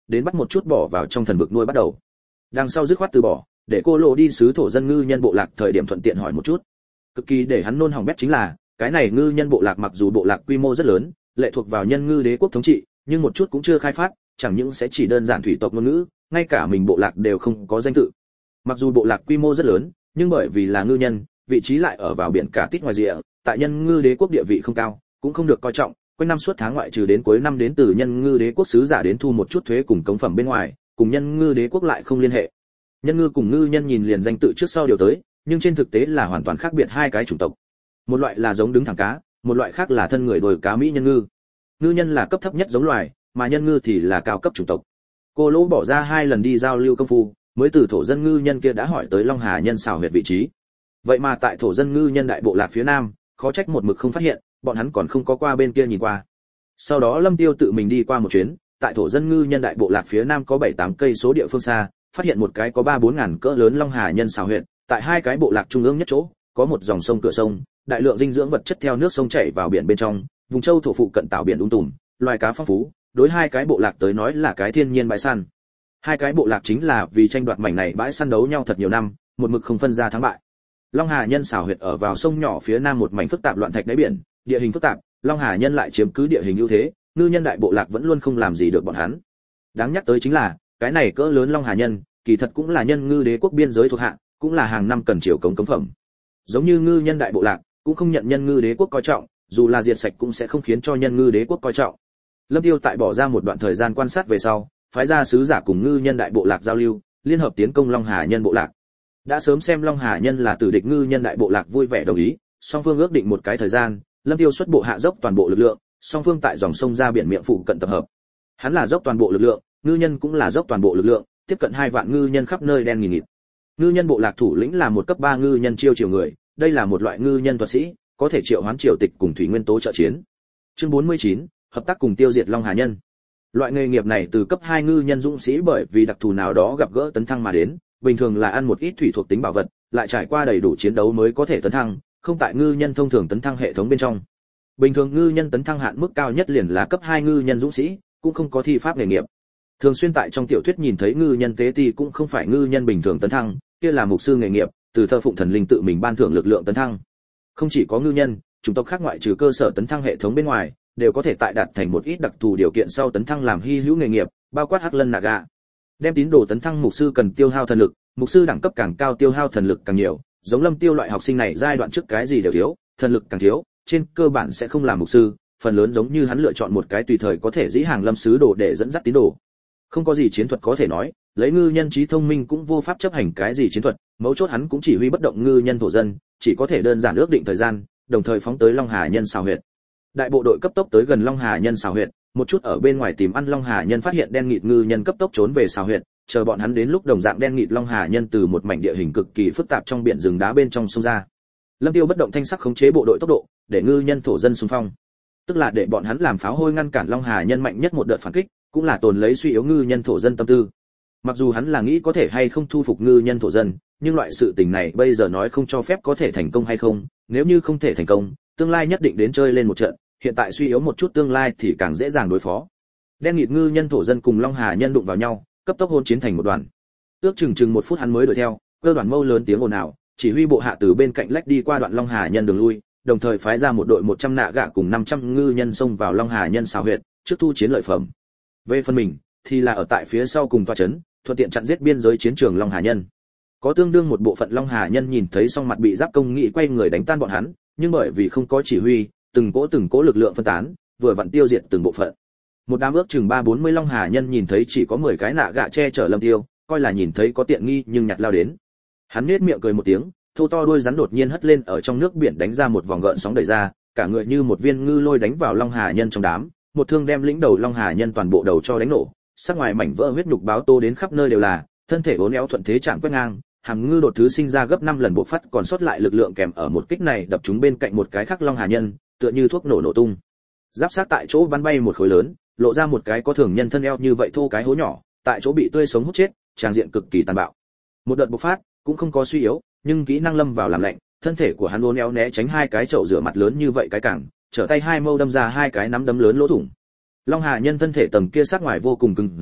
đến bắt một chút bỏ vào trong thần vực nuôi bắt đầu. Đằng sau dứt khoát từ bỏ, để cô lộ đi sứ thổ dân ngư nhân bộ lạc thời điểm thuận tiện hỏi một chút. Cực kỳ để hắn nôn hỏng bét chính là, cái này ngư nhân bộ lạc mặc dù bộ lạc quy mô rất lớn, lệ thuộc vào nhân ngư đế quốc thống trị, nhưng một chút cũng chưa khai phát, chẳng những sẽ chỉ đơn giản thủy tộc ngôn ngữ, ngay cả mình bộ lạc đều không có danh tự. Mặc dù bộ lạc quy mô rất lớn, nhưng bởi vì là ngư nhân, vị trí lại ở vào biển cả tít ngoài rìa, tại nhân ngư đế quốc địa vị không cao, cũng không được coi trọng, quanh năm suốt tháng ngoại trừ đến cuối năm đến từ nhân ngư đế quốc sứ giả đến thu một chút thuế cùng cống phẩm bên ngoài, cùng nhân ngư đế quốc lại không liên hệ. Nhân ngư cùng ngư nhân nhìn liền danh tự trước sau điều tới, nhưng trên thực tế là hoàn toàn khác biệt hai cái chủng tộc. Một loại là giống đứng thẳng cá, một loại khác là thân người đồi cá mỹ nhân ngư. Ngư nhân là cấp thấp nhất giống loài, mà nhân ngư thì là cao cấp chủng tộc. Cô Lỗ bỏ ra 2 lần đi giao lưu công phu, mới từ thổ dân ngư nhân kia đã hỏi tới Long Hà nhân xào huyệt vị trí. Vậy mà tại thổ dân ngư nhân đại bộ lạc phía nam, khó trách một mực không phát hiện, bọn hắn còn không có qua bên kia nhìn qua. Sau đó Lâm Tiêu tự mình đi qua một chuyến, tại thổ dân ngư nhân đại bộ lạc phía nam có 7-8 cây số địa phương xa, phát hiện một cái có 3-4 ngàn cỡ lớn Long Hà nhân xào huyệt, tại hai cái bộ lạc trung ương nhất chỗ, có một dòng sông cửa sông, đại lượng dinh dưỡng vật chất theo nước sông chảy vào biển bên trong, vùng châu thổ phụ cận tạo biển tùm, loài cá phong phú, đối hai cái bộ lạc tới nói là cái thiên nhiên bãi săn. Hai cái bộ lạc chính là vì tranh đoạt mảnh này bãi săn đấu nhau thật nhiều năm, một mực không phân ra thắng bại. Long Hà nhân xào huyệt ở vào sông nhỏ phía nam một mảnh phức tạp loạn thạch đáy biển, địa hình phức tạp, Long Hà nhân lại chiếm cứ địa hình ưu thế, ngư nhân đại bộ lạc vẫn luôn không làm gì được bọn hắn. Đáng nhắc tới chính là, cái này cỡ lớn Long Hà nhân, kỳ thật cũng là nhân ngư đế quốc biên giới thuộc hạ, cũng là hàng năm cần chiều cống cống phẩm. Giống như ngư nhân đại bộ lạc, cũng không nhận nhân ngư đế quốc coi trọng, dù là diệt sạch cũng sẽ không khiến cho nhân ngư đế quốc coi trọng. Lâm Tiêu tại bỏ ra một đoạn thời gian quan sát về sau, phái ra sứ giả cùng ngư nhân đại bộ lạc giao lưu, liên hợp tiến công Long Hà nhân bộ lạc. Đã sớm xem Long Hà nhân là tử địch ngư nhân đại bộ lạc vui vẻ đồng ý, song phương ước định một cái thời gian, Lâm Tiêu xuất bộ hạ dốc toàn bộ lực lượng, song phương tại dòng sông ra biển miệng phụ cận tập hợp. Hắn là dốc toàn bộ lực lượng, ngư nhân cũng là dốc toàn bộ lực lượng, tiếp cận 2 vạn ngư nhân khắp nơi đen nghìn nghịt. Ngư nhân bộ lạc thủ lĩnh là một cấp 3 ngư nhân chiêu triều người, đây là một loại ngư nhân thuật sĩ, có thể triệu hoán triều tịch cùng thủy nguyên tố trợ chiến. Chương 49, hợp tác cùng tiêu diệt Long Hà nhân. Loại nghề nghiệp này từ cấp 2 ngư nhân dũng sĩ bởi vì đặc thù nào đó gặp gỡ tấn thăng mà đến, bình thường là ăn một ít thủy thuộc tính bảo vật, lại trải qua đầy đủ chiến đấu mới có thể tấn thăng, không tại ngư nhân thông thường tấn thăng hệ thống bên trong. Bình thường ngư nhân tấn thăng hạn mức cao nhất liền là cấp 2 ngư nhân dũng sĩ, cũng không có thi pháp nghề nghiệp. Thường xuyên tại trong tiểu thuyết nhìn thấy ngư nhân tế ti cũng không phải ngư nhân bình thường tấn thăng, kia là mục sư nghề nghiệp, từ thờ phụng thần linh tự mình ban thưởng lực lượng tấn thăng. Không chỉ có ngư nhân, chủng tộc khác ngoại trừ cơ sở tấn thăng hệ thống bên ngoài, đều có thể tại đạt thành một ít đặc thù điều kiện sau tấn thăng làm hy hữu nghề nghiệp, bao quát Hắc Lân Naga. Đem tín đồ tấn thăng mục sư cần tiêu hao thần lực, mục sư đẳng cấp càng cao tiêu hao thần lực càng nhiều, giống Lâm Tiêu loại học sinh này giai đoạn trước cái gì đều thiếu, thần lực càng thiếu, trên cơ bản sẽ không làm mục sư, phần lớn giống như hắn lựa chọn một cái tùy thời có thể dĩ hàng lâm sứ đồ để dẫn dắt tín đồ. Không có gì chiến thuật có thể nói, lấy ngư nhân trí thông minh cũng vô pháp chấp hành cái gì chiến thuật, mấu chốt hắn cũng chỉ huy bất động ngư nhân thổ dân, chỉ có thể đơn giản ước định thời gian, đồng thời phóng tới Long Hà nhân xào huyệt. Đại bộ đội cấp tốc tới gần Long Hà nhân xào huyệt, một chút ở bên ngoài tìm ăn Long Hà nhân phát hiện đen nghịt ngư nhân cấp tốc trốn về xào huyệt, chờ bọn hắn đến lúc đồng dạng đen nghịt Long Hà nhân từ một mảnh địa hình cực kỳ phức tạp trong biển rừng đá bên trong sông ra. Lâm Tiêu bất động thanh sắc khống chế bộ đội tốc độ, để ngư nhân thổ dân xung phong, tức là để bọn hắn làm pháo hôi ngăn cản Long Hà nhân mạnh nhất một đợt phản kích, cũng là tồn lấy suy yếu ngư nhân thổ dân tâm tư. Mặc dù hắn là nghĩ có thể hay không thu phục ngư nhân thổ dân, nhưng loại sự tình này bây giờ nói không cho phép có thể thành công hay không, nếu như không thể thành công, tương lai nhất định đến chơi lên một trận, hiện tại suy yếu một chút tương lai thì càng dễ dàng đối phó. Đen nghịt ngư nhân thổ dân cùng Long Hà nhân đụng vào nhau, cấp tốc hôn chiến thành một đoàn. Ước chừng 1 phút hắn mới đuổi theo, cơ đoàn mâu lớn tiếng ồn ào, chỉ huy bộ hạ từ bên cạnh lách đi qua đoạn Long Hà nhân đường lui, đồng thời phái ra một đội 100 nạ gạ cùng 500 ngư nhân xông vào Long Hà nhân xào huyệt, trước thu chiến lợi phẩm. Về phần mình, thì là ở tại phía sau cùng tọa trấn, thuận tiện chặn giết biên giới chiến trường Long Hà nhân. Có tương đương một bộ phận Long Hà nhân nhìn thấy xong mặt bị giáp công nghị quay người đánh tan bọn hắn, nhưng bởi vì không có chỉ huy, từng cỗ lực lượng phân tán, vừa vặn tiêu diệt từng bộ phận. Một đám ước chừng 30-40 Long Hà nhân nhìn thấy chỉ có 10 cái nạ gạ che chở Lâm Tiêu, coi là nhìn thấy có tiện nghi nhưng nhặt lao đến. Hắn nhếch miệng cười một tiếng, thô to đuôi rắn đột nhiên hất lên ở trong nước biển đánh ra một vòng gợn sóng đẩy ra, cả người như một viên ngư lôi đánh vào Long Hà nhân trong đám, một thương đem lĩnh đầu Long Hà nhân toàn bộ đầu cho đánh nổ, sắc ngoài mảnh vỡ huyết nhục báo tô đến khắp nơi đều là, thân thể uốn éo thuận thế chạm quét ngang, hàm ngư đột thứ sinh ra gấp 5 lần bộ phát còn sót lại lực lượng kèm ở một kích này đập chúng bên cạnh một cái khác Long Hà nhân, tựa như thuốc nổ tung. Giáp sát tại chỗ bắn bay một khối lớn, lộ ra một cái có thường nhân thân eo như vậy thô cái hố nhỏ, tại chỗ bị tươi sống hút chết, tràng diện cực kỳ tàn bạo. Một đợt bộc phát, cũng không có suy yếu, nhưng kỹ năng lâm vào làm lạnh, thân thể của hắn uốn éo né tránh 2 cái chậu rửa mặt lớn như vậy cái cẳng, trở tay 2 mâu đâm ra 2 cái nắm đấm lớn lỗ thủng. Long Hà nhân thân thể tầng kia sắc ngoài vô cùng cứng rắn,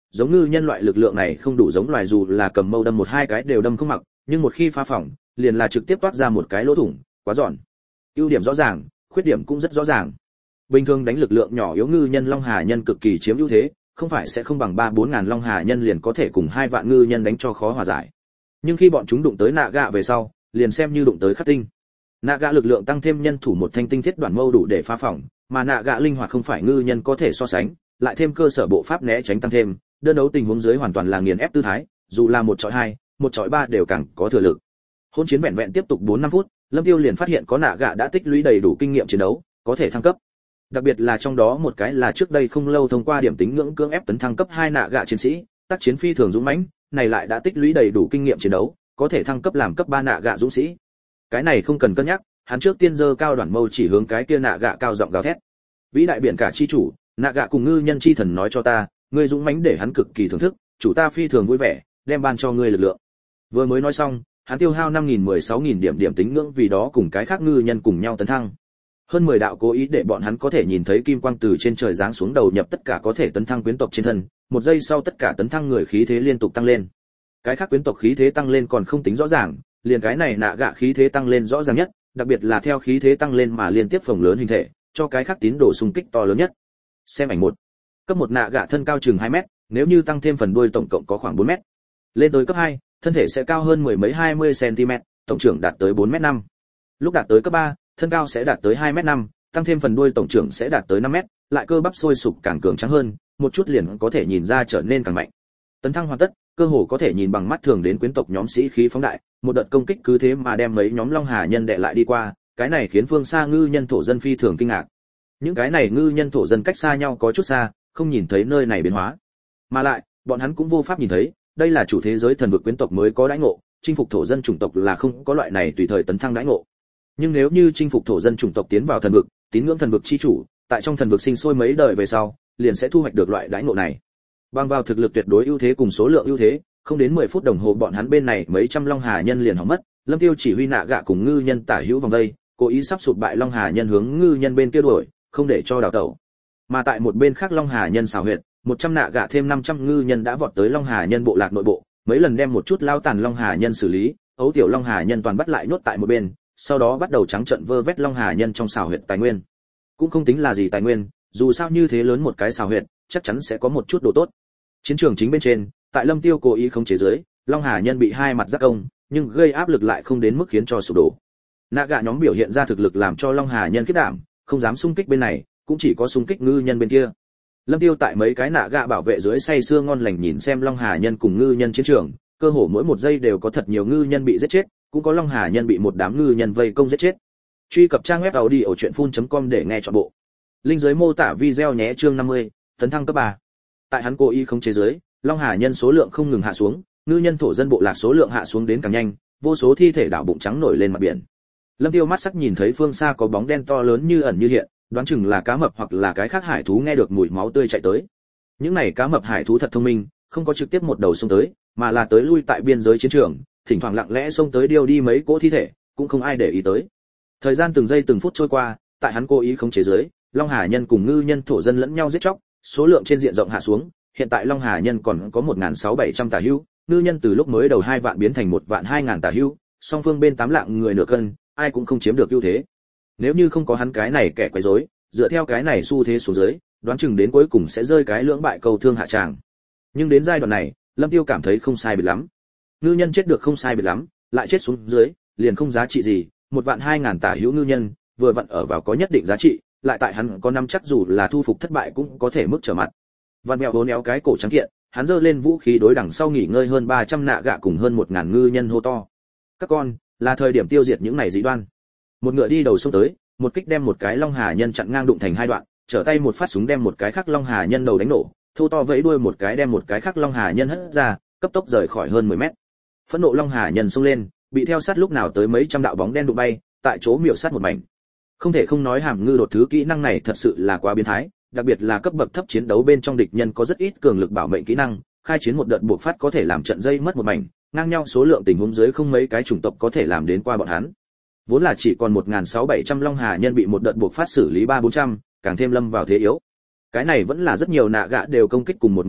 giống ngư nhân loại lực lượng này không đủ giống loài dù là cầm mâu đâm một hai cái đều đâm không mặc, nhưng một khi phá phỏng, liền là trực tiếp toát ra một cái lỗ thủng, quá giòn. Ưu điểm rõ ràng, khuyết điểm cũng rất rõ ràng. Bình thường đánh lực lượng nhỏ yếu ngư nhân long hà nhân cực kỳ chiếm ưu thế, không phải sẽ không bằng 3-4 ngàn long hà nhân liền có thể cùng 2 vạn ngư nhân đánh cho khó hòa giải. Nhưng khi bọn chúng đụng tới nạ gạ về sau, liền xem như đụng tới khắc tinh. Nạ gạ lực lượng tăng thêm nhân thủ một thanh tinh thiết đoạn mâu đủ để phá phỏng, mà nạ gạ linh hoạt không phải ngư nhân có thể so sánh, lại thêm cơ sở bộ pháp né tránh tăng thêm, đơn đấu tình huống dưới hoàn toàn là nghiền ép tư thái, dù là 1 chọi 2, 1 chọi 3 đều càng có thừa lực. Hôn chiến vẹn vẹn tiếp tục 4-5 phút, Lâm Tiêu liền phát hiện có nạ gạ đã tích lũy đầy đủ kinh nghiệm chiến đấu, có thể thăng cấp. Đặc biệt là trong đó một cái là trước đây không lâu thông qua điểm tính ngưỡng cưỡng ép tấn thăng cấp 2 nạ gạ chiến sĩ, tác chiến phi thường dũng mãnh, này lại đã tích lũy đầy đủ kinh nghiệm chiến đấu, có thể thăng cấp làm cấp 3 nạ gạ dũng sĩ. Cái này không cần cân nhắc, hắn trước tiên giơ cao đoạn mâu chỉ hướng cái kia nạ gạ cao giọng gào thét. Vĩ đại biển cả chi chủ, nạ gạ cùng ngư nhân chi thần nói cho ta, ngươi dũng mãnh để hắn cực kỳ thưởng thức, chủ ta phi thường vui vẻ, đem ban cho ngươi lực lượng. Vừa mới nói xong, hắn tiêu hao 5000-16000 điểm tính ngưỡng vì đó cùng cái khác ngư nhân cùng nhau tấn thăng. Hơn 10 đạo cố ý để bọn hắn có thể nhìn thấy kim quang từ trên trời giáng xuống đầu nhập tất cả có thể tấn thăng quyến tộc trên thân, một giây sau tất cả tấn thăng người khí thế liên tục tăng lên. Cái khác quyến tộc khí thế tăng lên còn không tính rõ ràng, liền cái này nạ gạ khí thế tăng lên rõ ràng nhất, đặc biệt là theo khí thế tăng lên mà liên tiếp phồng lớn hình thể, cho cái khác tín đồ xung kích to lớn nhất. Xem ảnh 1. Cấp 1 nạ gạ thân cao chừng 2 mét, nếu như tăng thêm phần đuôi tổng cộng có khoảng 4 mét. Lên tới cấp 2, thân thể sẽ cao hơn mười mấy 20 cm, tổng trưởng đạt tới 4 mét 5. Lúc đạt tới cấp 3, thân cao sẽ đạt tới 2 mét 5, tăng thêm phần đuôi tổng trưởng sẽ đạt tới 5 mét, lại cơ bắp sôi sục càng cường tráng hơn, một chút liền có thể nhìn ra trở nên càng mạnh. Tấn thăng hoàn tất, cơ hồ có thể nhìn bằng mắt thường đến quyến tộc nhóm sĩ khí phóng đại, một đợt công kích cứ thế mà đem mấy nhóm long hà nhân đè lại đi qua, cái này khiến phương xa ngư nhân thổ dân phi thường kinh ngạc. Những cái này ngư nhân thổ dân cách xa nhau có chút xa, không nhìn thấy nơi này biến hóa. Mà lại, bọn hắn cũng vô pháp nhìn thấy, đây là chủ thế giới thần vực quyến tộc mới có đãi ngộ, chinh phục thổ dân chủng tộc là không có loại này tùy thời tấn thăng đãi ngộ. Nhưng nếu như chinh phục thổ dân chủng tộc tiến vào thần vực, tín ngưỡng thần vực chi chủ, tại trong thần vực sinh sôi mấy đời về sau, liền sẽ thu hoạch được loại đãi ngộ này. Bằng vào thực lực tuyệt đối ưu thế cùng số lượng ưu thế, không đến 10 phút đồng hồ bọn hắn bên này mấy trăm long hà nhân liền hỏng mất, Lâm Tiêu chỉ huy nạ gạ cùng ngư nhân tả hữu vòng vây, cố ý sắp sụp bại long hà nhân hướng ngư nhân bên kia đuổi, không để cho đào tẩu. Mà tại một bên khác long hà nhân xảo huyệt, 100 nạ gạ thêm 500 ngư nhân đã vọt tới long hà nhân bộ lạc nội bộ, mấy lần đem một chút lao tàn long hà nhân xử lý, ấu tiểu long hà nhân toàn bắt lại nhốt tại một bên, sau đó bắt đầu trắng trợn vơ vét long hà nhân trong xảo huyệt tài nguyên. Cũng không tính là gì tài nguyên, dù sao như thế lớn một cái xảo huyệt, chắc chắn sẽ có một chút đồ tốt. Chiến trường chính bên trên, tại Lâm Tiêu cố ý khống chế dưới, long hà nhân bị hai mặt giác công, nhưng gây áp lực lại không đến mức khiến cho sụp đổ. Nạ gạ nhóm biểu hiện ra thực lực làm cho long hà nhân khiếp đảm, không dám xung kích bên này, cũng chỉ có xung kích ngư nhân bên kia. Lâm Tiêu tại mấy cái nạ gạ bảo vệ dưới say sưa ngon lành nhìn xem long hà nhân cùng ngư nhân chiến trường, cơ hồ mỗi một giây đều có thật nhiều ngư nhân bị giết chết, cũng có long hà nhân bị một đám ngư nhân vây công giết chết. Truy cập trang web audiochuyenphun.com để nghe trọn bộ. Link dưới mô tả video nhé. Chương 50, tấn thăng cấp 3. Tại hắn cố ý khống chế dưới, long hà nhân số lượng không ngừng hạ xuống, ngư nhân thổ dân bộ lạc số lượng hạ xuống đến càng nhanh, vô số thi thể đảo bụng trắng nổi lên mặt biển. Lâm Tiêu mắt sắc nhìn thấy phương xa có bóng đen to lớn như ẩn như hiện, đoán chừng là cá mập hoặc là cái khác hải thú nghe được mùi máu tươi chạy tới. Những này cá mập hải thú thật thông minh, không có trực tiếp một đầu xông tới, mà là tới lui tại biên giới chiến trường, thỉnh thoảng lặng lẽ xông tới điêu đi mấy cỗ thi thể, cũng không ai để ý tới. Thời gian từng giây từng phút trôi qua, tại hắn cố ý khống chế dưới, long hà nhân cùng ngư nhân thổ dân lẫn nhau giết chóc, số lượng trên diện rộng hạ xuống, hiện tại long hà nhân còn có 1600-700 tà hữu, ngư nhân từ lúc mới đầu 2 vạn biến thành 1 vạn 2000 tà hữu, song phương bên 8 lạng người nửa cân, ai cũng không chiếm được ưu thế. Nếu như không có hắn cái này kẻ quấy rối, dựa theo cái này xu thế xuống dưới, đoán chừng đến cuối cùng sẽ rơi cái lưỡng bại cầu thương hạ tràng. Nhưng đến giai đoạn này, Lâm Tiêu cảm thấy không sai biệt lắm. Ngư nhân chết được không sai biệt lắm, lại chết xuống dưới, liền không giá trị gì, 1 vạn 2000 tà hữu ngư nhân, vừa vặn ở vào có nhất định giá trị, lại tại hắn có năm chắc dù là thu phục thất bại cũng có thể mức trở mặt. Văn Mèo vốn éo cái cổ trắng kiện, hắn giơ lên vũ khí đối đằng sau nghỉ ngơi hơn 300 nạ gạ cùng hơn 1000 ngư nhân hô to. Các con, là thời điểm tiêu diệt những này dị đoan. Một ngựa đi đầu xông tới, một kích đem một cái long hà nhân chặn ngang đụng thành hai đoạn, trở tay một phát súng đem một cái khác long hà nhân đầu đánh nổ, thô to vẫy đuôi một cái đem một cái khác long hà nhân hất ra, cấp tốc rời khỏi hơn 10 mét. Phẫn nộ long hà nhân xông lên, bị theo sát lúc nào tới mấy trăm đạo bóng đen đụng bay, tại chỗ miểu sát một mảnh. Không thể không nói hàm ngư đột thứ kỹ năng này thật sự là quá biến thái, đặc biệt là cấp bậc thấp chiến đấu bên trong địch nhân có rất ít cường lực bảo mệnh kỹ năng, khai chiến một đợt buộc phát có thể làm trận dây mất một mảnh, ngang nhau số lượng tình huống dưới không mấy cái chủng tộc có thể làm đến qua bọn hắn. Vốn là chỉ còn 1600-700 long hà nhân bị một đợt buộc phát xử lý 300-400, càng thêm lâm vào thế yếu. Cái này vẫn là rất nhiều nạ gạ đều công kích cùng một mục tiêu,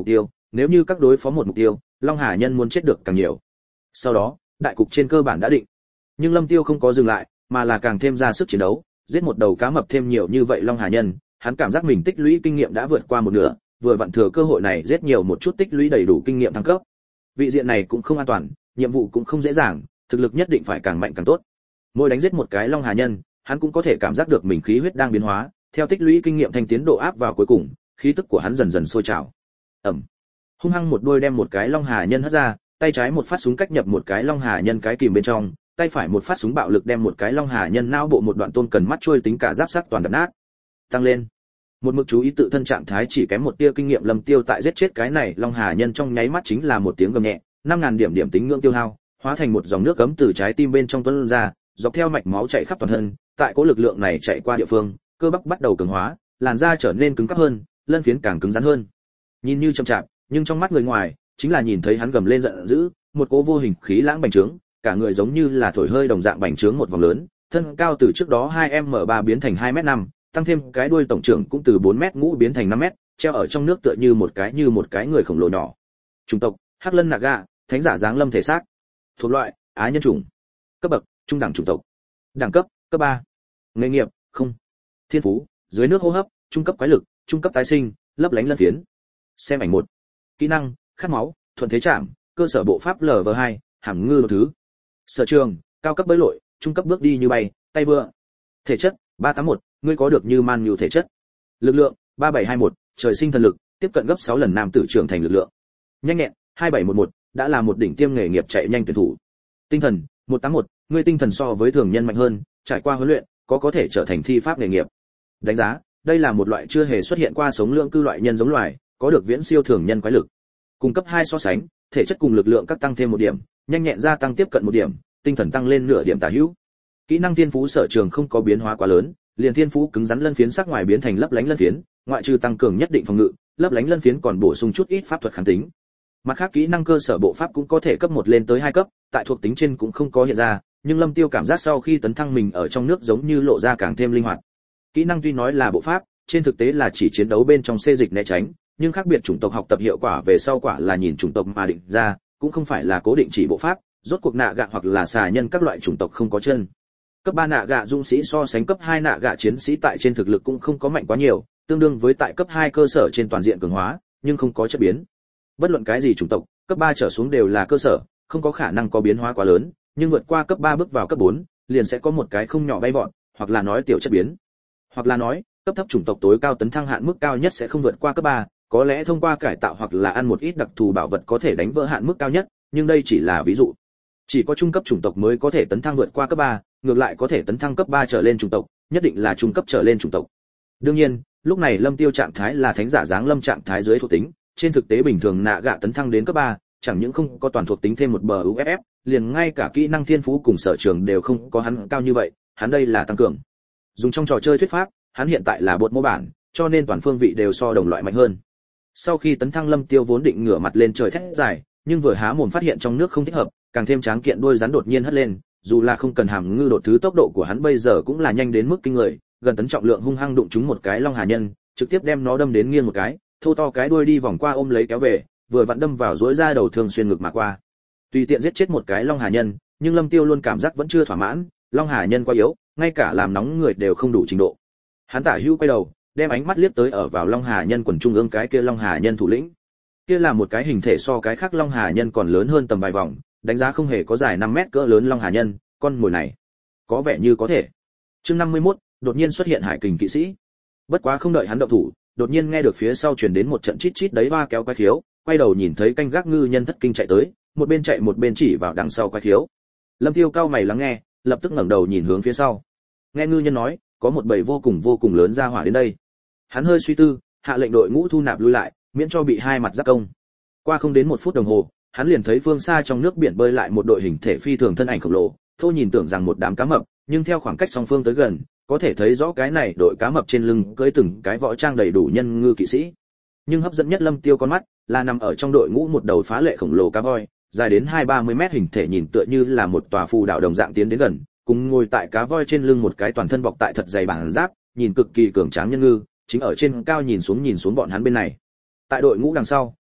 nếu như các đối phó một mục tiêu, Long Hà Nhân muốn chết được càng nhiều. Sau đó, đại cục trên cơ bản đã định. Nhưng Lâm Tiêu không có dừng lại, mà là càng thêm ra sức chiến đấu, giết một đầu cá mập thêm nhiều như vậy Long Hà Nhân, hắn cảm giác mình tích lũy kinh nghiệm đã vượt qua một nửa, vừa vặn thừa cơ hội này giết nhiều một chút tích lũy đầy đủ kinh nghiệm thăng cấp. Vị diện này cũng không an toàn, nhiệm vụ cũng không dễ dàng, thực lực nhất định phải càng mạnh càng tốt. Mỗi đánh giết một cái Long Hà Nhân, hắn cũng có thể cảm giác được mình khí huyết đang biến hóa, theo tích lũy kinh nghiệm thành tiến độ áp vào cuối cùng, khí tức của hắn dần dần sôi trào. Ầm. Hung hăng một đôi đem một cái Long Hà Nhân hất ra, tay trái một phát súng cách nhập một cái Long Hà Nhân cái kìm bên trong, tay phải một phát súng bạo lực đem một cái Long Hà Nhân não bộ một đoạn tôn cần mắt trôi tính cả giáp sắt toàn đập nát. Tăng lên. Một mực chú ý tự thân trạng thái chỉ kém một tia kinh nghiệm Lâm Tiêu tại giết chết cái này Long Hà Nhân trong nháy mắt chính là một tiếng gầm nhẹ, 5000 điểm điểm tính ngưỡng tiêu hao, hóa thành một dòng nước cấm từ trái tim bên trong tuôn ra, dọc theo mạch máu chạy khắp toàn thân, tại cỗ lực lượng này chạy qua địa phương, cơ bắp bắt đầu cường hóa, làn da trở nên cứng cáp hơn, lân phiến càng cứng rắn hơn. Nhìn như chậm chạp, nhưng trong mắt người ngoài, chính là nhìn thấy hắn gầm lên giận dữ, một cỗ vô hình khí lãng bành trướng, cả người giống như là thổi hơi đồng dạng bành trướng một vòng lớn, thân cao từ trước đó 2m3 biến thành 2m5, tăng thêm cái đuôi tổng trưởng cũng từ 4m ngũ biến thành 5m, treo ở trong nước tựa như một cái người khổng lồ nhỏ. Chủng tộc: Hắc Lân Naga, thánh giả giáng lâm thể xác. Thuộc loại: Á nhân chủng. Cấp bậc: trung đẳng chủng tộc. Đẳng cấp: cấp 3. Nghề nghiệp: không. Thiên phú: dưới nước hô hấp, trung cấp quái lực, trung cấp tái sinh, lấp lánh lân phiến. Xem ảnh 1. Kỹ năng: khát máu, thuận thế chạm, cơ sở bộ pháp LV2, hàm ngư đồ thứ. Sở trường: cao cấp bơi lội, trung cấp bước đi như bay, tay vựa. Thể chất: 381, ngươi có được như man nhu thể chất. Lực lượng: 3721, trời sinh thần lực, tiếp cận gấp 6 lần nam tử trưởng thành lực lượng. Nhanh nhẹn: 2711, đã là một đỉnh tiêm nghề nghiệp chạy nhanh tuyển thủ. Tinh thần: 181, ngươi tinh thần so với thường nhân mạnh hơn, trải qua huấn luyện, có thể trở thành thi pháp nghề nghiệp. Đánh giá: đây là một loại chưa hề xuất hiện qua sống lượng cư loại nhân giống loài, có được viễn siêu thường nhân quái lực. Cùng cấp 2 so sánh, thể chất cùng lực lượng các tăng thêm 1 điểm, nhanh nhẹn gia tăng tiếp cận 1 điểm, tinh thần tăng lên nửa điểm tả hữu. Kỹ năng thiên phú sở trường không có biến hóa quá lớn, liền thiên phú cứng rắn lân phiến sắc ngoài biến thành lấp lánh lân phiến, ngoại trừ tăng cường nhất định phòng ngự, lấp lánh lân phiến còn bổ sung chút ít pháp thuật kháng tính. Mặt khác kỹ năng cơ sở bộ pháp cũng có thể cấp 1 lên tới 2 cấp, tại thuộc tính trên cũng không có hiện ra, nhưng Lâm Tiêu cảm giác sau khi tấn thăng mình ở trong nước giống như lộ ra càng thêm linh hoạt. Kỹ năng tuy nói là bộ pháp, trên thực tế là chỉ chiến đấu bên trong xê dịch né tránh, nhưng khác biệt chủng tộc học tập hiệu quả về sau quả là nhìn chủng tộc mà định ra, cũng không phải là cố định chỉ bộ pháp, rốt cuộc nạ gạ hoặc là xà nhân các loại chủng tộc không có chân. Cấp 3 nạ gạ dũng sĩ so sánh cấp 2 nạ gạ chiến sĩ tại trên thực lực cũng không có mạnh quá nhiều, tương đương với tại cấp 2 cơ sở trên toàn diện cường hóa, nhưng không có chất biến. Bất luận cái gì chủng tộc, cấp 3 trở xuống đều là cơ sở, không có khả năng có biến hóa quá lớn, nhưng vượt qua cấp 3 bước vào cấp 4, liền sẽ có một cái không nhỏ bay vọt, hoặc là nói tiểu chất biến. Hoặc là nói, cấp thấp chủng tộc tối cao tấn thăng hạn mức cao nhất sẽ không vượt qua cấp 3, có lẽ thông qua cải tạo hoặc là ăn một ít đặc thù bảo vật có thể đánh vỡ hạn mức cao nhất, nhưng đây chỉ là ví dụ. Chỉ có trung cấp chủng tộc mới có thể tấn thăng vượt qua cấp 3, ngược lại có thể tấn thăng cấp 3 trở lên chủng tộc, nhất định là trung cấp trở lên chủng tộc. Đương nhiên, lúc này Lâm Tiêu trạng thái là thánh giả giáng lâm trạng thái dưới thuộc tính, trên thực tế bình thường nạ gạ tấn thăng đến cấp 3, chẳng những không có toàn thuộc tính thêm một bờ UFF, liền ngay cả kỹ năng thiên phú cùng sở trường đều không có hắn cao như vậy, hắn đây là tăng cường. Dùng trong trò chơi thuyết pháp, hắn hiện tại là bột mô bản, cho nên toàn phương vị đều so đồng loại mạnh hơn. Sau khi tấn thăng Lâm Tiêu vốn định ngửa mặt lên trời thét dài, nhưng vừa há mồm phát hiện trong nước không thích hợp, càng thêm tráng kiện đuôi rắn đột nhiên hất lên, dù là không cần hàm ngư đột thứ tốc độ của hắn bây giờ cũng là nhanh đến mức kinh người, gần tấn trọng lượng hung hăng đụng trúng một cái Long Hà Nhân, trực tiếp đem nó đâm đến nghiêng một cái, thô to cái đuôi đi vòng qua ôm lấy kéo về, vừa vặn đâm vào rũa ra đầu thương xuyên ngực mà qua. Tùy tiện giết chết một cái Long Hà Nhân, nhưng Lâm Tiêu luôn cảm giác vẫn chưa thỏa mãn, Long Hà Nhân quá yếu, ngay cả làm nóng người đều không đủ trình độ. Hắn tả hữu quay đầu, đem ánh mắt liếc tới ở vào Long Hà Nhân quần trung ương cái kia Long Hà Nhân thủ lĩnh. Kia là một cái hình thể so cái khác Long Hà Nhân còn lớn hơn tầm vài vòng, đánh giá không hề có dài 5 mét cỡ lớn Long Hà Nhân, con mồi này có vẻ như có thể. Chương 51, đột nhiên xuất hiện Hải Kình kỵ sĩ. Bất quá không đợi hắn động thủ, đột nhiên nghe được phía sau truyền đến một trận chít chít đấy va kéo quái khiếu, quay đầu nhìn thấy canh gác ngư nhân thất kinh chạy tới, một bên chạy một bên chỉ vào đằng sau quái khiếu. Lâm Tiêu cao mày lắng nghe, lập tức ngẩng đầu nhìn hướng phía sau. Nghe ngư nhân nói, có một bầy vô cùng lớn ra hỏa đến đây. Hắn hơi suy tư, hạ lệnh đội ngũ thu nạp lui lại, miễn cho bị hai mặt giáp công. Qua không đến 1 phút đồng hồ, hắn liền thấy phương xa trong nước biển bơi lại một đội hình thể phi thường thân ảnh khổng lồ, thô nhìn tưởng rằng một đám cá mập, nhưng theo khoảng cách song phương tới gần, có thể thấy rõ cái này đội cá mập trên lưng cưỡi từng cái võ trang đầy đủ nhân ngư kỵ sĩ. Nhưng hấp dẫn nhất Lâm Tiêu con mắt là nằm ở trong đội ngũ một đầu phá lệ khổng lồ cá voi, dài đến 20-30 mét, hình thể nhìn tựa như là một tòa phù đảo đồng dạng tiến đến gần, cùng ngồi tại cá voi trên lưng một cái toàn thân bọc tại thật dày bản giáp, nhìn cực kỳ cường tráng nhân ngư, chính ở trên cao nhìn xuống bọn hắn bên này. Tại đội ngũ đằng sau,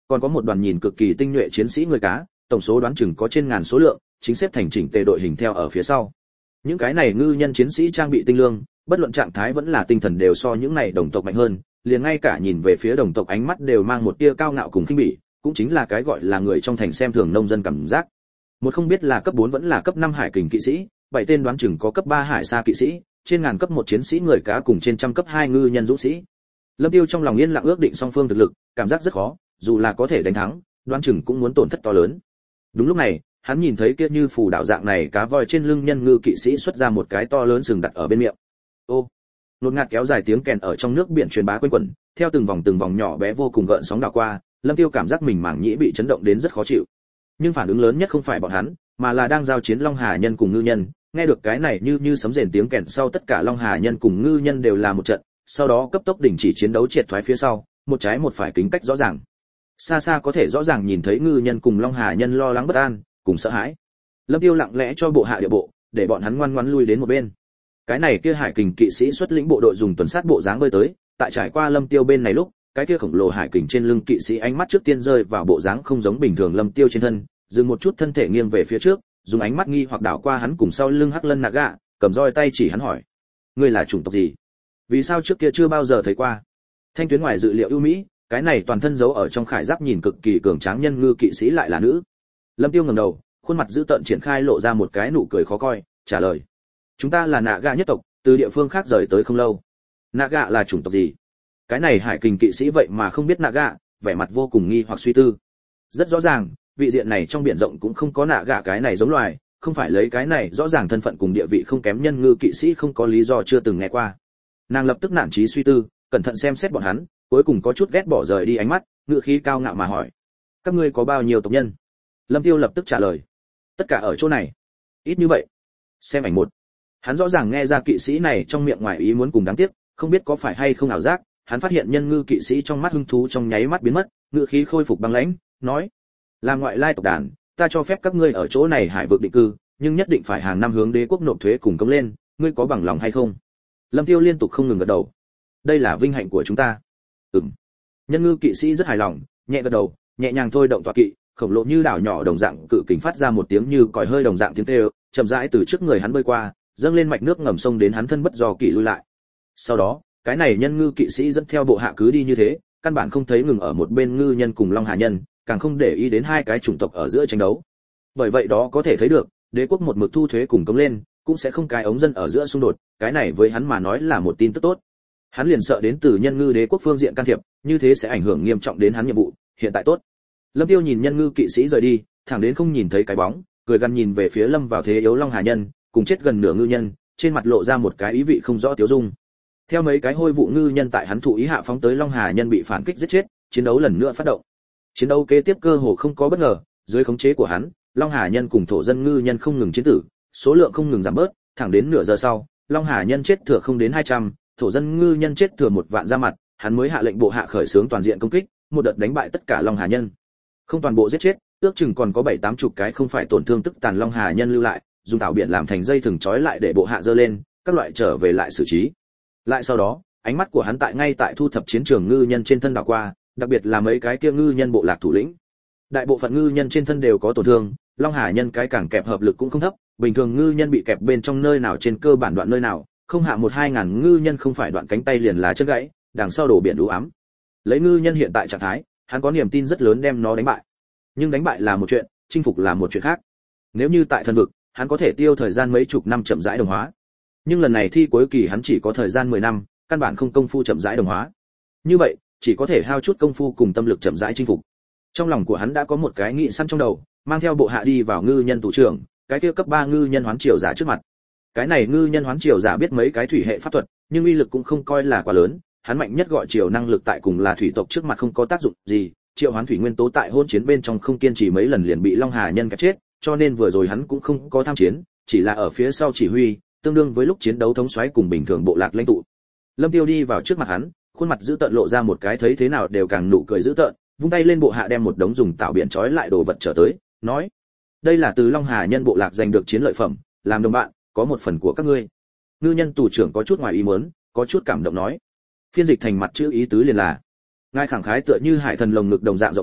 còn có một đoàn nhìn cực kỳ tinh nhuệ chiến sĩ người cá, tổng số đoán chừng có trên ngàn số lượng, chính xếp thành chỉnh tề đội hình theo ở phía sau. Những cái này ngư nhân chiến sĩ trang bị tinh lương, bất luận trạng thái vẫn là tinh thần đều so những này đồng tộc mạnh hơn, liền ngay cả nhìn về phía đồng tộc ánh mắt đều mang một tia cao ngạo cùng khinh bỉ, cũng chính là cái gọi là người trong thành xem thường nông dân cảm giác. Một không biết là cấp 4 vẫn là cấp 5 hải kình kỵ sĩ, 7 tên đoán chừng có cấp 3 hải sa kỵ sĩ, trên ngàn cấp 1 chiến sĩ người cá cùng trên trăm cấp 2 ngư nhân dũng sĩ. Lâm Tiêu trong lòng yên lặng ước định song phương thực lực, cảm giác rất khó, dù là có thể đánh thắng, đoán chừng cũng muốn tổn thất to lớn. Đúng lúc này, hắn nhìn thấy kia như phù đạo dạng này cá voi trên lưng nhân ngư kỵ sĩ xuất ra một cái to lớn sừng đặt ở bên miệng. Ô, nột ngạt kéo dài tiếng kèn ở trong nước biển truyền bá quanh quẩn, theo từng vòng nhỏ bé vô cùng gợn sóng đảo qua, Lâm Tiêu cảm giác mình mảng nhĩ bị chấn động đến rất khó chịu. Nhưng phản ứng lớn nhất không phải bọn hắn, mà là đang giao chiến Long Hà nhân cùng ngư nhân, nghe được cái này như sấm rền tiếng kèn sau tất cả Long Hà nhân cùng ngư nhân đều là một trận, sau đó cấp tốc đình chỉ chiến đấu triệt thoái phía sau, một trái một phải kính cách rõ ràng. Xa xa có thể rõ ràng nhìn thấy ngư nhân cùng Long Hà nhân lo lắng bất an, cùng sợ hãi. Lâm Tiêu lặng lẽ cho bộ hạ địa bộ, để bọn hắn ngoan ngoãn lui đến một bên. Cái này kia hải kình kỵ sĩ xuất lĩnh bộ đội dùng tuần sát bộ dáng bơi tới, tại trải qua Lâm Tiêu bên này lúc, cái kia khổng lồ hải kình trên lưng kỵ sĩ ánh mắt trước tiên rơi vào bộ dáng không giống bình thường Lâm Tiêu trên thân, dừng một chút thân thể nghiêng về phía trước, dùng ánh mắt nghi hoặc đảo qua hắn cùng sau lưng Hắc Lân Naga, cầm roi tay chỉ hắn hỏi: "Ngươi là chủng tộc gì? Vì sao trước kia chưa bao giờ thấy qua?" Thanh tuyến ngoài dự liệu ưu mỹ, cái này toàn thân giấu ở trong khải giáp nhìn cực kỳ cường tráng nhân ngư kỵ sĩ lại là nữ. Lâm Tiêu ngẩng đầu, khuôn mặt dữ tợn triển khai lộ ra một cái nụ cười khó coi, trả lời: "Chúng ta là Naga nhất tộc, từ địa phương khác rời tới không lâu." Naga là chủng tộc gì? Cái này hải kình kỵ sĩ vậy mà không biết Naga, vẻ mặt vô cùng nghi hoặc suy tư. Rất rõ ràng, vị diện này trong biển rộng cũng không có Naga cái này giống loài, không phải lấy cái này rõ ràng thân phận cùng địa vị không kém nhân ngư kỵ sĩ không có lý do chưa từng nghe qua. Nàng lập tức nản chí suy tư, cẩn thận xem xét bọn hắn, cuối cùng có chút ghét bỏ rời đi ánh mắt, ngữ khí cao ngạo mà hỏi: "Các ngươi có bao nhiêu tộc nhân?" Lâm Tiêu lập tức trả lời: "Tất cả ở chỗ này." "Ít như vậy?" Xem ảnh một. Hắn rõ ràng nghe ra kỵ sĩ này trong miệng ngoài ý muốn cùng đáng tiếc, không biết có phải hay không ảo giác, hắn phát hiện nhân ngư kỵ sĩ trong mắt hứng thú trong nháy mắt biến mất, ngữ khí khôi phục băng lãnh, nói: "Là ngoại lai tộc đàn, ta cho phép các ngươi ở chỗ này hải vực định cư, nhưng nhất định phải hàng năm hướng đế quốc nộp thuế cùng cống lên, ngươi có bằng lòng hay không?" Lâm Tiêu liên tục không ngừng gật đầu. "Đây là vinh hạnh của chúng ta." "Ừm." Nhân ngư kỵ sĩ rất hài lòng, nhẹ gật đầu, nhẹ nhàng thôi động tọa kỵ, khổng lồ như đảo nhỏ đồng dạng cự kình phát ra một tiếng như còi hơi đồng dạng tiếng kêu, chậm rãi từ trước người hắn bơi qua, dâng lên mạch nước ngầm sông đến hắn thân bất do kỵ lui lại. Sau đó, cái này nhân ngư kỵ sĩ dẫn theo bộ hạ cứ đi như thế, căn bản không thấy ngừng ở một bên ngư nhân cùng Long Hà nhân, càng không để ý đến hai cái chủng tộc ở giữa tranh đấu. Bởi vậy đó có thể thấy được, đế quốc một mực thu thuế cùng cống lên, cũng sẽ không cái ống dân ở giữa xung đột, cái này với hắn mà nói là một tin tức tốt. Hắn liền sợ đến từ nhân ngư đế quốc phương diện can thiệp, như thế sẽ ảnh hưởng nghiêm trọng đến hắn nhiệm vụ, hiện tại tốt. Lâm Tiêu nhìn nhân ngư kỵ sĩ rời đi, thẳng đến không nhìn thấy cái bóng, cười gằn nhìn về phía lâm vào thế yếu Long Hà nhân, cùng chết gần nửa ngư nhân, trên mặt lộ ra một cái ý vị không rõ tiêu dung. Theo mấy cái hôi vụ ngư nhân tại hắn thụ ý hạ phóng tới Long Hà nhân bị phản kích giết chết, chiến đấu lần nữa phát động. Chiến đấu kế tiếp cơ hồ không có bất ngờ, dưới khống chế của hắn, Long Hà nhân cùng thổ dân ngư nhân không ngừng chiến tử, số lượng không ngừng giảm bớt, thẳng đến nửa giờ sau, Long Hà nhân chết thừa không đến 200, thổ dân ngư nhân chết thừa 1 vạn ra mặt, hắn mới hạ lệnh bộ hạ khởi xướng toàn diện công kích, một đợt đánh bại tất cả Long Hà nhân. Không toàn bộ giết chết, ước chừng còn có 7-80 cái không phải tổn thương tức tàn Long Hà nhân lưu lại, dùng tảo biển làm thành dây thừng trói lại để bộ hạ dơ lên, các loại trở về lại xử trí. Lại sau đó, ánh mắt của hắn ngay tại thu thập chiến trường ngư nhân trên thân đảo qua, đặc biệt là mấy cái kia ngư nhân bộ lạc thủ lĩnh. Đại bộ phận ngư nhân trên thân đều có tổn thương, Long Hà nhân cái càng kẹp hợp lực cũng không thấp, bình thường ngư nhân bị kẹp bên trong nơi nào trên cơ bản đoạn nơi nào, không hạ 1-2 ngàn ngư nhân không phải đoạn cánh tay liền là chân gãy, đằng sau đổ biển đủ ám. Lấy ngư nhân hiện tại trạng thái, hắn có niềm tin rất lớn đem nó đánh bại. Nhưng đánh bại là một chuyện, chinh phục là một chuyện khác. Nếu như tại thần vực, hắn có thể tiêu thời gian mấy chục năm chậm rãi đồng hóa. Nhưng lần này thi cuối kỳ hắn chỉ có thời gian 10 năm, căn bản không công phu chậm rãi đồng hóa. Như vậy, chỉ có thể hao chút công phu cùng tâm lực chậm rãi chinh phục. Trong lòng của hắn đã có một cái nghị sẵn trong đầu, mang theo bộ hạ đi vào ngư nhân tù trưởng, cái kia cấp 3 ngư nhân hoán triều giả trước mặt. Cái này ngư nhân hoán triều giả biết mấy cái thủy hệ pháp thuật, nhưng uy lực cũng không coi là quá lớn, hắn mạnh nhất gọi triều năng lực tại cùng là thủy tộc trước mặt không có tác dụng gì, triệu hoán thủy nguyên tố tại hôn chiến bên trong không kiên trì mấy lần liền bị Long Hà nhân kẹp chết, cho nên vừa rồi hắn cũng không có tham chiến, chỉ là ở phía sau chỉ huy, tương đương với lúc chiến đấu thống soái cùng bình thường bộ lạc lãnh tụ. Lâm Tiêu đi vào trước mặt hắn, khuôn mặt giữ tợn lộ ra một cái thấy thế nào đều càng nụ cười giữ tợn, vung tay lên bộ hạ đem một đống dùng tạo biển trói lại đồ vật trở tới, nói: "Đây là từ Long Hà nhân bộ lạc giành được chiến lợi phẩm, làm đồng bạn, có một phần của các ngươi." Ngư nhân tù trưởng có chút ngoài ý muốn, có chút cảm động nói. Phiên dịch thành mặt chữ ý tứ liền là: ngài khẳng khái tựa như hải thần lồng ngực đồng dạng rộng lớn,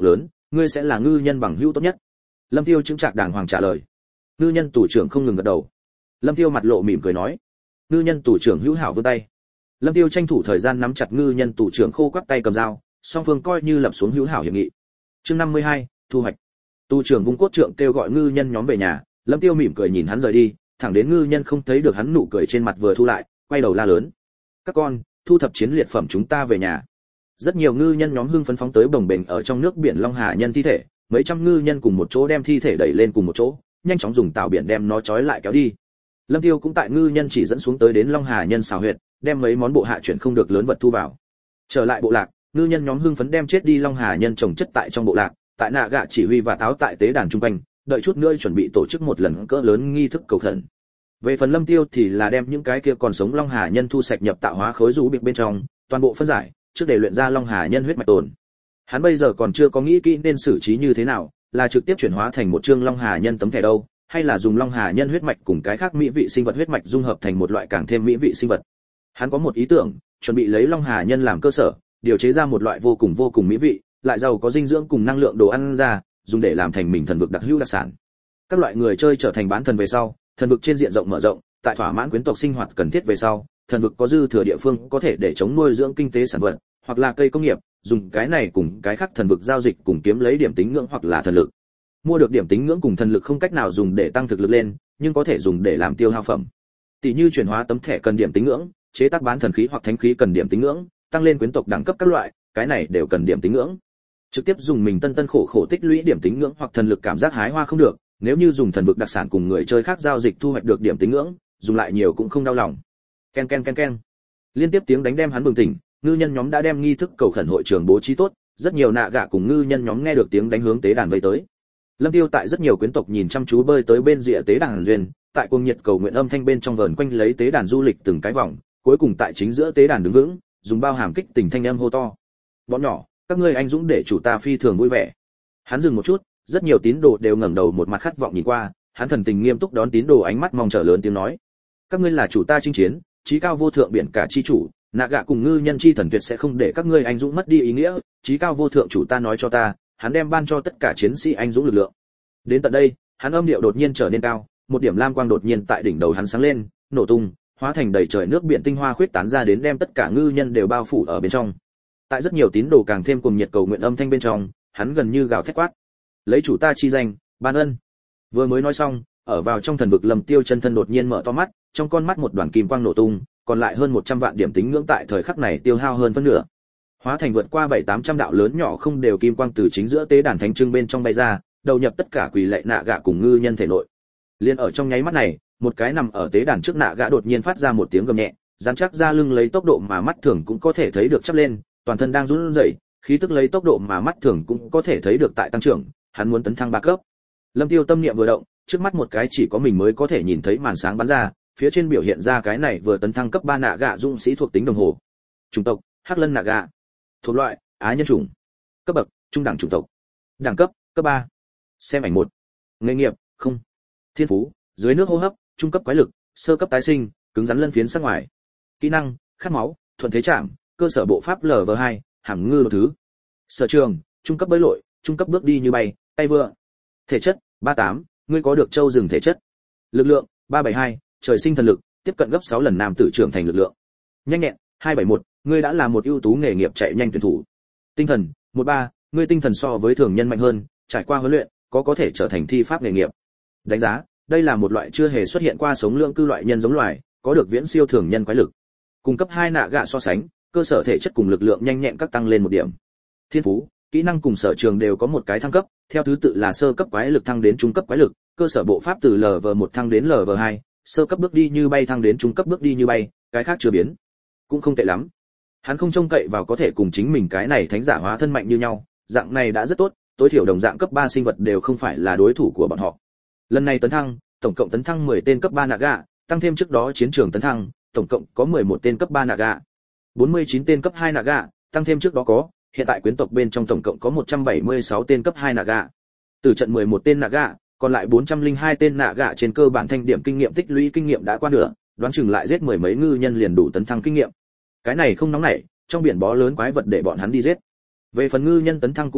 ngươi sẽ là ngư nhân bằng hữu tốt nhất. Lâm Tiêu chứng trạc đàng hoàng trả lời. Ngư nhân tù trưởng không ngừng gật đầu. Lâm Tiêu mặt lộ mỉm cười nói, ngư nhân tù trưởng hữu hảo vươn tay. Lâm Tiêu tranh thủ thời gian nắm chặt ngư nhân tù trưởng khô quắt tay cầm dao, song phương coi như lập xuống hữu hảo hiệp nghị. Chương 52, thu hoạch. Tù trưởng vung cốt trượng kêu gọi ngư nhân nhóm về nhà, Lâm Tiêu mỉm cười nhìn hắn rời đi, thẳng đến ngư nhân không thấy được hắn nụ cười trên mặt vừa thu lại, quay đầu la lớn: các con, thu thập chiến liệt phẩm chúng ta về nhà. Rất nhiều ngư nhân nhóm hưng phấn phóng tới bồng bềnh ở trong nước biển Long Hà nhân thi thể, mấy trăm ngư nhân cùng một chỗ đem thi thể đẩy lên cùng một chỗ, nhanh chóng dùng tàu biển đem nó trói lại kéo đi. Lâm Tiêu cũng tại ngư nhân chỉ dẫn xuống tới đến Long Hà nhân xào huyệt, đem mấy món bộ hạ chuyển không được lớn vật thu vào. Trở lại bộ lạc, ngư nhân nhóm hưng phấn đem chết đi Long Hà nhân trồng chất tại trong bộ lạc, tại nạ gạ chỉ huy và táo tại tế đàn trung quanh, đợi chút nữa chuẩn bị tổ chức một lần cỡ lớn nghi thức cầu khẩn. Về phần Lâm Tiêu thì là đem những cái kia còn sống Long Hà nhân thu sạch nhập tạo hóa khối rũ bịch bên trong, toàn bộ phân giải, trước để luyện ra Long Hà nhân huyết mạch tồn. Hắn bây giờ còn chưa có nghĩ kỹ nên xử trí như thế nào, là trực tiếp chuyển hóa thành một chương Long Hà nhân tấm thẻ đâu, hay là dùng Long Hà nhân huyết mạch cùng cái khác mỹ vị sinh vật huyết mạch dung hợp thành một loại càng thêm mỹ vị sinh vật. Hắn có một ý tưởng, chuẩn bị lấy Long Hà nhân làm cơ sở, điều chế ra một loại vô cùng mỹ vị, lại giàu có dinh dưỡng cùng năng lượng đồ ăn ra, dùng để làm thành mình thần vực đặc hữu đặc sản. Các loại người chơi trở thành bán thần về sau, thần vực trên diện rộng mở rộng, tại thỏa mãn quyến tộc sinh hoạt cần thiết về sau, thần vực có dư thừa địa phương có thể để chống nuôi dưỡng kinh tế sản vật, hoặc là cây công nghiệp, dùng cái này cùng cái khác thần vực giao dịch cùng kiếm lấy điểm tín ngưỡng hoặc là thần lực. Mua được điểm tín ngưỡng cùng thần lực không cách nào dùng để tăng thực lực lên, nhưng có thể dùng để làm tiêu hao phẩm. Tỷ như chuyển hóa tấm thẻ cần điểm tín ngưỡng, chế tác bán thần khí hoặc thánh khí cần điểm tín ngưỡng, tăng lên quyến tộc đẳng cấp các loại, cái này đều cần điểm tín ngưỡng. Trực tiếp dùng mình tân khổ tích lũy điểm tín ngưỡng hoặc thần lực cảm giác hái hoa không được, nếu như dùng thần vực đặc sản cùng người chơi khác giao dịch thu hoạch được điểm tín ngưỡng, dùng lại nhiều cũng không đau lòng. Ken ken ken ken. Liên tiếp tiếng đánh đem hắn bừng tỉnh, ngư nhân nhóm đã đem nghi thức cầu khẩn hội trường bố trí tốt, rất nhiều nạ gạ cùng ngư nhân nhóm nghe được tiếng đánh hướng tế đàn vây tới. Lâm Tiêu tại rất nhiều quyến tộc nhìn chăm chú bơi tới bên rìa tế đàn duyên, tại cuồng nhiệt cầu nguyện âm thanh bên trong vờn quanh lấy tế đàn du lịch từng cái vòng, cuối cùng tại chính giữa tế đàn đứng vững, dùng bao hàm kích tình thanh âm hô to: "Bọn nhỏ, các ngươi anh dũng để chủ ta phi thường vui vẻ." Hắn dừng một chút, rất nhiều tín đồ đều ngẩng đầu một mặt khát vọng nhìn qua, hắn thần tình nghiêm túc đón tín đồ ánh mắt mong chờ lớn tiếng nói: "Các ngươi là chủ ta chinh chiến, chí cao vô thượng biển cả chi chủ, nạ gạ cùng ngư nhân chi thần tuyệt sẽ không để các ngươi anh dũng mất đi ý nghĩa, chí cao vô thượng chủ ta nói cho ta, hắn đem ban cho tất cả chiến sĩ anh dũng lực lượng." Đến tận đây, hắn âm điệu đột nhiên trở nên cao, một điểm lam quang đột nhiên tại đỉnh đầu hắn sáng lên, nổ tung, hóa thành đầy trời nước biển tinh hoa khuyết tán ra đến đem tất cả ngư nhân đều bao phủ ở bên trong. Tại rất nhiều tín đồ càng thêm cuồng nhiệt cầu nguyện âm thanh bên trong, hắn gần như gào thét quát: "Lấy chủ ta chi danh, ban ân." Vừa mới nói xong, ở vào trong thần vực Lâm Tiêu chân thân đột nhiên mở to mắt, trong con mắt một đoàn kim quang nổ tung, còn lại hơn 100 vạn điểm tín ngưỡng tại thời khắc này tiêu hao hơn phân nửa. Hóa thành vượt qua 7-800 đạo lớn nhỏ không đều kim quang từ chính giữa tế đàn thánh trưng bên trong bay ra, đầu nhập tất cả quỳ lạy nạ gạ cùng ngư nhân thể nội. Liên ở trong nháy mắt này, một cái nằm ở tế đàn trước nạ gạ đột nhiên phát ra một tiếng gầm nhẹ, dán chắc ra lưng lấy tốc độ mà mắt thường cũng có thể thấy được chắp lên, toàn thân đang run rẩy, khí tức lấy tốc độ mà mắt thường cũng có thể thấy được tại tăng trưởng, hắn muốn tấn thăng 3 cấp. Lâm Tiêu tâm niệm vừa động, trước mắt một cái chỉ có mình mới có thể nhìn thấy màn sáng bắn ra, phía trên biểu hiện ra cái này vừa tấn thăng cấp 3 nạ gạ dũng sĩ thuộc tính đồng hồ. Chủng tộc: Hắc Lân nạ gạ. Thuộc loại: Á nhân chủng. Cấp bậc: Trung đẳng chủng tộc. Đẳng cấp: cấp 3. Xem ảnh 1. Nghề nghiệp: không. Thiên phú: dưới nước hô hấp, trung cấp quái lực, sơ cấp tái sinh, cứng rắn lân phiến sắc ngoài. Kỹ năng: khát máu, thuận thế chạm, cơ sở bộ pháp LV2, hàm ngư đồ thứ. Sở trường: trung cấp bơi lội, trung cấp bước đi như bay, tay vựa. Thể chất: 38, ngươi có được châu rừng thể chất. Lực lượng: 372, trời sinh thần lực, tiếp cận gấp 6 lần nam tử trưởng thành lực lượng. Nhanh nhẹn: 271, ngươi đã là một ưu tú nghề nghiệp chạy nhanh tuyển thủ. Tinh thần: 13, ngươi tinh thần so với thường nhân mạnh hơn, trải qua huấn luyện, có thể trở thành thi pháp nghề nghiệp. Đánh giá: đây là một loại chưa hề xuất hiện qua sống lượng cư loại nhân giống loài, có được viễn siêu thường nhân quái lực. Cùng cấp 2 nạ gạ so sánh, cơ sở thể chất cùng lực lượng nhanh nhẹn các tăng lên 1 điểm. Thiên phú: kỹ năng cùng sở trường đều có một cái thăng cấp, theo thứ tự là sơ cấp quái lực thăng đến trung cấp quái lực, cơ sở bộ pháp từ LV1 thăng đến LV2, sơ cấp bước đi như bay thăng đến trung cấp bước đi như bay, cái khác chưa biến. Cũng không tệ lắm. Hắn không trông cậy vào có thể cùng chính mình cái này thánh giả hóa thân mạnh như nhau, dạng này đã rất tốt, tối thiểu đồng dạng cấp 3 sinh vật đều không phải là đối thủ của bọn họ. Lần này tấn thăng, tổng cộng tấn thăng 10 tên cấp 3 Naga, tăng thêm trước đó chiến trường tấn thăng, tổng cộng có 11 tên cấp 3 Naga. 49 tên cấp 2 Naga, tăng thêm trước đó có, hiện tại quyến tộc bên trong tổng cộng có 176 tên cấp 2 Naga. Từ trận 11 tên Naga, còn lại 402 tên Naga trên cơ bản thanh điểm kinh nghiệm tích lũy kinh nghiệm đã qua nửa, đoán chừng lại giết mười mấy ngư nhân liền đủ tấn thăng kinh nghiệm. Cái này không nóng nảy, trong biển bó lớn quái vật để bọn hắn đi giết. Về phần ngư nhân tấn thăng cũng không ít,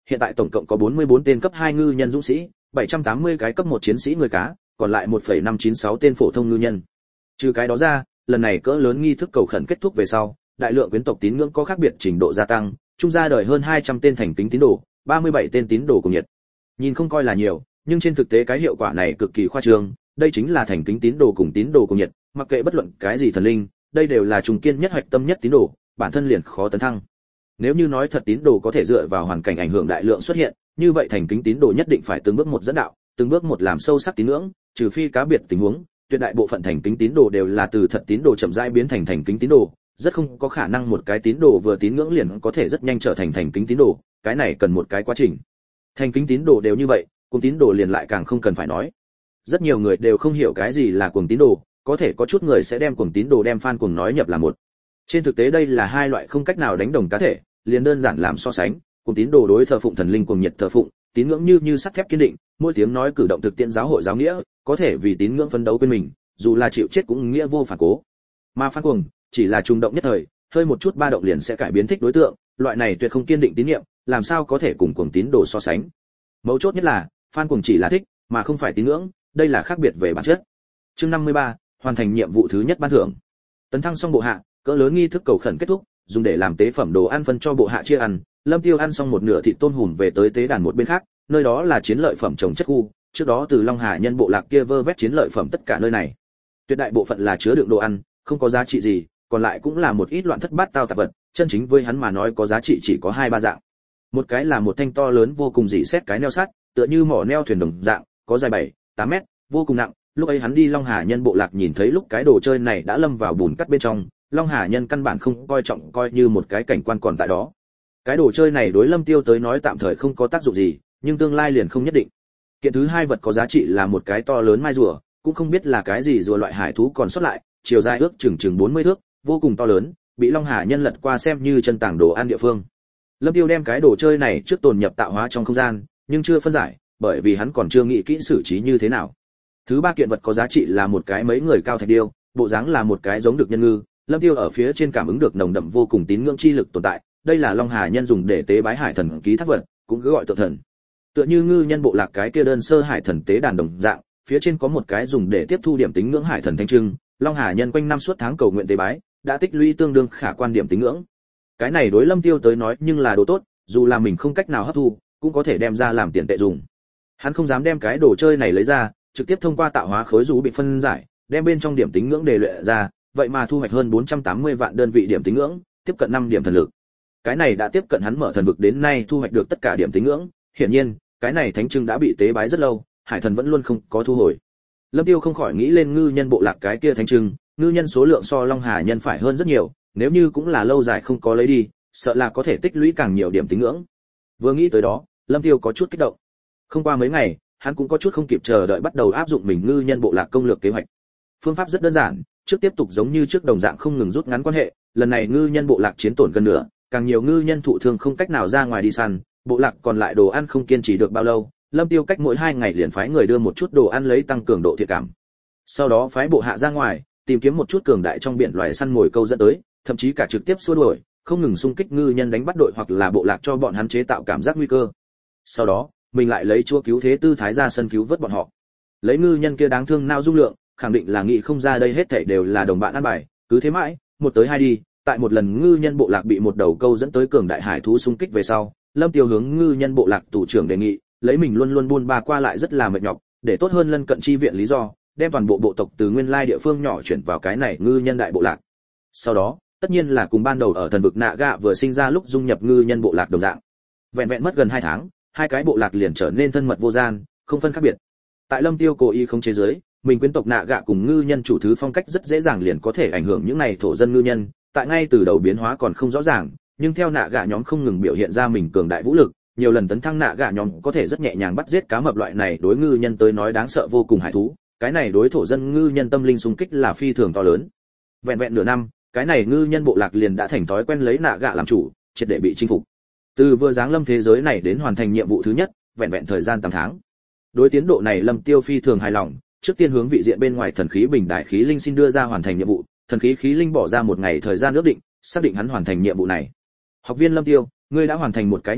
hiện tại tổng cộng có 44 tên cấp 2 ngư nhân dũng sĩ, 780 cái cấp 1 chiến sĩ người cá, còn lại 1,596 tên phổ thông ngư nhân. Trừ cái đó ra, lần này cỡ lớn nghi thức cầu khẩn kết thúc về sau, đại lượng quyến tộc tín ngưỡng có khác biệt trình độ gia tăng, trung ra đời hơn 200 tên thành kính tín đồ, 37 tên tín đồ cùng nhiệt. Nhìn không coi là nhiều, nhưng trên thực tế cái hiệu quả này cực kỳ khoa trương, đây chính là thành kính tín đồ cùng tín đồ cùng nhiệt, mặc kệ bất luận cái gì thần linh, đây đều là trùng kiên nhất hoạch tâm nhất tín đồ, bản thân liền khó tấn thăng. Nếu như nói thật tín đồ có thể dựa vào hoàn cảnh ảnh hưởng đại lượng xuất hiện, như vậy thành kính tín đồ nhất định phải từng bước một dẫn đạo, từng bước một làm sâu sắc tín ngưỡng, trừ phi cá biệt tình huống, tuyệt đại bộ phận thành kính tín đồ đều là từ thật tín đồ chậm rãi biến thành thành kính tín đồ, rất không có khả năng một cái tín đồ vừa tín ngưỡng liền có thể rất nhanh trở thành thành kính tín đồ, cái này cần một cái quá trình. Thành kính tín đồ đều như vậy, cuồng tín đồ liền lại càng không cần phải nói. Rất nhiều người đều không hiểu cái gì là cuồng tín đồ, có thể có chút người sẽ đem cuồng tín đồ đem fan cuồng nói nhập là một. Trên thực tế đây là hai loại không cách nào đánh đồng cá thể, liền đơn giản làm so sánh, cuồng tín đồ đối thờ phụng thần linh cuồng nhiệt thờ phụng, tín ngưỡng như sắt thép kiên định, mỗi tiếng nói cử động thực tiễn giáo hội giáo nghĩa, có thể vì tín ngưỡng phấn đấu quên mình, dù là chịu chết cũng nghĩa vô phản cố. Mà fan cuồng chỉ là trùng động nhất thời, hơi một chút ba động liền sẽ cải biến thích đối tượng, loại này tuyệt không kiên định tín niệm, làm sao có thể cùng cuồng tín đồ so sánh. Mấu chốt nhất là, fan cuồng chỉ là thích, mà không phải tín ngưỡng, đây là khác biệt về bản chất. Chương 53, hoàn thành nhiệm vụ thứ nhất ban thưởng. Tấn thăng xong bộ hạ, cỡ lớn nghi thức cầu khẩn kết thúc, dùng để làm tế phẩm đồ ăn phân cho bộ hạ chia ăn. Lâm Tiêu ăn xong một nửa thịt tôm hùm về tới tế đàn một bên khác, nơi đó là chiến lợi phẩm trồng chất khu, trước đó từ Long Hà nhân bộ lạc kia vơ vét chiến lợi phẩm tất cả nơi này. Tuyệt đại bộ phận là chứa đựng đồ ăn, không có giá trị gì, còn lại cũng là một ít loạn thất bát tao tạp vật, chân chính với hắn mà nói có giá trị chỉ có 2-3 dạng. Một cái là một thanh to lớn vô cùng rỉ sét cái neo sắt, tựa như mỏ neo thuyền đồng dạng, có dài 7-8 mét, vô cùng nặng. Lúc ấy hắn đi Long Hà nhân bộ lạc nhìn thấy lúc cái đồ chơi này đã lâm vào bùn cắt bên trong, Long Hà nhân căn bản không coi trọng, coi như một cái cảnh quan còn tại đó. Cái đồ chơi này đối Lâm Tiêu tới nói tạm thời không có tác dụng gì, nhưng tương lai liền không nhất định. Kiện thứ hai vật có giá trị là một cái to lớn mai rùa, cũng không biết là cái gì rùa loại hải thú còn sót lại, chiều dài ước chừng 40 thước, vô cùng to lớn, bị Long Hà nhân lật qua xem như chân tàng đồ ăn địa phương. Lâm Tiêu đem cái đồ chơi này trước tồn nhập tạo hóa trong không gian, nhưng chưa phân giải, bởi vì hắn còn chưa nghĩ kỹ xử trí như thế nào. Thứ ba kiện vật có giá trị là một cái mấy người cao thạch điêu, bộ dáng là một cái giống được nhân ngư, Lâm Tiêu ở phía trên cảm ứng được nồng đậm vô cùng tín ngưỡng chi lực tồn tại, đây là Long Hà nhân dùng để tế bái hải thần ký thác vật, cũng cứ gọi tượng thần. Tựa như ngư nhân bộ lạc cái kia đơn sơ hải thần tế đàn đồng dạng, phía trên có một cái dùng để tiếp thu điểm tín ngưỡng hải thần thanh trưng, Long Hà nhân quanh năm suốt tháng cầu nguyện tế bái, đã tích lũy tương đương khả quan điểm tín ngưỡng. Cái này đối Lâm Tiêu tới nói nhưng là đồ tốt, dù là mình không cách nào hấp thu, cũng có thể đem ra làm tiền tệ dùng. Hắn không dám đem cái đồ chơi này lấy ra, trực tiếp thông qua tạo hóa khối dù bị phân giải, đem bên trong điểm tín ngưỡng đề luyện ra, vậy mà thu hoạch hơn 480 vạn đơn vị điểm tín ngưỡng, tiếp cận 5 điểm thần lực. Cái này đã tiếp cận hắn mở thần vực đến nay thu hoạch được tất cả điểm tín ngưỡng, hiển nhiên, cái này thánh trưng đã bị tế bái rất lâu, hải thần vẫn luôn không có thu hồi. Lâm Tiêu không khỏi nghĩ lên ngư nhân bộ lạc cái kia thánh trưng, ngư nhân số lượng so Long Hà nhân phải hơn rất nhiều, nếu như cũng là lâu dài không có lấy đi, sợ là có thể tích lũy càng nhiều điểm tín ngưỡng. Vừa nghĩ tới đó, Lâm Tiêu có chút kích động. Không qua mấy ngày, hắn cũng có chút không kịp chờ đợi bắt đầu áp dụng mình ngư nhân bộ lạc công lược kế hoạch. Phương pháp rất đơn giản, trước tiếp tục giống như trước đồng dạng không ngừng rút ngắn quan hệ, lần này ngư nhân bộ lạc chiến tổn gần nửa, càng nhiều ngư nhân thụ thương không cách nào ra ngoài đi săn, bộ lạc còn lại đồ ăn không kiên trì được bao lâu, Lâm Tiêu cách mỗi 2 ngày liền phái người đưa một chút đồ ăn lấy tăng cường độ thiện cảm. Sau đó phái bộ hạ ra ngoài, tìm kiếm một chút cường đại trong biển loài săn mồi câu dẫn tới, thậm chí cả trực tiếp xua đuổi, không ngừng xung kích ngư nhân đánh bắt đội hoặc là bộ lạc cho bọn hắn chế tạo cảm giác nguy cơ. Sau đó, mình lại lấy chúa cứu thế tư thái ra sân cứu vớt bọn họ. Lấy ngư nhân kia đáng thương nao dung lượng, khẳng định là nghĩ không ra đây hết thảy đều là đồng bạn ăn bài, cứ thế mãi, một tới hai đi, tại một lần ngư nhân bộ lạc bị một đầu câu dẫn tới cường đại hải thú xung kích về sau, Lâm Tiêu hướng ngư nhân bộ lạc tù trưởng đề nghị, lấy mình luôn luôn buôn ba qua lại rất là mệt nhọc, để tốt hơn lân cận chi viện lý do, đem toàn bộ bộ tộc từ nguyên lai địa phương nhỏ chuyển vào cái này ngư nhân đại bộ lạc. Sau đó, tất nhiên là cùng ban đầu ở thần vực Nạ Gạ vừa sinh ra lúc dung nhập ngư nhân bộ lạc đồng dạng. Vẹn vẹn mất gần 2 tháng, hai cái bộ lạc liền trở nên thân mật vô gian, không phân khác biệt. Tại Lâm Tiêu cố ý không chế giới, mình quyến tộc Nạ Gạ cùng ngư nhân chủ thứ phong cách rất dễ dàng liền có thể ảnh hưởng những này thổ dân ngư nhân, tại ngay từ đầu biến hóa còn không rõ ràng, nhưng theo Nạ Gạ nhóm không ngừng biểu hiện ra mình cường đại vũ lực, nhiều lần tấn thăng Nạ Gạ nhóm có thể rất nhẹ nhàng bắt giết cá mập loại này đối ngư nhân tới nói đáng sợ vô cùng hải thú, cái này đối thổ dân ngư nhân tâm linh xung kích là phi thường to lớn. Vẹn vẹn nửa năm, cái này ngư nhân bộ lạc liền đã thành thói quen lấy Nạ Gạ làm chủ, triệt để bị chinh phục. Từ vừa giáng lâm thế giới này đến hoàn thành nhiệm vụ thứ nhất, vẹn vẹn thời gian 8 tháng. Đối tiến độ này Lâm Tiêu phi thường hài lòng, trước tiên hướng vị diện bên ngoài thần khí bình đại khí linh xin đưa ra hoàn thành nhiệm vụ, thần khí khí linh bỏ ra 1 ngày thời gian ước định, xác định hắn hoàn thành nhiệm vụ này. Học viên Lâm Tiêu, ngươi đã hoàn thành một cái nhiệm vụ,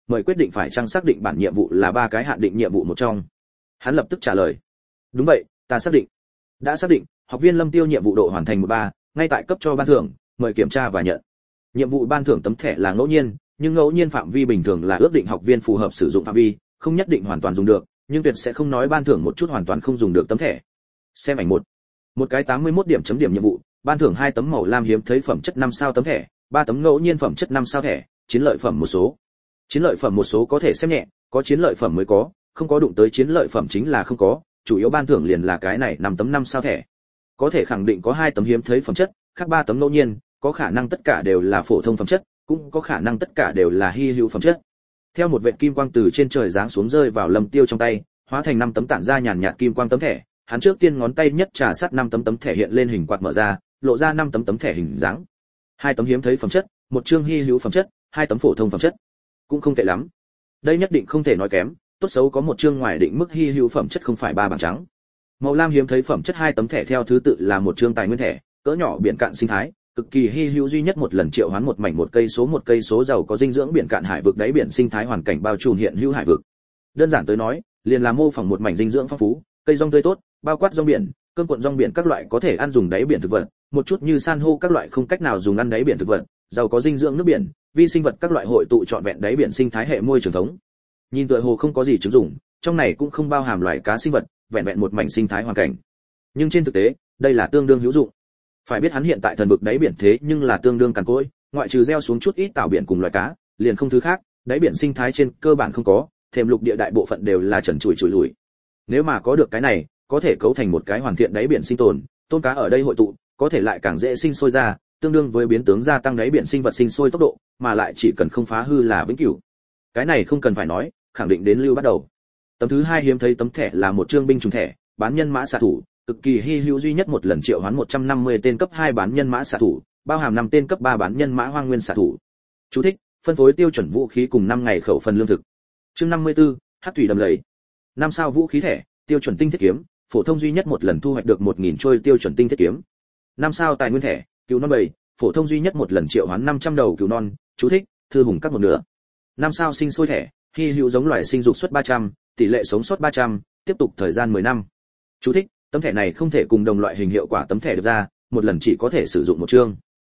mời quyết định phải chăng xác định bản nhiệm vụ là 3 cái hạn định nhiệm vụ một trong. Hắn lập tức trả lời. Đúng vậy, ta xác định. Đã xác định, học viên Lâm Tiêu nhiệm vụ độ hoàn thành 13, ngay tại cấp cho ban thưởng, mời kiểm tra và nhận. Nhiệm vụ ban thưởng tấm thẻ là ngẫu nhiên, nhưng ngẫu nhiên phạm vi bình thường là ước định học viên phù hợp sử dụng phạm vi, không nhất định hoàn toàn dùng được, nhưng tuyệt sẽ không nói ban thưởng một chút hoàn toàn không dùng được tấm thẻ. Xem ảnh 1. Một cái 81 điểm chấm điểm nhiệm vụ, ban thưởng 2 tấm màu lam hiếm thấy phẩm chất 5 sao tấm thẻ, 3 tấm ngẫu nhiên phẩm chất 5 sao thẻ, chiến lợi phẩm một số. Chiến lợi phẩm một số có thể xem nhẹ, có chiến lợi phẩm mới có, không có đụng tới chiến lợi phẩm chính là không có, chủ yếu ban thưởng liền là cái này 5 tấm 5 sao thẻ. Có thể khẳng định có 2 tấm hiếm thấy phẩm chất, khác 3 tấm ngẫu nhiên, có khả năng tất cả đều là phổ thông phẩm chất, cũng có khả năng tất cả đều là hy hữu phẩm chất. Theo một vệt kim quang từ trên trời giáng xuống rơi vào Lâm Tiêu trong tay, hóa thành 5 tấm tản ra nhàn nhạt kim quang tấm thẻ, hắn trước tiên ngón tay nhất trà sát 5 tấm thẻ hiện lên hình quạt mở ra, lộ ra 5 tấm thẻ hình dáng. 2 tấm hiếm thấy phẩm chất, 1 chương hy hữu phẩm chất, 2 tấm phổ thông phẩm chất. Cũng không tệ lắm. Đây nhất định không thể nói kém, tốt xấu có 1 chương ngoài định mức hy hữu phẩm chất không phải 3 bảng trắng. Màu lam hiếm thấy phẩm chất 2 tấm thẻ theo thứ tự là 1 chương tài nguyên thẻ, cỡ nhỏ biển cạn sinh thái, cực kỳ hy hữu duy nhất một lần triệu hoán một mảnh một cây số giàu có dinh dưỡng biển cạn hải vực đáy biển sinh thái hoàn cảnh bao trùm hiện hữu hải vực. Đơn giản tới nói, liền là mô phỏng một mảnh dinh dưỡng phong phú, cây rong tươi tốt, bao quát rong biển, cơm cuộn rong biển các loại có thể ăn dùng đáy biển thực vật, một chút như san hô các loại không cách nào dùng ăn đáy biển thực vật, giàu có dinh dưỡng nước biển, vi sinh vật các loại hội tụ trọn vẹn đáy biển sinh thái hệ môi trường thống. Nhìn tựa hồ không có gì chứng dụng, trong này cũng không bao hàm loài cá sinh vật, vẹn vẹn một mảnh sinh thái hoàn cảnh. Nhưng trên thực tế, đây là tương đương hữu dụng. Phải biết hắn hiện tại thần vực đáy biển thế nhưng là tương đương cằn cỗi, ngoại trừ gieo xuống chút ít tảo biển cùng loài cá, liền không thứ khác, đáy biển sinh thái trên cơ bản không có, thềm lục địa đại bộ phận đều là trần trụi lùi. Nếu mà có được cái này, có thể cấu thành một cái hoàn thiện đáy biển sinh tồn, tôm cá ở đây hội tụ, có thể lại càng dễ sinh sôi ra, tương đương với biến tướng gia tăng đáy biển sinh vật sinh sôi tốc độ, mà lại chỉ cần không phá hư là vĩnh cửu. Cái này không cần phải nói, khẳng định đến lưu bắt đầu. Tấm thứ 2 hiếm thấy tấm thẻ là một chương binh chủng thẻ, bán nhân mã xạ thủ, cực kỳ hy hữu duy nhất một lần triệu hoán 150 tên cấp 2 bán nhân mã xạ thủ, bao hàm 5 tên cấp 3 bán nhân mã hoang nguyên xạ thủ. Chú thích: phân phối tiêu chuẩn vũ khí cùng 5 ngày khẩu phần lương thực. Chương 54, Hắc thủy đầm lầy. 5 sao vũ khí thẻ, tiêu chuẩn tinh thiết kiếm, phổ thông duy nhất một lần thu hoạch được 1000 trôi tiêu chuẩn tinh thiết kiếm. 5 sao tài nguyên thẻ, cừu non bầy, phổ thông duy nhất một lần triệu hoán 500 đầu cừu non. Chú thích: thư hùng cắt một nửa. 5 sao sinh sôi thẻ, hy hữu giống loài sinh dục suất 300, tỷ lệ sống sót 300, tiếp tục thời gian 10 năm. Chú thích: tấm thẻ này không thể cùng đồng loại hình hiệu quả tấm thẻ được ra, một lần chỉ có thể sử dụng một chương.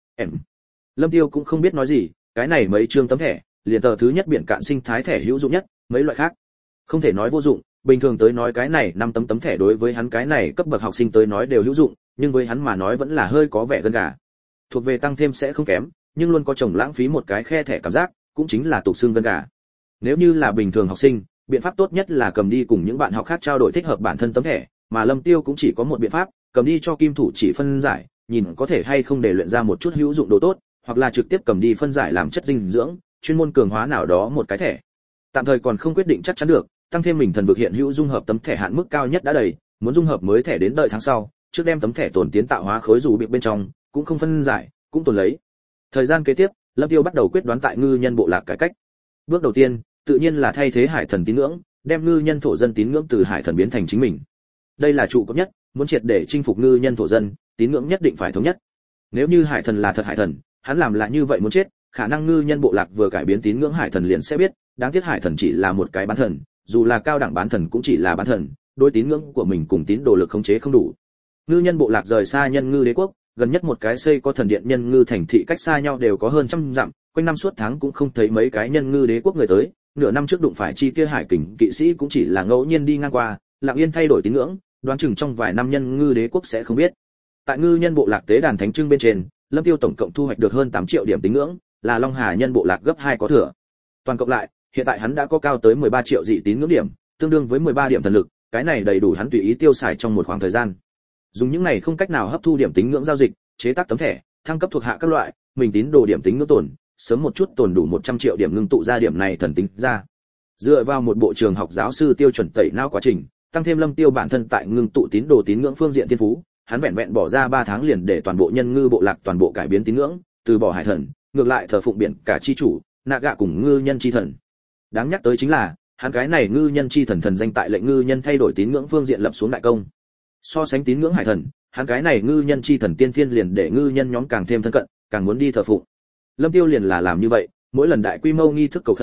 Lâm Tiêu cũng không biết nói gì, cái này mấy chương tấm thẻ, liền tờ thứ nhất biển cạn sinh thái thẻ hữu dụng nhất, mấy loại khác không thể nói vô dụng, bình thường tới nói cái này 5 tấm thẻ đối với hắn cái này cấp bậc học sinh tới nói đều hữu dụng, nhưng với hắn mà nói vẫn là hơi có vẻ gân gà. Thuộc về tăng thêm sẽ không kém, nhưng luôn có chồng lãng phí một cái khe thẻ cảm giác, cũng chính là tục xương gân gà. Nếu như là bình thường học sinh, biện pháp tốt nhất là cầm đi cùng những bạn học khác trao đổi thích hợp bản thân tấm thẻ, mà Lâm Tiêu cũng chỉ có một biện pháp, cầm đi cho kim thủ chỉ phân giải, nhìn có thể hay không để luyện ra một chút hữu dụng đồ tốt, hoặc là trực tiếp cầm đi phân giải làm chất dinh dưỡng, chuyên môn cường hóa nào đó một cái thẻ. Tạm thời còn không quyết định chắc chắn được, tăng thêm mình thần vực hiện hữu dung hợp tấm thẻ hạn mức cao nhất đã đầy, muốn dung hợp mới thẻ đến đợi tháng sau, trước đem tấm thẻ tồn tiến tạo hóa khối dù bị bên trong, cũng không phân giải, cũng tồn lấy. Thời gian kế tiếp, Lâm Tiêu bắt đầu quyết đoán tại ngư nhân bộ lạc cải cách. Bước đầu tiên, tự nhiên là thay thế hải thần tín ngưỡng, đem ngư nhân thổ dân tín ngưỡng từ hải thần biến thành chính mình. Đây là trụ cột nhất, muốn triệt để chinh phục ngư nhân thổ dân, tín ngưỡng nhất định phải thống nhất. Nếu như hải thần là thật hải thần, hắn làm là như vậy muốn chết, khả năng ngư nhân bộ lạc vừa cải biến tín ngưỡng hải thần liền sẽ biết, đáng tiếc hải thần chỉ là một cái bán thần, dù là cao đẳng bán thần cũng chỉ là bán thần, đối tín ngưỡng của mình cùng tín đồ lực khống chế không đủ. Ngư nhân bộ lạc rời xa nhân ngư đế quốc, gần nhất một cái xây có thần điện nhân ngư thành thị cách xa nhau đều có hơn trăm dặm, quanh năm suốt tháng cũng không thấy mấy cái nhân ngư đế quốc người tới, nửa năm trước đụng phải chi kia hải kình kỵ sĩ cũng chỉ là ngẫu nhiên đi ngang qua, lặng yên thay đổi tín ngưỡng, đoán chừng trong vài năm nhân ngư đế quốc sẽ không biết. Tại ngư nhân bộ lạc tế đàn thánh trưng bên trên, Lâm Tiêu tổng cộng thu hoạch được hơn 8 triệu điểm tín ngưỡng, là Long Hà nhân bộ lạc gấp 2 có thừa. Toàn cộng lại, hiện tại hắn đã có cao tới 13 triệu dị tín ngưỡng điểm, tương đương với 13 điểm thần lực, cái này đầy đủ hắn tùy ý tiêu xài trong một khoảng thời gian. Dùng những này không cách nào hấp thu điểm tín ngưỡng giao dịch, chế tác tấm thẻ, thăng cấp thuộc hạ các loại, mình tín đồ điểm tín ngưỡng tồn, sớm một chút tồn đủ 100 triệu điểm ngưng tụ ra điểm này thần tính ra. Dựa vào một bộ trường học giáo sư tiêu chuẩn tẩy não quá trình, tăng thêm Lâm Tiêu bản thân tại ngưng tụ tín đồ tín ngưỡng phương diện thiên phú, hắn vẹn vẹn bỏ ra 3 tháng liền để toàn bộ nhân ngư bộ lạc toàn bộ cải biến tín ngưỡng, từ bỏ hải thần, ngược lại thờ phụng biển cả chi chủ, nạ gạ cùng ngư nhân chi thần. Đáng nhắc tới chính là, hắn cái này ngư nhân chi thần thần danh tại lệnh ngư nhân thay đổi tín ngưỡng phương diện lập xuống đại công. So sánh tín ngưỡng hải thần, hắn cái này ngư nhân chi thần tiên thiên liền để ngư nhân nhóm càng thêm thân cận, càng muốn đi thờ phụng. Lâm Tiêu liền là làm như vậy, mỗi lần đại quy mô nghi thức cầu khẩn,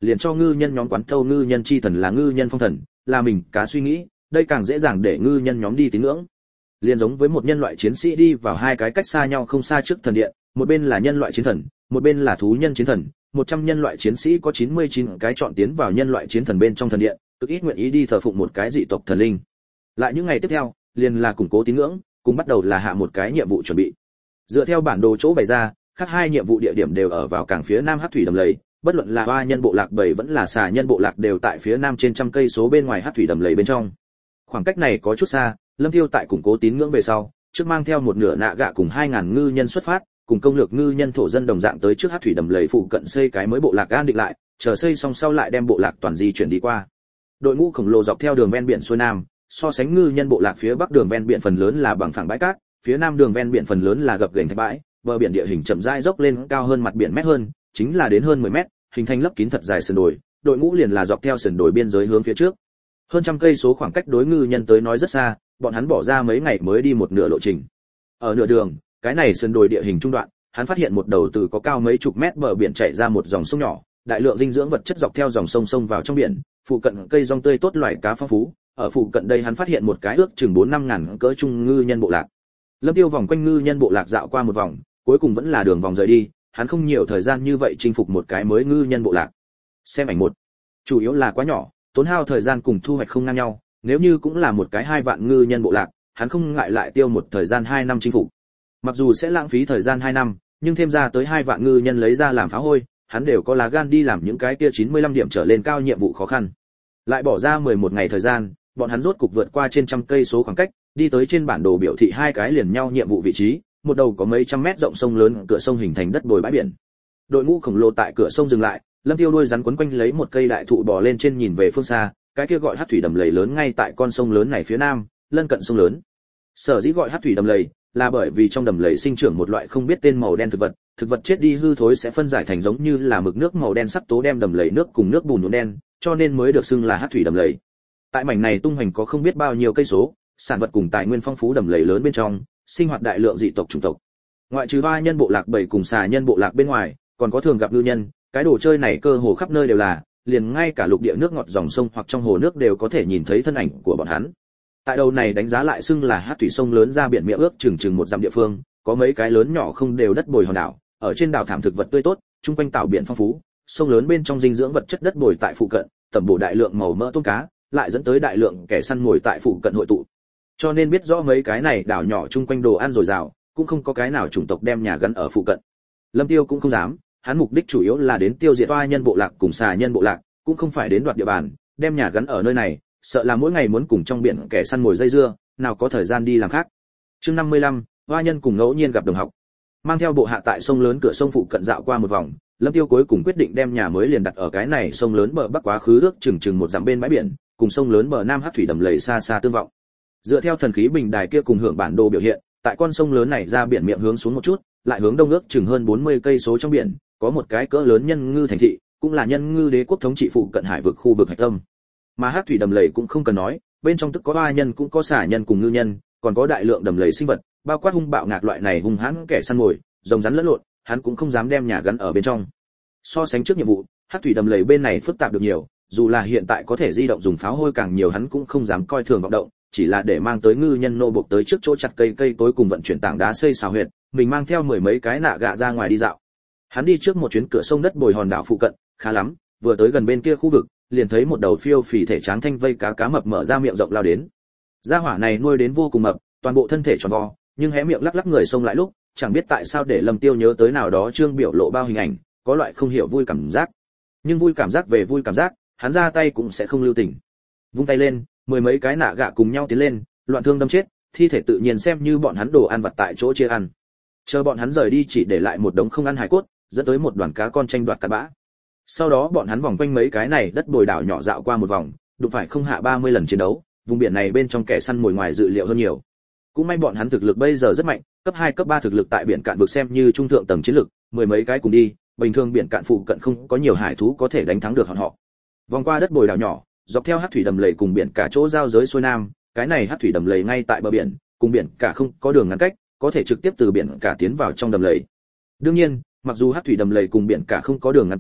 liền cho ngư nhân nhóm quán thâu ngư nhân chi thần là ngư nhân phong thần, là mình cá suy nghĩ, đây càng dễ dàng để ngư nhân nhóm đi tín ngưỡng. Liền giống với một nhân loại chiến sĩ đi vào hai cái cách xa nhau không xa trước thần điện, một bên là nhân loại chiến thần, một bên là thú nhân chiến thần, 100 nhân loại chiến sĩ có 99 cái chọn tiến vào nhân loại chiến thần bên trong thần điện, cực ít nguyện ý đi thờ phụng một cái dị tộc thần linh. Lại những ngày tiếp theo, liền là củng cố tín ngưỡng, cùng bắt đầu là hạ một cái nhiệm vụ chuẩn bị. Dựa theo bản đồ chỗ bày ra, khác hai nhiệm vụ địa điểm đều ở vào cảng phía nam Hắc thủy đầm lầy, bất luận là hoa nhân bộ lạc bảy vẫn là xà nhân bộ lạc đều tại phía nam trên trăm cây số bên ngoài Hắc thủy đầm lầy bên trong. Khoảng cách này có chút xa, Lâm Tiêu tại củng cố tín ngưỡng về sau, trước mang theo một nửa nạ gạ cùng 2000 ngư nhân xuất phát, cùng công lược ngư nhân thổ dân đồng dạng tới trước Hắc thủy đầm lầy phụ cận xây cái mới bộ lạc an định lại, chờ xây xong sau lại đem bộ lạc toàn di chuyển đi qua. Đội ngũ khổng lồ dọc theo đường ven biển xuôi nam, so sánh ngư nhân bộ lạc phía bắc đường ven biển phần lớn là bằng phẳng bãi cát, phía nam đường ven biển phần lớn là gập ghềnh thạch bãi, bờ biển địa hình chậm rãi dốc lên cao hơn mặt biển mét hơn, chính là đến hơn 10 mét, hình thành lấp kín thật dài sườn đồi, đội ngũ liền là dọc theo sườn đồi biên giới hướng phía trước. Hơn trăm cây số khoảng cách đối ngư nhân tới nói rất xa, bọn hắn bỏ ra mấy ngày mới đi một nửa lộ trình. Ở nửa đường, cái này sườn đồi địa hình trung đoạn, hắn phát hiện một đầu từ có cao mấy chục mét bờ biển chảy ra một dòng sông nhỏ, đại lượng dinh dưỡng vật chất dọc theo dòng sông sông vào trong biển, phụ cận cây rong tươi tốt loài cá phong phú. Ở phụ cận đây hắn phát hiện một cái ước chừng 4-5 ngàn cỡ trung ngư nhân bộ lạc. Lâm Tiêu vòng quanh ngư nhân bộ lạc dạo qua một vòng, cuối cùng vẫn là đường vòng rời đi, hắn không nhiều thời gian như vậy chinh phục một cái mới ngư nhân bộ lạc. Xem ảnh một. Chủ yếu là quá nhỏ, tốn hao thời gian cùng thu hoạch không ngang nhau, nếu như cũng là một cái 2 vạn ngư nhân bộ lạc, hắn không ngại lại tiêu một thời gian 2 năm chinh phục. Mặc dù sẽ lãng phí thời gian 2 năm, nhưng thêm ra tới 2 vạn ngư nhân lấy ra làm phá hôi, hắn đều có lá gan đi làm những cái kia 95 điểm trở lên cao nhiệm vụ khó khăn. Lại bỏ ra 11 ngày thời gian, bọn hắn rốt cục vượt qua trên trăm cây số khoảng cách, đi tới trên bản đồ biểu thị hai cái liền nhau nhiệm vụ vị trí, một đầu có mấy trăm mét rộng sông lớn, cửa sông hình thành đất bồi bãi biển. Đội ngũ khổng lồ tại cửa sông dừng lại, Lâm Tiêu đuôi rắn quấn quanh lấy một cây đại thụ bò lên trên nhìn về phương xa, cái kia gọi Hắc thủy đầm lầy lớn ngay tại con sông lớn này phía nam, lân cận sông lớn. Sở dĩ gọi Hắc thủy đầm lầy là bởi vì trong đầm lầy sinh trưởng một loại không biết tên màu đen thực vật chết đi hư thối sẽ phân giải thành giống như là mực nước màu đen sắc tố đem đầm lầy nước cùng nước bùn nhuộm đen, cho nên mới được xưng là Hắc thủy đầm lầy. Tại mảnh này tung hoành có không biết bao nhiêu cây số, sản vật cùng tài nguyên phong phú đầm lầy lớn bên trong, sinh hoạt đại lượng dị tộc chủng tộc. Ngoại trừ hoa nhân bộ lạc bảy cùng xà nhân bộ lạc bên ngoài, còn có thường gặp ngư nhân, cái đồ chơi này cơ hồ khắp nơi đều là, liền ngay cả lục địa nước ngọt dòng sông hoặc trong hồ nước đều có thể nhìn thấy thân ảnh của bọn hắn. Tại đầu này đánh giá lại xưng là Hắc thủy sông lớn ra biển miệng ước chừng 1 dặm địa phương, có mấy cái lớn nhỏ không đều đất bồi hòn đảo, ở trên đảo thảm thực vật tươi tốt, chung quanh tạo biển phong phú, sông lớn bên trong dinh dưỡng vật chất đất bồi tại phụ cận, tẩm bổ đại lượng màu mỡ tôm cá, lại dẫn tới đại lượng kẻ săn mồi tại phụ cận hội tụ. Cho nên biết rõ mấy cái này đảo nhỏ chung quanh đồ ăn dồi dào, cũng không có cái nào chủng tộc đem nhà gắn ở phụ cận. Lâm Tiêu cũng không dám, hắn mục đích chủ yếu là đến tiêu diệt oa nhân bộ lạc cùng xà nhân bộ lạc, cũng không phải đến đoạt địa bàn, đem nhà gắn ở nơi này, sợ là mỗi ngày muốn cùng trong biển kẻ săn mồi dây dưa, nào có thời gian đi làm khác. Chương 55, oa nhân cùng ngẫu nhiên gặp đồng học. Mang theo bộ hạ tại sông lớn cửa sông phụ cận dạo qua một vòng, Lâm Tiêu cuối cùng quyết định đem nhà mới liền đặt ở cái này sông lớn bờ bắc quá khứ ước chừng 1 dặm bên bãi biển, cùng sông lớn bờ nam Hắc thủy đầm lầy xa xa tương vọng. Dựa theo thần khí bình đài kia cùng hưởng bản đồ biểu hiện, tại con sông lớn này ra biển miệng hướng xuống một chút, lại hướng đông ước chừng hơn 40 cây số trong biển, có một cái cỡ lớn nhân ngư thành thị, cũng là nhân ngư đế quốc thống trị phụ cận hải vực khu vực hạch tâm. Mà Hắc thủy đầm lầy cũng không cần nói, bên trong tức có oa nhân cũng có xà nhân cùng ngư nhân, còn có đại lượng đầm lầy sinh vật, bao quát hung bạo ngạc loại này hung hãn kẻ săn mồi, rồng rắn lẫn lộn, hắn cũng không dám đem nhà gắn ở bên trong. So sánh trước nhiệm vụ, Hắc thủy đầm lầy bên này phức tạp được nhiều, dù là hiện tại có thể di động dùng pháo hôi càng nhiều hắn cũng không dám coi thường vọng động, chỉ là để mang tới ngư nhân nô buộc tới trước chỗ chặt cây tối cùng vận chuyển tảng đá xây xào huyệt, mình mang theo 10 mấy cái nạ gạ ra ngoài đi dạo. Hắn đi trước một chuyến cửa sông đất bồi hòn đảo phụ cận, khá lắm, vừa tới gần bên kia khu vực, liền thấy một đầu phiêu phì thể tráng thanh vây cá mập mở ra miệng rộng lao đến. Gia hỏa này nuôi đến vô cùng mập, toàn bộ thân thể tròn vo, nhưng hé miệng lắc lắc người xông lại lúc, chẳng biết tại sao để Lâm Tiêu nhớ tới nào đó trương biểu lộ bao hình ảnh, có loại không hiểu vui cảm giác. Nhưng vui cảm giác về vui cảm giác, hắn ra tay cũng sẽ không lưu tình. Vung tay lên, 10 mấy cái nạ gạ cùng nhau tiến lên, loạn thương đâm chết, thi thể tự nhiên xem như bọn hắn đồ ăn vặt tại chỗ chia ăn. Chờ bọn hắn rời đi chỉ để lại một đống không ăn hải cốt, dẫn tới một đoàn cá con tranh đoạt cát bã. Sau đó bọn hắn vòng quanh mấy cái này đất bồi đảo nhỏ dạo qua một vòng, đụng phải không hạ 30 lần chiến đấu, vùng biển này bên trong kẻ săn mồi ngoài dự liệu hơn nhiều. Cũng may bọn hắn thực lực bây giờ rất mạnh, cấp 2 cấp 3 thực lực tại biển cạn vực xem như trung thượng tầng chiến lực, 10 mấy cái cùng đi, bình thường biển cạn phụ cận không có nhiều hải thú có thể đánh thắng được họ. Vòng qua đất bồi đảo nhỏ, dọc theo Hắc thủy đầm lầy cùng biển cả chỗ giao giới xuôi nam, cái này Hắc thủy đầm lầy ngay tại bờ biển, cùng biển cả không có đường ngăn cách, có thể trực tiếp từ biển cả tiến vào trong đầm lầy. Đương nhiên, mặc dù Hắc thủy đầm lầy cùng biển cả không có đường ngăn cách,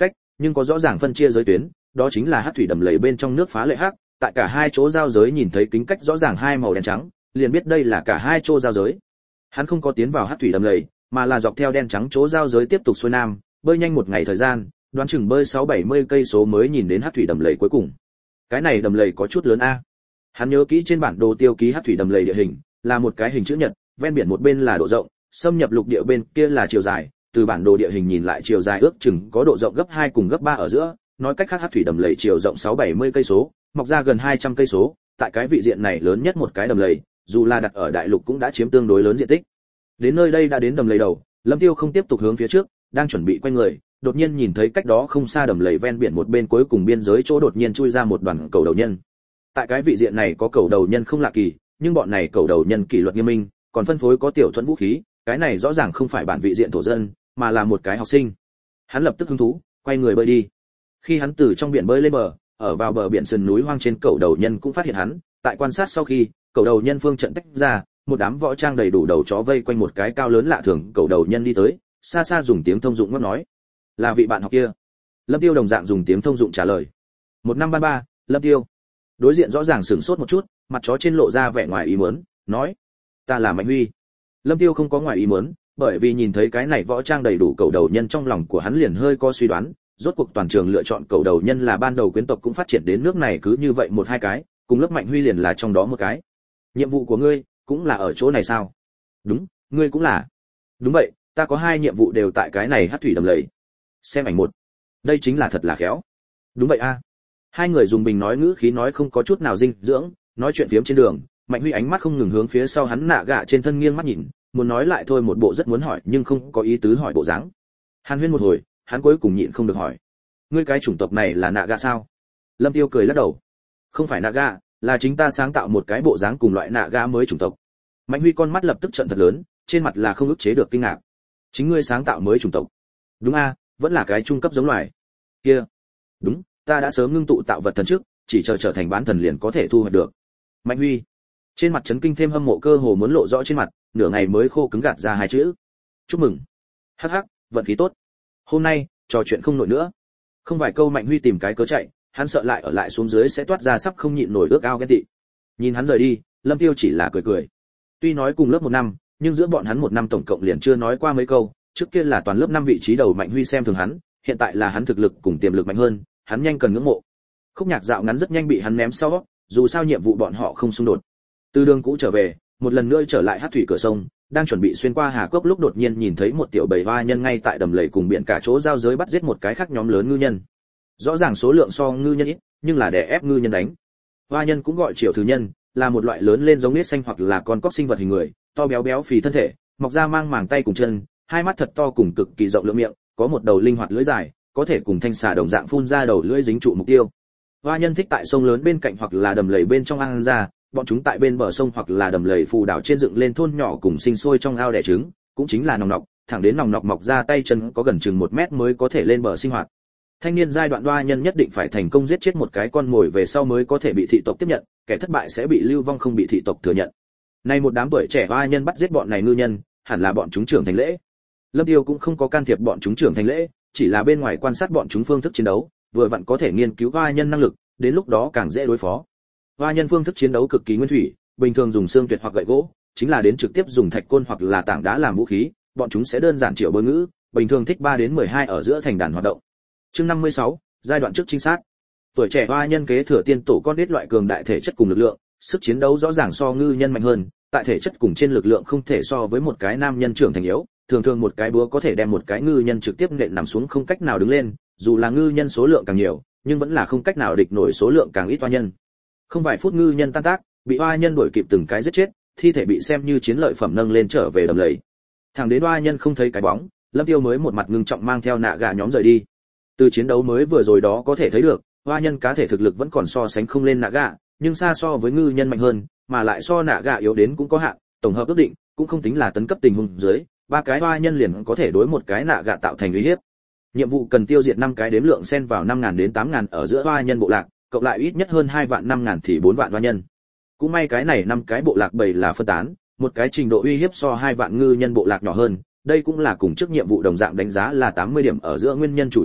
nhưng có rõ ràng phân chia giới tuyến, đó chính là hắc thủy đầm lầy bên trong nước phá lệ hắc, tại cả hai chỗ giao giới nhìn thấy kính cách rõ ràng hai màu đen trắng, liền biết đây là cả hai chỗ giao giới. Hắn không có tiến vào hắc thủy đầm lầy, mà là dọc theo đen trắng chỗ giao giới tiếp tục xuôi nam, bơi nhanh một ngày thời gian, đoán chừng bơi 6-70 cây số mới nhìn đến hắc thủy đầm lầy cuối cùng. Cái này đầm lầy có chút lớn a. Hắn nhớ kỹ trên bản đồ tiêu ký hắc thủy đầm lầy địa hình, là một cái hình chữ nhật, ven biển một bên là độ rộng, xâm nhập lục địa bên kia là chiều dài, từ bản đồ địa hình nhìn lại chiều dài ước chừng có độ rộng gấp 2 cùng gấp 3 ở giữa, nói cách khác hắc thủy đầm lầy chiều rộng 6-70 cây số, mọc ra gần 200 cây số, tại cái vị diện này lớn nhất một cái đầm lầy, dù là đặt ở đại lục cũng đã chiếm tương đối lớn diện tích. Đến nơi đây đã đến đầm lầy đầu, Lâm Tiêu không tiếp tục hướng phía trước, đang chuẩn bị quay người, đột nhiên nhìn thấy cách đó không xa đầm lầy ven biển một bên cuối cùng biên giới chỗ đột nhiên chui ra một đoàn cầu đầu nhân. Tại cái vị diện này có cầu đầu nhân không lạ kỳ, nhưng bọn này cầu đầu nhân kỷ luật nghiêm minh, còn phân phối có tiểu thuẫn vũ khí, cái này rõ ràng không phải bản vị diện thổ dân, mà là một cái học sinh. Hắn lập tức hứng thú, quay người bơi đi. Khi hắn từ trong biển bơi lên bờ, ở vào bờ biển sườn núi hoang trên cầu đầu nhân cũng phát hiện hắn, tại quan sát sau khi, cầu đầu nhân phương trận tách ra, một đám võ trang đầy đủ đầu chó vây quanh một cái cao lớn lạ thường cầu đầu nhân đi tới, xa xa dùng tiếng thông dụng ngắt nói, là vị bạn học kia. Lâm Tiêu đồng dạng dùng tiếng thông dụng trả lời. 1533, Lâm Tiêu. Đối diện rõ ràng sửng sốt một chút, mặt chó trên lộ ra vẻ ngoài ý muốn, nói, ta là Mạnh Huy. Lâm Tiêu không có ngoài ý muốn, bởi vì nhìn thấy cái này võ trang đầy đủ cầu đầu nhân trong lòng của hắn liền hơi có suy đoán, rốt cuộc toàn trường lựa chọn cầu đầu nhân là ban đầu quyến tộc cũng phát triển đến nước này cứ như vậy một hai cái, cùng lớp Mạnh Huy liền là trong đó một cái. Nhiệm vụ của ngươi cũng là ở chỗ này sao? Đúng, ngươi cũng là. Đúng vậy, ta có 2 nhiệm vụ đều tại cái này hắc thủy đầm lầy. Xem ảnh 1. Đây chính là thật là khéo. Đúng vậy a. Hai người dùng bình nói ngữ khí nói không có chút nào dinh dưỡng, nói chuyện phiếm trên đường, Mạnh Huy ánh mắt không ngừng hướng phía sau hắn nạ gạ trên thân nghiêng mắt nhìn, muốn nói lại thôi một bộ rất muốn hỏi nhưng không có ý tứ hỏi bộ dáng. Hàn Huyên một hồi, hắn cuối cùng nhịn không được hỏi, ngươi cái chủng tộc này là nạ gạ sao? Lâm Tiêu cười lắc đầu, không phải nạ gạ, là chính ta sáng tạo một cái bộ dáng cùng loại nạ gạ mới chủng tộc. Mạnh Huy con mắt lập tức trợn thật lớn, trên mặt là không ức chế được kinh ngạc. Chính ngươi sáng tạo mới chủng tộc? Đúng a, vẫn là cái trung cấp giống loài. Kia, đúng, ta đã sớm ngưng tụ tạo vật thần trước, chỉ chờ trở thành bán thần liền có thể thu hoạch được. Mạnh Huy, trên mặt chấn kinh thêm hâm mộ cơ hồ muốn lộ rõ trên mặt, nửa ngày mới khô cứng gạt ra 2 chữ. Chúc mừng. Hắc hắc, vận khí tốt. Hôm nay, trò chuyện không nổi nữa. Không vài câu Mạnh Huy tìm cái cớ chạy, hắn sợ lại ở lại xuống dưới sẽ toát ra sắp không nhịn nổi ước ao ghen tị. Nhìn hắn rời đi, Lâm Tiêu chỉ là cười cười. Tuy nói cùng lớp 1 năm, nhưng giữa bọn hắn 1 năm tổng cộng liền chưa nói qua mấy câu, trước kia là toàn lớp 5 vị trí đầu Mạnh Huy xem thường hắn, hiện tại là hắn thực lực cùng tiềm lực mạnh hơn, hắn nhanh cần ngưỡng mộ. Khúc nhạc dạo ngắn rất nhanh bị hắn ném sau, dù sao nhiệm vụ bọn họ không xung đột. Từ đường cũ trở về, một lần nữa trở lại hắc thủy cửa sông, đang chuẩn bị xuyên qua hà cốc lúc đột nhiên nhìn thấy một tiểu bầy hoa nhân ngay tại đầm lầy cùng biển cả chỗ giao giới bắt giết một cái khác nhóm lớn ngư nhân. Rõ ràng số lượng so ngư nhân ít, nhưng là đè ép ngư nhân đánh. Hoa nhân cũng gọi triệu thứ nhân, là một loại lớn lên giống nết xanh hoặc là con cóc sinh vật hình người, to béo béo phì thân thể, mọc ra mang màng tay cùng chân, 2 mắt thật to cùng cực kỳ rộng lượng miệng, có một đầu linh hoạt lưỡi dài, có thể cùng thanh xà đồng dạng phun ra đầu lưỡi dính trụ mục tiêu. Hoa nhân thích tại sông lớn bên cạnh hoặc là đầm lầy bên trong ăn ra, bọn chúng tại bên bờ sông hoặc là đầm lầy phù đảo trên dựng lên thôn nhỏ cùng sinh sôi trong ao đẻ trứng, cũng chính là nòng nọc, thẳng đến nòng nọc mọc ra tay chân có gần chừng 1 mét mới có thể lên bờ sinh hoạt. Thanh niên giai đoạn hoa nhân nhất định phải thành công giết chết một cái con mồi về sau mới có thể bị thị tộc tiếp nhận, kẻ thất bại sẽ bị lưu vong không bị thị tộc thừa nhận. Nay một đám tuổi trẻ hoa nhân bắt giết bọn này ngư nhân, hẳn là bọn chúng trưởng thành lễ. Lâm Tiêu cũng không có can thiệp bọn chúng trưởng thành lễ, chỉ là bên ngoài quan sát bọn chúng phương thức chiến đấu, vừa vặn có thể nghiên cứu hoa nhân năng lực, đến lúc đó càng dễ đối phó. Hoa nhân phương thức chiến đấu cực kỳ nguyên thủy, bình thường dùng xương tuyệt hoặc gậy gỗ, chính là đến trực tiếp dùng thạch côn hoặc là tảng đá làm vũ khí, bọn chúng sẽ đơn giản triệu bối ngữ, bình thường thích 3 đến 12 ở giữa thành đàn hoạt động. Chương 56, giai đoạn trước trinh sát. Tuổi trẻ hoa nhân kế thừa tiên tổ con đít loại cường đại thể chất cùng lực lượng, sức chiến đấu rõ ràng so ngư nhân mạnh hơn, tại thể chất cùng trên lực lượng không thể so với một cái nam nhân trưởng thành yếu, thường thường một cái búa có thể đem một cái ngư nhân trực tiếp nện nằm xuống không cách nào đứng lên, dù là ngư nhân số lượng càng nhiều, nhưng vẫn là không cách nào địch nổi số lượng càng ít hoa nhân. Không vài phút ngư nhân tan tác, bị hoa nhân đuổi kịp từng cái giết chết, thi thể bị xem như chiến lợi phẩm nâng lên trở về đầm lầy. Thẳng đến hoa nhân không thấy cái bóng, Lâm Tiêu mới một mặt ngưng trọng mang theo nạ gà nhóm rời đi. Từ chiến đấu mới vừa rồi đó có thể thấy được, hoa nhân cá thể thực lực vẫn còn so sánh không lên nạ gà, nhưng xa so với ngư nhân mạnh hơn, mà lại so nạ gà yếu đến cũng có hạn, tổng hợp ước định cũng không tính là tấn cấp tình huống dưới, 3 cái hoa nhân liền có thể đối một cái nạ gà tạo thành uy hiếp. Nhiệm vụ cần tiêu diệt 5 cái đếm lượng xen vào 5.000 đến 8.000 ở giữa hoa nhân bộ lạc, cộng lại ít nhất hơn 2 vạn 5.000 thì 4 vạn hoa nhân. Cũng may cái này 5 cái bộ lạc bầy là phân tán, một cái trình độ uy hiếp so 2 vạn ngư nhân bộ lạc nhỏ hơn, đây cũng là cùng trước nhiệm vụ đồng dạng đánh giá là 80 điểm ở giữa nguyên nhân chủ yếu,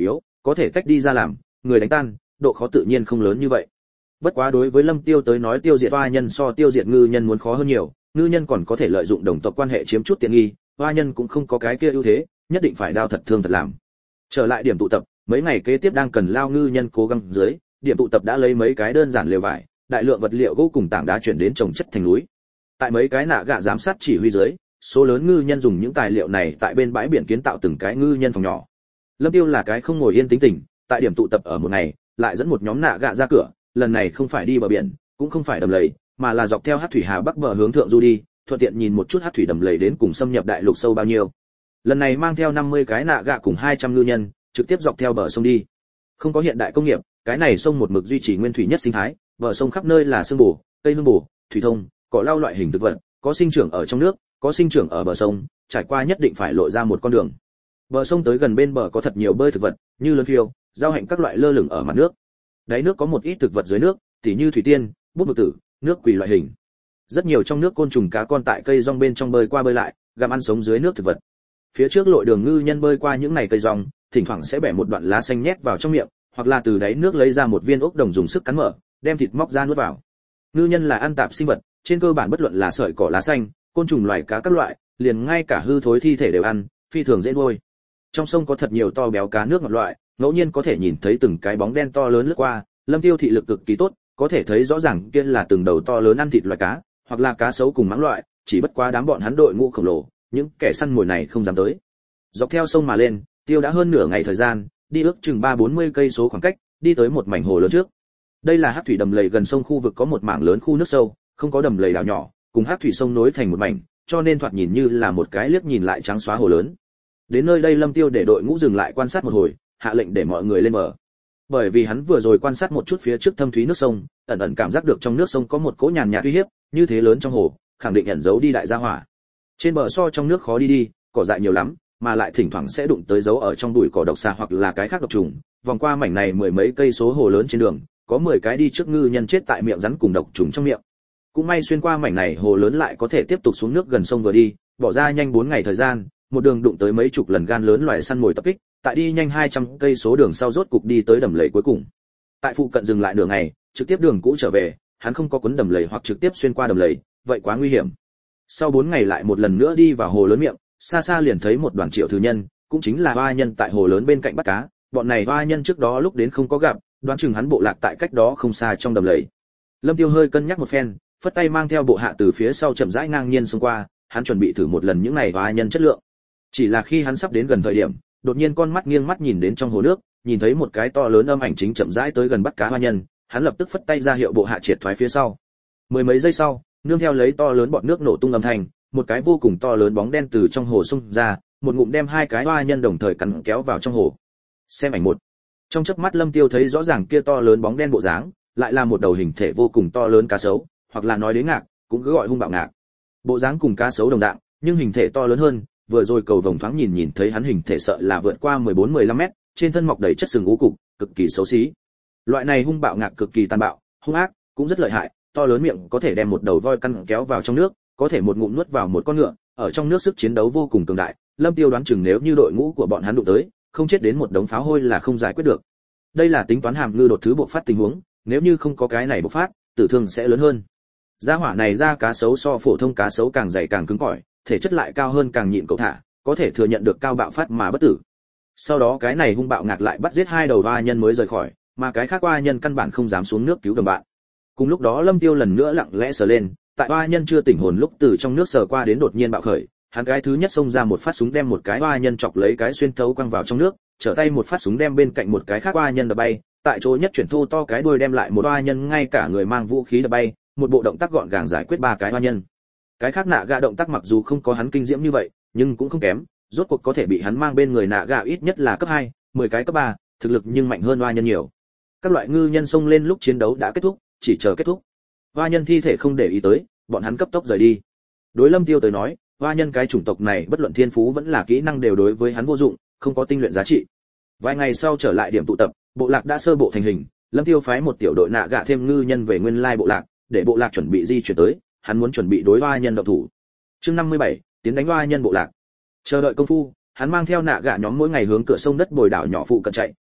có thể cách đi ra làm người đánh tan, độ khó tự nhiên không lớn như vậy. Bất quá đối với Lâm Tiêu tới nói tiêu diệt oa nhân so tiêu diệt ngư nhân muốn khó hơn nhiều, ngư nhân còn có thể lợi dụng đồng tộc quan hệ chiếm chút tiện nghi, oa nhân cũng không có cái kia ưu thế, nhất định phải đao thật thương thật làm. Trở lại điểm tụ tập, mấy ngày kế tiếp đang cần lao ngư nhân cố gắng dưới, điểm tụ tập đã lấy mấy cái đơn giản lều vải, đại lượng vật liệu gỗ cùng tảng đá chuyển đến trồng chất thành núi. Tại mấy cái nạ gạ giám sát chỉ huy dưới, số lớn ngư nhân dùng những tài liệu này tại bên bãi biển kiến tạo từng cái ngư nhân phòng nhỏ. Lâm Tiêu là cái không ngồi yên tính tình, tại điểm tụ tập ở một ngày, lại dẫn một nhóm nạ gạ ra cửa, lần này không phải đi bờ biển, cũng không phải đầm lầy, mà là dọc theo Hắc thủy hà bắc bờ hướng thượng du đi, thuận tiện nhìn một chút Hắc thủy đầm lầy đến cùng xâm nhập đại lục sâu bao nhiêu. Lần này mang theo 50 cái nạ gạ cùng 200 ngư nhân, trực tiếp dọc theo bờ sông đi. Không có hiện đại công nghiệp, cái này sông một mực duy trì nguyên thủy nhất sinh thái, bờ sông khắp nơi là sương bù, cây hương bù, thủy thông, cỏ lau loại hình thực vật, có sinh trưởng ở trong nước, có sinh trưởng ở bờ sông, trải qua nhất định phải lộ ra một con đường. Bờ sông tới gần bên bờ có thật nhiều bơi thực vật, như lươn phiêu, rau hạnh các loại lơ lửng ở mặt nước. Đáy nước có một ít thực vật dưới nước, tỉ như thủy tiên, bút mực tử, nước quỳ loại hình. Rất nhiều trong nước côn trùng cá con tại cây rong bên trong bơi qua bơi lại, gặm ăn sống dưới nước thực vật. Phía trước lội đường ngư nhân bơi qua những này cây rong, thỉnh thoảng sẽ bẻ một đoạn lá xanh nhét vào trong miệng, hoặc là từ đáy nước lấy ra một viên ốc đồng dùng sức cắn mở, đem thịt móc ra nuốt vào. Ngư nhân là ăn tạp sinh vật, trên cơ bản bất luận là sợi cỏ lá xanh, côn trùng loài cá các loại, liền ngay cả hư thối thi thể đều ăn, phi thường dễ nuôi. Trong sông có thật nhiều to béo cá nước ngọt loại, ngẫu nhiên có thể nhìn thấy từng cái bóng đen to lớn lướt qua, Lâm Tiêu thị lực cực kỳ tốt, có thể thấy rõ ràng kia là từng đầu to lớn ăn thịt loài cá, hoặc là cá sấu cùng mãng loại, chỉ bất quá đám bọn hắn đội ngũ khổng lồ, những kẻ săn mồi này không dám tới. Dọc theo sông mà lên, Tiêu đã hơn nửa ngày thời gian, đi ước chừng 3-40 cây số khoảng cách, đi tới một mảnh hồ lớn trước. Đây là Hắc thủy đầm lầy gần sông khu vực có một mảng lớn khu nước sâu, không có đầm lầy đảo nhỏ, cùng Hắc thủy sông nối thành một mảnh, cho nên thoạt nhìn như là một cái liếc nhìn lại trắng xóa hồ lớn. Đến nơi đây Lâm Tiêu để đội ngũ dừng lại quan sát một hồi, hạ lệnh để mọi người lên bờ. Bởi vì hắn vừa rồi quan sát một chút phía trước thâm thúy nước sông, ẩn ẩn cảm giác được trong nước sông có một cỗ nhàn nhạt uy hiếp, như thế lớn trong hồ, khẳng định ẩn giấu đi đại gia hỏa. Trên bờ so trong nước khó đi đi, cỏ dại nhiều lắm, mà lại thỉnh thoảng sẽ đụng tới dấu ở trong bụi cỏ độc xà hoặc là cái khác độc trùng. Vòng qua mảnh này mười mấy cây số hồ lớn trên đường, có 10 cái đi trước ngư nhân chết tại miệng rắn cùng độc trùng trong miệng. Cũng may xuyên qua mảnh này hồ lớn lại có thể tiếp tục xuống nước gần sông vừa đi, bỏ ra nhanh 4 ngày thời gian, một đường đụng tới mấy chục lần gan lớn loài săn mồi tập kích, tại đi nhanh 200 cây số đường sau rốt cục đi tới đầm lầy cuối cùng. Tại phụ cận dừng lại nửa ngày, trực tiếp đường cũ trở về, hắn không có cuốn đầm lầy hoặc trực tiếp xuyên qua đầm lầy, vậy quá nguy hiểm. Sau 4 ngày lại một lần nữa đi vào hồ lớn miệng, xa xa liền thấy một đoàn triệu thứ nhân, cũng chính là oa nhân tại hồ lớn bên cạnh bắt cá, bọn này oa nhân trước đó lúc đến không có gặp, đoán chừng hắn bộ lạc tại cách đó không xa trong đầm lầy. Lâm Tiêu hơi cân nhắc một phen, phất tay mang theo bộ hạ từ phía sau chậm rãi ngang nhiên xông qua, hắn chuẩn bị thử một lần những này oa nhân chất lượng. Chỉ là khi hắn sắp đến gần thời điểm, đột nhiên con mắt nghiêng mắt nhìn đến trong hồ nước, nhìn thấy một cái to lớn âm ảnh chính chậm rãi tới gần bắt cá oa nhân, hắn lập tức phất tay ra hiệu bộ hạ triệt thoái phía sau. Mười mấy giây sau, nương theo lấy to lớn bọt nước nổ tung âm thanh, một cái vô cùng to lớn bóng đen từ trong hồ xông ra, một ngụm đem hai cái oa nhân đồng thời cắn kéo vào trong hồ. Xem ảnh một. Trong chớp mắt Lâm Tiêu thấy rõ ràng kia to lớn bóng đen bộ dáng, lại là một đầu hình thể vô cùng to lớn cá sấu, hoặc là nói đến ngạc, cũng cứ gọi hung bạo ngạc. Bộ dáng cùng cá sấu đồng dạng, nhưng hình thể to lớn hơn, vừa rồi cầu vồng thoáng nhìn thấy hắn hình thể sợ là vượt qua 14-15 mét, trên thân mọc đầy chất sừng ú cục, cực kỳ xấu xí. Loại này hung bạo ngạc cực kỳ tàn bạo, hung ác, cũng rất lợi hại, to lớn miệng có thể đem một đầu voi căn kéo vào trong nước, có thể một ngụm nuốt vào một con ngựa, ở trong nước sức chiến đấu vô cùng cường đại. Lâm Tiêu đoán chừng nếu như đội ngũ của bọn hắn đụng tới, không chết đến một đống pháo hôi là không giải quyết được. Đây là tính toán hàm ngư đột thứ bộc phát tình huống, nếu như không có cái này bộc phát, tử thương sẽ lớn hơn. Gia hỏa này ra cá sấu so phổ thông cá sấu càng dày càng cứng cỏi, thể chất lại cao hơn càng nhịn cậu thả, có thể thừa nhận được cao bạo phát mà bất tử. Sau đó cái này hung bạo ngạc lại bắt giết hai đầu oa nhân mới rời khỏi, mà cái khác oa nhân căn bản không dám xuống nước cứu đồng bạn. Cùng lúc đó Lâm Tiêu lần nữa lặng lẽ sờ lên, tại oa nhân chưa tỉnh hồn lúc từ trong nước sờ qua đến đột nhiên bạo khởi, hắn cái thứ nhất xông ra một phát súng đem một cái oa nhân chọc lấy cái xuyên thấu quăng vào trong nước, trở tay một phát súng đem bên cạnh một cái khác oa nhân đập bay, tại chỗ nhất chuyển thô to cái đuôi đem lại một oa nhân ngay cả người mang vũ khí đập bay, một bộ động tác gọn gàng giải quyết ba cái oa nhân. Cái khác nạ gạ động tác mặc dù không có hắn kinh diễm như vậy, nhưng cũng không kém, rốt cuộc có thể bị hắn mang bên người nạ gạ ít nhất là cấp 2, 10 cái cấp 3, thực lực nhưng mạnh hơn oa nhân nhiều. Các loại ngư nhân xông lên lúc chiến đấu đã kết thúc, chỉ chờ kết thúc. Oa nhân thi thể không để ý tới, bọn hắn cấp tốc rời đi. Đối Lâm Tiêu tới nói, oa nhân cái chủng tộc này bất luận thiên phú vẫn là kỹ năng đều đối với hắn vô dụng, không có tinh luyện giá trị. Vài ngày sau trở lại điểm tụ tập, bộ lạc đã sơ bộ thành hình, Lâm Tiêu phái một tiểu đội nạ gạ thêm ngư nhân về nguyên lai bộ lạc, để bộ lạc chuẩn bị di chuyển tới, hắn muốn chuẩn bị đối oa nhân động thủ. Chương 57, tiến đánh oa nhân bộ lạc. Chờ đợi công phu, hắn mang theo nạ gạ nhóm mỗi ngày hướng cửa sông đất bồi đảo nhỏ phụ cận chạy,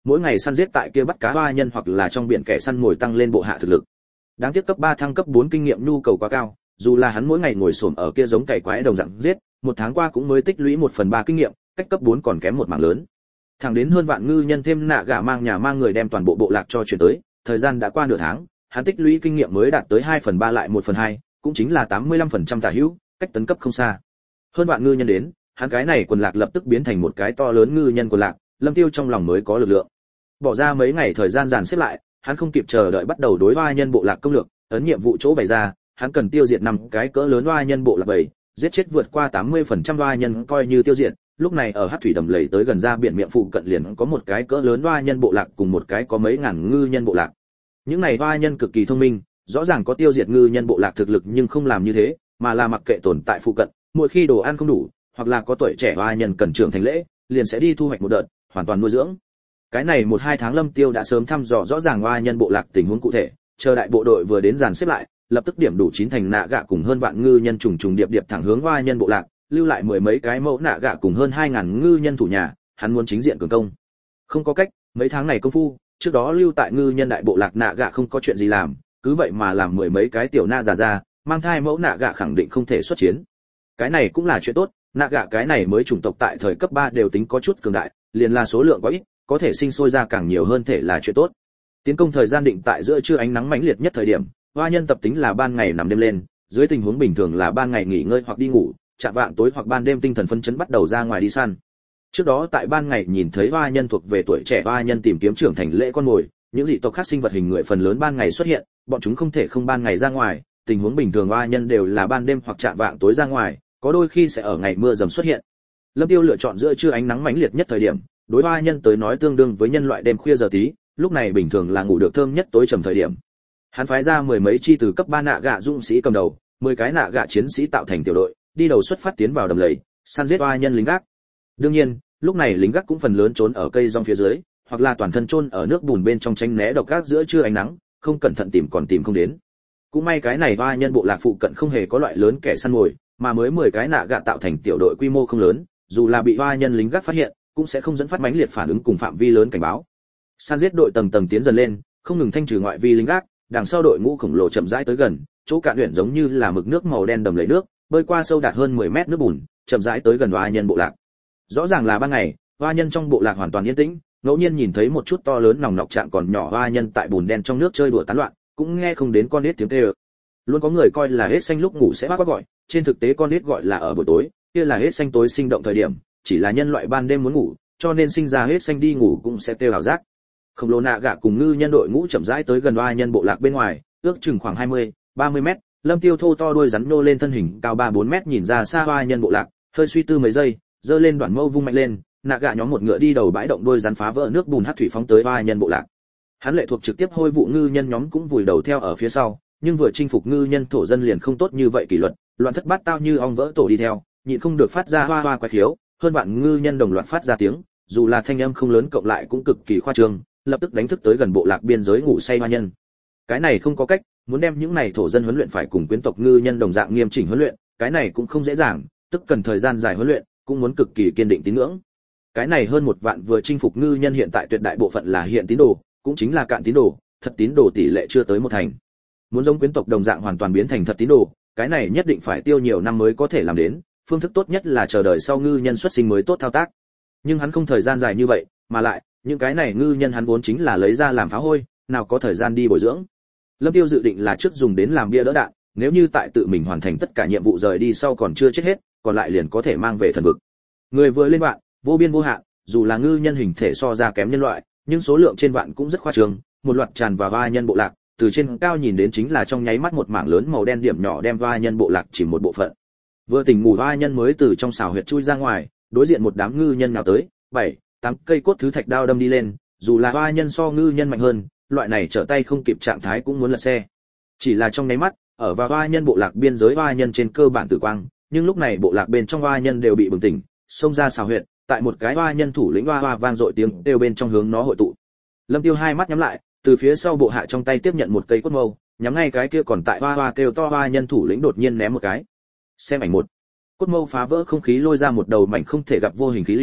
mỗi ngày săn giết tại kia bắt cá hoa nhân hoặc là trong biển kẻ săn mồi tăng lên bộ hạ thực lực. Đáng tiếc cấp 3 thăng cấp 4 kinh nghiệm nhu cầu quá cao, dù là hắn mỗi ngày ngồi xổm ở kia giống cày quái đồng dạng giết, một tháng qua cũng mới tích lũy 1/3 kinh nghiệm, cách cấp 4 còn kém một mảng lớn. Thẳng đến hơn vạn ngư nhân thêm nạ gạ mang nhà mang người đem toàn bộ bộ lạc cho chuyển tới, thời gian đã qua nửa tháng, hắn tích lũy kinh nghiệm mới đạt tới 2/3 lại 1/2, cũng chính là 85% tả hữu, cách tấn cấp không xa. Hơn vạn ngư nhân đến, hắn cái này quần lạc lập tức biến thành một cái to lớn ngư nhân quần lạc, Lâm Tiêu trong lòng mới có lực lượng. Bỏ ra mấy ngày thời gian dàn xếp lại, hắn không kịp chờ đợi bắt đầu đối hoa nhân bộ lạc công lược, ấn nhiệm vụ chỗ bày ra, hắn cần tiêu diệt 5 cái cỡ lớn hoa nhân bộ lạc bầy, giết chết vượt qua 80% hoa nhân coi như tiêu diệt. Lúc này ở Hắc thủy đầm lầy tới gần ra biển miệng phụ cận liền có một cái cỡ lớn hoa nhân bộ lạc cùng một cái có mấy ngàn ngư nhân bộ lạc. Những này hoa nhân cực kỳ thông minh, rõ ràng có tiêu diệt ngư nhân bộ lạc thực lực nhưng không làm như thế, mà là mặc kệ tồn tại phụ cận, mỗi khi đồ ăn không đủ, hoặc là có tuổi trẻ hoa nhân cần trưởng thành lễ, liền sẽ đi thu hoạch một đợt, hoàn toàn nuôi dưỡng. Cái này 1-2 tháng Lâm Tiêu đã sớm thăm dò rõ ràng hoa nhân bộ lạc tình huống cụ thể, chờ đại bộ đội vừa đến dàn xếp lại, lập tức điểm đủ 9 thành nạ gạ cùng hơn vạn ngư nhân trùng trùng điệp điệp thẳng hướng hoa nhân bộ lạc, lưu lại mười mấy cái mẫu nạ gạ cùng hơn 2000 ngư nhân thủ nhà, hắn muốn chính diện cường công. Không có cách, mấy tháng này công phu, trước đó lưu tại ngư nhân đại bộ lạc nạ gạ không có chuyện gì làm, cứ vậy mà làm mười mấy cái tiểu na già ra, mang thai mẫu nạ gạ khẳng định không thể xuất chiến. Cái này cũng là chuyện tốt, nạ gạ cái này mới chủng tộc tại thời cấp 3 đều tính có chút cường đại, liền là số lượng quá ít, có thể sinh sôi ra càng nhiều hơn thể là chuyện tốt. Tiến công thời gian định tại giữa trưa ánh nắng mãnh liệt nhất thời điểm, hoa nhân tập tính là ban ngày nằm đêm lên, dưới tình huống bình thường là ban ngày nghỉ ngơi hoặc đi ngủ, chạng vạng tối hoặc ban đêm tinh thần phấn chấn bắt đầu ra ngoài đi săn. Trước đó tại ban ngày nhìn thấy hoa nhân thuộc về tuổi trẻ hoa nhân tìm kiếm trưởng thành lễ con mồi, những dị tộc khác sinh vật hình người phần lớn ban ngày xuất hiện, bọn chúng không thể không ban ngày ra ngoài, tình huống bình thường hoa nhân đều là ban đêm hoặc chạng vạng tối ra ngoài, có đôi khi sẽ ở ngày mưa dầm xuất hiện. Lâm Tiêu lựa chọn giữa trưa ánh nắng mãnh liệt nhất thời điểm, đối hoa nhân tới nói tương đương với nhân loại đêm khuya giờ tí, lúc này bình thường là ngủ được thơm nhất tối trầm thời điểm. Hắn phái ra mười mấy chi từ cấp 3 nạ gạ dũng sĩ cầm đầu, 10 cái nạ gạ chiến sĩ tạo thành tiểu đội, đi đầu xuất phát tiến vào đầm lầy, săn giết hoa nhân lính gác. Đương nhiên, lúc này lính gác cũng phần lớn trốn ở cây rong phía dưới, hoặc là toàn thân chôn ở nước bùn bên trong tránh né độc gác giữa trưa ánh nắng, không cẩn thận tìm còn tìm không đến. Cũng may cái này hoa nhân bộ lạc phụ cận không hề có loại lớn kẻ săn mồi, mà mới 10 cái nạ gạ tạo thành tiểu đội quy mô không lớn, dù là bị hoa nhân lính gác phát hiện, cũng sẽ không dẫn phát mãnh liệt phản ứng cùng phạm vi lớn cảnh báo. Săn giết đội tầng tầng tiến dần lên, không ngừng thanh trừ ngoại vi lính gác, đằng sau đội ngũ khổng lồ chậm rãi tới gần, chỗ cạn luyện giống như là mực nước màu đen đầm lầy nước, bơi qua sâu đạt hơn 10 mét nước bùn, chậm rãi tới gần hoa nhân bộ lạc. Rõ ràng là ban ngày, hoa nhân trong bộ lạc hoàn toàn yên tĩnh, ngẫu nhiên nhìn thấy một chút to lớn nòng nọc trạng còn nhỏ hoa nhân tại bùn đen trong nước chơi đùa tán loạn, cũng nghe không đến con nít tiếng kêu. Luôn có người coi là hết xanh lúc ngủ sẽ quát gọi, trên thực tế con nít gọi là ở buổi tối, kia là hết xanh tối sinh động thời điểm, chỉ là nhân loại ban đêm muốn ngủ, cho nên sinh ra hết xanh đi ngủ cũng sẽ kêu ảo giác. Khổng lồ nạ gạ cùng ngư nhân đội ngũ chậm rãi tới gần hoa nhân bộ lạc bên ngoài, ước chừng khoảng 20-30 mét, Lâm Tiêu thô to đuôi rắn nô lên thân hình cao 3-4 mét nhìn ra xa hoa nhân bộ lạc, hơi suy tư mấy giây, giơ lên đoạn mâu vung mạnh lên, nạ gạ nhóm một ngựa đi đầu bãi động đuôi rắn phá vỡ nước bùn hắc thủy phóng tới hoa nhân bộ lạc. Hắn lệ thuộc trực tiếp hôi vụ ngư nhân nhóm cũng vùi đầu theo ở phía sau, nhưng vừa chinh phục ngư nhân thổ dân liền không tốt như vậy kỷ luật, loạn thất bát tao như ong vỡ tổ đi theo, nhịn không được phát ra hoa hoa quái khiếu, hơn vạn ngư nhân đồng loạt phát ra tiếng, dù là thanh âm không lớn cộng lại cũng cực kỳ khoa trương, lập tức đánh thức tới gần bộ lạc biên giới ngủ say hoa nhân. Cái này không có cách, muốn đem những này thổ dân huấn luyện phải cùng quyến tộc ngư nhân đồng dạng nghiêm chỉnh huấn luyện, cái này cũng không dễ dàng, tức cần thời gian dài huấn luyện, cũng muốn cực kỳ kiên định tín ngưỡng. Cái này hơn một vạn vừa chinh phục ngư nhân hiện tại tuyệt đại bộ phận là hiện tín đồ, cũng chính là cạn tín đồ, thật tín đồ tỷ lệ chưa tới 1%. Muốn giống quyến tộc đồng dạng hoàn toàn biến thành thật tín đồ, cái này nhất định phải tiêu nhiều năm mới có thể làm đến, phương thức tốt nhất là chờ đợi sau ngư nhân xuất sinh mới tốt thao tác. Nhưng hắn không thời gian dài như vậy, mà lại, những cái này ngư nhân hắn vốn chính là lấy ra làm phá hôi, nào có thời gian đi bồi dưỡng. Lâm Tiêu dự định là trước dùng đến làm bia đỡ đạn, nếu như tại tự mình hoàn thành tất cả nhiệm vụ rời đi sau còn chưa chết hết, còn lại liền có thể mang về thần vực. Người vừa lên vạn, vô biên vô hạn, dù là ngư nhân hình thể so ra kém nhân loại, nhưng số lượng trên vạn cũng rất khoa trương, một loạt tràn vào hoa nhân bộ lạc, từ trên cao nhìn đến chính là trong nháy mắt một mảng lớn màu đen điểm nhỏ đem hoa nhân bộ lạc chỉ một bộ phận. Vừa tỉnh ngủ hoa nhân mới từ trong xào huyệt chui ra ngoài, đối diện một đám ngư nhân nào tới, 7-8 cây cốt thứ thạch đao đâm đi lên, dù là hoa nhân so ngư nhân mạnh hơn, loại này trở tay không kịp trạng thái cũng muốn lật xe. Chỉ là trong nháy mắt, ở vào hoa nhân bộ lạc biên giới hoa nhân trên cơ bản tử quang, nhưng lúc này bộ lạc bên trong hoa nhân đều bị bừng tỉnh, xông ra xào huyệt, tại một cái hoa nhân thủ lĩnh hoa hoa vang dội tiếng đều bên trong hướng nó hội tụ. Lâm Tiêu hai mắt nhắm lại, từ phía sau bộ hạ trong tay tiếp nhận một cây cốt mâu, nhắm ngay cái kia còn tại hoa hoa kêu to hoa nhân thủ lĩnh đột nhiên ném một cái. Xem ảnh một. Cốt mâu phá vỡ không khí lôi ra một đầu mảnh không thể gặp vô hình khí lưu,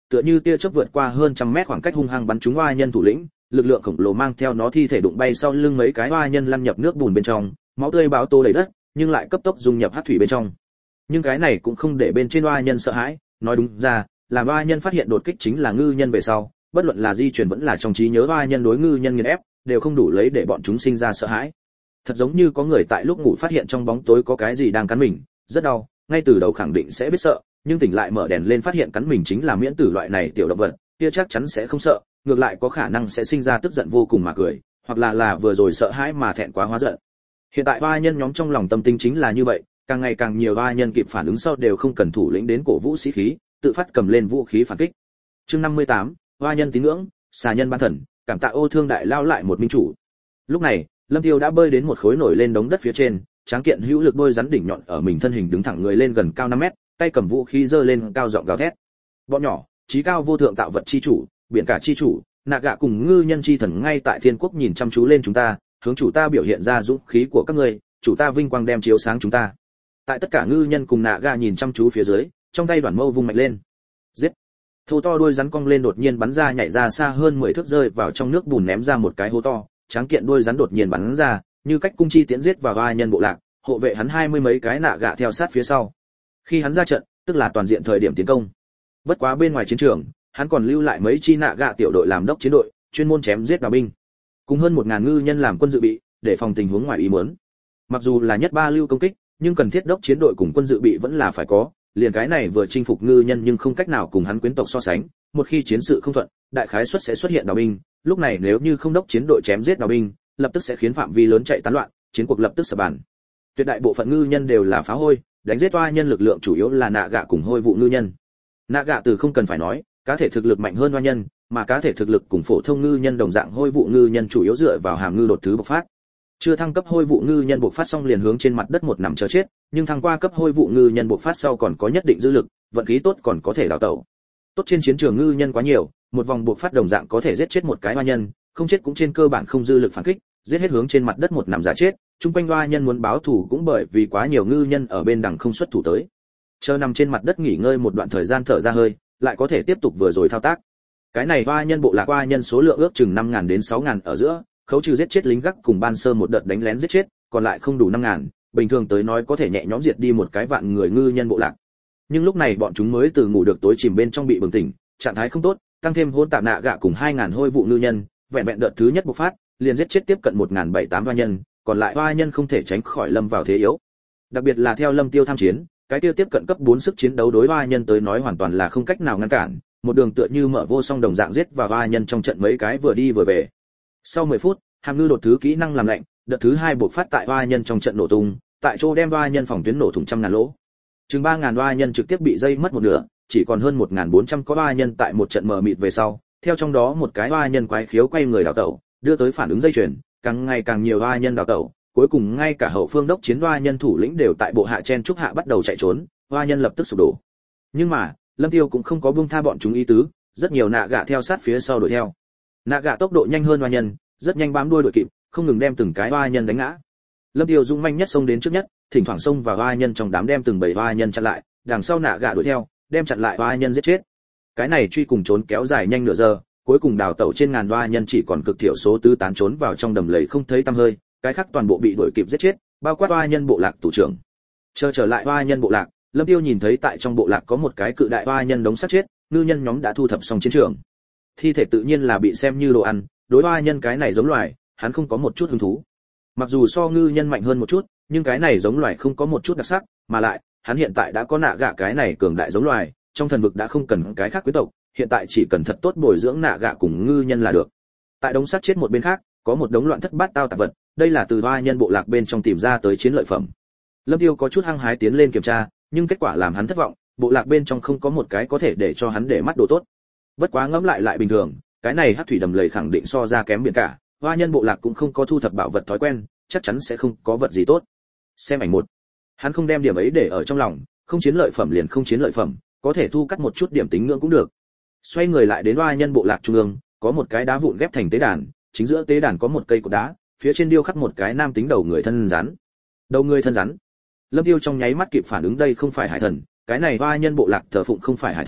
tựa như tia chớp vượt qua hơn trăm mét khoảng cách hung hăng bắn trúng oa nhân thủ lĩnh, lực lượng khổng lồ mang theo nó thi thể đụng bay sau lưng mấy cái oa nhân lăn nhập nước bùn bên trong, máu tươi báo tô đầy đất, nhưng lại cấp tốc dung nhập hắc thủy bên trong. Nhưng cái này cũng không để bên trên oa nhân sợ hãi, nói đúng ra, làm oa nhân phát hiện đột kích chính là ngư nhân về sau, bất luận là di chuyển vẫn là trong trí nhớ oa nhân đối ngư nhân nghiền ép, đều không đủ lấy để bọn chúng sinh ra sợ hãi. Thật giống như có người tại lúc ngủ phát hiện trong bóng tối có cái gì đang cắn mình, rất đau, ngay từ đầu khẳng định sẽ biết sợ, nhưng tỉnh lại mở đèn lên phát hiện cắn mình chính là miễn tử loại này tiểu động vật, kia chắc chắn sẽ không sợ, ngược lại có khả năng sẽ sinh ra tức giận vô cùng mà cười, hoặc là vừa rồi sợ hãi mà thẹn quá hóa giận. Hiện tại oa nhân nhóm trong lòng tâm tính chính là như vậy, càng ngày càng nhiều oa nhân kịp phản ứng sau đều không cần thủ lĩnh đến cổ vũ sĩ khí, tự phát cầm lên vũ khí phản kích. Chương 58, oa nhân tín ngưỡng, xà nhân ban thần, cảm tạ ô thương đại lao lại một minh chủ. Lúc này, Lâm Tiêu đã bơi đến một khối nổi lên đống đất phía trên, tráng kiện hữu lực đôi rắn đỉnh nhọn ở mình thân hình đứng thẳng người lên gần cao 5 mét, tay cầm vũ khí giơ lên cao giọng gào thét. Bọn nhỏ, trí cao vô thượng tạo vật chi chủ, biển cả chi chủ, nạ gạ cùng ngư nhân chi thần ngay tại thiên quốc nhìn chăm chú lên chúng ta, hướng chủ ta biểu hiện ra dũng khí của các ngươi, chủ ta vinh quang đem chiếu sáng chúng ta. Tại tất cả ngư nhân cùng nạ gạ nhìn chăm chú phía dưới, trong tay đoàn mâu vung mạnh lên. Giết! Thô to đuôi rắn cong lên đột nhiên bắn ra nhảy ra xa hơn 10 thước rơi vào trong nước bùn ném ra một cái hố to, tráng kiện đuôi rắn đột nhiên bắn ra, như cách cung chi tiễn giết vào oa nhân bộ lạc, hộ vệ hắn 20 mấy cái nạ gạ theo sát phía sau. Khi hắn ra trận, tức là toàn diện thời điểm tiến công. Bất quá bên ngoài chiến trường, hắn còn lưu lại mấy chi nạ gạ tiểu đội làm đốc chiến đội, chuyên môn chém giết đào binh. Cùng hơn 1000 ngư nhân làm quân dự bị, để phòng tình huống ngoài ý muốn. Mặc dù là nhất ba lưu công kích, nhưng cần thiết đốc chiến đội cùng quân dự bị vẫn là phải có, liền cái này vừa chinh phục ngư nhân nhưng không cách nào cùng hắn quyến tộc so sánh, một khi chiến sự không thuận, đại khái suất sẽ xuất hiện đào binh, lúc này nếu như không đốc chiến đội chém giết đào binh, lập tức sẽ khiến phạm vi lớn chạy tán loạn, chiến cuộc lập tức sập bàn. Tuyệt đại bộ phận ngư nhân đều là phá hôi, đánh giết oa nhân lực lượng chủ yếu là nạ gạ cùng hôi vụ ngư nhân. Nạ gạ từ không cần phải nói, cá thể thực lực mạnh hơn oa nhân, mà cá thể thực lực cùng phổ thông ngư nhân đồng dạng hôi vụ ngư nhân chủ yếu dựa vào hàm ngư đột thứ bộc phát. Chưa thăng cấp hôi vụ ngư nhân bộc phát xong liền hướng trên mặt đất một nằm chờ chết, nhưng thăng qua cấp hôi vụ ngư nhân bộc phát sau còn có nhất định dư lực, vận khí tốt còn có thể đào tẩu. Tốt trên chiến trường ngư nhân quá nhiều, một vòng bộc phát đồng dạng có thể giết chết một cái oa nhân, không chết cũng trên cơ bản không dư lực phản kích, giết hết hướng trên mặt đất một nằm giả chết, chung quanh oa nhân muốn báo thù cũng bởi vì quá nhiều ngư nhân ở bên đằng không xuất thủ tới. Chờ nằm trên mặt đất nghỉ ngơi một đoạn thời gian thở ra hơi, lại có thể tiếp tục vừa rồi thao tác. Cái này oa nhân bộ lạc oa nhân số lượng ước chừng 5000 đến 6000 ở giữa, khấu trừ giết chết lính gác cùng ban sơ một đợt đánh lén giết chết, còn lại không đủ 5000, bình thường tới nói có thể nhẹ nhõm diệt đi một cái vạn người ngư nhân bộ lạc. Nhưng lúc này bọn chúng mới từ ngủ được tối chìm bên trong bị bừng tỉnh, trạng thái không tốt, tăng thêm hỗn tạp nạ gạ cùng 2000 hôi vụ ngư nhân, vẹn vẹn đợt thứ nhất bộc phát, liền giết chết tiếp cận 1700 oa nhân, còn lại oa nhân không thể tránh khỏi lâm vào thế yếu. Đặc biệt là theo Lâm Tiêu tham chiến, cái tiêu tiếp cận cấp 4 sức chiến đấu đối oa nhân tới nói hoàn toàn là không cách nào ngăn cản, một đường tựa như mở vô song đồng dạng giết vào oa nhân trong trận mấy cái vừa đi vừa về. Sau 10 phút, hàm ngư đột thứ kỹ năng làm lạnh, đợt thứ 2 bộc phát tại oa nhân trong trận nổ tung, tại chỗ đem oa nhân phòng tuyến nổ thủng trăm ngàn lỗ. Chừng 3000 oa nhân trực tiếp bị dây mất một nửa, chỉ còn hơn 1400 có oa nhân tại một trận mờ mịt về sau, theo trong đó một cái oa nhân quái khiếu quay người đào tẩu, đưa tới phản ứng dây chuyền, càng ngày càng nhiều oa nhân đào tẩu, cuối cùng ngay cả hậu phương đốc chiến oa nhân thủ lĩnh đều tại bộ hạ chen trúc hạ bắt đầu chạy trốn, oa nhân lập tức sụp đổ. Nhưng mà, Lâm Tiêu cũng không có buông tha bọn chúng ý tứ, rất nhiều nạ gạ theo sát phía sau đuổi theo. Nạ gạ tốc độ nhanh hơn oa nhân, rất nhanh bám đuôi đuổi kịp, không ngừng đem từng cái oa nhân đánh ngã. Lâm Tiêu dũng manh nhất xông đến trước nhất, thỉnh thoảng xông vào oa nhân trong đám đem từng bầy oa nhân chặn lại, đằng sau nạ gạ đuổi theo, đem chặn lại oa nhân giết chết. Cái này truy cùng trốn kéo dài nhanh nửa giờ, cuối cùng đào tẩu trên ngàn oa nhân chỉ còn cực thiểu số tứ tán trốn vào trong đầm lầy không thấy tăm hơi, cái khác toàn bộ bị đuổi kịp giết chết, bao quát oa nhân bộ lạc thủ trưởng. Trở lại oa nhân bộ lạc, Lâm Tiêu nhìn thấy tại trong bộ lạc có một cái cự đại oa nhân đống xác chết, ngư nhân nhóm đã thu thập xong chiến trường. Thi thể tự nhiên là bị xem như đồ ăn, đối oa nhân cái này giống loài, hắn không có một chút hứng thú. Mặc dù so ngư nhân mạnh hơn một chút, nhưng cái này giống loài không có một chút đặc sắc, mà lại, hắn hiện tại đã có nạ gạ cái này cường đại giống loài, trong thần vực đã không cần cái khác quý tộc, hiện tại chỉ cần thật tốt bồi dưỡng nạ gạ cùng ngư nhân là được. Tại đống xác chết một bên khác, có một đống loạn thất bát tao tạp vật, đây là từ oa nhân bộ lạc bên trong tìm ra tới chiến lợi phẩm. Lâm Tiêu có chút hăng hái tiến lên kiểm tra, nhưng kết quả làm hắn thất vọng, bộ lạc bên trong không có một cái có thể để cho hắn để mắt đồ tốt. Bất quá ngẫm lại bình thường, cái này hắc thủy đầm lầy khẳng định so ra kém biển cả, oa nhân bộ lạc cũng không có thu thập bảo vật thói quen, chắc chắn sẽ không có vật gì tốt. Xem ảnh một. Hắn không đem điểm ấy để ở trong lòng, không chiến lợi phẩm liền không chiến lợi phẩm, có thể thu cắt một chút điểm tính ngưỡng cũng được. Xoay người lại đến oa nhân bộ lạc trung ương, có một cái đá vụn ghép thành tế đàn, chính giữa tế đàn có một cây cột đá, phía trên điêu khắc một cái nam tính đầu người thân rắn. Đầu người thân rắn. Lâm Tiêu trong nháy mắt kịp phản ứng đây không phải hải thần, cái này oa nhân bộ lạc thờ phụng không phải hải thần,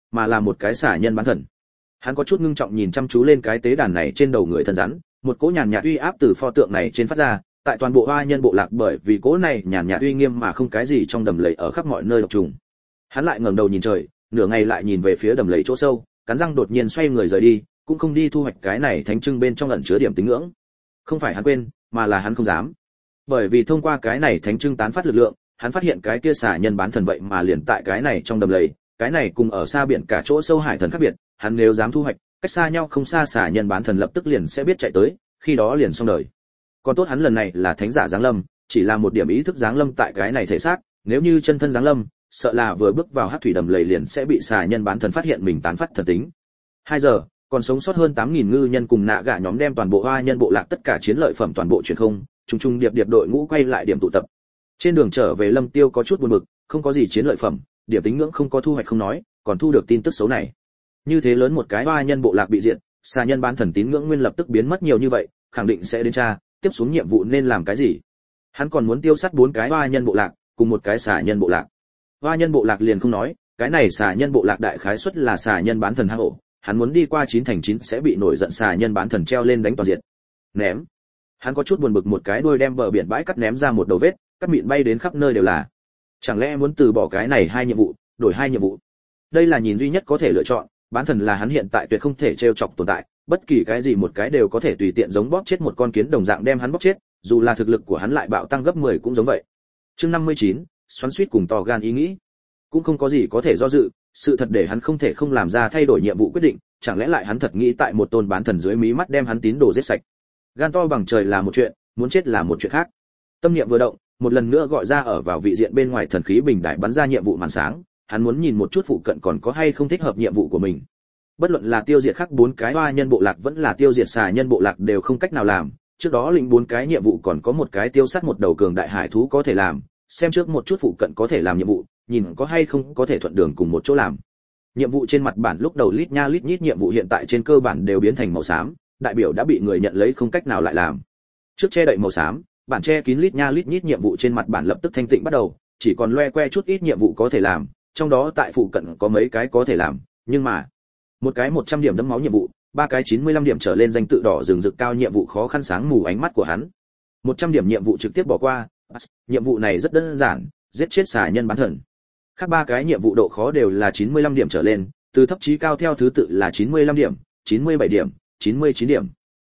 mà là một cái xả nhân bán thần. Hắn có chút ngưng trọng nhìn chăm chú lên cái tế đàn này trên đầu người thân rắn, một cỗ nhàn nhạt uy áp từ pho tượng này trên phát ra, tại toàn bộ hoa nhân bộ lạc bởi vì cỗ này nhàn nhạt uy nghiêm mà không cái gì trong đầm lầy ở khắp mọi nơi độc trùng. Hắn lại ngẩng đầu nhìn trời, nửa ngày lại nhìn về phía đầm lầy chỗ sâu, cắn răng đột nhiên xoay người rời đi, cũng không đi thu hoạch cái này thánh trưng bên trong ẩn chứa điểm tín ngưỡng. Không phải hắn quên, mà là hắn không dám. Bởi vì thông qua cái này thánh trưng tán phát lực lượng, hắn phát hiện cái kia xả nhân bán thần vậy mà liền tại cái này trong đầm lầy, cái này cùng ở xa biển cả chỗ sâu hải thần khác biệt, hắn nếu dám thu hoạch, cách xa nhau không xa xả nhân bán thần lập tức liền sẽ biết chạy tới, khi đó liền xong đời. Còn tốt hắn lần này là thánh giả giáng lâm, chỉ là một điểm ý thức giáng lâm tại cái này thể xác, nếu như chân thân giáng lâm, sợ là vừa bước vào hắc thủy đầm lầy liền sẽ bị xả nhân bán thần phát hiện mình tán phát thần tính. 2 giờ, còn sống sót hơn 8000 ngư nhân cùng nạ gạ nhóm đem toàn bộ hoa nhân bộ lạc tất cả chiến lợi phẩm toàn bộ truyền không, trùng điệp đội ngũ quay lại điểm tụ tập. Trên đường trở về Lâm Tiêu có chút buồn bực, không có gì chiến lợi phẩm, điểm tín ngưỡng không có thu hoạch không nói, còn thu được tin tức xấu này. Như thế lớn một cái hoa nhân bộ lạc bị diệt, xà nhân bán thần tín ngưỡng nguyên lập tức biến mất nhiều như vậy, khẳng định sẽ đến tra, tiếp xuống nhiệm vụ nên làm cái gì. Hắn còn muốn tiêu sát 4 cái hoa nhân bộ lạc, cùng một cái xà nhân bộ lạc. Hoa nhân bộ lạc liền không nói, cái này xà nhân bộ lạc đại khái suất là xà nhân bán thần hang ổ, hắn muốn đi qua 9 thành 9 sẽ bị nổi giận xà nhân bán thần treo lên đánh toàn diện. Ném. Hắn có chút buồn bực một cái đuôi đem bờ biển bãi cắt ném ra một đầu vết, cắt mịn bay đến khắp nơi đều là. Chẳng lẽ muốn từ bỏ cái này 2 nhiệm vụ, đổi 2 nhiệm vụ? Đây là nhìn duy nhất có thể lựa chọn, bán thần là hắn hiện tại tuyệt không thể trêu chọc tồn tại, bất kỳ cái gì một cái đều có thể tùy tiện giống bóp chết một con kiến đồng dạng đem hắn bóp chết, dù là thực lực của hắn lại bạo tăng gấp 10 cũng giống vậy. Chương 59, xoắn xuýt cùng to gan ý nghĩ, cũng không có gì có thể do dự, sự thật để hắn không thể không làm ra thay đổi nhiệm vụ quyết định, chẳng lẽ lại hắn thật nghĩ tại một tôn bán thần dưới mí mắt đem hắn tín đồ giết sạch. Gan to bằng trời là một chuyện, muốn chết là một chuyện khác. Tâm niệm vừa động, một lần nữa gọi ra ở vào vị diện bên ngoài thần khí bình đại bắn ra nhiệm vụ màn sáng, hắn muốn nhìn một chút phụ cận còn có hay không thích hợp nhiệm vụ của mình. Bất luận là tiêu diệt khắc 4 cái hoa nhân bộ lạc vẫn là tiêu diệt xà nhân bộ lạc đều không cách nào làm, trước đó lĩnh 4 cái nhiệm vụ còn có một cái tiêu sát một đầu cường đại hải thú có thể làm, xem trước một chút phụ cận có thể làm nhiệm vụ, nhìn có hay không có thể thuận đường cùng một chỗ làm. Nhiệm vụ trên mặt bản lúc đầu lít nha lít nhít nhiệm vụ hiện tại trên cơ bản đều biến thành màu xám, đại biểu đã bị người nhận lấy không cách nào lại làm. Trước che đậy màu xám, bản che kín lít nha lít nhít nhiệm vụ trên mặt bản lập tức thanh tịnh bắt đầu, chỉ còn loe que chút ít nhiệm vụ có thể làm, trong đó tại phụ cận có mấy cái có thể làm, nhưng mà một cái 100 điểm đẫm máu nhiệm vụ, 3 cái 95 điểm trở lên danh tự đỏ rừng rực cao nhiệm vụ khó khăn sáng mù ánh mắt của hắn. 100 điểm nhiệm vụ trực tiếp bỏ qua, nhiệm vụ này rất đơn giản, giết chết xà nhân bán thần. Khác 3 cái nhiệm vụ độ khó đều là 95 điểm trở lên, từ thấp chí cao theo thứ tự là 95 điểm, 97 điểm, 99 điểm.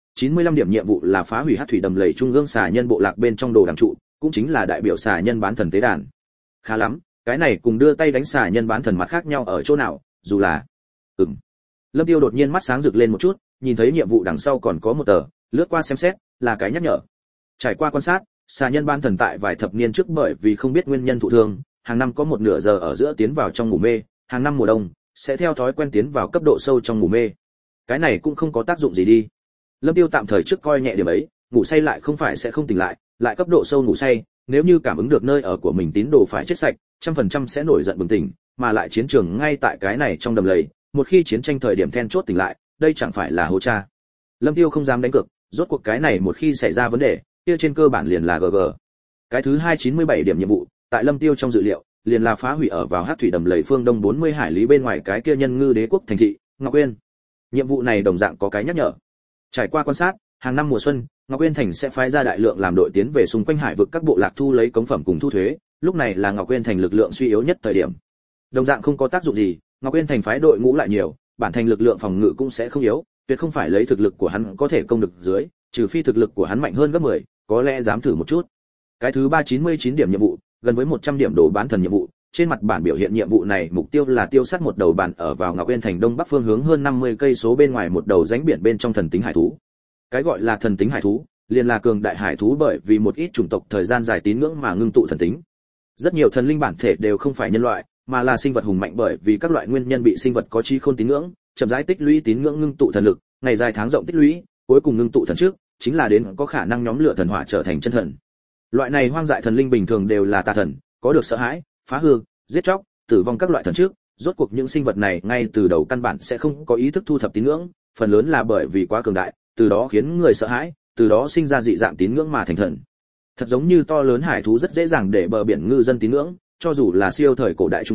95 điểm nhiệm vụ là phá hủy hắc thủy đầm lầy trung ương xà nhân bộ lạc bên trong đồ đằng trụ, cũng chính là đại biểu xà nhân bán thần tế đàn. Khá lắm, cái này cùng đưa tay đánh xà nhân bán thần mặt khác nhau ở chỗ nào, dù là Lâm Tiêu đột nhiên mắt sáng rực lên một chút, nhìn thấy nhiệm vụ đằng sau còn có một tờ, lướt qua xem xét, là cái nhắc nhở. Trải qua quan sát, xà nhân bán thần tại vài thập niên trước bởi vì không biết nguyên nhân thụ thương, hàng năm có một nửa giờ ở giữa tiến vào trong ngủ mê, hàng năm mùa đông sẽ theo thói quen tiến vào cấp độ sâu trong ngủ mê. Cái này cũng không có tác dụng gì đi. Lâm Tiêu tạm thời trước coi nhẹ điểm ấy, ngủ say lại không phải sẽ không tỉnh lại, lại cấp độ sâu ngủ say, nếu như cảm ứng được nơi ở của mình tín đồ phải chết sạch, 100% sẽ nổi giận bừng tỉnh, mà lại chiến trường ngay tại cái này trong đầm lầy, một khi chiến tranh thời điểm then chốt tỉnh lại, đây chẳng phải là hố cha. Lâm Tiêu không dám đánh cược, rốt cuộc cái này một khi xảy ra vấn đề, kia trên cơ bản liền là GG. Cái thứ 297 điểm nhiệm vụ, tại Lâm Tiêu trong dự liệu, liền là phá hủy ở vào hắc thủy đầm lầy phương đông 40 hải lý bên ngoài cái kia nhân ngư đế quốc thành thị Ngọc Uyên. Nhiệm vụ này đồng dạng có cái nhắc nhở. Trải qua quan sát, hàng năm mùa xuân, Ngọc Uyên thành sẽ phái ra đại lượng làm đội tiến về xung quanh hải vực các bộ lạc thu lấy cống phẩm cùng thu thuế, lúc này là Ngọc Uyên thành lực lượng suy yếu nhất thời điểm. Đồng dạng không có tác dụng gì, Ngọc Uyên thành phái đội ngũ lại nhiều, bản thành lực lượng phòng ngự cũng sẽ không yếu, tuyệt không phải lấy thực lực của hắn có thể công được dưới, trừ phi thực lực của hắn mạnh hơn gấp 10, có lẽ dám thử một chút. Cái thứ 399 điểm nhiệm vụ, gần với 100 điểm đồ bán thần nhiệm vụ, trên mặt bản biểu hiện nhiệm vụ này mục tiêu là tiêu sát một đầu bản ở vào Ngọc Uyên thành đông bắc phương hướng hơn 50 cây số bên ngoài một đầu rãnh biển bên trong thần tính hải thú. Cái gọi là thần tính hải thú, liền là cường đại hải thú bởi vì một ít chủng tộc thời gian dài tín ngưỡng mà ngưng tụ thần tính. Rất nhiều thần linh bản thể đều không phải nhân loại, mà là sinh vật hùng mạnh bởi vì các loại nguyên nhân bị sinh vật có trí khôn tín ngưỡng, chậm rãi tích lũy tín ngưỡng ngưng tụ thần lực, ngày dài tháng rộng tích lũy, cuối cùng ngưng tụ thần trước, chính là đến có khả năng nhóm lửa thần hỏa trở thành chân thần. Loại này hoang dại thần linh bình thường đều là tà thần, có được sợ hãi, phá hư, giết chóc, tử vong các loại thần trước, rốt cuộc những sinh vật này ngay từ đầu căn bản sẽ không có ý thức thu thập tín ngưỡng, phần lớn là bởi vì quá cường đại, từ đó khiến người sợ hãi, từ đó sinh ra dị dạng tín ngưỡng mà thành thần. Thật giống như to lớn hải thú rất dễ dàng để bờ biển ngư dân tín ngưỡng, cho dù là siêu thời cổ đại Trung Quốc,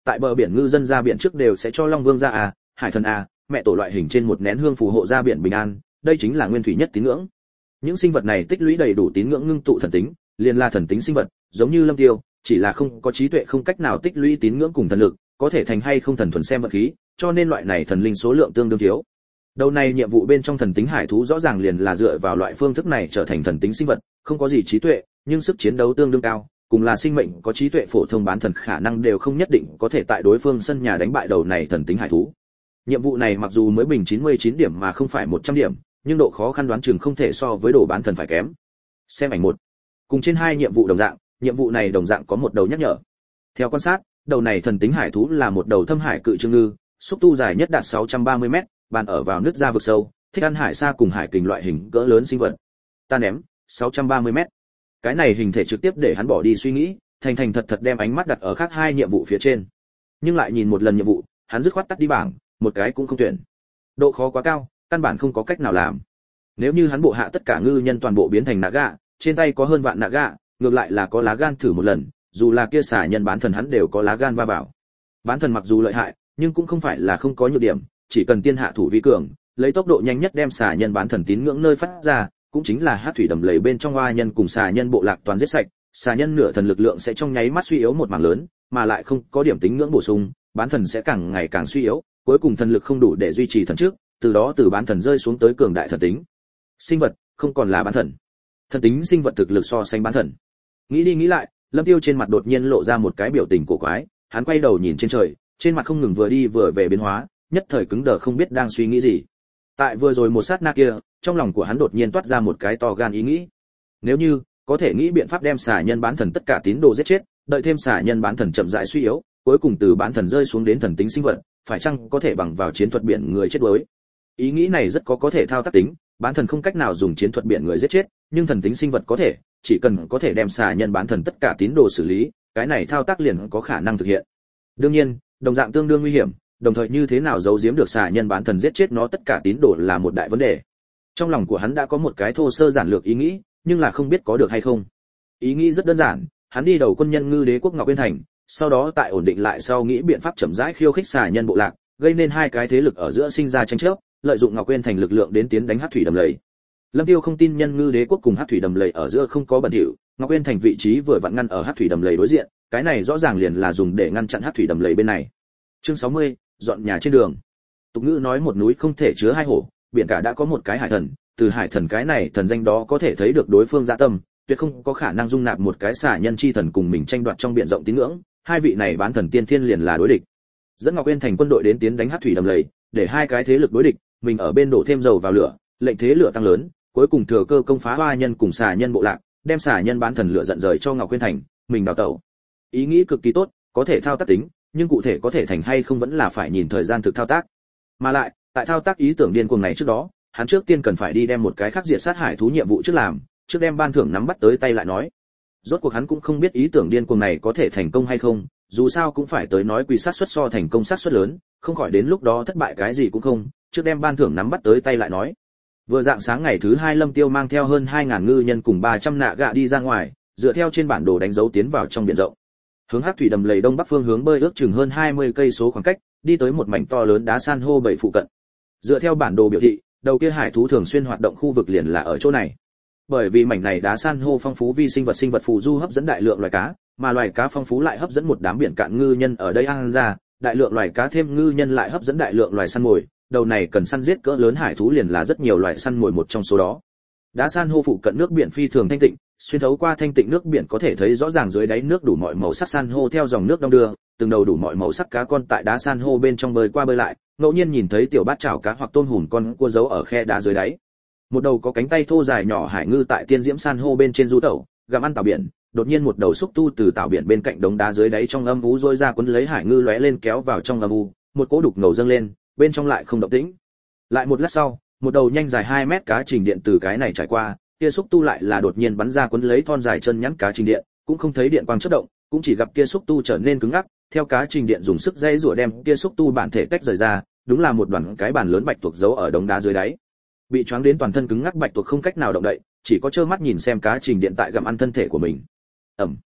tại bờ biển ngư dân ra biển trước đều sẽ cho Long Vương ra à, Hải Thần à, mẹ tổ loại hình trên một nén hương phù hộ ra biển bình an, đây chính là nguyên thủy nhất tín ngưỡng. Những sinh vật này tích lũy đầy đủ tín ngưỡng ngưng tụ thần tính, liền là thần tính sinh vật, giống như Lâm Tiêu, chỉ là không có trí tuệ không cách nào tích lũy tín ngưỡng cùng thần lực, có thể thành hay không thần thuần xem vận khí, cho nên loại này thần linh số lượng tương đương thiếu. Đầu này nhiệm vụ bên trong thần tính hải thú rõ ràng liền là dựa vào loại phương thức này trở thành thần tính sinh vật, không có gì trí tuệ, nhưng sức chiến đấu tương đương cao, cùng là sinh mệnh có trí tuệ phổ thông bán thần khả năng đều không nhất định có thể tại đối phương sân nhà đánh bại đầu này thần tính hải thú. Nhiệm vụ này mặc dù mới bình 99 điểm mà không phải 100 điểm, nhưng độ khó khăn đoán chừng không thể so với đồ bán thần phải kém. Xem ảnh 1. Cùng trên hai nhiệm vụ đồng dạng, nhiệm vụ này đồng dạng có một đầu nhắc nhở. Theo quan sát, đầu này thần tính hải thú là một đầu thâm hải cự trương ngư, xúc tu dài nhất đạt 630 mét, bàn ở vào nước ra vực sâu, thích ăn hải sa cùng hải kình loại hình cỡ lớn sinh vật. Ta ném 630 mét. Cái này hình thể trực tiếp để hắn bỏ đi suy nghĩ, thành thật đem ánh mắt đặt ở khác hai nhiệm vụ phía trên. Nhưng lại nhìn một lần nhiệm vụ, hắn dứt khoát tắt đi bảng, một cái cũng không tuyển. Độ khó quá cao, căn bản không có cách nào làm. Nếu như hắn bộ hạ tất cả ngư nhân toàn bộ biến thành naga, trên tay có hơn vạn naga, ngược lại là có lá gan thử một lần, dù là kia xả nhân bán thần hắn đều có lá gan va vào. Bán thần mặc dù lợi hại, nhưng cũng không phải là không có nhược điểm, chỉ cần tiên hạ thủ vi cường, lấy tốc độ nhanh nhất đem xả nhân bán thần tín ngưỡng nơi phát ra, cũng chính là hắc thủy đầm lầy bên trong hoa nhân cùng xả nhân bộ lạc toàn giết sạch, xả nhân nửa thần lực lượng sẽ trong nháy mắt suy yếu một mảng lớn, mà lại không có điểm tín ngưỡng bổ sung, bán thần sẽ càng ngày càng suy yếu, cuối cùng thần lực không đủ để duy trì thần trước, từ đó từ bán thần rơi xuống tới cường đại thần tính. Sinh vật không còn là bán thần. Thần tính sinh vật thực lực so sánh bán thần. Nghĩ đi nghĩ lại, Lâm Tiêu trên mặt đột nhiên lộ ra một cái biểu tình cổ quái, hắn quay đầu nhìn trên trời, trên mặt không ngừng vừa đi vừa về biến hóa, nhất thời cứng đờ không biết đang suy nghĩ gì. Tại vừa rồi một sát na kia, trong lòng của hắn đột nhiên toát ra một cái to gan ý nghĩ. Nếu như có thể nghĩ biện pháp đem xả nhân bán thần tất cả tín đồ giết chết, đợi thêm xả nhân bán thần chậm rãi suy yếu, cuối cùng từ bán thần rơi xuống đến thần tính sinh vật, phải chăng có thể bằng vào chiến thuật biển người chết đuối. Ý nghĩ này rất có thể thao tác tính, bán thần không cách nào dùng chiến thuật biển người giết chết, nhưng thần tính sinh vật có thể, chỉ cần có thể đem xả nhân bán thần tất cả tín đồ xử lý, cái này thao tác liền có khả năng thực hiện. Đương nhiên, đồng dạng tương đương nguy hiểm, đồng thời như thế nào giấu giếm được xả nhân bán thần giết chết nó tất cả tín đồ là một đại vấn đề. Trong lòng của hắn đã có một cái thô sơ giản lược ý nghĩ, nhưng là không biết có được hay không. Ý nghĩ rất đơn giản, hắn đi đầu quân nhân ngư đế quốc Ngọc Uyên Thành, sau đó tại ổn định lại sau nghĩ biện pháp chậm rãi khiêu khích xả nhân bộ lạc, gây nên hai cái thế lực ở giữa sinh ra tranh chấp, lợi dụng Ngọc Uyên Thành lực lượng đến tiến đánh Hắc thủy đầm lầy. Lâm Tiêu không tin nhân ngư đế quốc cùng Hắc thủy đầm lầy ở giữa không có bẩn thỉu, Ngọc Uyên Thành vị trí vừa vặn ngăn ở Hắc thủy đầm lầy đối diện, cái này rõ ràng liền là dùng để ngăn chặn Hắc thủy đầm lầy bên này. Chương 60, dọn nhà trên đường. Tục ngữ nói một núi không thể chứa hai hổ, biển cả đã có một cái hải thần, từ hải thần cái này thần danh đó có thể thấy được đối phương dạ tâm, tuyệt không có khả năng dung nạp một cái xả nhân chi thần cùng mình tranh đoạt trong biển rộng tín ngưỡng, hai vị này bán thần tiên thiên liền là đối địch. Dẫn Ngọc Uyên Thành quân đội đến tiến đánh Hắc thủy đầm lầy, để hai cái thế lực đối địch, mình ở bên đổ thêm dầu vào lửa, lệnh thế lửa tăng lớn, cuối cùng thừa cơ công phá hoa nhân cùng xả nhân bộ lạc, đem xả nhân bán thần lửa giận rời cho Ngọc Uyên Thành, mình đào tẩu. Ý nghĩ cực kỳ tốt, có thể thao tác tính, nhưng cụ thể có thể thành hay không vẫn là phải nhìn thời gian thực thao tác. Mà lại, tại thao tác ý tưởng điên cuồng này trước đó, hắn trước tiên cần phải đi đem một cái khác diệt sát hải thú nhiệm vụ trước làm, trước đem ban thưởng nắm bắt tới tay lại nói. Rốt cuộc hắn cũng không biết ý tưởng điên cuồng này có thể thành công hay không, dù sao cũng phải tới nói quy sát suất so thành công sát suất lớn, không khỏi đến lúc đó thất bại cái gì cũng không, trước đem ban thưởng nắm bắt tới tay lại nói. Vừa dạng sáng ngày thứ hai Lâm Tiêu mang theo hơn 2000 ngư nhân cùng 300 nạ gạ đi ra ngoài, dựa theo trên bản đồ đánh dấu tiến vào trong biển rộng. Hướng Hắc thủy đầm lầy đông bắc phương hướng bơi ước chừng hơn 20 cây số khoảng cách, đi tới một mảnh to lớn đá san hô bảy phụ cận. Dựa theo bản đồ biểu thị, đầu kia hải thú thường xuyên hoạt động khu vực liền là ở chỗ này. Bởi vì mảnh này đá san hô phong phú vi sinh vật phù du hấp dẫn đại lượng loài cá, mà loài cá phong phú lại hấp dẫn một đám biển cạn ngư nhân ở đây ăn ra, đại lượng loài cá thêm ngư nhân lại hấp dẫn đại lượng loài săn mồi, đầu này cần săn giết cỡ lớn hải thú liền là rất nhiều loài săn mồi một trong số đó. Đá san hô phụ cận nước biển phi thường thanh tịnh, xuyên thấu qua thanh tịnh nước biển có thể thấy rõ ràng dưới đáy nước đủ mọi màu sắc san hô theo dòng nước đong đưa, từng đầu đủ mọi màu sắc cá con tại đá san hô bên trong bơi qua bơi lại, ngẫu nhiên nhìn thấy tiểu bát chảo cá hoặc tôm hùm con cua giấu ở khe đá dưới đáy. Một đầu có cánh tay thô dài nhỏ hải ngư tại tiên diễm san hô bên trên du tẩu, gặm ăn tảo biển, đột nhiên một đầu xúc tu từ tảo biển bên cạnh đống đá dưới đáy trong âm u rôi ra cuốn lấy hải ngư lóe lên kéo vào trong âm u, một cỗ đục ngầu dâng lên, bên trong lại không động tĩnh. Lại một lát sau, một đầu nhanh dài 2 mét cá trình điện từ cái này trải qua, kia xúc tu lại là đột nhiên bắn ra cuốn lấy thon dài chân nhắn cá trình điện, cũng không thấy điện quang chớp động, cũng chỉ gặp kia xúc tu trở nên cứng ngắc, theo cá trình điện dùng sức dây rủa đem kia xúc tu bản thể tách rời ra, đúng là một đoàn cái bàn lớn bạch tuộc giấu ở đống đá dưới đáy. Bị choáng đến toàn thân cứng ngắc bạch tuộc không cách nào động đậy, chỉ có trơ mắt nhìn xem cá trình điện tại gặm ăn thân thể của mình.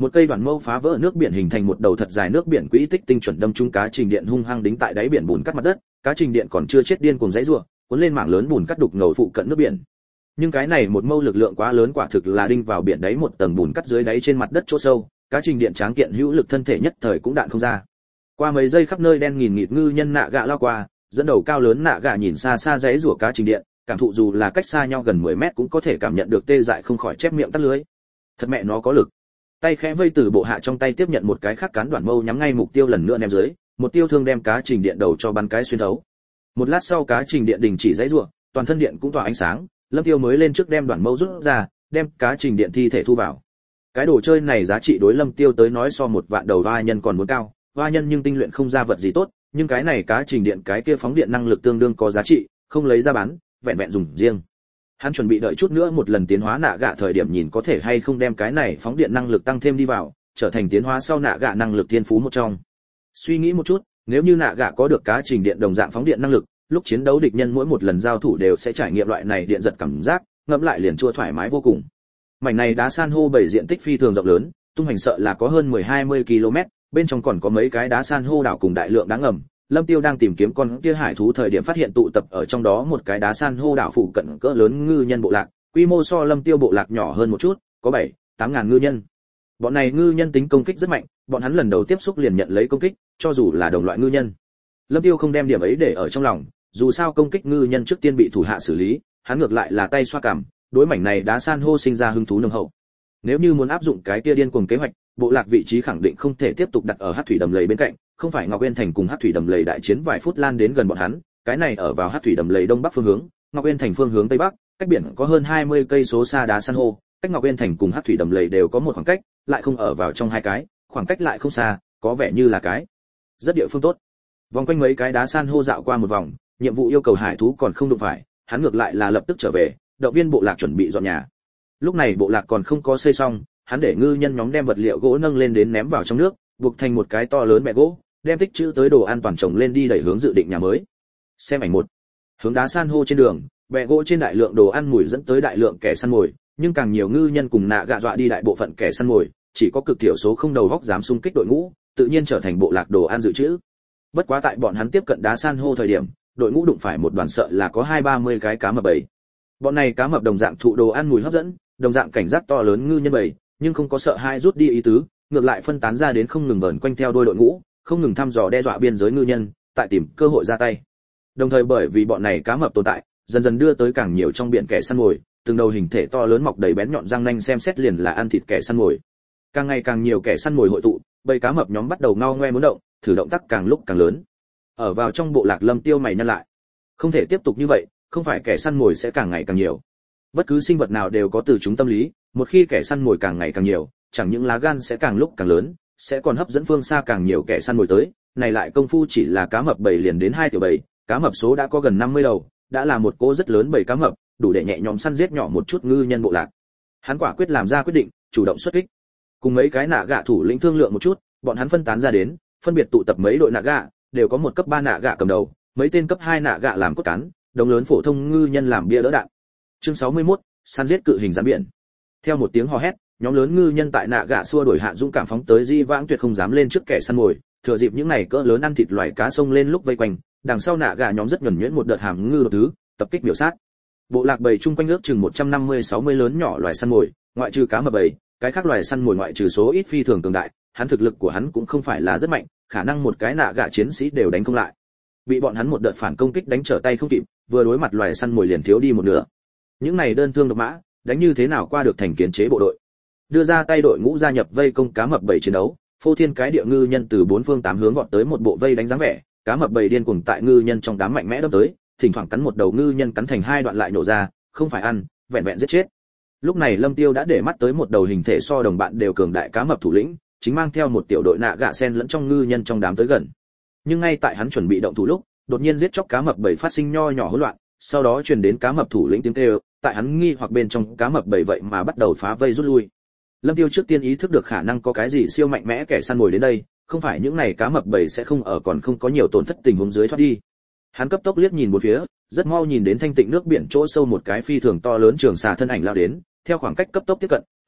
Một cây đoạn mâu phá vỡ nước biển hình thành một đầu thật dài nước biển quỹ tích tinh chuẩn đâm trúng cá trình điện hung hăng đính tại đáy biển bùn cắt mặt đất, cá trình điện còn chưa chết điên cuồng giãy giụa, cuốn lên mảng lớn bùn cắt đục ngầu phụ cận nước biển. Nhưng cái này một mâu lực lượng quá lớn quả thực là đinh vào biển đáy một tầng bùn cắt dưới đáy trên mặt đất chỗ sâu, cá trình điện tráng kiện hữu lực thân thể nhất thời cũng đạn không ra. Qua mấy giây khắp nơi đen nghìn nghịt ngư nhân nạ gạ lao qua, dẫn đầu cao lớn nạ gạ nhìn xa xa giãy giụa cá trình điện, cảm thụ dù là cách xa nhau gần 10 mét cũng có thể cảm nhận được tê dại không khỏi chép miệng tắt lưới. Thật mẹ nó có lực. Tay khẽ vây từ bộ hạ trong tay tiếp nhận một cái khắc cán đoạn mâu nhắm ngay mục tiêu lần nữa ném dưới, một tiêu thương đem cá trình điện đầu cho bắn cái xuyên thấu. Một lát sau cá trình điện đình chỉ giãy giụa, toàn thân điện cũng tỏa ánh sáng, Lâm Tiêu mới lên trước đem đoạn mâu rút ra, đem cá trình điện thi thể thu vào. Cái đồ chơi này giá trị đối Lâm Tiêu tới nói so 1 vạn đầu hoa nhân còn muốn cao, hoa nhân nhưng tinh luyện không ra vật gì tốt, nhưng cái này cá trình điện cái kia phóng điện năng lực tương đương có giá trị, không lấy ra bán, vẹn vẹn dùng riêng. Hắn chuẩn bị đợi chút nữa một lần tiến hóa nạ gạ thời điểm nhìn có thể hay không đem cái này phóng điện năng lực tăng thêm đi vào, trở thành tiến hóa sau nạ gạ năng lực thiên phú một trong. Suy nghĩ một chút, nếu như nạ gạ có được cá trình điện đồng dạng phóng điện năng lực, lúc chiến đấu địch nhân mỗi một lần giao thủ đều sẽ trải nghiệm loại này điện giật cảm giác, ngẫm lại liền chua thoải mái vô cùng. Mảnh này đá san hô bảy diện tích phi thường rộng lớn, tung hành sợ là có hơn 10-20 km, bên trong còn có mấy cái đá san hô đảo cùng đại lượng đá ngầm. Lâm Tiêu đang tìm kiếm con kia hải thú thời điểm phát hiện tụ tập ở trong đó một cái đá san hô đảo phụ cận cỡ lớn ngư nhân bộ lạc, quy mô so Lâm Tiêu bộ lạc nhỏ hơn một chút, có 7-8 ngàn ngư nhân. Bọn này ngư nhân tính công kích rất mạnh, bọn hắn lần đầu tiếp xúc liền nhận lấy công kích, cho dù là đồng loại ngư nhân. Lâm Tiêu không đem điểm ấy để ở trong lòng, dù sao công kích ngư nhân trước tiên bị thủ hạ xử lý, hắn ngược lại là tay xoa cằm, đối mảnh này đá san hô sinh ra hứng thú nồng hậu. Nếu như muốn áp dụng cái kia điên cuồng kế hoạch, bộ lạc vị trí khẳng định không thể tiếp tục đặt ở Hắc thủy đầm lầy bên cạnh, không phải Ngọc Uyên thành cùng Hắc thủy đầm lầy đại chiến vài phút lan đến gần bọn hắn, cái này ở vào Hắc thủy đầm lầy đông bắc phương hướng, Ngọc Uyên thành phương hướng tây bắc, cách biển có hơn 20 cây số xa đá san hô, cách Ngọc Uyên thành cùng Hắc thủy đầm lầy đều có một khoảng cách, lại không ở vào trong hai cái, khoảng cách lại không xa, có vẻ như là cái rất địa phương tốt. Vòng quanh mấy cái đá san hô dạo qua một vòng, nhiệm vụ yêu cầu hải thú còn không đụng phải, hắn ngược lại là lập tức trở về, động viên bộ lạc chuẩn bị dọn nhà. Lúc này bộ lạc còn không có xây xong, hắn để ngư nhân nhóm đem vật liệu gỗ nâng lên đến ném vào trong nước, buộc thành một cái to lớn bè gỗ, đem tích trữ tới đồ an toàn trồng lên đi đẩy hướng dự định nhà mới. Xem ảnh 1. Hướng đá san hô trên đường, bè gỗ trên đại lượng đồ ăn mùi dẫn tới đại lượng kẻ săn mồi, nhưng càng nhiều ngư nhân cùng nạ gạ dọa đi đại bộ phận kẻ săn mồi, chỉ có cực thiểu số không đầu góc dám xung kích đội ngũ, tự nhiên trở thành bộ lạc đồ ăn dự trữ. Bất quá tại bọn hắn tiếp cận đá san hô thời điểm, đội ngũ đụng phải một đoàn sợ là có 20-30 cái cá mập bầy. Bọn này cá mập đồng dạng thụ đồ ăn mùi hấp dẫn, đồng dạng cảnh giác to lớn ngư nhân bầy, nhưng không có sợ hai rút đi ý tứ, ngược lại phân tán ra đến không ngừng vờn quanh theo đôi đội ngũ, không ngừng thăm dò đe dọa biên giới ngư nhân, tại tìm cơ hội ra tay. Đồng thời bởi vì bọn này cá mập tồn tại, dần dần đưa tới càng nhiều trong biển kẻ săn mồi, từng đầu hình thể to lớn mọc đầy bén nhọn răng nanh xem xét liền là ăn thịt kẻ săn mồi. Càng ngày càng nhiều kẻ săn mồi hội tụ, bầy cá mập nhóm bắt đầu ngao ngoe muốn động, thử động tác càng lúc càng lớn. Ở vào trong bộ lạc Lâm Tiêu mày nhăn lại. Không thể tiếp tục như vậy, không phải kẻ săn mồi sẽ càng ngày càng nhiều. Bất cứ sinh vật nào đều có từ chúng tâm lý, một khi kẻ săn mồi càng ngày càng nhiều, chẳng những lá gan sẽ càng lúc càng lớn, sẽ còn hấp dẫn phương xa càng nhiều kẻ săn mồi tới, này lại công phu chỉ là cá mập bầy liền đến 2 tiểu bầy, cá mập số đã có gần 50 đầu, đã là một cỗ rất lớn bầy cá mập, đủ để nhẹ nhõm săn giết nhỏ một chút ngư nhân bộ lạc. Hắn quả quyết làm ra quyết định, chủ động xuất kích. Cùng mấy cái nạ gạ thủ lĩnh thương lượng một chút, bọn hắn phân tán ra đến, phân biệt tụ tập mấy đội nạ gạ, đều có một cấp 3 nạ gạ cầm đầu, mấy tên cấp 2 nạ gạ làm cốt cán, đống lớn phổ thông ngư nhân làm bia đỡ đạn. Chương 61, săn giết cự hình rắn biển. Theo một tiếng hò hét, nhóm lớn ngư nhân tại nạ gạ xua đuổi hạ dũng cảm phóng tới di vãng tuyệt không dám lên trước kẻ săn mồi, thừa dịp những này cỡ lớn ăn thịt loài cá sông lên lúc vây quanh, đằng sau nạ gạ nhóm rất nhuần nhuyễn một đợt hàm ngư đột thứ, tập kích biểu sát. Bộ lạc bầy chung quanh ước chừng 150-60 lớn nhỏ loài săn mồi, ngoại trừ cá mập bầy, cái khác loài săn mồi ngoại trừ số ít phi thường cường đại, hắn thực lực của hắn cũng không phải là rất mạnh, khả năng một cái nạ gạ chiến sĩ đều đánh không lại. Bị bọn hắn một đợt phản công kích đánh trở tay không kịp, vừa đối mặt loài săn mồi liền thiếu đi một nửa. Những này đơn thương độc mã, đánh như thế nào qua được thành kiến chế bộ đội. Đưa ra tay đội ngũ gia nhập vây công cá mập bầy chiến đấu, phô thiên cái địa ngư nhân từ 4 phương 8 hướng vọt tới một bộ vây đánh dáng vẻ, cá mập bầy điên cuồng tại ngư nhân trong đám mạnh mẽ đâm tới, thỉnh thoảng cắn một đầu ngư nhân cắn thành 2 đoạn lại nổ ra, không phải ăn, vẹn vẹn giết chết. Lúc này Lâm Tiêu đã để mắt tới một đầu hình thể so đồng bạn đều cường đại cá mập thủ lĩnh, chính mang theo một tiểu đội nạ gạ sen lẫn trong ngư nhân trong đám tới gần. Nhưng ngay tại hắn chuẩn bị động thủ lúc, đột nhiên giết chóc cá mập bầy phát sinh nho nhỏ hỗn loạn, sau đó truyền đến cá mập thủ lĩnh tiếng kêu, tại hắn nghi hoặc bên trong cá mập bầy vậy mà bắt đầu phá vây rút lui. Lâm Tiêu trước tiên ý thức được khả năng có cái gì siêu mạnh mẽ kẻ săn mồi đến đây, không phải những này cá mập bầy sẽ không ở còn không có nhiều tổn thất tình huống dưới thoát đi. Hắn cấp tốc liếc nhìn bốn phía, rất mau nhìn đến thanh tịnh nước biển chỗ sâu một cái phi thường to lớn trường xà thân ảnh lao đến, theo khoảng cách cấp tốc tiếp cận,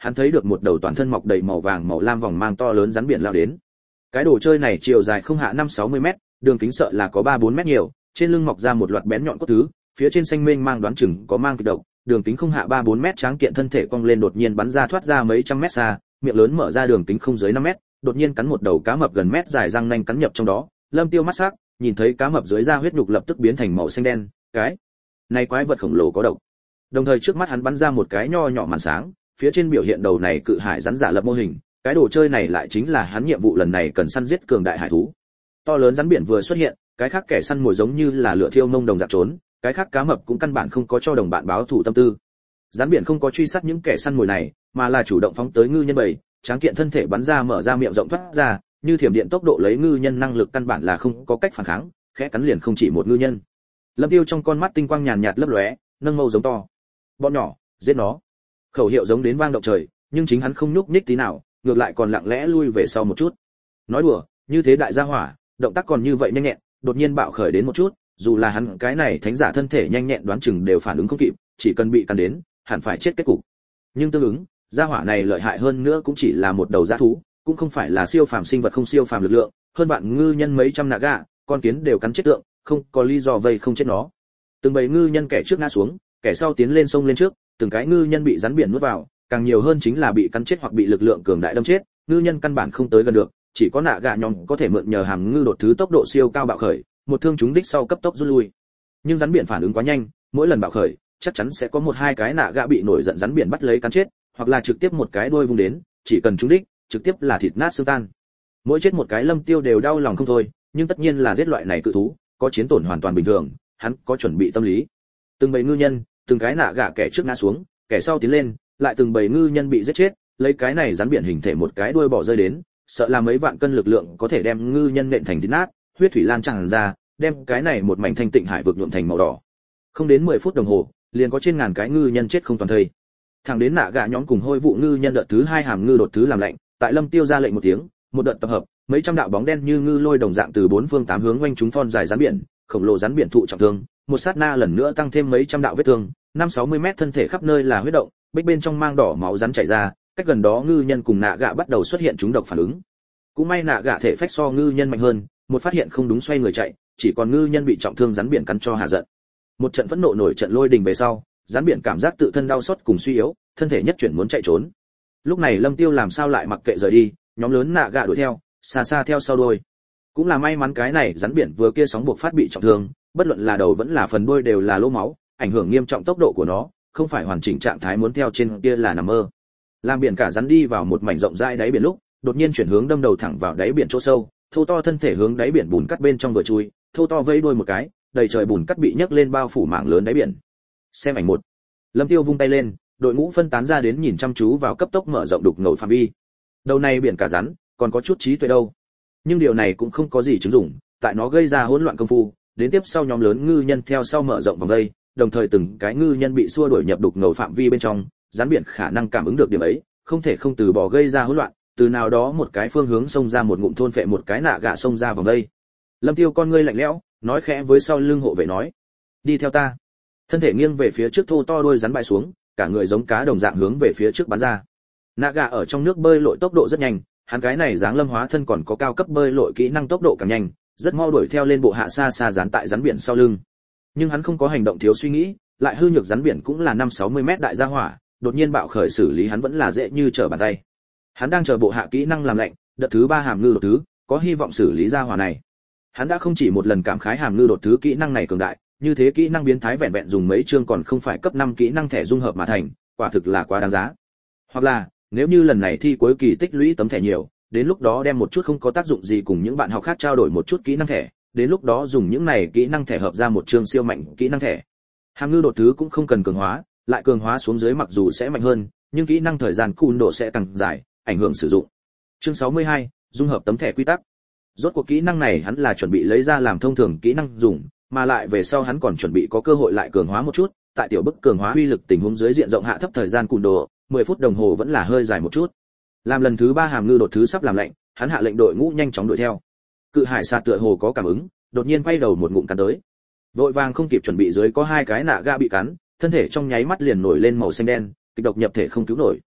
hắn thấy được một đầu toàn thân mọc đầy màu vàng màu lam vòng mang to lớn rắn biển lao đến. Cái đồ chơi này chiều dài không hạ 5-60 mét, đường kính sợ là có 3-4 mét nhiều, trên lưng mọc ra một loạt bén nhọn cốt thứ, phía trên xanh mênh mang đoán chừng có mang kịch độc, đường kính không hạ 3-4 mét tráng kiện thân thể cong lên đột nhiên bắn ra thoát ra mấy trăm mét xa, miệng lớn mở ra đường kính không dưới 5 mét, đột nhiên cắn một đầu cá mập gần mét dài răng nanh cắn nhập trong đó. Lâm Tiêu mắt sắc, nhìn thấy cá mập dưới da huyết nhục lập tức biến thành màu xanh đen, cái này quái vật khổng lồ có độc. Đồng thời trước mắt hắn bắn ra một cái nho nhỏ màn sáng, phía trên biểu hiện đầu này cự hải rắn giả lập mô hình, cái đồ chơi này lại chính là hắn nhiệm vụ lần này cần săn giết cường đại hải thú. To lớn rắn biển vừa xuất hiện, cái khác kẻ săn mồi giống như là lửa thiêu mông đồng dạng trốn, cái khác cá mập cũng căn bản không có cho đồng bạn báo thù tâm tư. Rắn biển không có truy sát những kẻ săn mồi này, mà là chủ động phóng tới ngư nhân bầy, tráng kiện thân thể bắn ra mở ra miệng rộng thoát ra, như thiểm điện tốc độ lấy ngư nhân năng lực căn bản là không có cách phản kháng, khẽ cắn liền không chỉ một ngư nhân. Lâm Tiêu trong con mắt tinh quang nhàn nhạt lấp lóe, nâng mâu giống to. Bọn nhỏ, giết nó. Khẩu hiệu giống đến vang động trời, nhưng chính hắn không nhúc nhích tí nào, ngược lại còn lặng lẽ lui về sau một chút. Nói đùa, như thế đại gia hỏa, động tác còn như vậy nhanh nhẹn, đột nhiên bạo khởi đến một chút, dù là hắn cái này thánh giả thân thể nhanh nhẹn đoán chừng đều phản ứng không kịp, chỉ cần bị cắn đến, hẳn phải chết kết cục. Nhưng tương ứng, gia hỏa này lợi hại hơn nữa cũng chỉ là một đầu dã thú, cũng không phải là siêu phàm sinh vật không siêu phàm lực lượng, hơn bạn ngư nhân mấy trăm nạ gạ, con kiến đều cắn chết tượng, không có lý do vây không chết nó. Từng bầy ngư nhân kẻ trước ngã xuống, kẻ sau tiến lên sông lên trước, từng cái ngư nhân bị rắn biển nuốt vào, càng nhiều hơn chính là bị cắn chết hoặc bị lực lượng cường đại đâm chết, ngư nhân căn bản không tới gần được, chỉ có nạ gạ nhóm có thể mượn nhờ hàm ngư đột thứ tốc độ siêu cao bạo khởi, một thương trúng đích sau cấp tốc rút lui. Nhưng rắn biển phản ứng quá nhanh, mỗi lần bạo khởi, chắc chắn sẽ có một hai cái nạ gạ bị nổi giận rắn biển bắt lấy cắn chết, hoặc là trực tiếp một cái đuôi vung đến, chỉ cần trúng đích, trực tiếp là thịt nát xương tan. Mỗi chết một cái Lâm Tiêu đều đau lòng không thôi, nhưng tất nhiên là giết loại này cự thú, có chiến tổn hoàn toàn bình thường, hắn có chuẩn bị tâm lý. Từng bầy ngư nhân, từng cái nạ gạ kẻ trước ngã xuống, kẻ sau tiến lên, lại từng bầy ngư nhân bị giết chết, lấy cái này rắn biển hình thể một cái đuôi bỏ rơi đến, sợ là mấy vạn cân lực lượng có thể đem ngư nhân nện thành thịt nát, huyết thủy lan tràn ra, đem cái này một mảnh thanh tịnh hải vực nhuộm thành màu đỏ. Không đến 10 phút đồng hồ, liền có trên ngàn cái ngư nhân chết không toàn thây. Thẳng đến nạ gạ nhóm cùng hôi vụ ngư nhân đợt thứ 2 hàm ngư đột thứ làm lệnh, tại Lâm Tiêu ra lệnh một tiếng, một đợt tập hợp, mấy trăm đạo bóng đen như ngư lôi đồng dạng từ bốn phương tám hướng quanh chúng thon dài rắn biển, khổng lồ rắn biển thụ trọng thương, một sát na lần nữa tăng thêm mấy trăm đạo vết thương, 5-60 mét thân thể khắp nơi là huyết động, bích bên trong mang đỏ máu rắn chảy ra, cách gần đó ngư nhân cùng nạ gạ bắt đầu xuất hiện chúng độc phản ứng. Cũng may nạ gạ thể phách so ngư nhân mạnh hơn, một phát hiện không đúng xoay người chạy, chỉ còn ngư nhân bị trọng thương rắn biển cắn cho hạ giận. Một trận phẫn nộ nổi trận lôi đình về sau, rắn biển cảm giác tự thân đau xót cùng suy yếu, thân thể nhất chuyển muốn chạy trốn. Lúc này Lâm Tiêu làm sao lại mặc kệ rời đi, nhóm lớn nạ gạ đuổi theo, xa xa theo sau đuôi. Cũng là may mắn cái này rắn biển vừa kia sóng buộc phát bị trọng thương, bất luận là đầu vẫn là phần đuôi đều là lỗ máu, ảnh hưởng nghiêm trọng tốc độ của nó, không phải hoàn chỉnh trạng thái muốn theo trên kia là nằm mơ. Làm biển cả rắn đi vào một mảnh rộng rãi đáy biển lúc, đột nhiên chuyển hướng đâm đầu thẳng vào đáy biển chỗ sâu, thô to thân thể hướng đáy biển bùn cắt bên trong vừa chui, thô to vẫy đuôi một cái, đầy trời bùn cắt bị nhấc lên bao phủ mảng lớn đáy biển. Xem ảnh 1. Lâm Tiêu vung tay lên, đội ngũ phân tán ra đến nhìn chăm chú vào cấp tốc mở rộng đục ngầu phạm vi. Đầu này biển cả rắn, còn có chút trí tuệ đâu. Nhưng điều này cũng không có gì chứng dụng, tại nó gây ra hỗn loạn công phu, đến tiếp sau nhóm lớn ngư nhân theo sau mở rộng vòng vây, đồng thời từng cái ngư nhân bị xua đuổi nhập đục ngầu phạm vi bên trong, rắn biển khả năng cảm ứng được điểm ấy, không thể không từ bỏ gây ra hỗn loạn, từ nào đó một cái phương hướng xông ra một ngụm thôn phệ một cái nạ gạ xông ra vòng vây. Lâm Tiêu con ngươi lạnh lẽo, nói khẽ với sau lưng hộ vệ nói: "Đi theo ta." Thân thể nghiêng về phía trước thô to đuôi rắn bại xuống, cả người giống cá đồng dạng hướng về phía trước bắn ra. Nạ gạ ở trong nước bơi lội tốc độ rất nhanh, hắn cái này dáng lâm hóa thân còn có cao cấp bơi lội kỹ năng tốc độ càng nhanh, rất mau đuổi theo lên bộ hạ xa xa dán tại rắn biển sau lưng. Nhưng hắn không có hành động thiếu suy nghĩ, lại hư nhược rắn biển cũng là 5-60 mét đại gia hỏa, đột nhiên bạo khởi xử lý hắn vẫn là dễ như trở bàn tay. Hắn đang chờ bộ hạ kỹ năng làm lệnh, đợt thứ 3 hàm ngư đột thứ, có hy vọng xử lý gia hỏa này. Hắn đã không chỉ một lần cảm khái hàm ngư đột thứ kỹ năng này cường đại, như thế kỹ năng biến thái vẹn vẹn dùng mấy chương còn không phải cấp 5 kỹ năng thẻ dung hợp mà thành, quả thực là quá đáng giá. Hoặc là, nếu như lần này thi cuối kỳ tích lũy tấm thẻ nhiều, đến lúc đó đem một chút không có tác dụng gì cùng những bạn học khác trao đổi một chút kỹ năng thẻ, đến lúc đó dùng những này kỹ năng thẻ hợp ra một chương siêu mạnh kỹ năng thẻ. Hàm ngư đột thứ cũng không cần cường hóa, lại cường hóa xuống dưới mặc dù sẽ mạnh hơn, nhưng kỹ năng thời gian cùn độ sẽ tăng dài, ảnh hưởng sử dụng. Chương 62, dung hợp tấm thẻ quy tắc. Rốt cuộc kỹ năng này hắn là chuẩn bị lấy ra làm thông thường kỹ năng dùng, mà lại về sau hắn còn chuẩn bị có cơ hội lại cường hóa một chút, tại tiểu bức cường hóa uy lực tình huống dưới diện rộng hạ thấp thời gian cùn độ, 10 phút đồng hồ vẫn là hơi dài một chút. Làm lần thứ 3 hàm ngư đột thứ sắp làm lệnh, hắn hạ lệnh đội ngũ nhanh chóng đuổi theo. Cự hải sa tựa hồ có cảm ứng, đột nhiên quay đầu một ngụm cắn tới. Vội vàng không kịp chuẩn bị dưới có hai cái nạ gạ bị cắn, thân thể trong nháy mắt liền nổi lên màu xanh đen, kịch độc nhập thể không cứu nổi.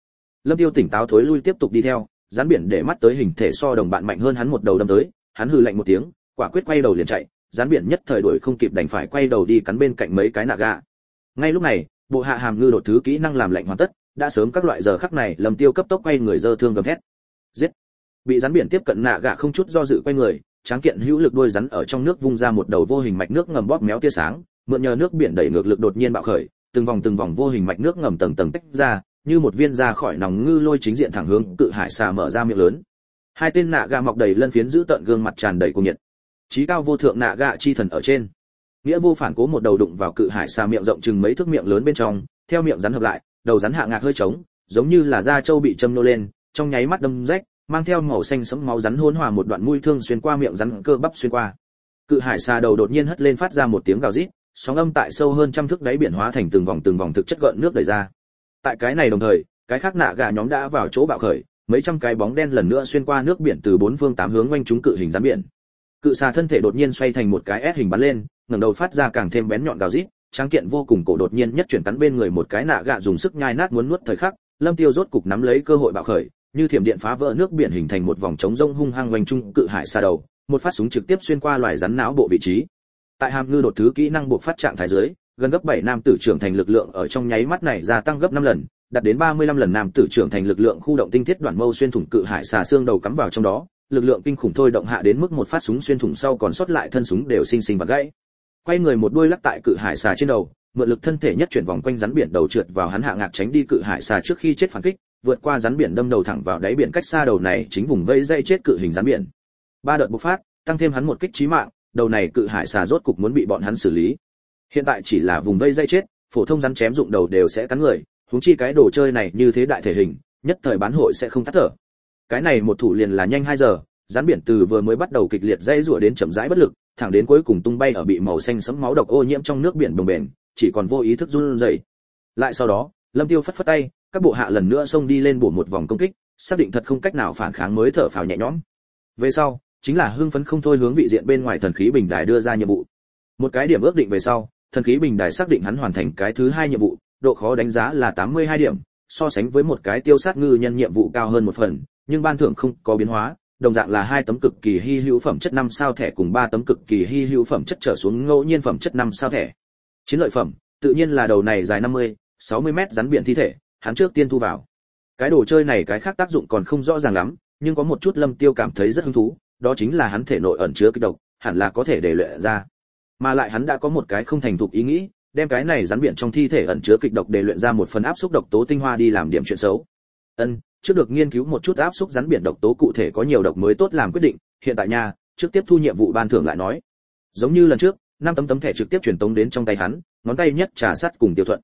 Lâm Tiêu tỉnh táo thối lui tiếp tục đi theo, rắn biển để mắt tới hình thể so đồng bạn mạnh hơn hắn một đầu đâm tới, hắn hừ lạnh một tiếng, quả quyết quay đầu liền chạy, rắn biển nhất thời đuổi không kịp đành phải quay đầu đi cắn bên cạnh mấy cái nạ gạ. Ngay lúc này, bộ hạ hàm ngư đột thứ kỹ năng làm lạnh hoàn tất, đã sớm các loại giờ khắc này, Lâm Tiêu cấp tốc quay người giơ thương gầm thét. Giết! Bị rắn biển tiếp cận nạ gạ không chút do dự quay người, tráng kiện hữu lực đuôi rắn ở trong nước vung ra một đầu vô hình mạch nước ngầm bóp méo tia sáng, mượn nhờ nước biển đẩy ngược lực đột nhiên bạo khởi, từng vòng vô hình mạch nước ngầm tầng tầng tách ra, như một viên ra khỏi nòng ngư lôi chính diện thẳng hướng cự hải xà mở ra miệng lớn. Hai tên nạ gạ mọc đầy lân phiến giữ tận gương mặt tràn đầy cuồng nhiệt. Chí cao vô thượng nạ gạ chi thần ở trên. Nghĩa vô phản cố một đầu đụng vào cự hải xà miệng rộng chừng mấy thước miệng lớn bên trong, theo miệng rắn hợp lại, đầu rắn hạ ngạc hơi trống, giống như là da trâu bị châm nô lên, trong nháy mắt đâm rách, mang theo màu xanh sẫm máu rắn hỗn hòa một đoạn mũi thương xuyên qua miệng rắn cơ bắp xuyên qua. Cự hải xà đầu đột nhiên hất lên phát ra một tiếng gào rít, sóng âm tại sâu hơn trăm thước đáy biển hóa thành từng vòng thực chất gợn nước đẩy ra. Tại cái này đồng thời, cái khác nạ gà nhóm đã vào chỗ bạo khởi, mấy trăm cái bóng đen lần nữa xuyên qua nước biển từ bốn phương tám hướng quanh chúng cự hình rắn biển. Cự xà thân thể đột nhiên xoay thành một cái S hình bắn lên, ngẩng đầu phát ra càng thêm bén nhọn gào rít, tráng kiện vô cùng cổ đột nhiên nhất chuyển cắn bên người một cái nạ gà dùng sức nhai nát muốn nuốt thời khắc, Lâm Tiêu rốt cục nắm lấy cơ hội bạo khởi, như thiểm điện phá vỡ nước biển hình thành một vòng trống rông hung hăng quanh trung cự hải xà đầu, một phát súng trực tiếp xuyên qua loài rắn não bộ vị trí. Tại hàm ngư đột thứ kỹ năng buộc phát trạng thái dưới, gần gấp 7 nam tử trưởng thành lực lượng ở trong nháy mắt này gia tăng gấp 5 lần, đạt đến 35 lần nam tử trưởng thành lực lượng khu động tinh thiết đoạn mâu xuyên thủng cự hải xà xương đầu cắm vào trong đó, lực lượng kinh khủng thôi động hạ đến mức một phát súng xuyên thủng sau còn sót lại thân súng đều sinh sinh vặn gãy. Quay người một đuôi lắc tại cự hải xà trên đầu, mượn lực thân thể nhất chuyển vòng quanh rắn biển đầu trượt vào hắn hạ ngạc tránh đi cự hải xà trước khi chết phản kích, vượt qua rắn biển đâm đầu thẳng vào đáy biển cách xa đầu này chính vùng vây dây chết cự hình rắn biển. 3 đợt bộc phát, tăng thêm hắn một kích chí mạng, đầu này cự hải xà rốt cục muốn bị bọn hắn xử lý. Hiện tại chỉ là vùng vây dây chết, phổ thông rắn chém dụng đầu đều sẽ cắn người, huống chi cái đồ chơi này như thế đại thể hình, nhất thời bán hội sẽ không tắt thở. Cái này một thủ liền là nhanh 2 giờ, rắn biển từ vừa mới bắt đầu kịch liệt dãy rủa đến chậm rãi bất lực, thẳng đến cuối cùng tung bay ở bị màu xanh sẫm máu độc ô nhiễm trong nước biển bồng bềnh, chỉ còn vô ý thức run rẩy. Lại sau đó, Lâm Tiêu phất phất tay, các bộ hạ lần nữa xông đi lên bổ một vòng công kích, xác định thật không cách nào phản kháng mới thở phào nhẹ nhõm. Về sau, chính là hưng phấn không thôi hướng vị diện bên ngoài thần khí bình đài đưa ra nhiệm vụ. Một cái điểm ước định về sau, thần khí bình đài xác định hắn hoàn thành cái thứ 2 nhiệm vụ, độ khó đánh giá là 82 điểm, so sánh với một cái tiêu sát ngư nhân nhiệm vụ cao hơn một phần, nhưng ban thưởng không có biến hóa, đồng dạng là 2 tấm cực kỳ hi hữu phẩm chất 5 sao thẻ cùng 3 tấm cực kỳ hi hữu phẩm chất trở xuống ngẫu nhiên phẩm chất 5 sao thẻ. Chiến lợi phẩm, tự nhiên là đầu này dài 50, 60 mét rắn biển thi thể, hắn trước tiên thu vào. Cái đồ chơi này cái khác tác dụng còn không rõ ràng lắm, nhưng có một chút Lâm Tiêu cảm thấy rất hứng thú, đó chính là hắn thể nội ẩn chứa kịch độc, hẳn là có thể để luyện ra. Mà lại hắn đã có một cái không thành thục ý nghĩ, đem cái này rắn biển trong thi thể ẩn chứa kịch độc để luyện ra một phần áp xúc độc tố tinh hoa đi làm điểm chuyện xấu. Trước được nghiên cứu một chút áp xúc rắn biển độc tố cụ thể có nhiều độc mới tốt làm quyết định, hiện tại nha, trước tiếp thu nhiệm vụ ban thưởng lại nói. Giống như lần trước, 5 tấm thẻ trực tiếp truyền tống đến trong tay hắn, ngón tay nhất trà sắt cùng Tiêu Thuận.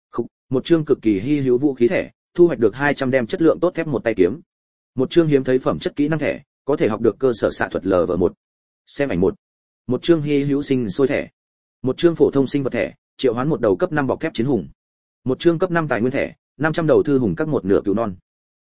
Một chương cực kỳ hi hữu vũ khí thẻ, thu hoạch được 200 đem chất lượng tốt thép một tay kiếm. Một chương hiếm thấy phẩm chất kỹ năng thẻ, có thể học được cơ sở xạ thuật LV1. Xem ảnh 1. Một chương hi hữu sinh sôi thẻ. Một chương phổ thông sinh vật thẻ, triệu hoán một đầu cấp 5 bọc thép chiến hùng. Một chương cấp 5 tài nguyên thẻ, 500 đầu thư hùng các một nửa cừu non.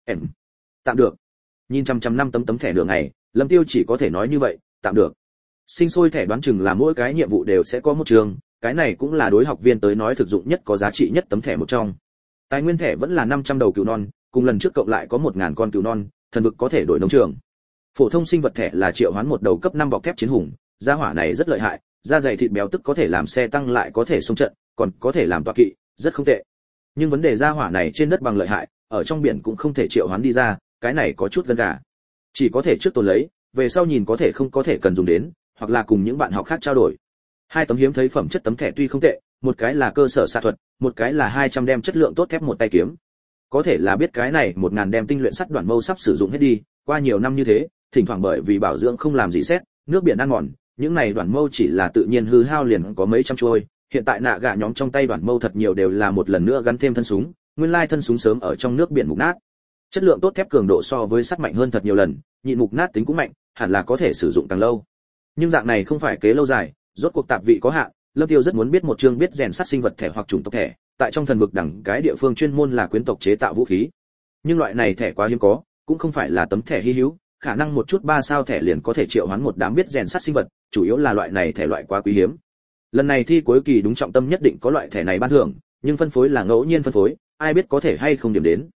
Tạm được. Nhìn chăm 5 tấm thẻ nửa ngày, Lâm Tiêu chỉ có thể nói như vậy, tạm được. Sinh sôi thẻ đoán chừng là mỗi cái nhiệm vụ đều sẽ có một chương, cái này cũng là đối học viên tới nói thực dụng nhất có giá trị nhất tấm thẻ một trong. Tài nguyên thẻ vẫn là 500 đầu cừu non, cùng lần trước cộng lại có 1000 con cừu non, thần vực có thể đổi nông trường. Phổ thông sinh vật thẻ là triệu hoán một đầu cấp 5 bọc thép chiến hùng, gia hỏa này rất lợi hại, da dày thịt béo tức có thể làm xe tăng lại có thể xông trận, còn có thể làm tọa kỵ, rất không tệ. Nhưng vấn đề gia hỏa này trên đất bằng lợi hại, ở trong biển cũng không thể triệu hoán đi ra, cái này có chút gân gà. Chỉ có thể trước tồn lấy, về sau nhìn có thể không có thể cần dùng đến, hoặc là cùng những bạn học khác trao đổi. 2 tấm hiếm thấy phẩm chất tấm thẻ tuy không tệ, một cái là cơ sở xạ thuật, một cái là 200 đem chất lượng tốt thép một tay kiếm. Có thể là biết cái này 1000 đem tinh luyện sắt đoạn mâu sắp sử dụng hết đi, qua nhiều năm như thế, thỉnh thoảng bởi vì bảo dưỡng không làm gì xét, nước biển ăn mòn, những này đoạn mâu chỉ là tự nhiên hư hao liền có mấy trăm trôi, hiện tại nạ gạ nhóm trong tay đoạn mâu thật nhiều đều là một lần nữa gắn thêm thân súng, nguyên lai thân súng sớm ở trong nước biển mục nát. Chất lượng tốt thép cường độ so với sắt mạnh hơn thật nhiều lần, nhịn mục nát tính cũng mạnh, hẳn là có thể sử dụng càng lâu. Nhưng dạng này không phải kế lâu dài, rốt cuộc tạp vị có hạn, Lâm Tiêu rất muốn biết một chương biết rèn sắt sinh vật thẻ hoặc chủng tộc thẻ, tại trong thần vực đẳng cái địa phương chuyên môn là quyến tộc chế tạo vũ khí. Nhưng loại này thẻ quá hiếm có, cũng không phải là tấm thẻ hi hữu, khả năng một chút 3 sao thẻ liền có thể triệu hoán một đám biết rèn sắt sinh vật, chủ yếu là loại này thẻ loại quá quý hiếm. Lần này thi cuối kỳ đúng trọng tâm nhất định có loại thẻ này ban thưởng, nhưng phân phối là ngẫu nhiên phân phối, ai biết có thể hay không điểm đến.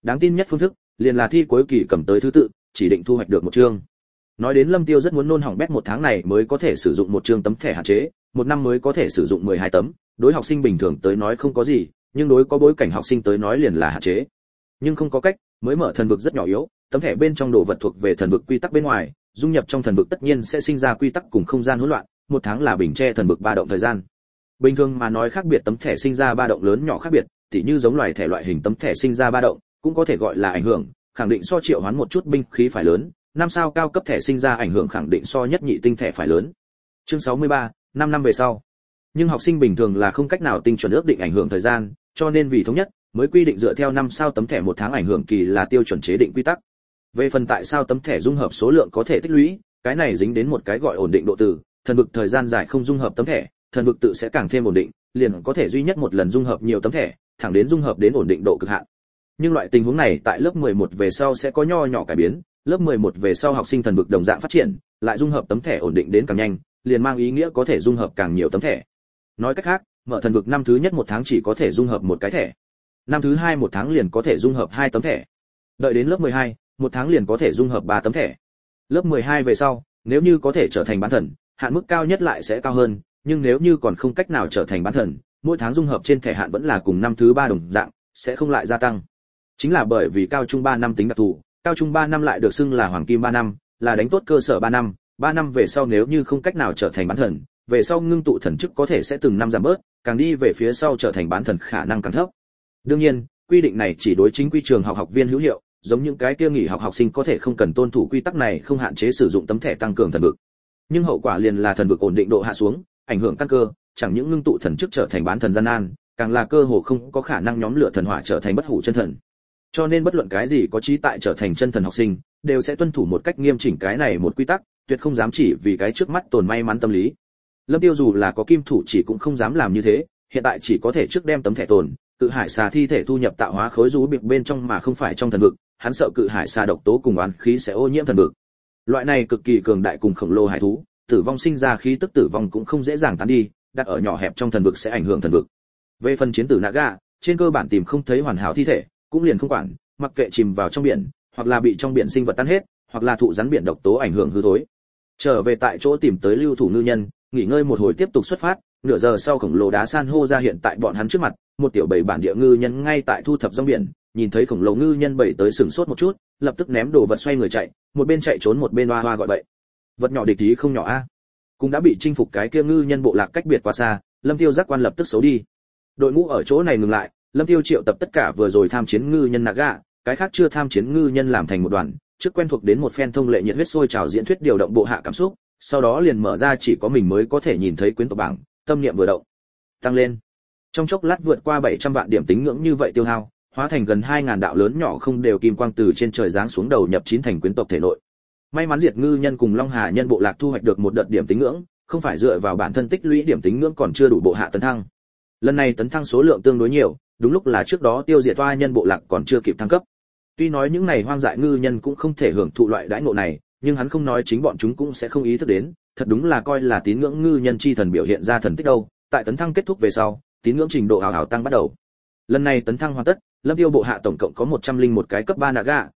đáng tin nhất phương thức liền là thi cuối kỳ cầm tới thứ tự, chỉ định thu hoạch được một chương. Nói đến Lâm Tiêu rất muốn nôn hỏng bét một tháng này mới có thể sử dụng một chương tấm thẻ hạn chế, một năm mới có thể sử dụng 12 tấm, đối học sinh bình thường tới nói không có gì, nhưng đối có bối cảnh học sinh tới nói liền là hạn chế. Nhưng không có cách, mới mở thần vực rất nhỏ yếu, tấm thẻ bên trong đồ vật thuộc về thần vực quy tắc bên ngoài, dung nhập trong thần vực tất nhiên sẽ sinh ra quy tắc cùng không gian hỗn loạn, một tháng là bình che thần vực ba động thời gian. Bình thường mà nói khác biệt tấm thẻ sinh ra ba động lớn nhỏ khác biệt, tỉ như giống loài thẻ loại hình tấm thẻ sinh ra ba động, cũng có thể gọi là ảnh hưởng, khẳng định so triệu hoán một chút binh khí phải lớn, năm sao cao cấp thẻ sinh ra ảnh hưởng khẳng định so nhất nhị tinh thẻ phải lớn. Chương 63, 5 năm về sau. Nhưng học sinh bình thường là không cách nào tinh chuẩn ước định ảnh hưởng thời gian, cho nên vì thống nhất, mới quy định dựa theo năm sao tấm thẻ một tháng ảnh hưởng kỳ là tiêu chuẩn chế định quy tắc. Về phần tại sao tấm thẻ dung hợp số lượng có thể tích lũy, cái này dính đến một cái gọi ổn định độ từ, thần vực thời gian dài không dung hợp tấm thẻ, thần vực tự sẽ càng thêm ổn định, liền có thể duy nhất một lần dung hợp nhiều tấm thẻ, thẳng đến dung hợp đến ổn định độ cực hạn. Nhưng loại tình huống này tại lớp 11 về sau sẽ có nho nhỏ cải biến, lớp 11 về sau học sinh thần vực đồng dạng phát triển, lại dung hợp tấm thẻ ổn định đến càng nhanh, liền mang ý nghĩa có thể dung hợp càng nhiều tấm thẻ. Nói cách khác, mở thần vực năm thứ nhất một tháng chỉ có thể dung hợp một cái thẻ. Năm thứ hai một tháng liền có thể dung hợp 2 tấm thẻ. Đợi đến lớp 12, một tháng liền có thể dung hợp 3 tấm thẻ. Lớp 12 về sau, nếu như có thể trở thành bán thần, hạn mức cao nhất lại sẽ cao hơn, nhưng nếu như còn không cách nào trở thành bán thần, mỗi tháng dung hợp trên thẻ hạn vẫn là cùng năm thứ 3 đồng dạng, sẽ không lại gia tăng. Chính là bởi vì cao trung 3 năm tính đặc thù, cao trung 3 năm lại được xưng là hoàng kim 3 năm, là đánh tốt cơ sở 3 năm về sau nếu như không cách nào trở thành bán thần, về sau ngưng tụ thần chức có thể sẽ từng năm giảm bớt, càng đi về phía sau trở thành bán thần khả năng càng thấp. Đương nhiên, quy định này chỉ đối chính quy trường học học viên hữu hiệu, giống những cái kia nghỉ học học sinh có thể không cần tuân thủ quy tắc này, không hạn chế sử dụng tấm thẻ tăng cường thần vực. Nhưng hậu quả liền là thần vực ổn định độ hạ xuống, ảnh hưởng căn cơ, chẳng những ngưng tụ thần chức trở thành bán thần gian nan, càng là cơ hồ không có khả năng nhóm lửa thần hỏa trở thành bất hủ chân thần. Cho nên bất luận cái gì có trí tại trở thành chân thần học sinh, đều sẽ tuân thủ một cách nghiêm chỉnh cái này một quy tắc, tuyệt không dám chỉ vì cái trước mắt tồn may mắn tâm lý. Lâm Tiêu dù là có kim thủ chỉ cũng không dám làm như thế, hiện tại chỉ có thể trước đem tấm thẻ tồn, cự hải xà thi thể thu nhập tạo hóa khối rú bịp bên trong mà không phải trong thần vực, hắn sợ cự hải xà độc tố cùng oán khí sẽ ô nhiễm thần vực. Loại này cực kỳ cường đại cùng khổng lồ hải thú, tử vong sinh ra khí tức tử vong cũng không dễ dàng tán đi, đặt ở nhỏ hẹp trong thần vực sẽ ảnh hưởng thần vực. Về phần chiến tử Naga, trên cơ bản tìm không thấy hoàn hảo thi thể, cũng liền không quản, mặc kệ chìm vào trong biển, hoặc là bị trong biển sinh vật tan hết, hoặc là thụ rắn biển độc tố ảnh hưởng hư thối. Trở về tại chỗ tìm tới lưu thủ ngư nhân, nghỉ ngơi một hồi tiếp tục xuất phát, nửa giờ sau khổng lồ đá san hô ra hiện tại bọn hắn trước mặt, một tiểu bầy bản địa ngư nhân ngay tại thu thập rong biển, nhìn thấy khổng lồ ngư nhân bầy tới sừng sốt một chút, lập tức ném đồ vật xoay người chạy, một bên chạy trốn một bên oa oa gọi bậy. Vật nhỏ địch ý không nhỏ a. Cũng đã bị chinh phục cái kia ngư nhân bộ lạc cách biệt quá xa, Lâm Tiêu giác quan lập tức xấu đi. Đội ngũ ở chỗ này ngừng lại, Lâm Tiêu triệu tập tất cả vừa rồi tham chiến ngư nhân Naga, cái khác chưa tham chiến ngư nhân làm thành một đoàn, trước quen thuộc đến một phen thông lệ nhiệt huyết sôi trào diễn thuyết điều động bộ hạ cảm xúc, sau đó liền mở ra chỉ có mình mới có thể nhìn thấy quyến tộc bảng, tâm niệm vừa động, tăng lên. Trong chốc lát vượt qua 700 vạn điểm tính ngưỡng như vậy tiêu hao, hóa thành gần 2000 đạo lớn nhỏ không đều kim quang từ trên trời giáng xuống đầu nhập chín thành quyến tộc thể nội. May mắn diệt ngư nhân cùng Long Hà nhân bộ lạc thu hoạch được một đợt điểm tính ngưỡng, không phải dựa vào bản thân tích lũy điểm tính ngưỡng còn chưa đủ bộ hạ tấn thăng. Lần này tấn thăng số lượng tương đối nhiều, đúng lúc là trước đó tiêu diệt toa nhân bộ lạc còn chưa kịp thăng cấp. Tuy nói những này hoang dại ngư nhân cũng không thể hưởng thụ loại đãi ngộ này, nhưng hắn không nói chính bọn chúng cũng sẽ không ý thức đến, thật đúng là coi là tín ngưỡng ngư nhân chi thần biểu hiện ra thần tích đâu. Tại tấn thăng kết thúc về sau, tín ngưỡng trình độ hào hào tăng bắt đầu. Lần này tấn thăng hoàn tất, Lâm Tiêu bộ hạ tổng cộng có 101 cái cấp 3 Naga,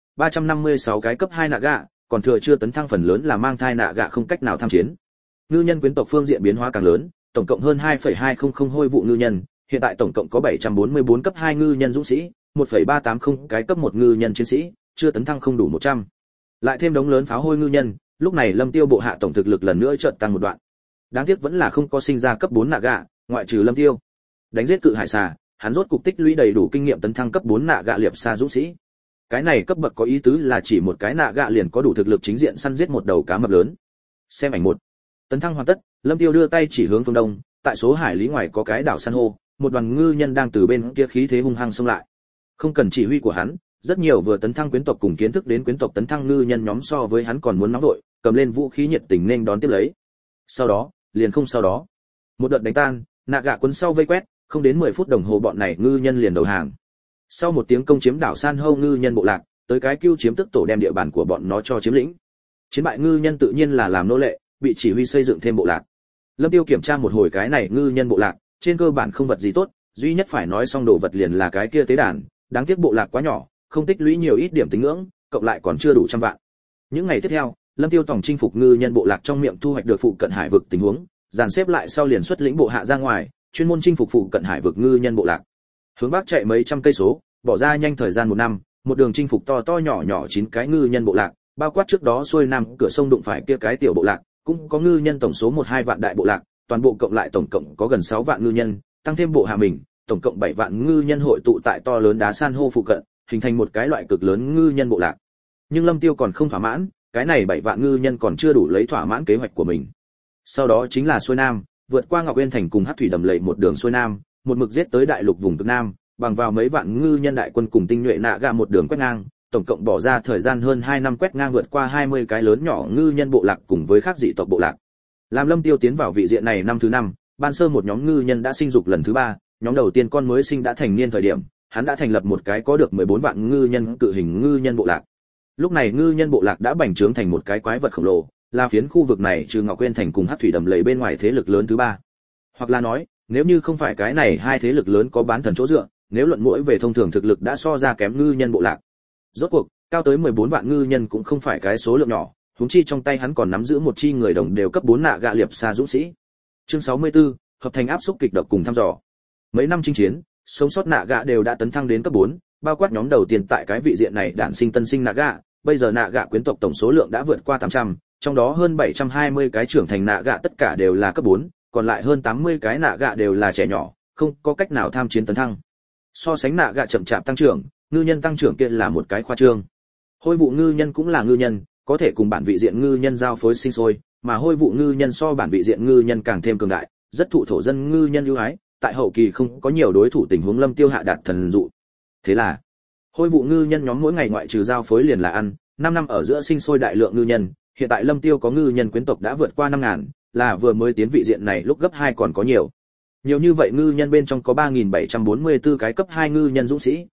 356 cái cấp 2 Naga, còn thừa chưa tấn thăng phần lớn là mang thai Naga không cách nào tham chiến. Ngư nhân quyến tộc phương diện biến hóa càng lớn, tổng cộng hơn 2,200 hôi vụ ngư nhân, hiện tại tổng cộng có 744 cấp 2 ngư nhân dũng sĩ, 1,380 cái cấp 1 ngư nhân chiến sĩ, chưa tấn thăng không đủ 100. Lại thêm đống lớn pháo hôi ngư nhân, lúc này Lâm Tiêu bộ hạ tổng thực lực lần nữa chợt tăng một đoạn. Đáng tiếc vẫn là không có sinh ra cấp 4 Naga, ngoại trừ Lâm Tiêu. Đánh giết cự hải xà, hắn rốt cục tích lũy đầy đủ kinh nghiệm tấn thăng cấp 4 Naga liệp xa dũng sĩ. Cái này cấp bậc có ý tứ là chỉ một cái Naga liền có đủ thực lực chính diện săn giết một đầu cá mập lớn. Xem ảnh 1. Tấn thăng hoàn tất, Lâm Tiêu đưa tay chỉ hướng phương đông, tại số hải lý ngoài có cái đảo san hô, một đoàn ngư nhân đang từ bên kia khí thế hung hăng xông lại. Không cần chỉ huy của hắn, rất nhiều vừa tấn thăng quyến tộc cùng kiến thức đến quyến tộc tấn thăng ngư nhân nhóm so với hắn còn muốn nóng đội, cầm lên vũ khí nhiệt tình nên đón tiếp lấy. Sau đó, liền không sau đó. Một đợt đánh tan, Naga quân sau vây quét, không đến 10 phút đồng hồ bọn này ngư nhân liền đầu hàng. Sau một tiếng công chiếm đảo san hô ngư nhân bộ lạc, tới cái cưu chiếm tức tổ đem địa bàn của bọn nó cho chiếm lĩnh. Chiến bại ngư nhân tự nhiên là làm nô lệ, bị chỉ huy xây dựng thêm bộ lạc. Lâm Tiêu kiểm tra một hồi cái này ngư nhân bộ lạc, trên cơ bản không vật gì tốt, duy nhất phải nói xong đồ vật liền là cái kia tế đàn, đáng tiếc bộ lạc quá nhỏ, không tích lũy nhiều ít điểm tín ngưỡng, cộng lại còn chưa đủ trăm vạn. Những ngày tiếp theo, Lâm Tiêu tổng chinh phục ngư nhân bộ lạc trong miệng thu hoạch được phụ cận hải vực tình huống, dàn xếp lại sau liền xuất lĩnh bộ hạ ra ngoài, chuyên môn chinh phục phụ cận hải vực ngư nhân bộ lạc. Hướng bắc chạy mấy trăm cây số, bỏ ra nhanh thời gian 1 năm, một đường chinh phục to to nhỏ nhỏ 9 cái ngư nhân bộ lạc, bao quát trước đó xuôi nam cửa sông đụng phải kia cái tiểu bộ lạc, cũng có ngư nhân tổng số 1-2 vạn đại bộ lạc, toàn bộ cộng lại tổng cộng có gần 6 vạn ngư nhân, tăng thêm bộ hạ mình, tổng cộng 7 vạn ngư nhân hội tụ tại to lớn đá san hô phụ cận, hình thành một cái loại cực lớn ngư nhân bộ lạc. Nhưng Lâm Tiêu còn không thỏa mãn, cái này 7 vạn ngư nhân còn chưa đủ lấy thỏa mãn kế hoạch của mình. Sau đó chính là xuôi nam, vượt qua Ngọc Uyên thành cùng Hắc thủy đầm lầy một đường xuôi nam, một mực giết tới đại lục vùng cực nam, bằng vào mấy vạn ngư nhân đại quân cùng tinh nhuệ nạ gà một đường quét ngang, tổng cộng bỏ ra thời gian hơn 2 năm quét ngang vượt qua 20 cái lớn nhỏ ngư nhân bộ lạc cùng với các dị tộc bộ lạc. Làm Lâm Tiêu tiến vào vị diện này năm thứ 5, ban sơ một nhóm ngư nhân đã sinh dục lần thứ 3, nhóm đầu tiên con mới sinh đã thành niên thời điểm, hắn đã thành lập một cái có được 14 vạn ngư nhân cự hình ngư nhân bộ lạc. Lúc này ngư nhân bộ lạc đã bành trướng thành một cái quái vật khổng lồ, là phiến khu vực này trừ Ngọc Uyên thành cùng Hắc thủy đầm lầy bên ngoài thế lực lớn thứ 3. Hoặc là nói, nếu như không phải cái này hai thế lực lớn có bán thần chỗ dựa, nếu luận mỗi về thông thường thực lực đã so ra kém ngư nhân bộ lạc. Rốt cuộc, cao tới 14 vạn ngư nhân cũng không phải cái số lượng nhỏ, huống chi trong tay hắn còn nắm giữ một chi người đồng đều cấp 4 nạ gạ liệp xa dũng sĩ. Chương 64, hợp thành áp xúc kịch độc cùng thăm dò. Mấy năm chinh chiến, sống sót nạ gạ đều đã tấn thăng đến cấp 4, bao quát nhóm đầu tiên tại cái vị diện này đản sinh tân sinh nạ gạ, bây giờ nạ gạ quyến tộc tổng số lượng đã vượt qua 800, trong đó hơn 720 cái trưởng thành nạ gạ tất cả đều là cấp 4, còn lại hơn 80 cái nạ gạ đều là trẻ nhỏ, không có cách nào tham chiến tấn thăng. So sánh nạ gạ chậm chạp tăng trưởng, ngư nhân tăng trưởng kia là một cái khoa trương. Hôi vụ ngư nhân cũng là ngư nhân, có thể cùng bản vị diện ngư nhân giao phối sinh sôi, mà hôi vụ ngư nhân so bản vị diện ngư nhân càng thêm cường đại, rất thụ thổ dân ngư nhân ưu ái, tại hậu kỳ không có nhiều đối thủ tình huống Lâm Tiêu hạ đạt thần dụ. Thế là, hôi vụ ngư nhân nhóm mỗi ngày ngoại trừ giao phối liền là ăn, 5 năm ở giữa sinh sôi đại lượng ngư nhân, hiện tại Lâm Tiêu có ngư nhân quyến tộc đã vượt qua 5000, là vừa mới tiến vị diện này lúc gấp 2 còn có nhiều. Nhiều như vậy ngư nhân bên trong có 3744 cái cấp 2 ngư nhân dũng sĩ,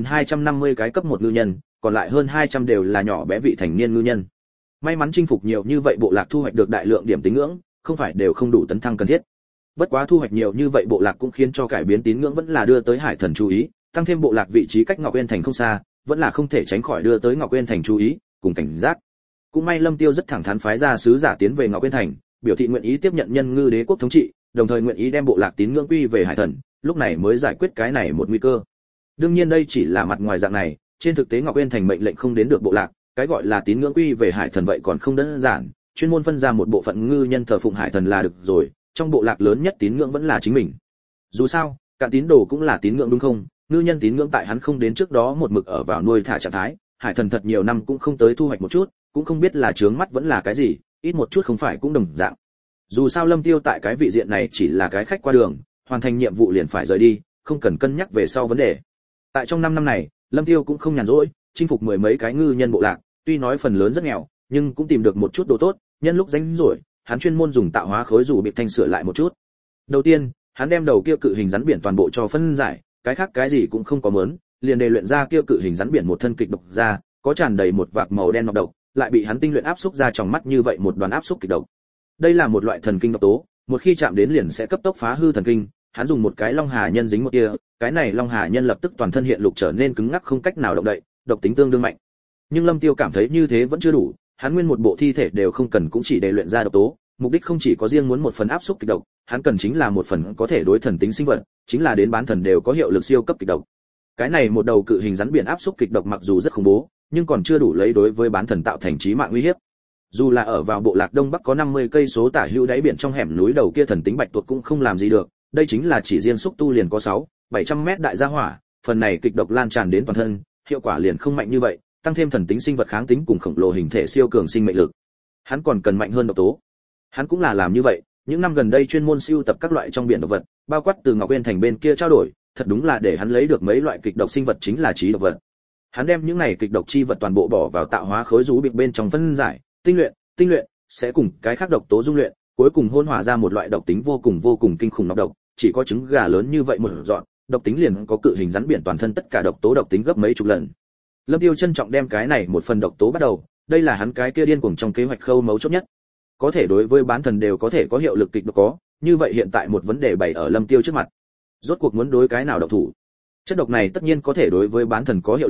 1250 cái cấp 1 ngư nhân, còn lại hơn 200 đều là nhỏ bé vị thành niên ngư nhân. May mắn chinh phục nhiều như vậy bộ lạc thu hoạch được đại lượng điểm tín ngưỡng, không phải đều không đủ tấn thăng cần thiết. Bất quá thu hoạch nhiều như vậy bộ lạc cũng khiến cho cải biến tín ngưỡng vẫn là đưa tới Hải Thần chú ý, tăng thêm bộ lạc vị trí cách Ngọc Uyên thành không xa, vẫn là không thể tránh khỏi đưa tới Ngọc Uyên thành chú ý, cùng cảnh giác. Cũng may Lâm Tiêu rất thẳng thắn phái ra sứ giả tiến về Ngọc Uyên thành, biểu thị nguyện ý tiếp nhận nhân ngư đế quốc thống trị, đồng thời nguyện ý đem bộ lạc tín ngưỡng quy về Hải Thần, lúc này mới giải quyết cái này một nguy cơ. Đương nhiên đây chỉ là mặt ngoài dạng này, trên thực tế Ngọc Uyên thành mệnh lệnh không đến được bộ lạc, cái gọi là tín ngưỡng quy về Hải Thần vậy còn không đơn giản, chuyên môn phân ra một bộ phận ngư nhân thờ phụng Hải Thần là được rồi, trong bộ lạc lớn nhất tín ngưỡng vẫn là chính mình. Dù sao, cả tín đồ cũng là tín ngưỡng đúng không? Ngư nhân tín ngưỡng tại hắn không đến trước đó một mực ở vào nuôi thả trạng thái, Hải Thần thật nhiều năm cũng không tới thu hoạch một chút, cũng không biết là trướng mắt vẫn là cái gì, ít một chút không phải cũng đồng dạng. Dù sao Lâm Tiêu tại cái vị diện này chỉ là cái khách qua đường, hoàn thành nhiệm vụ liền phải rời đi, không cần cân nhắc về sau vấn đề. Tại trong 5 năm này, Lâm Tiêu cũng không nhàn rỗi, chinh phục 10 mấy cái ngư nhân bộ lạc, tuy nói phần lớn rất nghèo, nhưng cũng tìm được một chút đồ tốt, nhân lúc rảnh rỗi, hắn chuyên môn dùng tạo hóa khối rủ bị thanh sửa lại một chút. Đầu tiên, hắn đem đầu kia cự hình rắn biển toàn bộ cho phân giải, cái khác cái gì cũng không có mớn, liền đề luyện ra kia cự hình rắn biển một thân kịch độc ra, có tràn đầy một vạc màu đen nọc độc, lại bị hắn tinh luyện áp xúc ra trong mắt như vậy một đoàn áp xúc kịch độc. Đây là một loại thần kinh độc tố, một khi chạm đến liền sẽ cấp tốc phá hư thần kinh, hắn dùng một cái long hà nhân dính một tia, cái này long hà nhân lập tức toàn thân hiện lục trở nên cứng ngắc không cách nào động đậy, độc tính tương đương mạnh. Nhưng Lâm Tiêu cảm thấy như thế vẫn chưa đủ, hắn nguyên một bộ thi thể đều không cần cũng chỉ để luyện ra độc tố, mục đích không chỉ có riêng muốn một phần áp xúc kịch độc, hắn cần chính là một phần có thể đối thần tính sinh vật, chính là đến bán thần đều có hiệu lực siêu cấp kịch độc. Cái này một đầu cự hình rắn biển áp xúc kịch độc mặc dù rất khủng bố, nhưng còn chưa đủ lấy đối với bán thần tạo thành chí mạng nguy hiểm. Dù là ở vào bộ lạc đông bắc có 50 cây số tả hữu đáy biển trong hẻm núi đầu kia thần tính bạch tuộc cũng không làm gì được, đây chính là chỉ riêng xúc tu liền có 600-700 mét đại gia hỏa, phần này kịch độc lan tràn đến toàn thân, hiệu quả liền không mạnh như vậy, tăng thêm thần tính sinh vật kháng tính cùng khổng lồ hình thể siêu cường sinh mệnh lực. Hắn còn cần mạnh hơn độc tố. Hắn cũng là làm như vậy, những năm gần đây chuyên môn sưu tập các loại trong biển độc vật, bao quát từ Ngọc Uyên thành bên kia trao đổi, thật đúng là để hắn lấy được mấy loại kịch độc sinh vật chính là trí độc vật. Hắn đem những này kịch độc chi vật toàn bộ bỏ vào tạo hóa khối rú bịch bên trong phân giải, tinh luyện sẽ cùng cái khác độc tố dung luyện, cuối cùng hỗn hòa ra một loại độc tính vô cùng kinh khủng nọc độc, chỉ có trứng gà lớn như vậy một dọn, độc tính liền có cự hình rắn biển toàn thân tất cả độc tố độc tính gấp mấy chục lần. Lâm Tiêu trân trọng đem cái này một phần độc tố bắt đầu, đây là hắn cái kia điên cuồng trong kế hoạch khâu mấu chốt nhất. Có thể đối với bán thần đều có thể có hiệu lực kịch độc có, như vậy hiện tại một vấn đề bày ở Lâm Tiêu trước mặt. Rốt cuộc muốn đối cái nào độc thủ? Chất độc này tất nhiên có thể đối với bán thần có hiệu lực,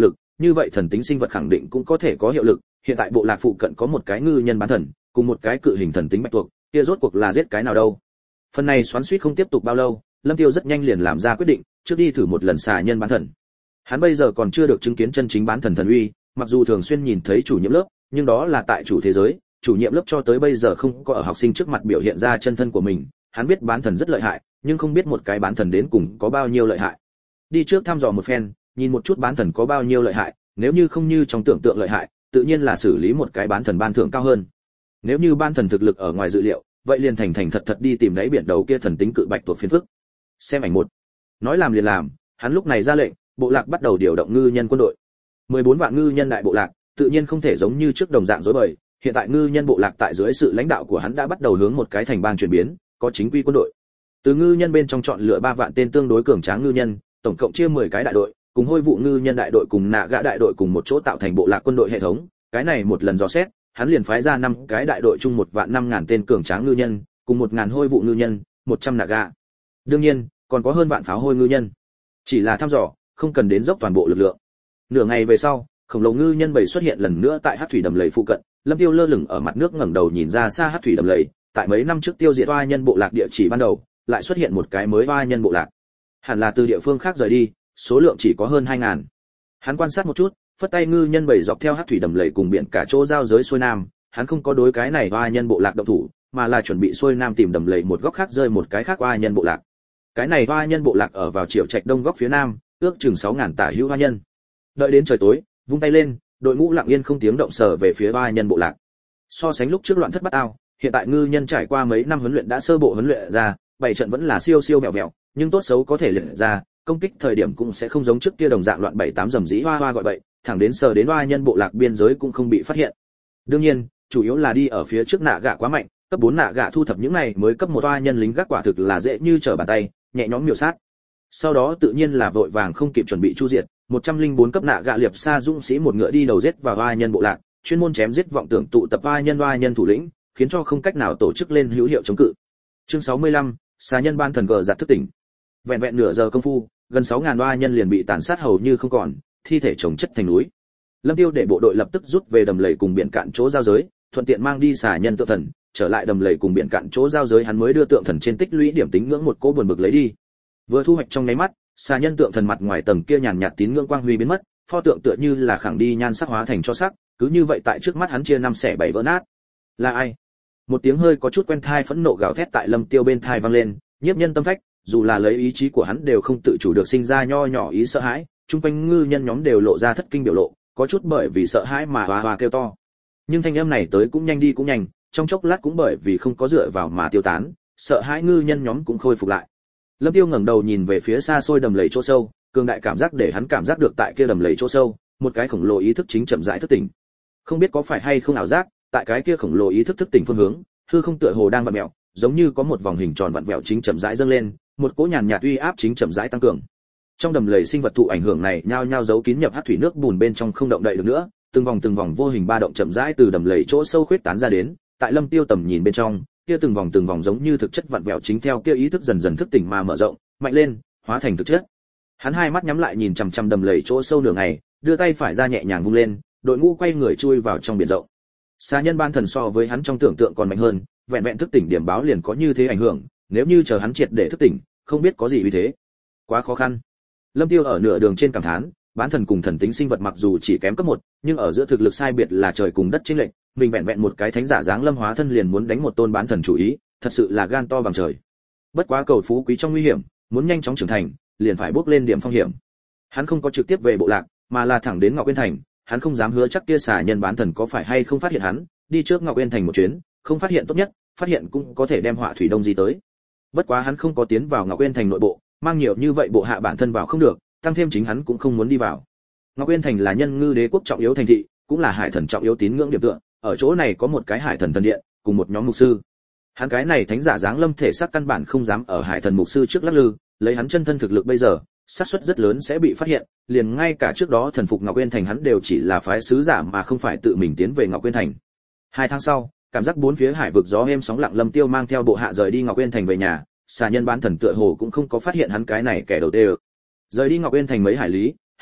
như vậy thần tính sinh vật khẳng định cũng có thể có hiệu lực. Hiện tại bộ lạc phụ cận có một cái ngư nhân bán thần cùng một cái cự hình thần tính bạch tuộc, kia rốt cuộc là giết cái nào đâu? Phần này xoắn xuýt không tiếp tục bao lâu, Lâm Tiêu rất nhanh liền làm ra quyết định, trước đi thử một lần xà nhân bán thần. Hắn bây giờ còn chưa được chứng kiến chân chính bán thần thần uy, mặc dù thường xuyên nhìn thấy chủ nhiệm lớp, nhưng đó là tại chủ thế giới, chủ nhiệm lớp cho tới bây giờ không có ở học sinh trước mặt biểu hiện ra chân thân của mình. Hắn biết bán thần rất lợi hại, nhưng không biết một cái bán thần đến cùng có bao nhiêu lợi hại. Đi trước thăm dò một phen, nhìn một chút bán thần có bao nhiêu lợi hại, nếu như không như trong tưởng tượng lợi hại, tự nhiên là xử lý một cái bán thần ban thưởng cao hơn. Nếu như bán thần thực lực ở ngoài dự liệu, vậy liền thành thành thật thật đi tìm đáy biển đầu kia thần tính cự bạch tuộc phiền phức. Xem ảnh một. Nói làm liền làm, hắn lúc này ra lệnh, bộ lạc bắt đầu điều động ngư nhân quân đội. 14 vạn ngư nhân đại bộ lạc, tự nhiên không thể giống như trước đồng dạng rối bời, hiện tại ngư nhân bộ lạc tại dưới sự lãnh đạo của hắn đã bắt đầu hướng một cái thành bang chuyển biến, có chính quy quân đội. Từ ngư nhân bên trong chọn lựa 3 vạn tên tương đối cường tráng ngư nhân, tổng cộng chia 10 cái đại đội, cùng hôi vụ ngư nhân đại đội cùng nạ gã đại đội cùng một chỗ tạo thành bộ lạc quân đội hệ thống. Cái này một lần dò xét, hắn liền phái ra 5 cái đại đội chung 1 vạn 5.000 tên cường tráng ngư nhân, cùng 1.000 hôi vụ ngư nhân, 100 nạ gã. Đương nhiên, còn có hơn vạn pháo hôi ngư nhân. Chỉ là thăm dò, không cần đến dốc toàn bộ lực lượng. Nửa ngày về sau, khổng lồ ngư nhân bầy xuất hiện lần nữa tại hắc thủy đầm lầy phụ cận. Lâm Tiêu lơ lửng ở mặt nước ngẩng đầu nhìn ra xa hắc thủy đầm lầy, tại mấy năm trước tiêu diệt oa nhân bộ lạc địa chỉ ban đầu, lại xuất hiện một cái mới oa nhân bộ lạc. Hẳn là từ địa phương khác rời đi, số lượng chỉ có hơn 2.000. Hắn quan sát một chút, phất tay ngư nhân bầy dọc theo hắc thủy đầm lầy cùng biển cả chỗ giao giới xuôi nam, hắn không có đối cái này oa nhân bộ lạc động thủ, mà là chuẩn bị xuôi nam tìm đầm lầy một góc khác rơi một cái khác oa nhân bộ lạc. Cái này oa nhân bộ lạc ở vào triệu trạch đông góc phía nam, ước chừng 6.000 tả hữu oa nhân. Đợi đến trời tối, vung tay lên, đội ngũ lặng yên không tiếng động sờ về phía oa nhân bộ lạc. So sánh lúc trước loạn thất bát ao, hiện tại ngư nhân trải qua mấy năm huấn luyện đã sơ bộ huấn luyện ra, bảy trận vẫn là siêu siêu mèo mèo, nhưng tốt xấu có thể luyện ra, công kích thời điểm cũng sẽ không giống trước kia đồng dạng loạn 7-8 dầm dĩ hoa hoa gọi bậy, thẳng đến sờ đến oa nhân bộ lạc biên giới cũng không bị phát hiện. Đương nhiên, chủ yếu là đi ở phía trước nạ gạ quá mạnh, cấp 4 nạ gạ thu thập những này mới cấp 1 oa nhân lính gác quả thực là dễ như trở bàn tay, nhẹ nhõm miểu sát. Sau đó tự nhiên là vội vàng không kịp chuẩn bị chu diệt, 104 cấp nạ gạ liệp sa dũng sĩ một ngựa đi đầu giết vào oa nhân bộ lạc, chuyên môn chém giết vọng tưởng tụ tập oa nhân thủ lĩnh, khiến cho không cách nào tổ chức lên hữu hiệu chống cự. Chương 65, xà nhân ban thần cờ giật thức tỉnh. Vẹn vẹn nửa giờ công phu, gần 6.000 oa nhân liền bị tàn sát hầu như không còn, thi thể chồng chất thành núi. Lâm Tiêu để bộ đội lập tức rút về đầm lầy cùng biển cạn chỗ giao giới, thuận tiện mang đi xà nhân tượng thần, trở lại đầm lầy cùng biển cạn chỗ giao giới hắn mới đưa tượng thần trên tích lũy điểm tín ngưỡng một cỗ buồn bực lấy đi. Vừa thu hoạch trong nháy mắt, xà nhân tượng thần mặt ngoài tầng kia nhàn nhạt tín ngưỡng quang huy biến mất, pho tượng tựa như là khẳng đi nhan sắc hóa thành cho sắc, cứ như vậy tại trước mắt hắn chia 5 xẻ 7 vỡ nát. Là ai? Một tiếng hơi có chút quen thai phẫn nộ gào thét tại Lâm Tiêu bên thai vang lên, nhiếp nhân tâm phách, dù là lấy ý chí của hắn đều không tự chủ được sinh ra nho nhỏ ý sợ hãi, chung quanh ngư nhân nhóm đều lộ ra thất kinh biểu lộ, có chút bởi vì sợ hãi mà hoa hoa kêu to. Nhưng thanh âm này tới cũng nhanh đi cũng nhanh, trong chốc lát cũng bởi vì không có dựa vào mà tiêu tán, sợ hãi ngư nhân nhóm cũng khôi phục lại. Lâm Tiêu ngẩng đầu nhìn về phía xa xôi đầm lầy chỗ sâu, cường đại cảm giác để hắn cảm giác được tại kia đầm lầy chỗ sâu, một cái khổng lồ ý thức chính chậm rãi thức tỉnh. Không biết có phải hay không ảo giác, tại cái kia khổng lồ ý thức thức tỉnh phương hướng, hư không tựa hồ đang vặn mèo, giống như có một vòng hình tròn vặn vẹo chính chậm rãi dâng lên, một cỗ nhàn nhạt uy áp chính chậm rãi tăng cường. Trong đầm lầy sinh vật thụ ảnh hưởng này nhao nhao giấu kín nhập hắc thủy nước bùn bên trong không động đậy được nữa, từng vòng vô hình ba động chậm rãi từ đầm lầy chỗ sâu khuyết tán ra đến, tại Lâm Tiêu tầm nhìn bên trong, kia từng vòng giống như thực chất vặn vẹo chính theo kia ý thức dần dần thức tỉnh mà mở rộng, mạnh lên, hóa thành thực chất. Hắn hai mắt nhắm lại nhìn chằm chằm đầm lầy chỗ sâu nửa ngày, đưa tay phải ra nhẹ nhàng vung lên, đội ngũ quay người chui vào trong biển rộng. Xà nhân ban thần so với hắn trong tưởng tượng còn mạnh hơn, vẹn vẹn thức tỉnh điểm báo liền có như thế ảnh hưởng, nếu như chờ hắn triệt để thức tỉnh, không biết có gì uy thế. Quá khó khăn. Lâm Tiêu ở nửa đường trên cảm thán, bán thần cùng thần tính sinh vật mặc dù chỉ kém cấp 1, nhưng ở giữa thực lực sai biệt là trời cùng đất chênh lệch, mình vẹn vẹn một cái thánh giả dáng lâm hóa thân liền muốn đánh một tôn bán thần chủ ý, thật sự là gan to bằng trời. Bất quá cầu phú quý trong nguy hiểm, muốn nhanh chóng trưởng thành, liền phải bước lên điểm phong hiểm. Hắn không có trực tiếp về bộ lạc, mà là thẳng đến Ngọc Uyên thành, hắn không dám hứa chắc kia xà nhân bán thần có phải hay không phát hiện hắn, đi trước Ngọc Uyên thành một chuyến, không phát hiện tốt nhất, phát hiện cũng có thể đem họa thủy đông di tới. Bất quá hắn không có tiến vào Ngọc Uyên thành nội bộ, mang nhiều như vậy bộ hạ bản thân vào không được, tăng thêm chính hắn cũng không muốn đi vào. Ngọc Uyên thành là nhân ngư đế quốc trọng yếu thành thị, cũng là hải thần trọng yếu tín ngưỡng điểm tựa, ở chỗ này có một cái hải thần thần điện, cùng một nhóm mục sư. Hắn cái này thánh giả dáng lâm thể xác căn bản không dám ở hải thần mục sư trước lắc lư, lấy hắn chân thân thực lực bây giờ, xác suất rất lớn sẽ bị phát hiện, liền ngay cả trước đó thần phục Ngọc Uyên thành hắn đều chỉ là phái sứ giả mà không phải tự mình tiến về Ngọc Uyên thành. 2 tháng sau, cảm giác bốn phía hải vực gió êm sóng lặng, Lâm Tiêu mang theo bộ hạ rời đi Ngọc Uyên thành về nhà, xà nhân bán thần tựa hồ cũng không có phát hiện hắn cái này kẻ đầu tê. Rời đi Ngọc Uyên thành mấy hải lý,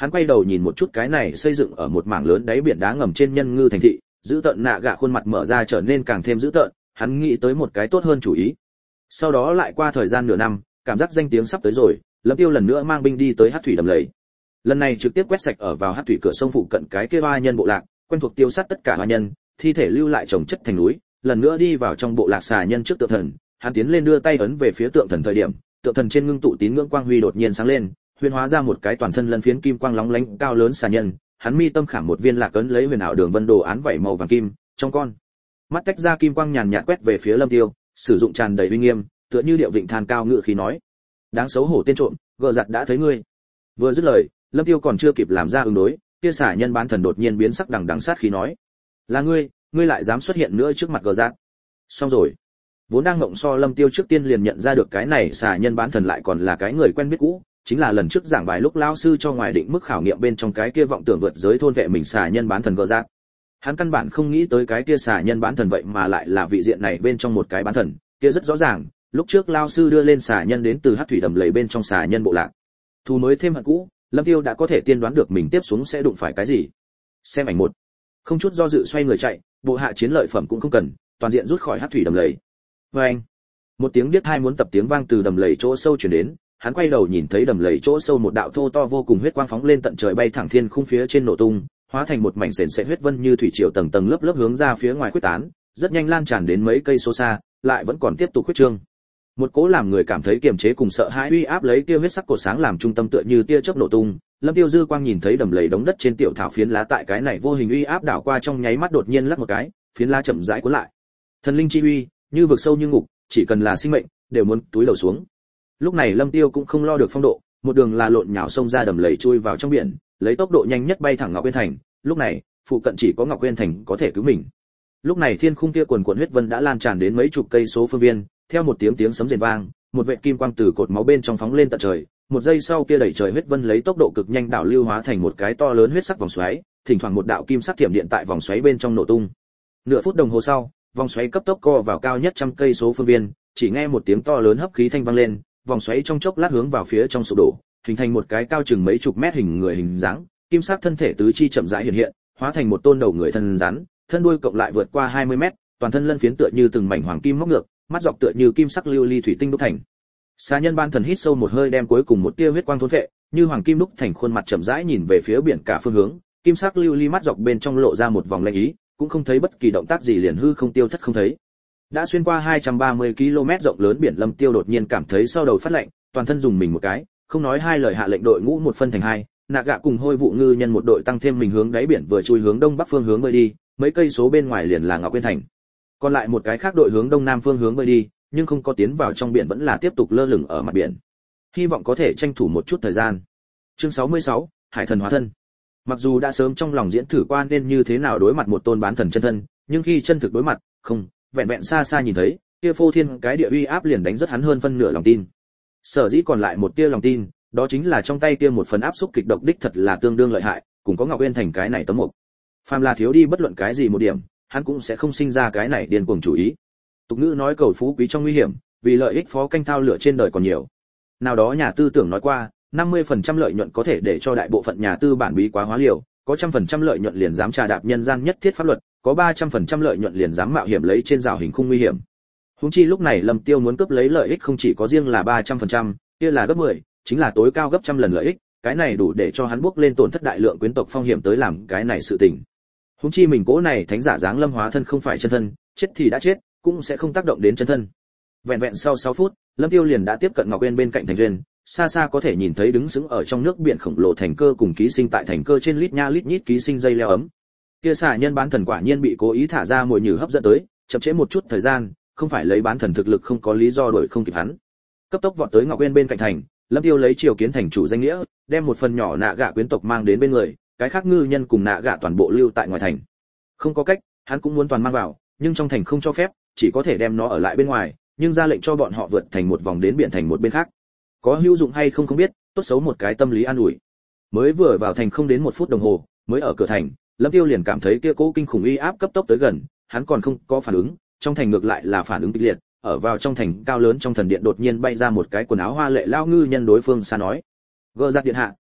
hắn quay đầu nhìn một chút cái này xây dựng ở một mảng lớn đáy biển đá ngầm trên nhân ngư thành thị, giữ tợn nạ gạ khuôn mặt mở ra trở nên càng thêm dữ tợn, hắn nghĩ tới một cái tốt hơn chủ ý. Sau đó lại qua thời gian nửa năm, cảm giác danh tiếng sắp tới rồi, Lâm Tiêu lần nữa mang binh đi tới Hắc thủy đầm lầy. Lần này trực tiếp quét sạch ở vào Hắc thủy cửa sông phụ cận cái kia hoa nhân bộ lạc, quen thuộc tiêu sát tất cả hoa nhân, thi thể lưu lại chồng chất thành núi, lần nữa đi vào trong bộ lạc xà nhân trước tượng thần, hắn tiến lên đưa tay ấn về phía tượng thần thời điểm, tượng thần trên ngưng tụ tín ngưỡng quang huy đột nhiên sáng lên, huyền hóa ra một cái toàn thân lân phiến kim quang lóng lánh cao lớn xà nhân, hắn mi tâm khảm một viên lạc ấn lấy huyền ảo đường vân đồ án vảy màu vàng kim, trong con mắt tách ra kim quang nhàn nhạt quét về phía Lâm Tiêu, sử dụng tràn đầy uy nghiêm, tựa như điệu vịnh than cao ngự khí nói: đáng xấu hổ tên trộm, gờ giặt đã thấy ngươi. Vừa dứt lời, Lâm Tiêu còn chưa kịp làm ra ứng đối, kia xà nhân bán thần đột nhiên biến sắc đằng đằng sát khí nói: là ngươi lại dám xuất hiện nữa trước mặt gờ giặt. Xong rồi. Vốn đang ngộng so Lâm Tiêu trước tiên liền nhận ra được cái này xà nhân bán thần lại còn là cái người quen biết cũ, chính là lần trước giảng bài lúc lão sư cho ngoài định mức khảo nghiệm bên trong cái kia vọng tưởng vượt giới thôn vệ mình xà nhân bán thần gờ giặt. Hắn căn bản không nghĩ tới cái kia xà nhân bán thần vậy mà lại là vị diện này bên trong một cái bán thần, kia rất rõ ràng, lúc trước lão sư đưa lên xà nhân đến từ Hắc thủy đầm lầy bên trong xà nhân bộ lạc. Thù mới thêm hận cũ, Lâm Tiêu đã có thể tiên đoán được mình tiếp xuống sẽ đụng phải cái gì. Xem ảnh một. Không chút do dự xoay người chạy, bộ hạ chiến lợi phẩm cũng không cần, toàn diện rút khỏi Hắc thủy đầm lầy. Oeng! Một tiếng điếc tai muốn tập tiếng vang từ đầm lầy chỗ sâu truyền đến, hắn quay đầu nhìn thấy đầm lầy chỗ sâu một đạo thô to vô cùng huyết quang phóng lên tận trời bay thẳng thiên khung phía trên nổ tung, hóa thành một mảnh sền sệt huyết vân như thủy triều tầng tầng lớp lớp hướng ra phía ngoài khuếch tán, rất nhanh lan tràn đến mấy cây số xa, lại vẫn còn tiếp tục khuếch trương. Một cỗ làm người cảm thấy kiềm chế cùng sợ hãi uy áp lấy kia huyết sắc cột sáng làm trung tâm tựa như tia chớp nổ tung. Lâm Tiêu dư quang nhìn thấy đầm lầy đống đất trên tiểu thảo phiến lá tại cái này vô hình uy áp đảo qua trong nháy mắt đột nhiên lắc một cái, phiến lá chậm rãi cuốn lại. Thần linh chi uy, như vực sâu như ngục, chỉ cần là sinh mệnh, đều muốn túi đầu xuống. Lúc này Lâm Tiêu cũng không lo được phong độ, một đường là lộn nhào xông ra đầm lầy chui vào trong biển, lấy tốc độ nhanh nhất bay thẳng Ngọc Uyên thành. Lúc này, phụ cận chỉ có Ngọc Uyên thành có thể cứu mình. Lúc này thiên khung kia quần quần huyết vân đã lan tràn đến mấy chục cây số phương viên, theo một tiếng sấm rền vang, một vệt kim quang từ cột máu bên trong phóng lên tận trời, một giây sau kia đẩy trời huyết vân lấy tốc độ cực nhanh đảo lưu hóa thành một cái to lớn huyết sắc vòng xoáy, thỉnh thoảng một đạo kim sắc thiểm điện tại vòng xoáy bên trong nổ tung. Nửa phút đồng hồ sau, vòng xoáy cấp tốc co vào cao nhất trăm cây số phương viên, chỉ nghe một tiếng to lớn hấp khí thanh vang lên, vòng xoáy trong chốc lát hướng vào phía trong sụp đổ, hình thành một cái cao chừng mấy chục mét hình người hình dáng, kim sắc thân thể tứ chi chậm rãi hiện hiện, hóa thành một tôn đầu người thân rắn, thân đuôi cộng lại vượt qua 20 mét, toàn thân lân phiến tựa như từng mảnh hoàng kim móc ngược, mắt dọc tựa như kim sắc lưu ly thủy tinh đúc thành. Xà nhân ban thần hít sâu một hơi đem cuối cùng một tia huyết quang thôn vệ, như hoàng kim đúc thành khuôn mặt chậm rãi nhìn về phía biển cả phương hướng, kim sắc lưu ly mắt dọc bên trong lộ ra một vòng lạnh ý, cũng không thấy bất kỳ động tác gì liền hư không tiêu thất không thấy. Đã xuyên qua 230 km rộng lớn biển, Lâm Tiêu đột nhiên cảm thấy sau đầu phát lạnh, toàn thân dùng mình một cái, không nói hai lời hạ lệnh đội ngũ một phân thành hai, nạ gạ cùng hôi vụ ngư nhân một đội tăng thêm mình hướng đáy biển vừa chui hướng đông bắc phương hướng bơi đi, mấy cây số bên ngoài liền là Ngọc Uyên thành. Còn lại một cái khác đội hướng đông nam phương hướng bơi đi, nhưng không có tiến vào trong biển, vẫn là tiếp tục lơ lửng ở mặt biển. Hy vọng có thể tranh thủ một chút thời gian. Chương 66, Hải thần hóa thân. Mặc dù đã sớm trong lòng diễn thử qua nên như thế nào đối mặt một tôn bán thần chân thân, nhưng khi chân thực đối mặt, không, vẹn vẹn xa xa nhìn thấy, kia phô thiên cái địa uy áp liền đánh rất hắn hơn phân nửa lòng tin. Sở dĩ còn lại một tia lòng tin, đó chính là trong tay kia một phần áp xúc kịch độc đích thật là tương đương lợi hại, cùng có Ngọc Uyên thành cái này tấm mục. Phàm là thiếu đi bất luận cái gì một điểm, hắn cũng sẽ không sinh ra cái này điên cuồng chủ ý. Tục ngữ nói cầu phú quý trong nguy hiểm, vì lợi ích phó canh thao lửa trên đời còn nhiều. Nào đó nhà tư tưởng nói qua, 50% lợi nhuận có thể để cho đại bộ phận nhà tư bản bí quá hóa liều, có 100% lợi nhuận liền dám trà đạp nhân gian nhất thiết pháp luật, có 300% lợi nhuận liền dám mạo hiểm lấy trên rào hình khung nguy hiểm. Huống chi lúc này Lâm Tiêu muốn cướp lấy lợi ích không chỉ có riêng là 300%, kia là gấp 10, chính là tối cao gấp trăm lần lợi ích, cái này đủ để cho hắn bước lên tổn thất đại lượng quyến tộc phong hiểm tới làm cái này sự tình. Huống chi mình cố này thánh giả dáng lâm hóa thân không phải chân thân, chết thì đã chết, cũng sẽ không tác động đến chân thân. Vẹn vẹn sau 6 phút, Lâm Tiêu liền đã tiếp cận Ngọc Uyên bên cạnh thành duyên, xa xa có thể nhìn thấy đứng sững ở trong nước biển khổng lồ thành cơ cùng ký sinh tại thành cơ trên lít nha lít nhít ký sinh dây leo ấm. Kia xà nhân bán thần quả nhiên bị cố ý thả ra mồi nhử hấp dẫn tới, chậm trễ một chút thời gian, không phải lấy bán thần thực lực không có lý do đuổi không kịp hắn. Cấp tốc vọt tới Ngọc Uyên bên cạnh thành, Lâm Tiêu lấy triều kiến thành chủ danh nghĩa, đem một phần nhỏ nạ gạ quyến tộc mang đến bên người, cái khác ngư nhân cùng nạ gạ toàn bộ lưu tại ngoài thành. Không có cách, hắn cũng muốn toàn mang vào, nhưng trong thành không cho phép, chỉ có thể đem nó ở lại bên ngoài, nhưng ra lệnh cho bọn họ vượt thành một vòng đến biển thành một bên khác. Có hữu dụng hay không không biết, tốt xấu một cái tâm lý an ủi. Mới vừa vào thành không đến 1 phút đồng hồ, mới ở cửa thành, Lâm Tiêu liền cảm thấy kia cố kinh khủng uy áp cấp tốc tới gần, hắn còn không có phản ứng, trong thành ngược lại là phản ứng kịch liệt, ở vào trong thành cao lớn trong thần điện đột nhiên bay ra một cái quần áo hoa lệ lao ngư nhân đối phương xa nói: "Gơ giặc điện hạ,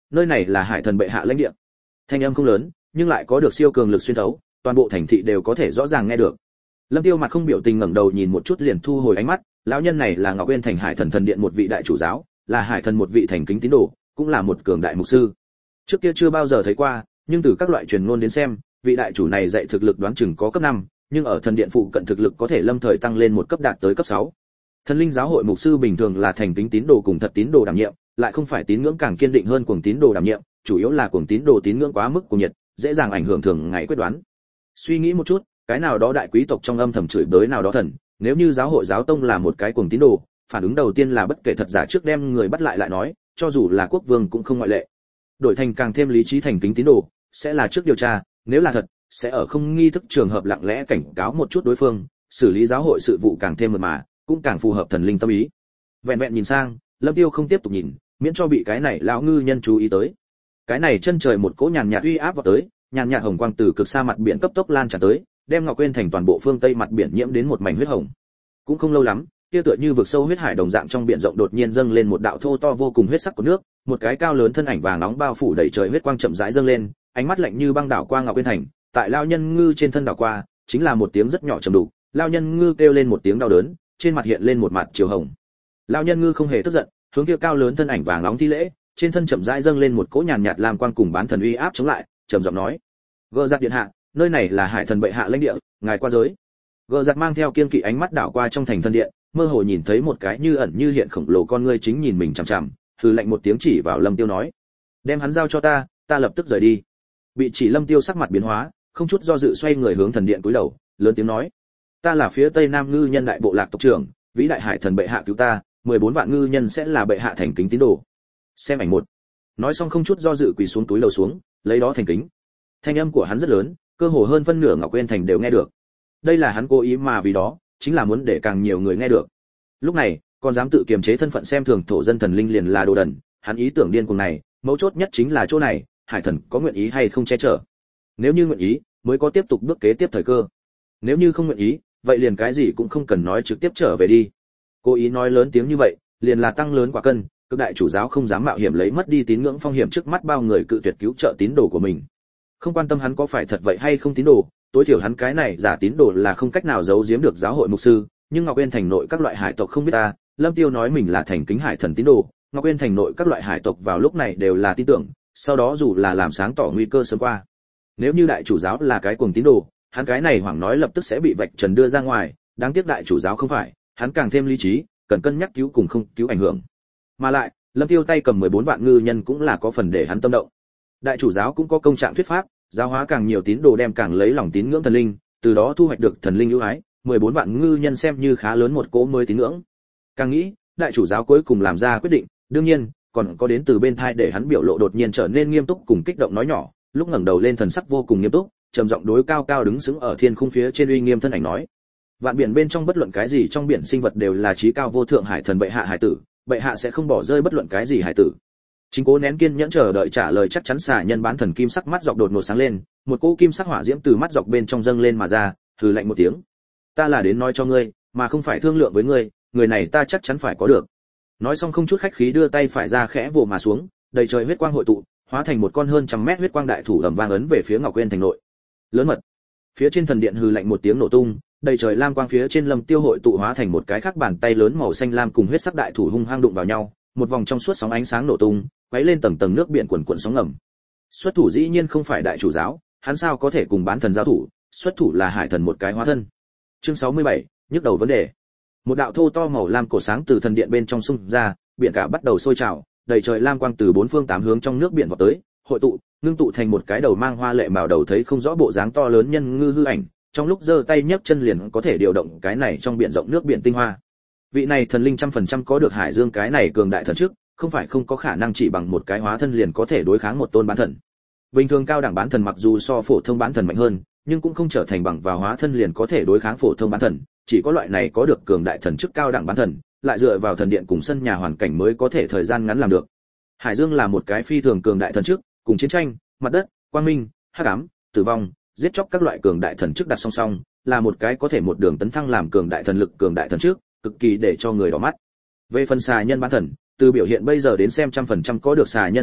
nơi này là hải thần bệ hạ lãnh địa. Thanh âm không lớn, nhưng lại có được siêu cường lực xuyên thấu, toàn bộ thành thị đều có thể rõ ràng nghe được. Lâm Tiêu mặt không biểu tình ngẩng đầu nhìn một chút liền thu hồi ánh mắt, lão nhân này là Ngọc Uyên Thành Hải Thần Thần Điện một vị đại chủ giáo, là hải thần một vị thành kính tín đồ, cũng là một cường đại mục sư. Trước kia chưa bao giờ thấy qua, nhưng từ các loại truyền ngôn đến xem, vị đại chủ này dạy thực lực đoán chừng có cấp 5, nhưng ở thần điện phụ cận thực lực có thể lâm thời tăng lên một cấp đạt tới cấp 6. Thần linh giáo hội mục sư bình thường là thành kính tín đồ cùng thật tín đồ đảm nhiệm, lại không phải tín ngưỡng càng kiên định hơn cuồng tín đồ đảm nhiệm, chủ yếu là cuồng tín đồ tín ngưỡng quá mức cuồng nhiệt, dễ dàng ảnh hưởng thường ngày quyết đoán. Suy nghĩ một chút, cái nào đó đại quý tộc trong âm thầm chửi bới nào đó thần, nếu như giáo hội giáo tông là một cái cuồng tín đồ, phản ứng đầu tiên là bất kể thật giả trước đem người bắt lại lại nói, cho dù là quốc vương cũng không ngoại lệ. Đổi thành càng thêm lý trí thành kính tín đồ, sẽ là trước điều tra, nếu là thật, sẽ ở không nghi thức trường hợp lặng lẽ cảnh cáo một chút đối phương, xử lý giáo hội sự vụ càng thêm mượt mà, cũng càng phù hợp thần linh tâm ý. Vẹn vẹn nhìn sang, Lâm Tiêu không tiếp tục nhìn, miễn cho bị cái này lão ngư nhân chú ý tới. Cái này chân trời một cỗ nhàn nhạt uy áp vào tới, nhàn nhạt hồng quang từ cực xa mặt biển cấp tốc lan tràn tới, đem Ngọc Uyên Thành toàn bộ phương tây mặt biển nhiễm đến một mảnh huyết hồng. Cũng không lâu lắm, kia tựa như vực sâu huyết hải đồng dạng trong biển rộng đột nhiên dâng lên một đạo thô to vô cùng huyết sắc của nước, một cái cao lớn thân ảnh vàng nóng bao phủ đầy trời huyết quang chậm rãi dâng lên, ánh mắt lạnh như băng đảo qua Ngọc Uyên Thành, tại lao nhân ngư trên thân đảo qua, chính là một tiếng rất nhỏ trầm đục, lao nhân ngư kêu lên một tiếng đau đớn, trên mặt hiện lên một mặt chiều hồng. Lao nhân ngư không hề tức giận, hướng kia cao lớn thân ảnh vàng nóng thi lễ, trên thân chậm rãi dâng lên một cỗ nhàn nhạt lam quang cùng bán thần uy áp chống lại, trầm giọng nói: "Gơ giặc điện hạ, nơi này là hải thần bệ hạ lãnh địa, ngài qua giới." Gơ giặc mang theo kiên kỵ ánh mắt đảo qua trong thành thần điện, mơ hồ nhìn thấy một cái như ẩn như hiện khổng lồ con ngươi chính nhìn mình chằm chằm, hừ lạnh một tiếng chỉ vào Lâm Tiêu nói: "Đem hắn giao cho ta, ta lập tức rời đi." Bị chỉ Lâm Tiêu sắc mặt biến hóa, không chút do dự xoay người hướng thần điện cúi đầu, lớn tiếng nói: "Ta là phía Tây Nam ngư nhân đại bộ lạc tộc trưởng, vĩ đại hải thần bệ hạ cứu ta, 14 vạn ngư nhân sẽ là bệ hạ thành kính tín đồ." Xem ảnh một. Nói xong không chút do dự quỳ xuống túi lầu xuống, lấy đó thành kính. Thanh âm của hắn rất lớn, cơ hồ hơn phân nửa Ngọc Uyên Thành đều nghe được. Đây là hắn cố ý mà vì đó, chính là muốn để càng nhiều người nghe được. Lúc này, còn dám tự kiềm chế thân phận xem thường thổ dân thần linh liền là đồ đần, hắn ý tưởng điên cuồng này, mấu chốt nhất chính là chỗ này, hải thần có nguyện ý hay không che chở. Nếu như nguyện ý, mới có tiếp tục bước kế tiếp thời cơ. Nếu như không nguyện ý, vậy liền cái gì cũng không cần nói trực tiếp trở về đi. Cố ý nói lớn tiếng như vậy, liền là tăng lớn quả cân, cực đại chủ giáo không dám mạo hiểm lấy mất đi tín ngưỡng phong hiểm trước mắt bao người cự tuyệt cứu trợ tín đồ của mình. Không quan tâm hắn có phải thật vậy hay không tín đồ, tối thiểu hắn cái này giả tín đồ là không cách nào giấu giếm được giáo hội mục sư, nhưng Ngọc Uyên Thành nội các loại hải tộc không biết ta, Lâm Tiêu nói mình là thành kính hải thần tín đồ, Ngọc Uyên Thành nội các loại hải tộc vào lúc này đều là tin tưởng, sau đó dù là làm sáng tỏ nguy cơ sớm qua. Nếu như đại chủ giáo là cái cuồng tín đồ, hắn cái này hoảng nói lập tức sẽ bị vạch trần đưa ra ngoài, đáng tiếc đại chủ giáo không phải, hắn càng thêm lý trí, cần cân nhắc cứu cùng không cứu ảnh hưởng. Mà lại, Lâm Tiêu tay cầm 14 vạn ngư nhân cũng là có phần để hắn tâm động. Đại chủ giáo cũng có công trạng thuyết pháp, giáo hóa càng nhiều tín đồ đem càng lấy lòng tín ngưỡng thần linh, từ đó thu hoạch được thần linh ưu ái, 14 vạn ngư nhân xem như khá lớn một cỗ mới tín ngưỡng. Càng nghĩ, đại chủ giáo cuối cùng làm ra quyết định, đương nhiên, còn có đến từ bên thai để hắn biểu lộ đột nhiên trở nên nghiêm túc cùng kích động nói nhỏ, lúc ngẩng đầu lên thần sắc vô cùng nghiêm túc, trầm giọng đối cao cao đứng sững ở thiên khung phía trên uy nghiêm thân ảnh nói: "Vạn biển bên trong bất luận cái gì trong biển sinh vật đều là chí cao vô thượng hải thần bệ hạ hải tử, bệ hạ sẽ không bỏ rơi bất luận cái gì hải tử." Chính cố nén kiên nhẫn chờ đợi trả lời chắc chắn xà nhân bán thần kim sắc mắt dọc đột ngột sáng lên, một cỗ kim sắc hỏa diễm từ mắt dọc bên trong dâng lên mà ra, hừ lạnh một tiếng: "Ta là đến nói cho ngươi, mà không phải thương lượng với ngươi, người này ta chắc chắn phải có được." Nói xong không chút khách khí đưa tay phải ra khẽ vồ mà xuống, đầy trời huyết quang hội tụ, hóa thành một con hơn trăm mét huyết quang đại thủ ầm vang ấn về phía Ngọc Uyên Thành nội. Lớn mật. Phía trên thần điện hừ lạnh một tiếng nổ tung, đầy trời lam quang phía trên Lâm Tiêu hội tụ hóa thành một cái khác bàn tay lớn màu xanh lam cùng huyết sắc đại thủ hung hăng đụng vào nhau, một vòng trong suốt sóng ánh sáng nổ tung, quấy lên tầng tầng nước biển cuồn cuộn sóng ngầm. Xuất thủ dĩ nhiên không phải đại chủ giáo, hắn sao có thể cùng bán thần giao thủ, xuất thủ là hải thần một cái hóa thân. Chương 67, nhức đầu vấn đề. Một đạo thô to màu lam cổ sáng từ thần điện bên trong xung ra, biển cả bắt đầu sôi trào, đầy trời lam quang từ bốn phương tám hướng trong nước biển vọt tới, hội tụ, ngưng tụ thành một cái đầu mang hoa lệ màu đầu thấy không rõ bộ dáng to lớn nhân ngư hư ảnh, trong lúc giơ tay nhấc chân liền có thể điều động cái này trong biển rộng nước biển tinh hoa. Vị này thần linh 100% có được hải dương cái này cường đại thần trước, không phải không có khả năng chỉ bằng một cái hóa thân liền có thể đối kháng một tôn bán thần. Bình thường cao đẳng bán thần mặc dù so phổ thông bán thần mạnh hơn, nhưng cũng không trở thành bằng vào hóa thân liền có thể đối kháng phổ thông bán thần, chỉ có loại này có được cường đại thần chức cao đẳng bán thần, lại dựa vào thần điện cùng sân nhà hoàn cảnh mới có thể thời gian ngắn làm được. Hải Dương là một cái phi thường cường đại thần chức, cùng chiến tranh, mặt đất, quang minh, hắc ám, tử vong, giết chóc các loại cường đại thần chức đặt song song, là một cái có thể một đường tấn thăng làm cường đại thần lực cường đại thần chức, cực kỳ để cho người đỏ mắt. Về phần xà nhân bán thần, từ biểu hiện bây giờ đến xem 100% có được xà nhân thần chức,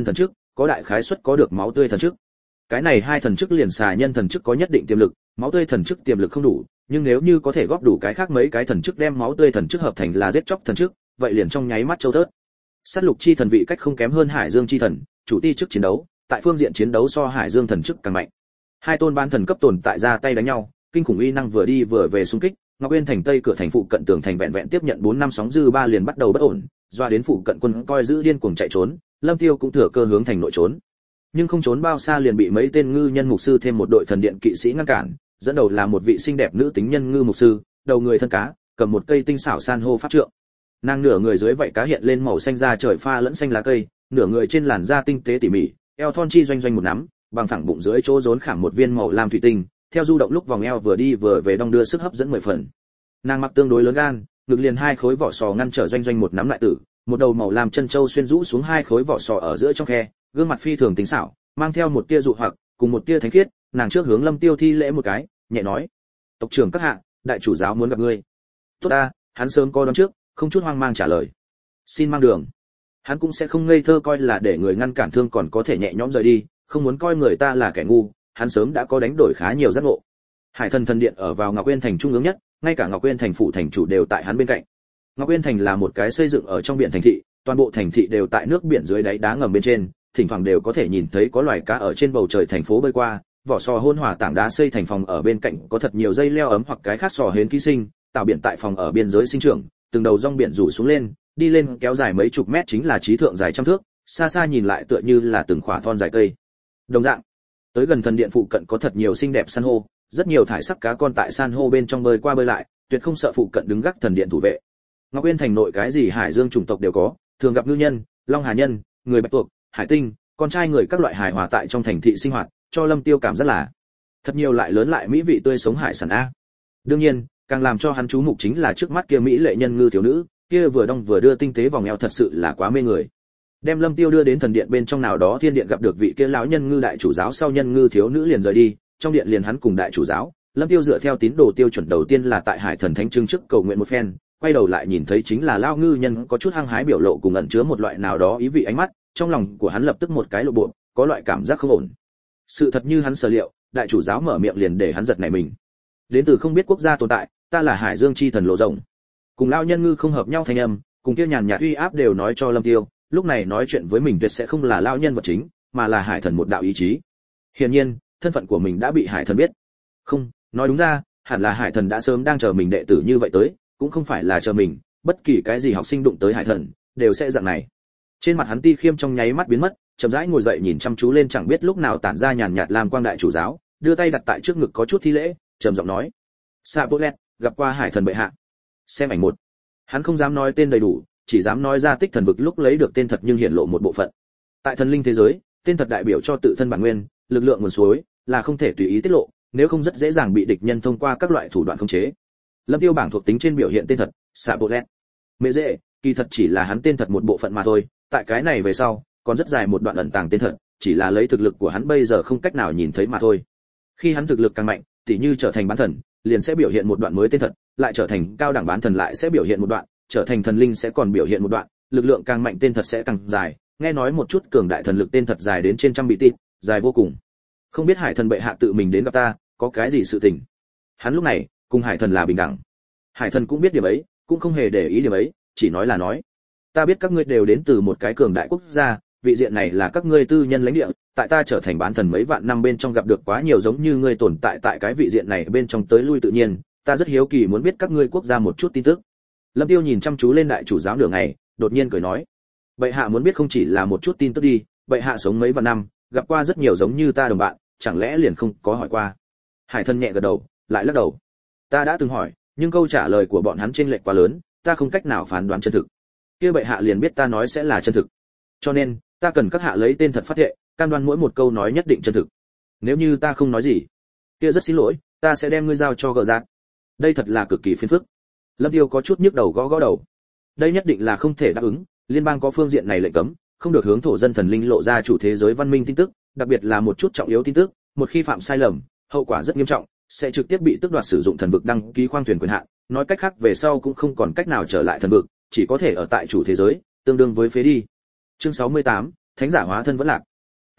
có đại khái suất có được máu tươi thần chức. Cái này hai thần chức liền xà nhân thần chức có nhất định tiềm lực, máu tươi thần chức tiềm lực không đủ, nhưng nếu như có thể góp đủ cái khác mấy cái thần chức đem máu tươi thần chức hợp thành là giết chóc thần chức, vậy liền trong nháy mắt châu thớt. Sát lục chi thần vị cách không kém hơn Hải Dương chi thần, chủ ti chức chiến đấu, tại phương diện chiến đấu so Hải Dương thần chức càng mạnh. Hai tôn ban thần cấp tồn tại ra tay đánh nhau, kinh khủng uy năng vừa đi vừa về xung kích, Ngọc Uyên thành tây cửa thành phụ cận tường thành vẹn vẹn tiếp nhận 4 năm sóng dư ba liền bắt đầu bất ổn, doa đến phụ cận quân coi giữ điên cuồng chạy trốn, Lâm Tiêu cũng thừa cơ hướng thành nội trốn. Nhưng không trốn bao xa liền bị mấy tên ngư nhân mục sư thêm một đội thần điện kỵ sĩ ngăn cản, dẫn đầu là một vị xinh đẹp nữ tính nhân ngư mục sư, đầu người thân cá, cầm một cây tinh xảo san hô pháp trượng. Nàng nửa người dưới vảy cá hiện lên màu xanh da trời pha lẫn xanh lá cây, nửa người trên làn da tinh tế tỉ mỉ, eo thon chi doanh doanh một nắm, bằng phẳng bụng dưới chỗ rốn khảm một viên màu lam thủy tinh, theo du động lúc vòng eo vừa đi vừa về đong đưa sức hấp dẫn 10 phần. Nàng mặc tương đối lớn gan, ngực liền hai khối vỏ sò ngăn trở doanh doanh một nắm lại tử, một đầu màu lam chân châu xuyên rũ xuống hai khối vỏ sò ở giữa trong khe, gương mặt phi thường tinh xảo, mang theo một tia dụ hoặc, cùng một tia thánh khiết, nàng trước hướng Lâm Tiêu thi lễ một cái, nhẹ nói: "Tộc trưởng các hạ, đại chủ giáo muốn gặp ngươi." "Tốt ta." Hắn sớm có đón trước, không chút hoang mang trả lời: "Xin mang đường." Hắn cũng sẽ không ngây thơ coi là để người ngăn cản thương còn có thể nhẹ nhõm rời đi, không muốn coi người ta là kẻ ngu, hắn sớm đã có đánh đổi khá nhiều giác ngộ. Hải Thần thần điện ở vào Ngọc Uyên thành trung ương nhất, ngay cả Ngọc Uyên thành phụ thành chủ đều tại hắn bên cạnh. Ngọc Uyên thành là một cái xây dựng ở trong biển thành thị, toàn bộ thành thị đều tại nước biển dưới đáy đá ngầm bên trên, thỉnh thoảng đều có thể nhìn thấy có loài cá ở trên bầu trời thành phố bơi qua, vỏ sò hôn hòa tảng đá xây thành phòng ở bên cạnh có thật nhiều dây leo ấm hoặc cái khác sò hến ký sinh, tạo biển tại phòng ở biên giới sinh trưởng, từng đầu rong biển rủ xuống lên, đi lên kéo dài mấy chục mét chính là trí thượng dài trăm thước, xa xa nhìn lại tựa như là từng khỏa thon dài cây. Đồng dạng, tới gần thần điện phụ cận có thật nhiều xinh đẹp san hô, rất nhiều thải sắc cá con tại san hô bên trong bơi qua bơi lại, tuyệt không sợ phụ cận đứng gác thần điện thủ vệ. Ngọc Uyên thành nội cái gì hải dương chủng tộc đều có, thường gặp ngư nhân, long hà nhân, người bạch tuộc, hải tinh, con trai người các loại hài hòa tại trong thành thị sinh hoạt, cho Lâm Tiêu cảm rất là thật nhiều lại lớn lại mỹ vị tươi sống hải sản a. Đương nhiên, càng làm cho hắn chú mục chính là trước mắt kia mỹ lệ nhân ngư thiếu nữ, kia vừa đong vừa đưa tinh tế vòng eo thật sự là quá mê người. Đem Lâm Tiêu đưa đến thần điện bên trong nào đó thiên điện gặp được vị kia lão nhân ngư đại chủ giáo sau nhân ngư thiếu nữ liền rời đi, trong điện liền hắn cùng đại chủ giáo, Lâm Tiêu dựa theo tín đồ tiêu chuẩn đầu tiên là tại Hải Thần Thánh Trưng trước cầu nguyện một phen, quay đầu lại nhìn thấy chính là lão ngư nhân có chút hăng hái biểu lộ cùng ẩn chứa một loại nào đó ý vị ánh mắt, trong lòng của hắn lập tức một cái lộ bộ, có loại cảm giác không ổn. Sự thật như hắn sở liệu, đại chủ giáo mở miệng liền để hắn giật nảy mình. Đến từ không biết quốc gia tồn tại, ta là Hải Dương chi thần Lộ Rồng. Cùng lão nhân ngư không hợp nhau thanh âm, cùng kia nhàn nhạt uy áp đều nói cho Lâm Tiêu, lúc này nói chuyện với mình tuyệt sẽ không là lão nhân vật chính, mà là Hải Thần một đạo ý chí. Hiển nhiên, thân phận của mình đã bị Hải Thần biết. Không, nói đúng ra, hẳn là Hải Thần đã sớm đang chờ mình đệ tử như vậy tới, cũng không phải là chờ mình, bất kỳ cái gì học sinh đụng tới Hải Thần, đều sẽ dạng này. Trên mặt hắn ti khiêm trong nháy mắt biến mất, chậm rãi ngồi dậy nhìn chăm chú lên chẳng biết lúc nào tản ra nhàn nhạt lam quang đại chủ giáo, đưa tay đặt tại trước ngực có chút thi lễ, trầm giọng nói: "Sapolet, gặp qua Hải Thần bệ hạ." Xem ảnh một. Hắn không dám nói tên đầy đủ, chỉ dám nói ra tích thần vực lúc lấy được tên thật nhưng hiển lộ một bộ phận. Tại thần linh thế giới, tên thật đại biểu cho tự thân bản nguyên, lực lượng nguồn suối, là không thể tùy ý tiết lộ, nếu không rất dễ dàng bị địch nhân thông qua các loại thủ đoạn khống chế. Lâm Tiêu bảng thuộc tính trên biểu hiện tên thật, Sapolet. Mẹ dễ, kỳ thật chỉ là hắn tên thật một bộ phận mà thôi, tại cái này về sau, còn rất dài một đoạn ẩn tàng tên thật, chỉ là lấy thực lực của hắn bây giờ không cách nào nhìn thấy mà thôi. Khi hắn thực lực càng mạnh, tỉ như trở thành bán thần, liền sẽ biểu hiện một đoạn mới tên thật, lại trở thành cao đẳng bán thần lại sẽ biểu hiện một đoạn, trở thành thần linh sẽ còn biểu hiện một đoạn, lực lượng càng mạnh tên thật sẽ càng dài, nghe nói một chút cường đại thần lực tên thật dài đến trên trăm bị tít, dài vô cùng. Không biết Hải Thần bệ hạ tự mình đến gặp ta, có cái gì sự tình? Hắn lúc này, cùng Hải Thần là bình đẳng. Hải Thần cũng biết điểm ấy, cũng không hề để ý điểm ấy, chỉ nói là nói: "Ta biết các ngươi đều đến từ một cái cường đại quốc gia, vị diện này là các ngươi tư nhân lãnh địa, tại ta trở thành bán thần mấy vạn năm bên trong gặp được quá nhiều giống như ngươi tồn tại tại cái vị diện này bên trong tới lui tự nhiên, ta rất hiếu kỳ muốn biết các ngươi quốc gia một chút tin tức." Lâm Tiêu nhìn chăm chú lên đại chủ giáo nửa ngày, đột nhiên cười nói: "Bệ hạ muốn biết không chỉ là một chút tin tức đi, bệ hạ sống mấy vạn năm, gặp qua rất nhiều giống như ta đồng bạn, chẳng lẽ liền không có hỏi qua?" Hải Thần nhẹ gật đầu, lại lắc đầu: "Ta đã từng hỏi, nhưng câu trả lời của bọn hắn chênh lệch quá lớn, ta không cách nào phán đoán chân thực." Kia bệ hạ liền biết ta nói sẽ là chân thực. Cho nên, ta cần các hạ lấy tên thật phát thệ, cam đoan mỗi một câu nói nhất định chân thực. Nếu như ta không nói gì, kia rất xin lỗi, ta sẽ đem ngươi giao cho gờ giác. Đây thật là cực kỳ phiền phức. Lâm Tiêu có chút nhức đầu gõ gõ đầu. Đây nhất định là không thể đáp ứng, liên bang có phương diện này lệnh cấm, không được hướng thổ dân thần linh lộ ra chủ thế giới văn minh tin tức, đặc biệt là một chút trọng yếu tin tức, một khi phạm sai lầm, hậu quả rất nghiêm trọng, sẽ trực tiếp bị tước đoạt sử dụng thần vực đăng ký khoang thuyền quyền hạn, nói cách khác về sau cũng không còn cách nào trở lại thần vực, chỉ có thể ở tại chủ thế giới, tương đương với phế đi. Chương 68, Thánh giả hóa thân vẫn lạc.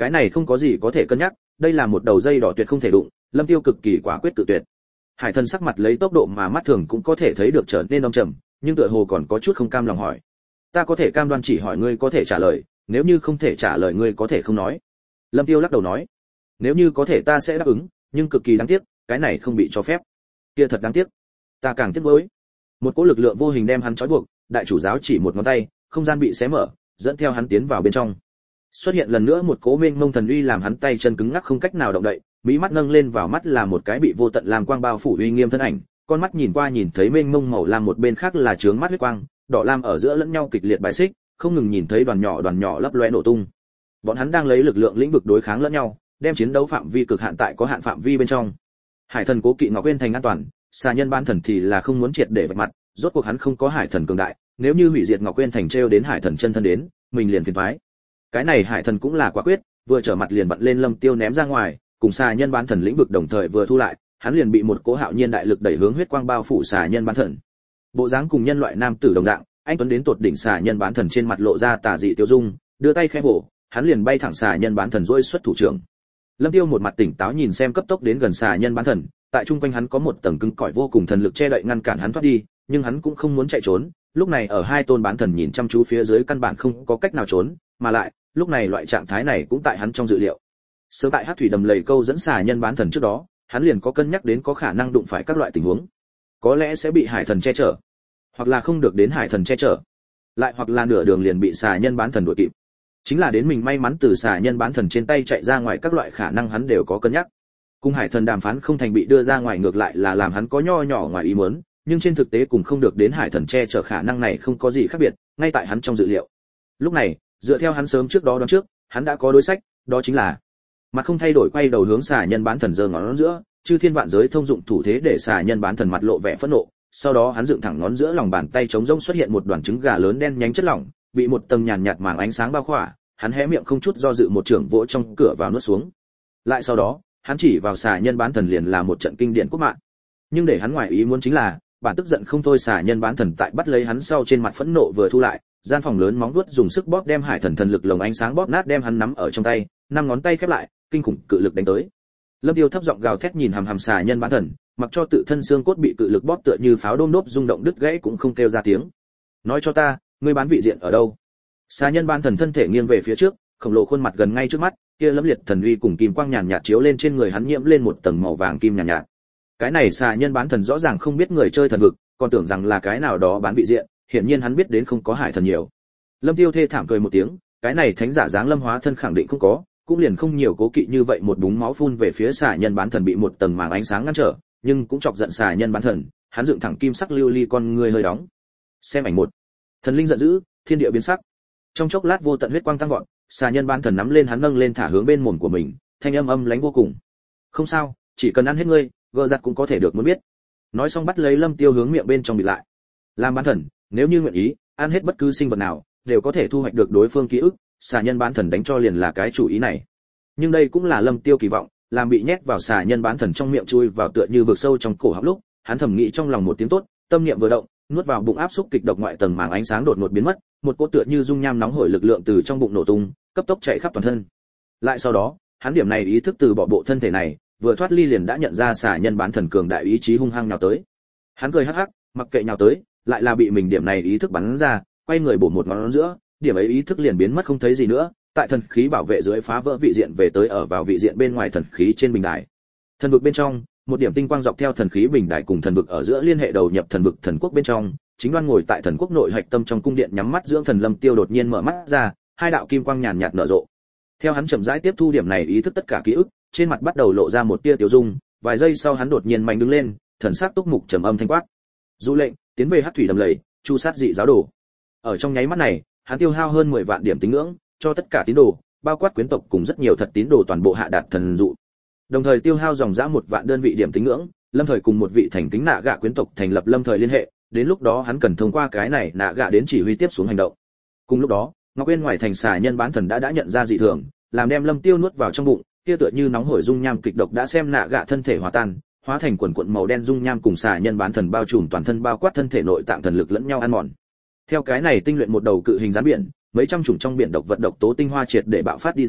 Cái này không có gì có thể cân nhắc, đây là một đầu dây đỏ tuyệt không thể đụng, Lâm Tiêu cực kỳ quả quyết tự tuyệt. Hải Thần sắc mặt lấy tốc độ mà mắt thường cũng có thể thấy được trở nên âm trầm, nhưng tựa hồ còn có chút không cam lòng hỏi. Ta có thể cam đoan chỉ hỏi ngươi có thể trả lời, nếu như không thể trả lời ngươi có thể không nói. Lâm Tiêu lắc đầu nói, nếu như có thể ta sẽ đáp ứng, nhưng cực kỳ đáng tiếc, cái này không bị cho phép. Kia thật đáng tiếc. Ta càng tiếc nuối. Một cỗ lực lượng vô hình đem hắn trói buộc, đại chủ giáo chỉ một ngón tay, không gian bị xé mở, dẫn theo hắn tiến vào bên trong. Xuất hiện lần nữa một cỗ mênh mông thần uy làm hắn tay chân cứng ngắc không cách nào động đậy, mỹ mắt nâng lên vào mắt là một cái bị vô tận làm quang bao phủ uy nghiêm thân ảnh, con mắt nhìn qua nhìn thấy mênh mông màu lam một bên khác là chướng mắt huyết quang, đỏ lam ở giữa lẫn nhau kịch liệt bài xích, không ngừng nhìn thấy đoàn nhỏ lấp loé nổ tung. Bọn hắn đang lấy lực lượng lĩnh vực đối kháng lẫn nhau, đem chiến đấu phạm vi cực hạn tại có hạn phạm vi bên trong. Hải Thần cố kỵ Ngọc Uyên thành an toàn, xà nhân bán thần thì là không muốn triệt để vạch mặt, rốt cuộc hắn không có Hải Thần cường đại, nếu như hủy diệt Ngọc Uyên thành treo đến Hải Thần chân thân đến, mình liền phiền toái. Cái này Hải Thần cũng là quả quyết, vừa trở mặt liền vặn lên Lâm Tiêu ném ra ngoài, cùng xà nhân bán thần lĩnh vực đồng thời vừa thu lại, hắn liền bị một cỗ hạo nhiên đại lực đẩy hướng huyết quang bao phủ xà nhân bán thần. Bộ dáng cùng nhân loại nam tử đồng dạng, anh tuấn đến tột đỉnh xà nhân bán thần trên mặt lộ ra tà dị tiêu dung, đưa tay khẽ vỗ, hắn liền bay thẳng xà nhân bán thần rỗi xuất thủ trưởng. Lâm Tiêu một mặt tỉnh táo nhìn xem cấp tốc đến gần xà nhân bán thần, tại trung quanh hắn có một tầng cứng cỏi vô cùng thần lực che đậy ngăn cản hắn thoát đi, nhưng hắn cũng không muốn chạy trốn, lúc này ở hai tôn bán thần nhìn chăm chú phía dưới căn bản không có cách nào trốn, mà lại, lúc này loại trạng thái này cũng tại hắn trong dự liệu. Sớm tại Hắc thủy đầm lầy câu dẫn xà nhân bán thần trước đó, hắn liền có cân nhắc đến có khả năng đụng phải các loại tình huống, có lẽ sẽ bị Hải Thần che chở, hoặc là không được đến Hải Thần che chở, lại hoặc là nửa đường liền bị xà nhân bán thần đuổi kịp. Chính là đến mình may mắn từ xà nhân bán thần trên tay chạy ra ngoài, các loại khả năng hắn đều có cân nhắc. Cùng Hải Thần đàm phán không thành bị đưa ra ngoài ngược lại là làm hắn có nho nhỏ ngoài ý muốn, nhưng trên thực tế cùng không được đến Hải Thần che chở khả năng này không có gì khác biệt, ngay tại hắn trong dự liệu. Lúc này, dựa theo hắn sớm trước đó đoán trước, hắn đã có đối sách, đó chính là mặt không thay đổi quay đầu hướng xà nhân bán thần giơ ngón giữa, chư thiên vạn giới thông dụng thủ thế để xà nhân bán thần mặt lộ vẻ phẫn nộ, sau đó hắn dựng thẳng ngón giữa lòng bàn tay trống rỗng xuất hiện một đoàn trứng gà lớn đen nhánh chất lỏng, bị một tầng nhàn nhạt màng ánh sáng bao khỏa, hắn hé miệng không chút do dự một trưởng vỗ trong cửa vào nuốt xuống. Lại sau đó, hắn chỉ vào xà nhân bán thần liền là một trận kinh điển quốc mạng. Nhưng để hắn ngoài ý muốn chính là, bản tức giận không thôi xà nhân bán thần tại bắt lấy hắn sau trên mặt phẫn nộ vừa thu lại, gian phòng lớn móng vuốt dùng sức bóp đem Hải Thần thần lực lồng ánh sáng bóp nát đem hắn nắm ở trong tay, năm ngón tay khép lại, kinh khủng cự lực đánh tới. Lâm Tiêu thấp giọng gào thét nhìn hằm hằm xà nhân bán thần, mặc cho tự thân xương cốt bị cự lực bóp tựa như pháo đôm đốp rung động đứt gãy cũng không kêu ra tiếng. Nói cho ta, ngươi bán vị diện ở đâu? Xà nhân bán thần thân thể nghiêng về phía trước, khổng lồ khuôn mặt gần ngay trước mắt, kia lẫm liệt thần uy cùng kim quang nhàn nhạt chiếu lên trên người hắn nhiễm lên một tầng màu vàng kim nhàn nhạt. Cái này xà nhân bán thần rõ ràng không biết người chơi thần vực, còn tưởng rằng là cái nào đó bán vị diện, hiển nhiên hắn biết đến không có Hải Thần nhiều. Lâm Tiêu thê thảm cười một tiếng, cái này thánh giả dáng lâm hóa thân khẳng định không có, cũng liền không nhiều cố kỵ như vậy một búng máu phun về phía xà nhân bán thần bị một tầng màng ánh sáng ngăn trở, nhưng cũng chọc giận xà nhân bán thần, hắn dựng thẳng kim sắc lưu ly con người hơi đóng. Xem ảnh một. Thần linh giận dữ, thiên địa biến sắc. Trong chốc lát vô tận huyết quang tăng vọt, xà nhân bán thần nắm lên hắn nâng lên thả hướng bên mồm của mình, thanh âm âm lãnh vô cùng. Không sao, chỉ cần ăn hết ngươi, gờ giặt cũng có thể được muốn biết. Nói xong bắt lấy Lâm Tiêu hướng miệng bên trong bịt lại. Làm bán thần, nếu như nguyện ý, ăn hết bất cứ sinh vật nào, đều có thể thu hoạch được đối phương ký ức, xà nhân bán thần đánh cho liền là cái chủ ý này. Nhưng đây cũng là Lâm Tiêu kỳ vọng, làm bị nhét vào xà nhân bán thần trong miệng chui vào tựa như vực sâu trong cổ họng lúc, hắn thầm nghĩ trong lòng một tiếng tốt, tâm niệm vừa động, nuốt vào bụng áp xúc kịch độc ngoại tầng màng ánh sáng đột ngột biến mất, một cỗ tựa như dung nham nóng hổi lực lượng từ trong bụng nổ tung, cấp tốc chạy khắp toàn thân. Lại sau đó, hắn điểm này ý thức từ bỏ bộ thân thể này, vừa thoát ly liền đã nhận ra xà nhân bán thần cường đại ý chí hung hăng nhào tới. Hắn cười hắc hắc, mặc kệ nhào tới, lại là bị mình điểm này ý thức bắn ra, quay người bổ một ngón giữa, điểm ấy ý thức liền biến mất không thấy gì nữa, tại thần khí bảo vệ dưới phá vỡ vị diện về tới ở vào vị diện bên ngoài thần khí trên bình đài. Thần vực bên trong, một điểm tinh quang dọc theo thần khí bình đài cùng thần vực ở giữa liên hệ đầu nhập thần vực thần quốc bên trong, chính đoan ngồi tại thần quốc nội hạch tâm trong cung điện nhắm mắt dưỡng thần Lâm Tiêu đột nhiên mở mắt ra, hai đạo kim quang nhàn nhạt nở rộ. Theo hắn chậm rãi tiếp thu điểm này ý thức tất cả ký ức, trên mặt bắt đầu lộ ra một tia tiêu dung, vài giây sau hắn đột nhiên mạnh đứng lên, thần sắc túc mục trầm âm thanh quát: "Dụ lệnh, tiến về Hắc thủy đầm lầy, chu sát dị giáo đồ." Ở trong nháy mắt này, hắn tiêu hao hơn 10 vạn điểm tín ngưỡng, cho tất cả tín đồ, bao quát quyến tộc cùng rất nhiều thật tín đồ toàn bộ hạ đạt thần dụ. Đồng thời tiêu hao dòng dã 1 vạn đơn vị điểm tín ngưỡng, lâm thời cùng một vị thành kính nạ gạ quyến tộc thành lập lâm thời liên hệ, đến lúc đó hắn cần thông qua cái này nạ gạ đến chỉ huy tiếp xuống hành động. Cùng lúc đó, Ngọc Uyên ngoài thành xà nhân bán thần đã nhận ra dị thường, làm đem Lâm Tiêu nuốt vào trong bụng, kia tựa như nóng hổi dung nham kịch độc đã xem nạ gạ thân thể hòa tan, hóa thành quần quần màu đen dung nham cùng xà nhân bán thần bao trùm toàn thân bao quát thân thể nội tạng thần lực lẫn nhau ăn mòn. Theo cái này tinh luyện một đầu cự hình rắn biển, mấy trăm chủng trong biển độc vật độc tố tinh hoa triệt để bạo phát đi ra,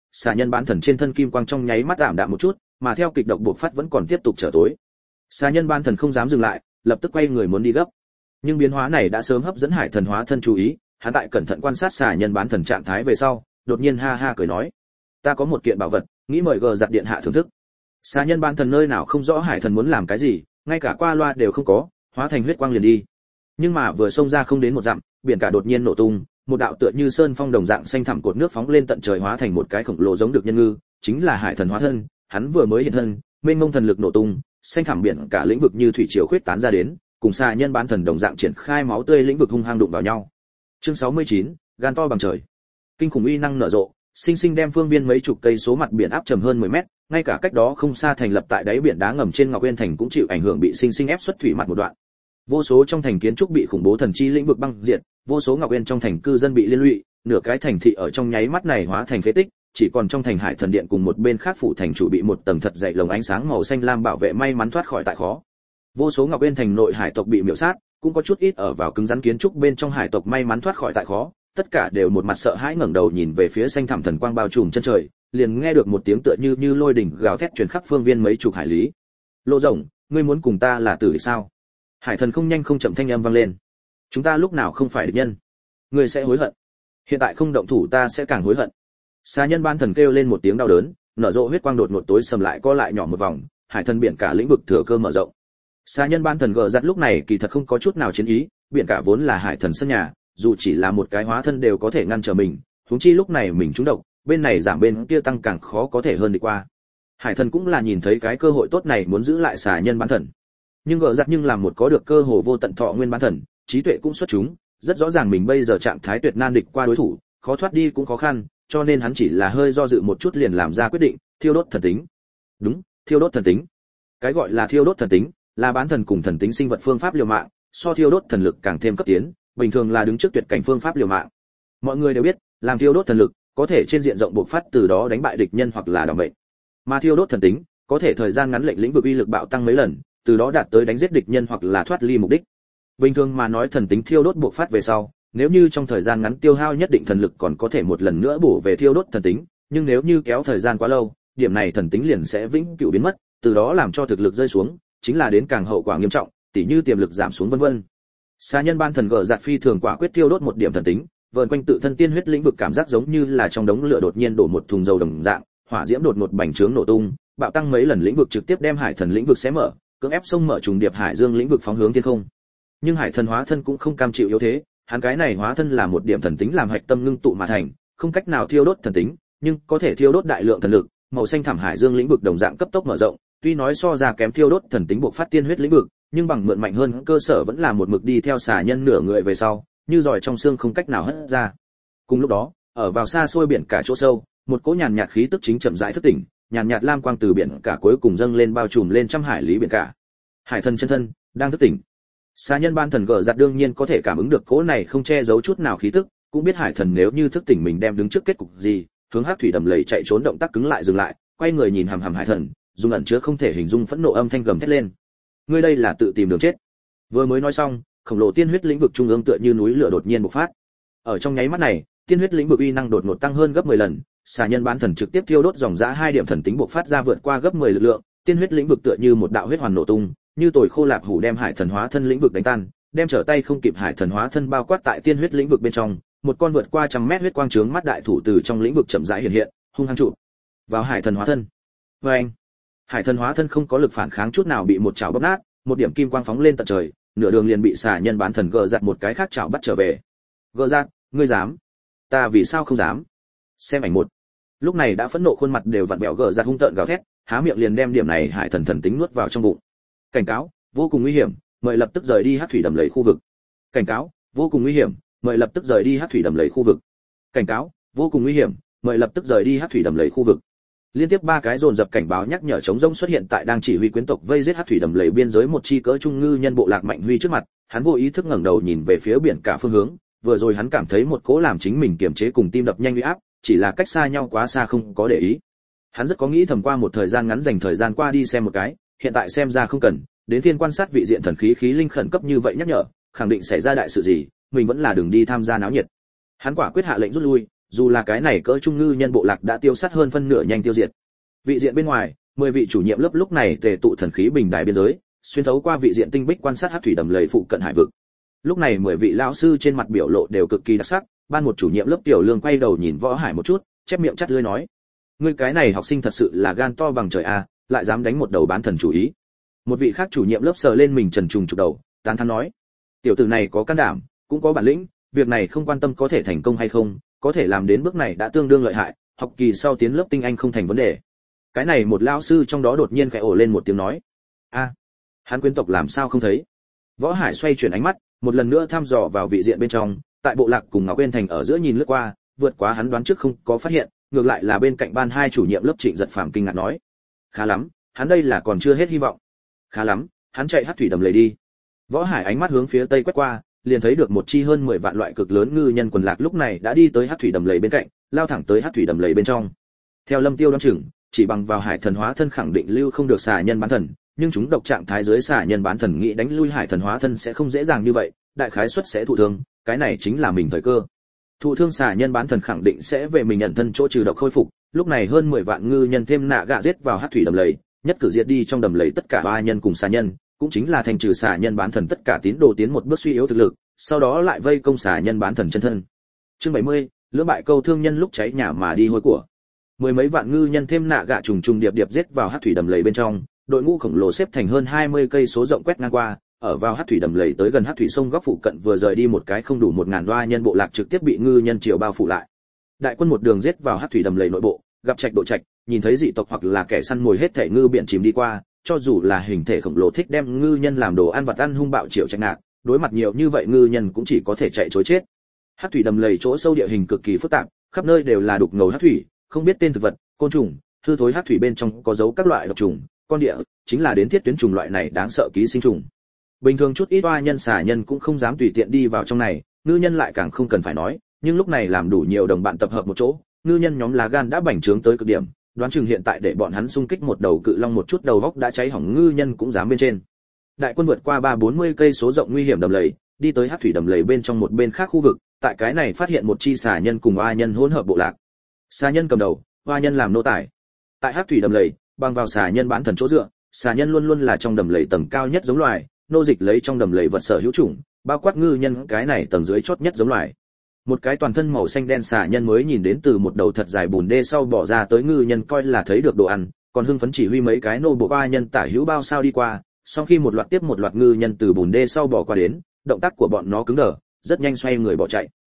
xà nhân bán thần trên thân kim quang trong nháy mắt ảm đạm một chút, mà theo kịch độc bộc phát vẫn còn tiếp tục trở tối. Xà nhân bán thần không dám dừng lại, lập tức quay người muốn đi gấp. Nhưng biến hóa này đã sớm hấp dẫn hải thần hóa thân chú ý, hắn tại cẩn thận quan sát xà nhân bán thần trạng thái về sau, đột nhiên ha ha cười nói: "Ta có một kiện bảo vật, nghĩ mời gờ giặt điện hạ thưởng thức." Xà nhân bán thần nơi nào không rõ hải thần muốn làm cái gì, ngay cả qua loa đều không có, hóa thành huyết quang liền đi. Nhưng mà vừa xông ra không đến một dặm, biển cả đột nhiên nổ tung, một đạo tựa như sơn phong đồng dạng xanh thẳm cột nước phóng lên tận trời hóa thành một cái khổng lồ giống được nhân ngư, chính là hải thần hóa thân. Hắn vừa mới hiện thân, mênh mông thần lực nổ tung, xanh thẳm biển cả lĩnh vực như thủy triều khuyết tán ra đến, cùng xà nhân bán thần đồng dạng triển khai máu tươi lĩnh vực hung hăng đụng vào nhau. Chương 69, gan to bằng trời. Kinh khủng uy năng nở rộ, sinh sinh đem phương viên mấy chục cây số mặt biển áp trầm hơn 10 mét, ngay cả cách đó không xa thành lập tại đáy biển đá ngầm trên Ngọc Uyên thành cũng chịu ảnh hưởng bị sinh sinh ép xuất thủy mặt một đoạn. Vô số trong thành kiến trúc bị khủng bố thần chi lĩnh vực băng diệt, vô số Ngọc Uyên trong thành cư dân bị liên lụy, nửa cái thành thị ở trong nháy mắt này hóa thành phế tích, chỉ còn trong thành Hải Thần Điện cùng một bên khác phủ thành chủ bị một tầng thật dày lồng ánh sáng màu xanh lam bảo vệ may mắn thoát khỏi tại khó. Vô số Ngọc Uyên thành nội hải tộc bị miểu sát, cũng có chút ít ở vào cứng rắn kiến trúc bên trong hải tộc may mắn thoát khỏi tại khó, tất cả đều một mặt sợ hãi ngẩng đầu nhìn về phía xanh thẳm thần quang bao trùm chân trời, liền nghe được một tiếng tựa như lôi đỉnh gào thét truyền khắp phương viên mấy chục hải lý. Lô rồng, ngươi muốn cùng ta là tử địch sao? Hải thần không nhanh không chậm thanh âm vang lên. Chúng ta lúc nào không phải địch nhân? Ngươi sẽ hối hận. Hiện tại không động thủ ta sẽ càng hối hận. Xà nhân ban thần kêu lên một tiếng đau đớn, nở rộ huyết quang đột ngột tối sầm lại co lại nhỏ một vòng, hải thần biển cả lĩnh vực thừa cơ mở rộng. Xà nhân ban thần gờ giật lúc này kỳ thật không có chút nào chiến ý, biển cả vốn là hải thần sân nhà, dù chỉ là một cái hóa thân đều có thể ngăn trở mình, huống chi lúc này mình trúng độc, bên này giảm bên kia tăng càng khó có thể hơn đi qua. Hải thần cũng là nhìn thấy cái cơ hội tốt này muốn giữ lại xà nhân bán thần, nhưng gờ giật nhưng làm một có được cơ hồ vô tận thọ nguyên bán thần, trí tuệ cũng xuất chúng, rất rõ ràng mình bây giờ trạng thái tuyệt nan địch qua đối thủ, khó thoát đi cũng khó khăn, cho nên hắn chỉ là hơi do dự một chút liền làm ra quyết định, thiêu đốt thần tính. Đúng, thiêu đốt thần tính. Cái gọi là thiêu đốt thần tính, là bán thần cùng thần tính sinh vật phương pháp liều mạng, so thiêu đốt thần lực càng thêm cấp tiến, bình thường là đứng trước tuyệt cảnh phương pháp liều mạng. Mọi người đều biết, làm thiêu đốt thần lực, có thể trên diện rộng bộc phát từ đó đánh bại địch nhân hoặc là đảm mệnh. Mà thiêu đốt thần tính, có thể thời gian ngắn lệnh lĩnh vực uy lực bạo tăng mấy lần, từ đó đạt tới đánh giết địch nhân hoặc là thoát ly mục đích. Bình thường mà nói thần tính thiêu đốt bộc phát về sau, nếu như trong thời gian ngắn tiêu hao nhất định thần lực còn có thể một lần nữa bổ về thiêu đốt thần tính, nhưng nếu như kéo thời gian quá lâu, điểm này thần tính liền sẽ vĩnh cửu biến mất, từ đó làm cho thực lực rơi xuống, chính là đến càng hậu quả nghiêm trọng, tỉ như tiềm lực giảm xuống vân vân. Xà nhân ban thần gở giạt phi thường quả quyết thiêu đốt một điểm thần tính, vờn quanh tự thân tiên huyết lĩnh vực cảm giác giống như là trong đống lửa đột nhiên đổ một thùng dầu đồng dạng, hỏa diễm đột ngột bành trướng nổ tung, bạo tăng mấy lần lĩnh vực trực tiếp đem hải thần lĩnh vực xé mở, cưỡng ép sông mở trùng điệp hải dương lĩnh vực phóng hướng thiên không. Nhưng hải thần hóa thân cũng không cam chịu yếu thế, hắn cái này hóa thân là một điểm thần tính làm hạch tâm ngưng tụ mà thành, không cách nào thiêu đốt thần tính, nhưng có thể thiêu đốt đại lượng thần lực, màu xanh thẳm hải dương lĩnh vực đồng dạng cấp tốc mở rộng, tuy nói so ra kém thiêu đốt thần tính bộc phát tiên huyết lĩnh vực, nhưng bằng mượn mạnh hơn cơ sở vẫn là một mực đi theo xà nhân nửa người về sau, như giỏi trong xương không cách nào hất ra. Cùng lúc đó, ở vào xa xôi biển cả chỗ sâu, một cỗ nhàn nhạt khí tức chính chậm rãi thức tỉnh, nhàn nhạt lam quang từ biển cả cuối cùng dâng lên bao trùm lên trăm hải lý biển cả. Hải thần chân thân đang thức tỉnh. Xà nhân ban thần gở giặt đương nhiên có thể cảm ứng được cỗ này không che giấu chút nào khí tức, cũng biết hải thần nếu như thức tỉnh mình đem đứng trước kết cục gì, hướng hắc thủy đầm lầy chạy trốn động tác cứng lại dừng lại, quay người nhìn hằm hằm hải thần, dùng ẩn chứa không thể hình dung phẫn nộ âm thanh gầm thét lên. Ngươi đây là tự tìm đường chết. Vừa mới nói xong, khổng lồ tiên huyết lĩnh vực trung ương tựa như núi lửa đột nhiên bộc phát. Ở trong nháy mắt này, tiên huyết lĩnh vực uy năng đột ngột tăng hơn gấp 10 lần, xà nhân bán thần trực tiếp thiêu đốt dòng dã 2 điểm thần tính bộc phát ra vượt qua gấp 10 lực lượng, tiên huyết lĩnh vực tựa như một đạo huyết hoàn nổ tung, như tồi khô lạp hủ đem hải thần hóa thân lĩnh vực đánh tan, đem trở tay không kịp hải thần hóa thân bao quát tại tiên huyết lĩnh vực bên trong, một con vượt qua trăm mét huyết quang trướng mắt đại thủ từ trong lĩnh vực chậm rãi hiện hiện, hung hăng trụ vào hải thần hóa thân. Oeng! Hải thần hóa thân không có lực phản kháng chút nào bị một chảo bóp nát, một điểm kim quang phóng lên tận trời, nửa đường liền bị xà nhân bán thần gờ giặt một cái khác chảo bắt trở về. Gờ giặt, ngươi dám? Ta vì sao không dám? Xem ảnh một. Lúc này đã phẫn nộ khuôn mặt đều vặn vẹo gờ giặt hung tợn gào thét, há miệng liền đem điểm này hải thần thần tính nuốt vào trong bụng. Cảnh cáo, vô cùng nguy hiểm, mời lập tức rời đi hắc thủy đầm lầy khu vực. Cảnh cáo, vô cùng nguy hiểm, mời lập tức rời đi hắc thủy đầm lầy khu vực. Cảnh cáo, vô cùng nguy hiểm, mời lập tức rời đi hắc thủy đầm lầy khu vực. Liên tiếp 3 cái dồn dập cảnh báo nhắc nhở chống rỗng xuất hiện tại đang chỉ huy quyến tộc vây giết hắc thủy đầm lầy biên giới một chi cỡ trung ngư nhân bộ lạc Mạnh Huy trước mặt, hắn vô ý thức ngẩng đầu nhìn về phía biển cả phương hướng, vừa rồi hắn cảm thấy một cỗ làm chính mình kiềm chế cùng tim đập nhanh uy áp, chỉ là cách xa nhau quá xa không có để ý. Hắn rất có nghĩ thầm qua một thời gian ngắn dành thời gian qua đi xem một cái, hiện tại xem ra không cần, đến phiên quan sát vị diện thần khí khí linh khẩn cấp như vậy nhắc nhở, khẳng định xảy ra đại sự gì, mình vẫn là đừng đi tham gia náo nhiệt. Hắn quả quyết hạ lệnh rút lui, dù là cái này cỡ trung ngư nhân bộ lạc đã tiêu sát hơn phân nửa nhanh tiêu diệt. Vị diện bên ngoài, 10 vị chủ nhiệm lớp lúc này tề tụ thần khí bình đài biên giới, xuyên thấu qua vị diện tinh bích quan sát hắc thủy đầm lầy phụ cận hải vực. Lúc này 10 vị lão sư trên mặt biểu lộ đều cực kỳ đặc sắc, ban một chủ nhiệm lớp Tiểu Lương quay đầu nhìn Võ Hải một chút, chép miệng chắt lưỡi nói: "Ngươi cái này học sinh thật sự là gan to bằng trời a, lại dám đánh một đầu bán thần chủ ý." Một vị khác chủ nhiệm lớp sờ lên mình trần trùng trục đầu, tán thán nói: "Tiểu tử này có can đảm, cũng có bản lĩnh, việc này không quan tâm có thể thành công hay không, có thể làm đến bước này đã tương đương lợi hại, học kỳ sau tiến lớp tinh anh không thành vấn đề." Cái này một lão sư trong đó đột nhiên khẽ ồ lên một tiếng nói: "A, hắn quyến tộc làm sao không thấy?" Võ Hải xoay chuyển ánh mắt, một lần nữa thăm dò vào vị diện bên trong, tại bộ lạc cùng Ngọc Uyên Thành ở giữa nhìn lướt qua, vượt quá hắn đoán trước không có phát hiện, ngược lại là bên cạnh ban hai chủ nhiệm lớp Trịnh Giật Phàm kinh ngạc nói: "Khá lắm, hắn đây là còn chưa hết hy vọng." "Khá lắm, hắn chạy hắc thủy đầm lầy đi." Võ Hải ánh mắt hướng phía tây quét qua, liền thấy được một chi hơn 10 vạn loại cực lớn ngư nhân quần lạc lúc này đã đi tới hắc thủy đầm lầy bên cạnh, lao thẳng tới hắc thủy đầm lầy bên trong. Theo Lâm Tiêu đoán chừng, chỉ bằng vào hải thần hóa thân khẳng định lưu không được xà nhân bán thần, nhưng chúng độc trạng thái dưới xà nhân bán thần nghĩ đánh lui hải thần hóa thân sẽ không dễ dàng như vậy, đại khái suất sẽ thụ thương, cái này chính là mình thời cơ. Thụ thương xà nhân bán thần khẳng định sẽ về mình nhận thân chỗ trừ độc khôi phục, lúc này hơn 10 vạn ngư nhân thêm nạ gạ giết vào hắc thủy đầm lầy, nhất cử diệt đi trong đầm lầy tất cả ba nhân cùng xà nhân, cũng chính là thành trừ xà nhân bán thần tất cả tín đồ tiến một bước suy yếu thực lực, sau đó lại vây công xà nhân bán thần chân thân. Chương 70, lưỡng bại câu thương nhân lúc cháy nhà mà đi hôi của. Mười mấy vạn ngư nhân thêm nạ gạ trùng trùng điệp điệp giết vào hắc thủy đầm lầy bên trong, đội ngũ khổng lồ xếp thành hơn 20 cây số rộng quét ngang qua, ở vào hắc thủy đầm lầy tới gần hắc thủy sông góc phụ cận vừa rời đi một cái không đủ 1000 đoa nhân bộ lạc trực tiếp bị ngư nhân triều bao phủ lại. Đại quân một đường giết vào hắc thủy đầm lầy nội bộ, gặp trạch độ trạch, nhìn thấy dị tộc hoặc là kẻ săn mồi hết thể ngư biển chìm đi qua, cho dù là hình thể khổng lồ thích đem ngư nhân làm đồ ăn vặt ăn hung bạo triệu trạch ngạc, đối mặt nhiều như vậy ngư nhân cũng chỉ có thể chạy trối chết. Hắc thủy đầm lầy chỗ sâu địa hình cực kỳ phức tạp, khắp nơi đều là đục ngầu hắc thủy, không biết tên thực vật, côn trùng, hư thối hắc thủy bên trong có dấu các loại độc trùng, con địa, chính là đến thiết tuyến trùng loại này đáng sợ ký sinh trùng. Bình thường chút ít oa nhân xà nhân cũng không dám tùy tiện đi vào trong này, ngư nhân lại càng không cần phải nói, nhưng lúc này làm đủ nhiều đồng bạn tập hợp một chỗ, ngư nhân nhóm lá gan đã bành trướng tới cực điểm, đoán chừng hiện tại để bọn hắn xung kích một đầu cự long một chút đầu góc đã cháy hỏng ngư nhân cũng dám bên trên. Đại quân vượt qua 340 cây số rộng nguy hiểm đầm lầy, đi tới hắc thủy đầm lầy bên trong một bên khác khu vực, tại cái này phát hiện một chi xà nhân cùng oa nhân hỗn hợp bộ lạc. Xà nhân cầm đầu, oa nhân làm nô tài. Tại hắc thủy đầm lầy, bằng vào xà nhân bán thần chỗ dựa, xà nhân luôn luôn là trong đầm lầy tầng cao nhất giống loài, nô dịch lấy trong đầm lầy vật sở hữu chủng, bao quát ngư nhân cái này tầng dưới chót nhất giống loài. Một cái toàn thân màu xanh đen xà nhân mới nhìn đến từ một đầu thật dài bùn đê sau bỏ ra tới ngư nhân coi là thấy được đồ ăn, còn hưng phấn chỉ huy mấy cái nô bộ oa nhân tả hữu bao sao đi qua, sau khi một loạt tiếp một loạt ngư nhân từ bùn đê sau bỏ qua đến, động tác của bọn nó cứng đờ, rất nhanh xoay người bỏ chạy.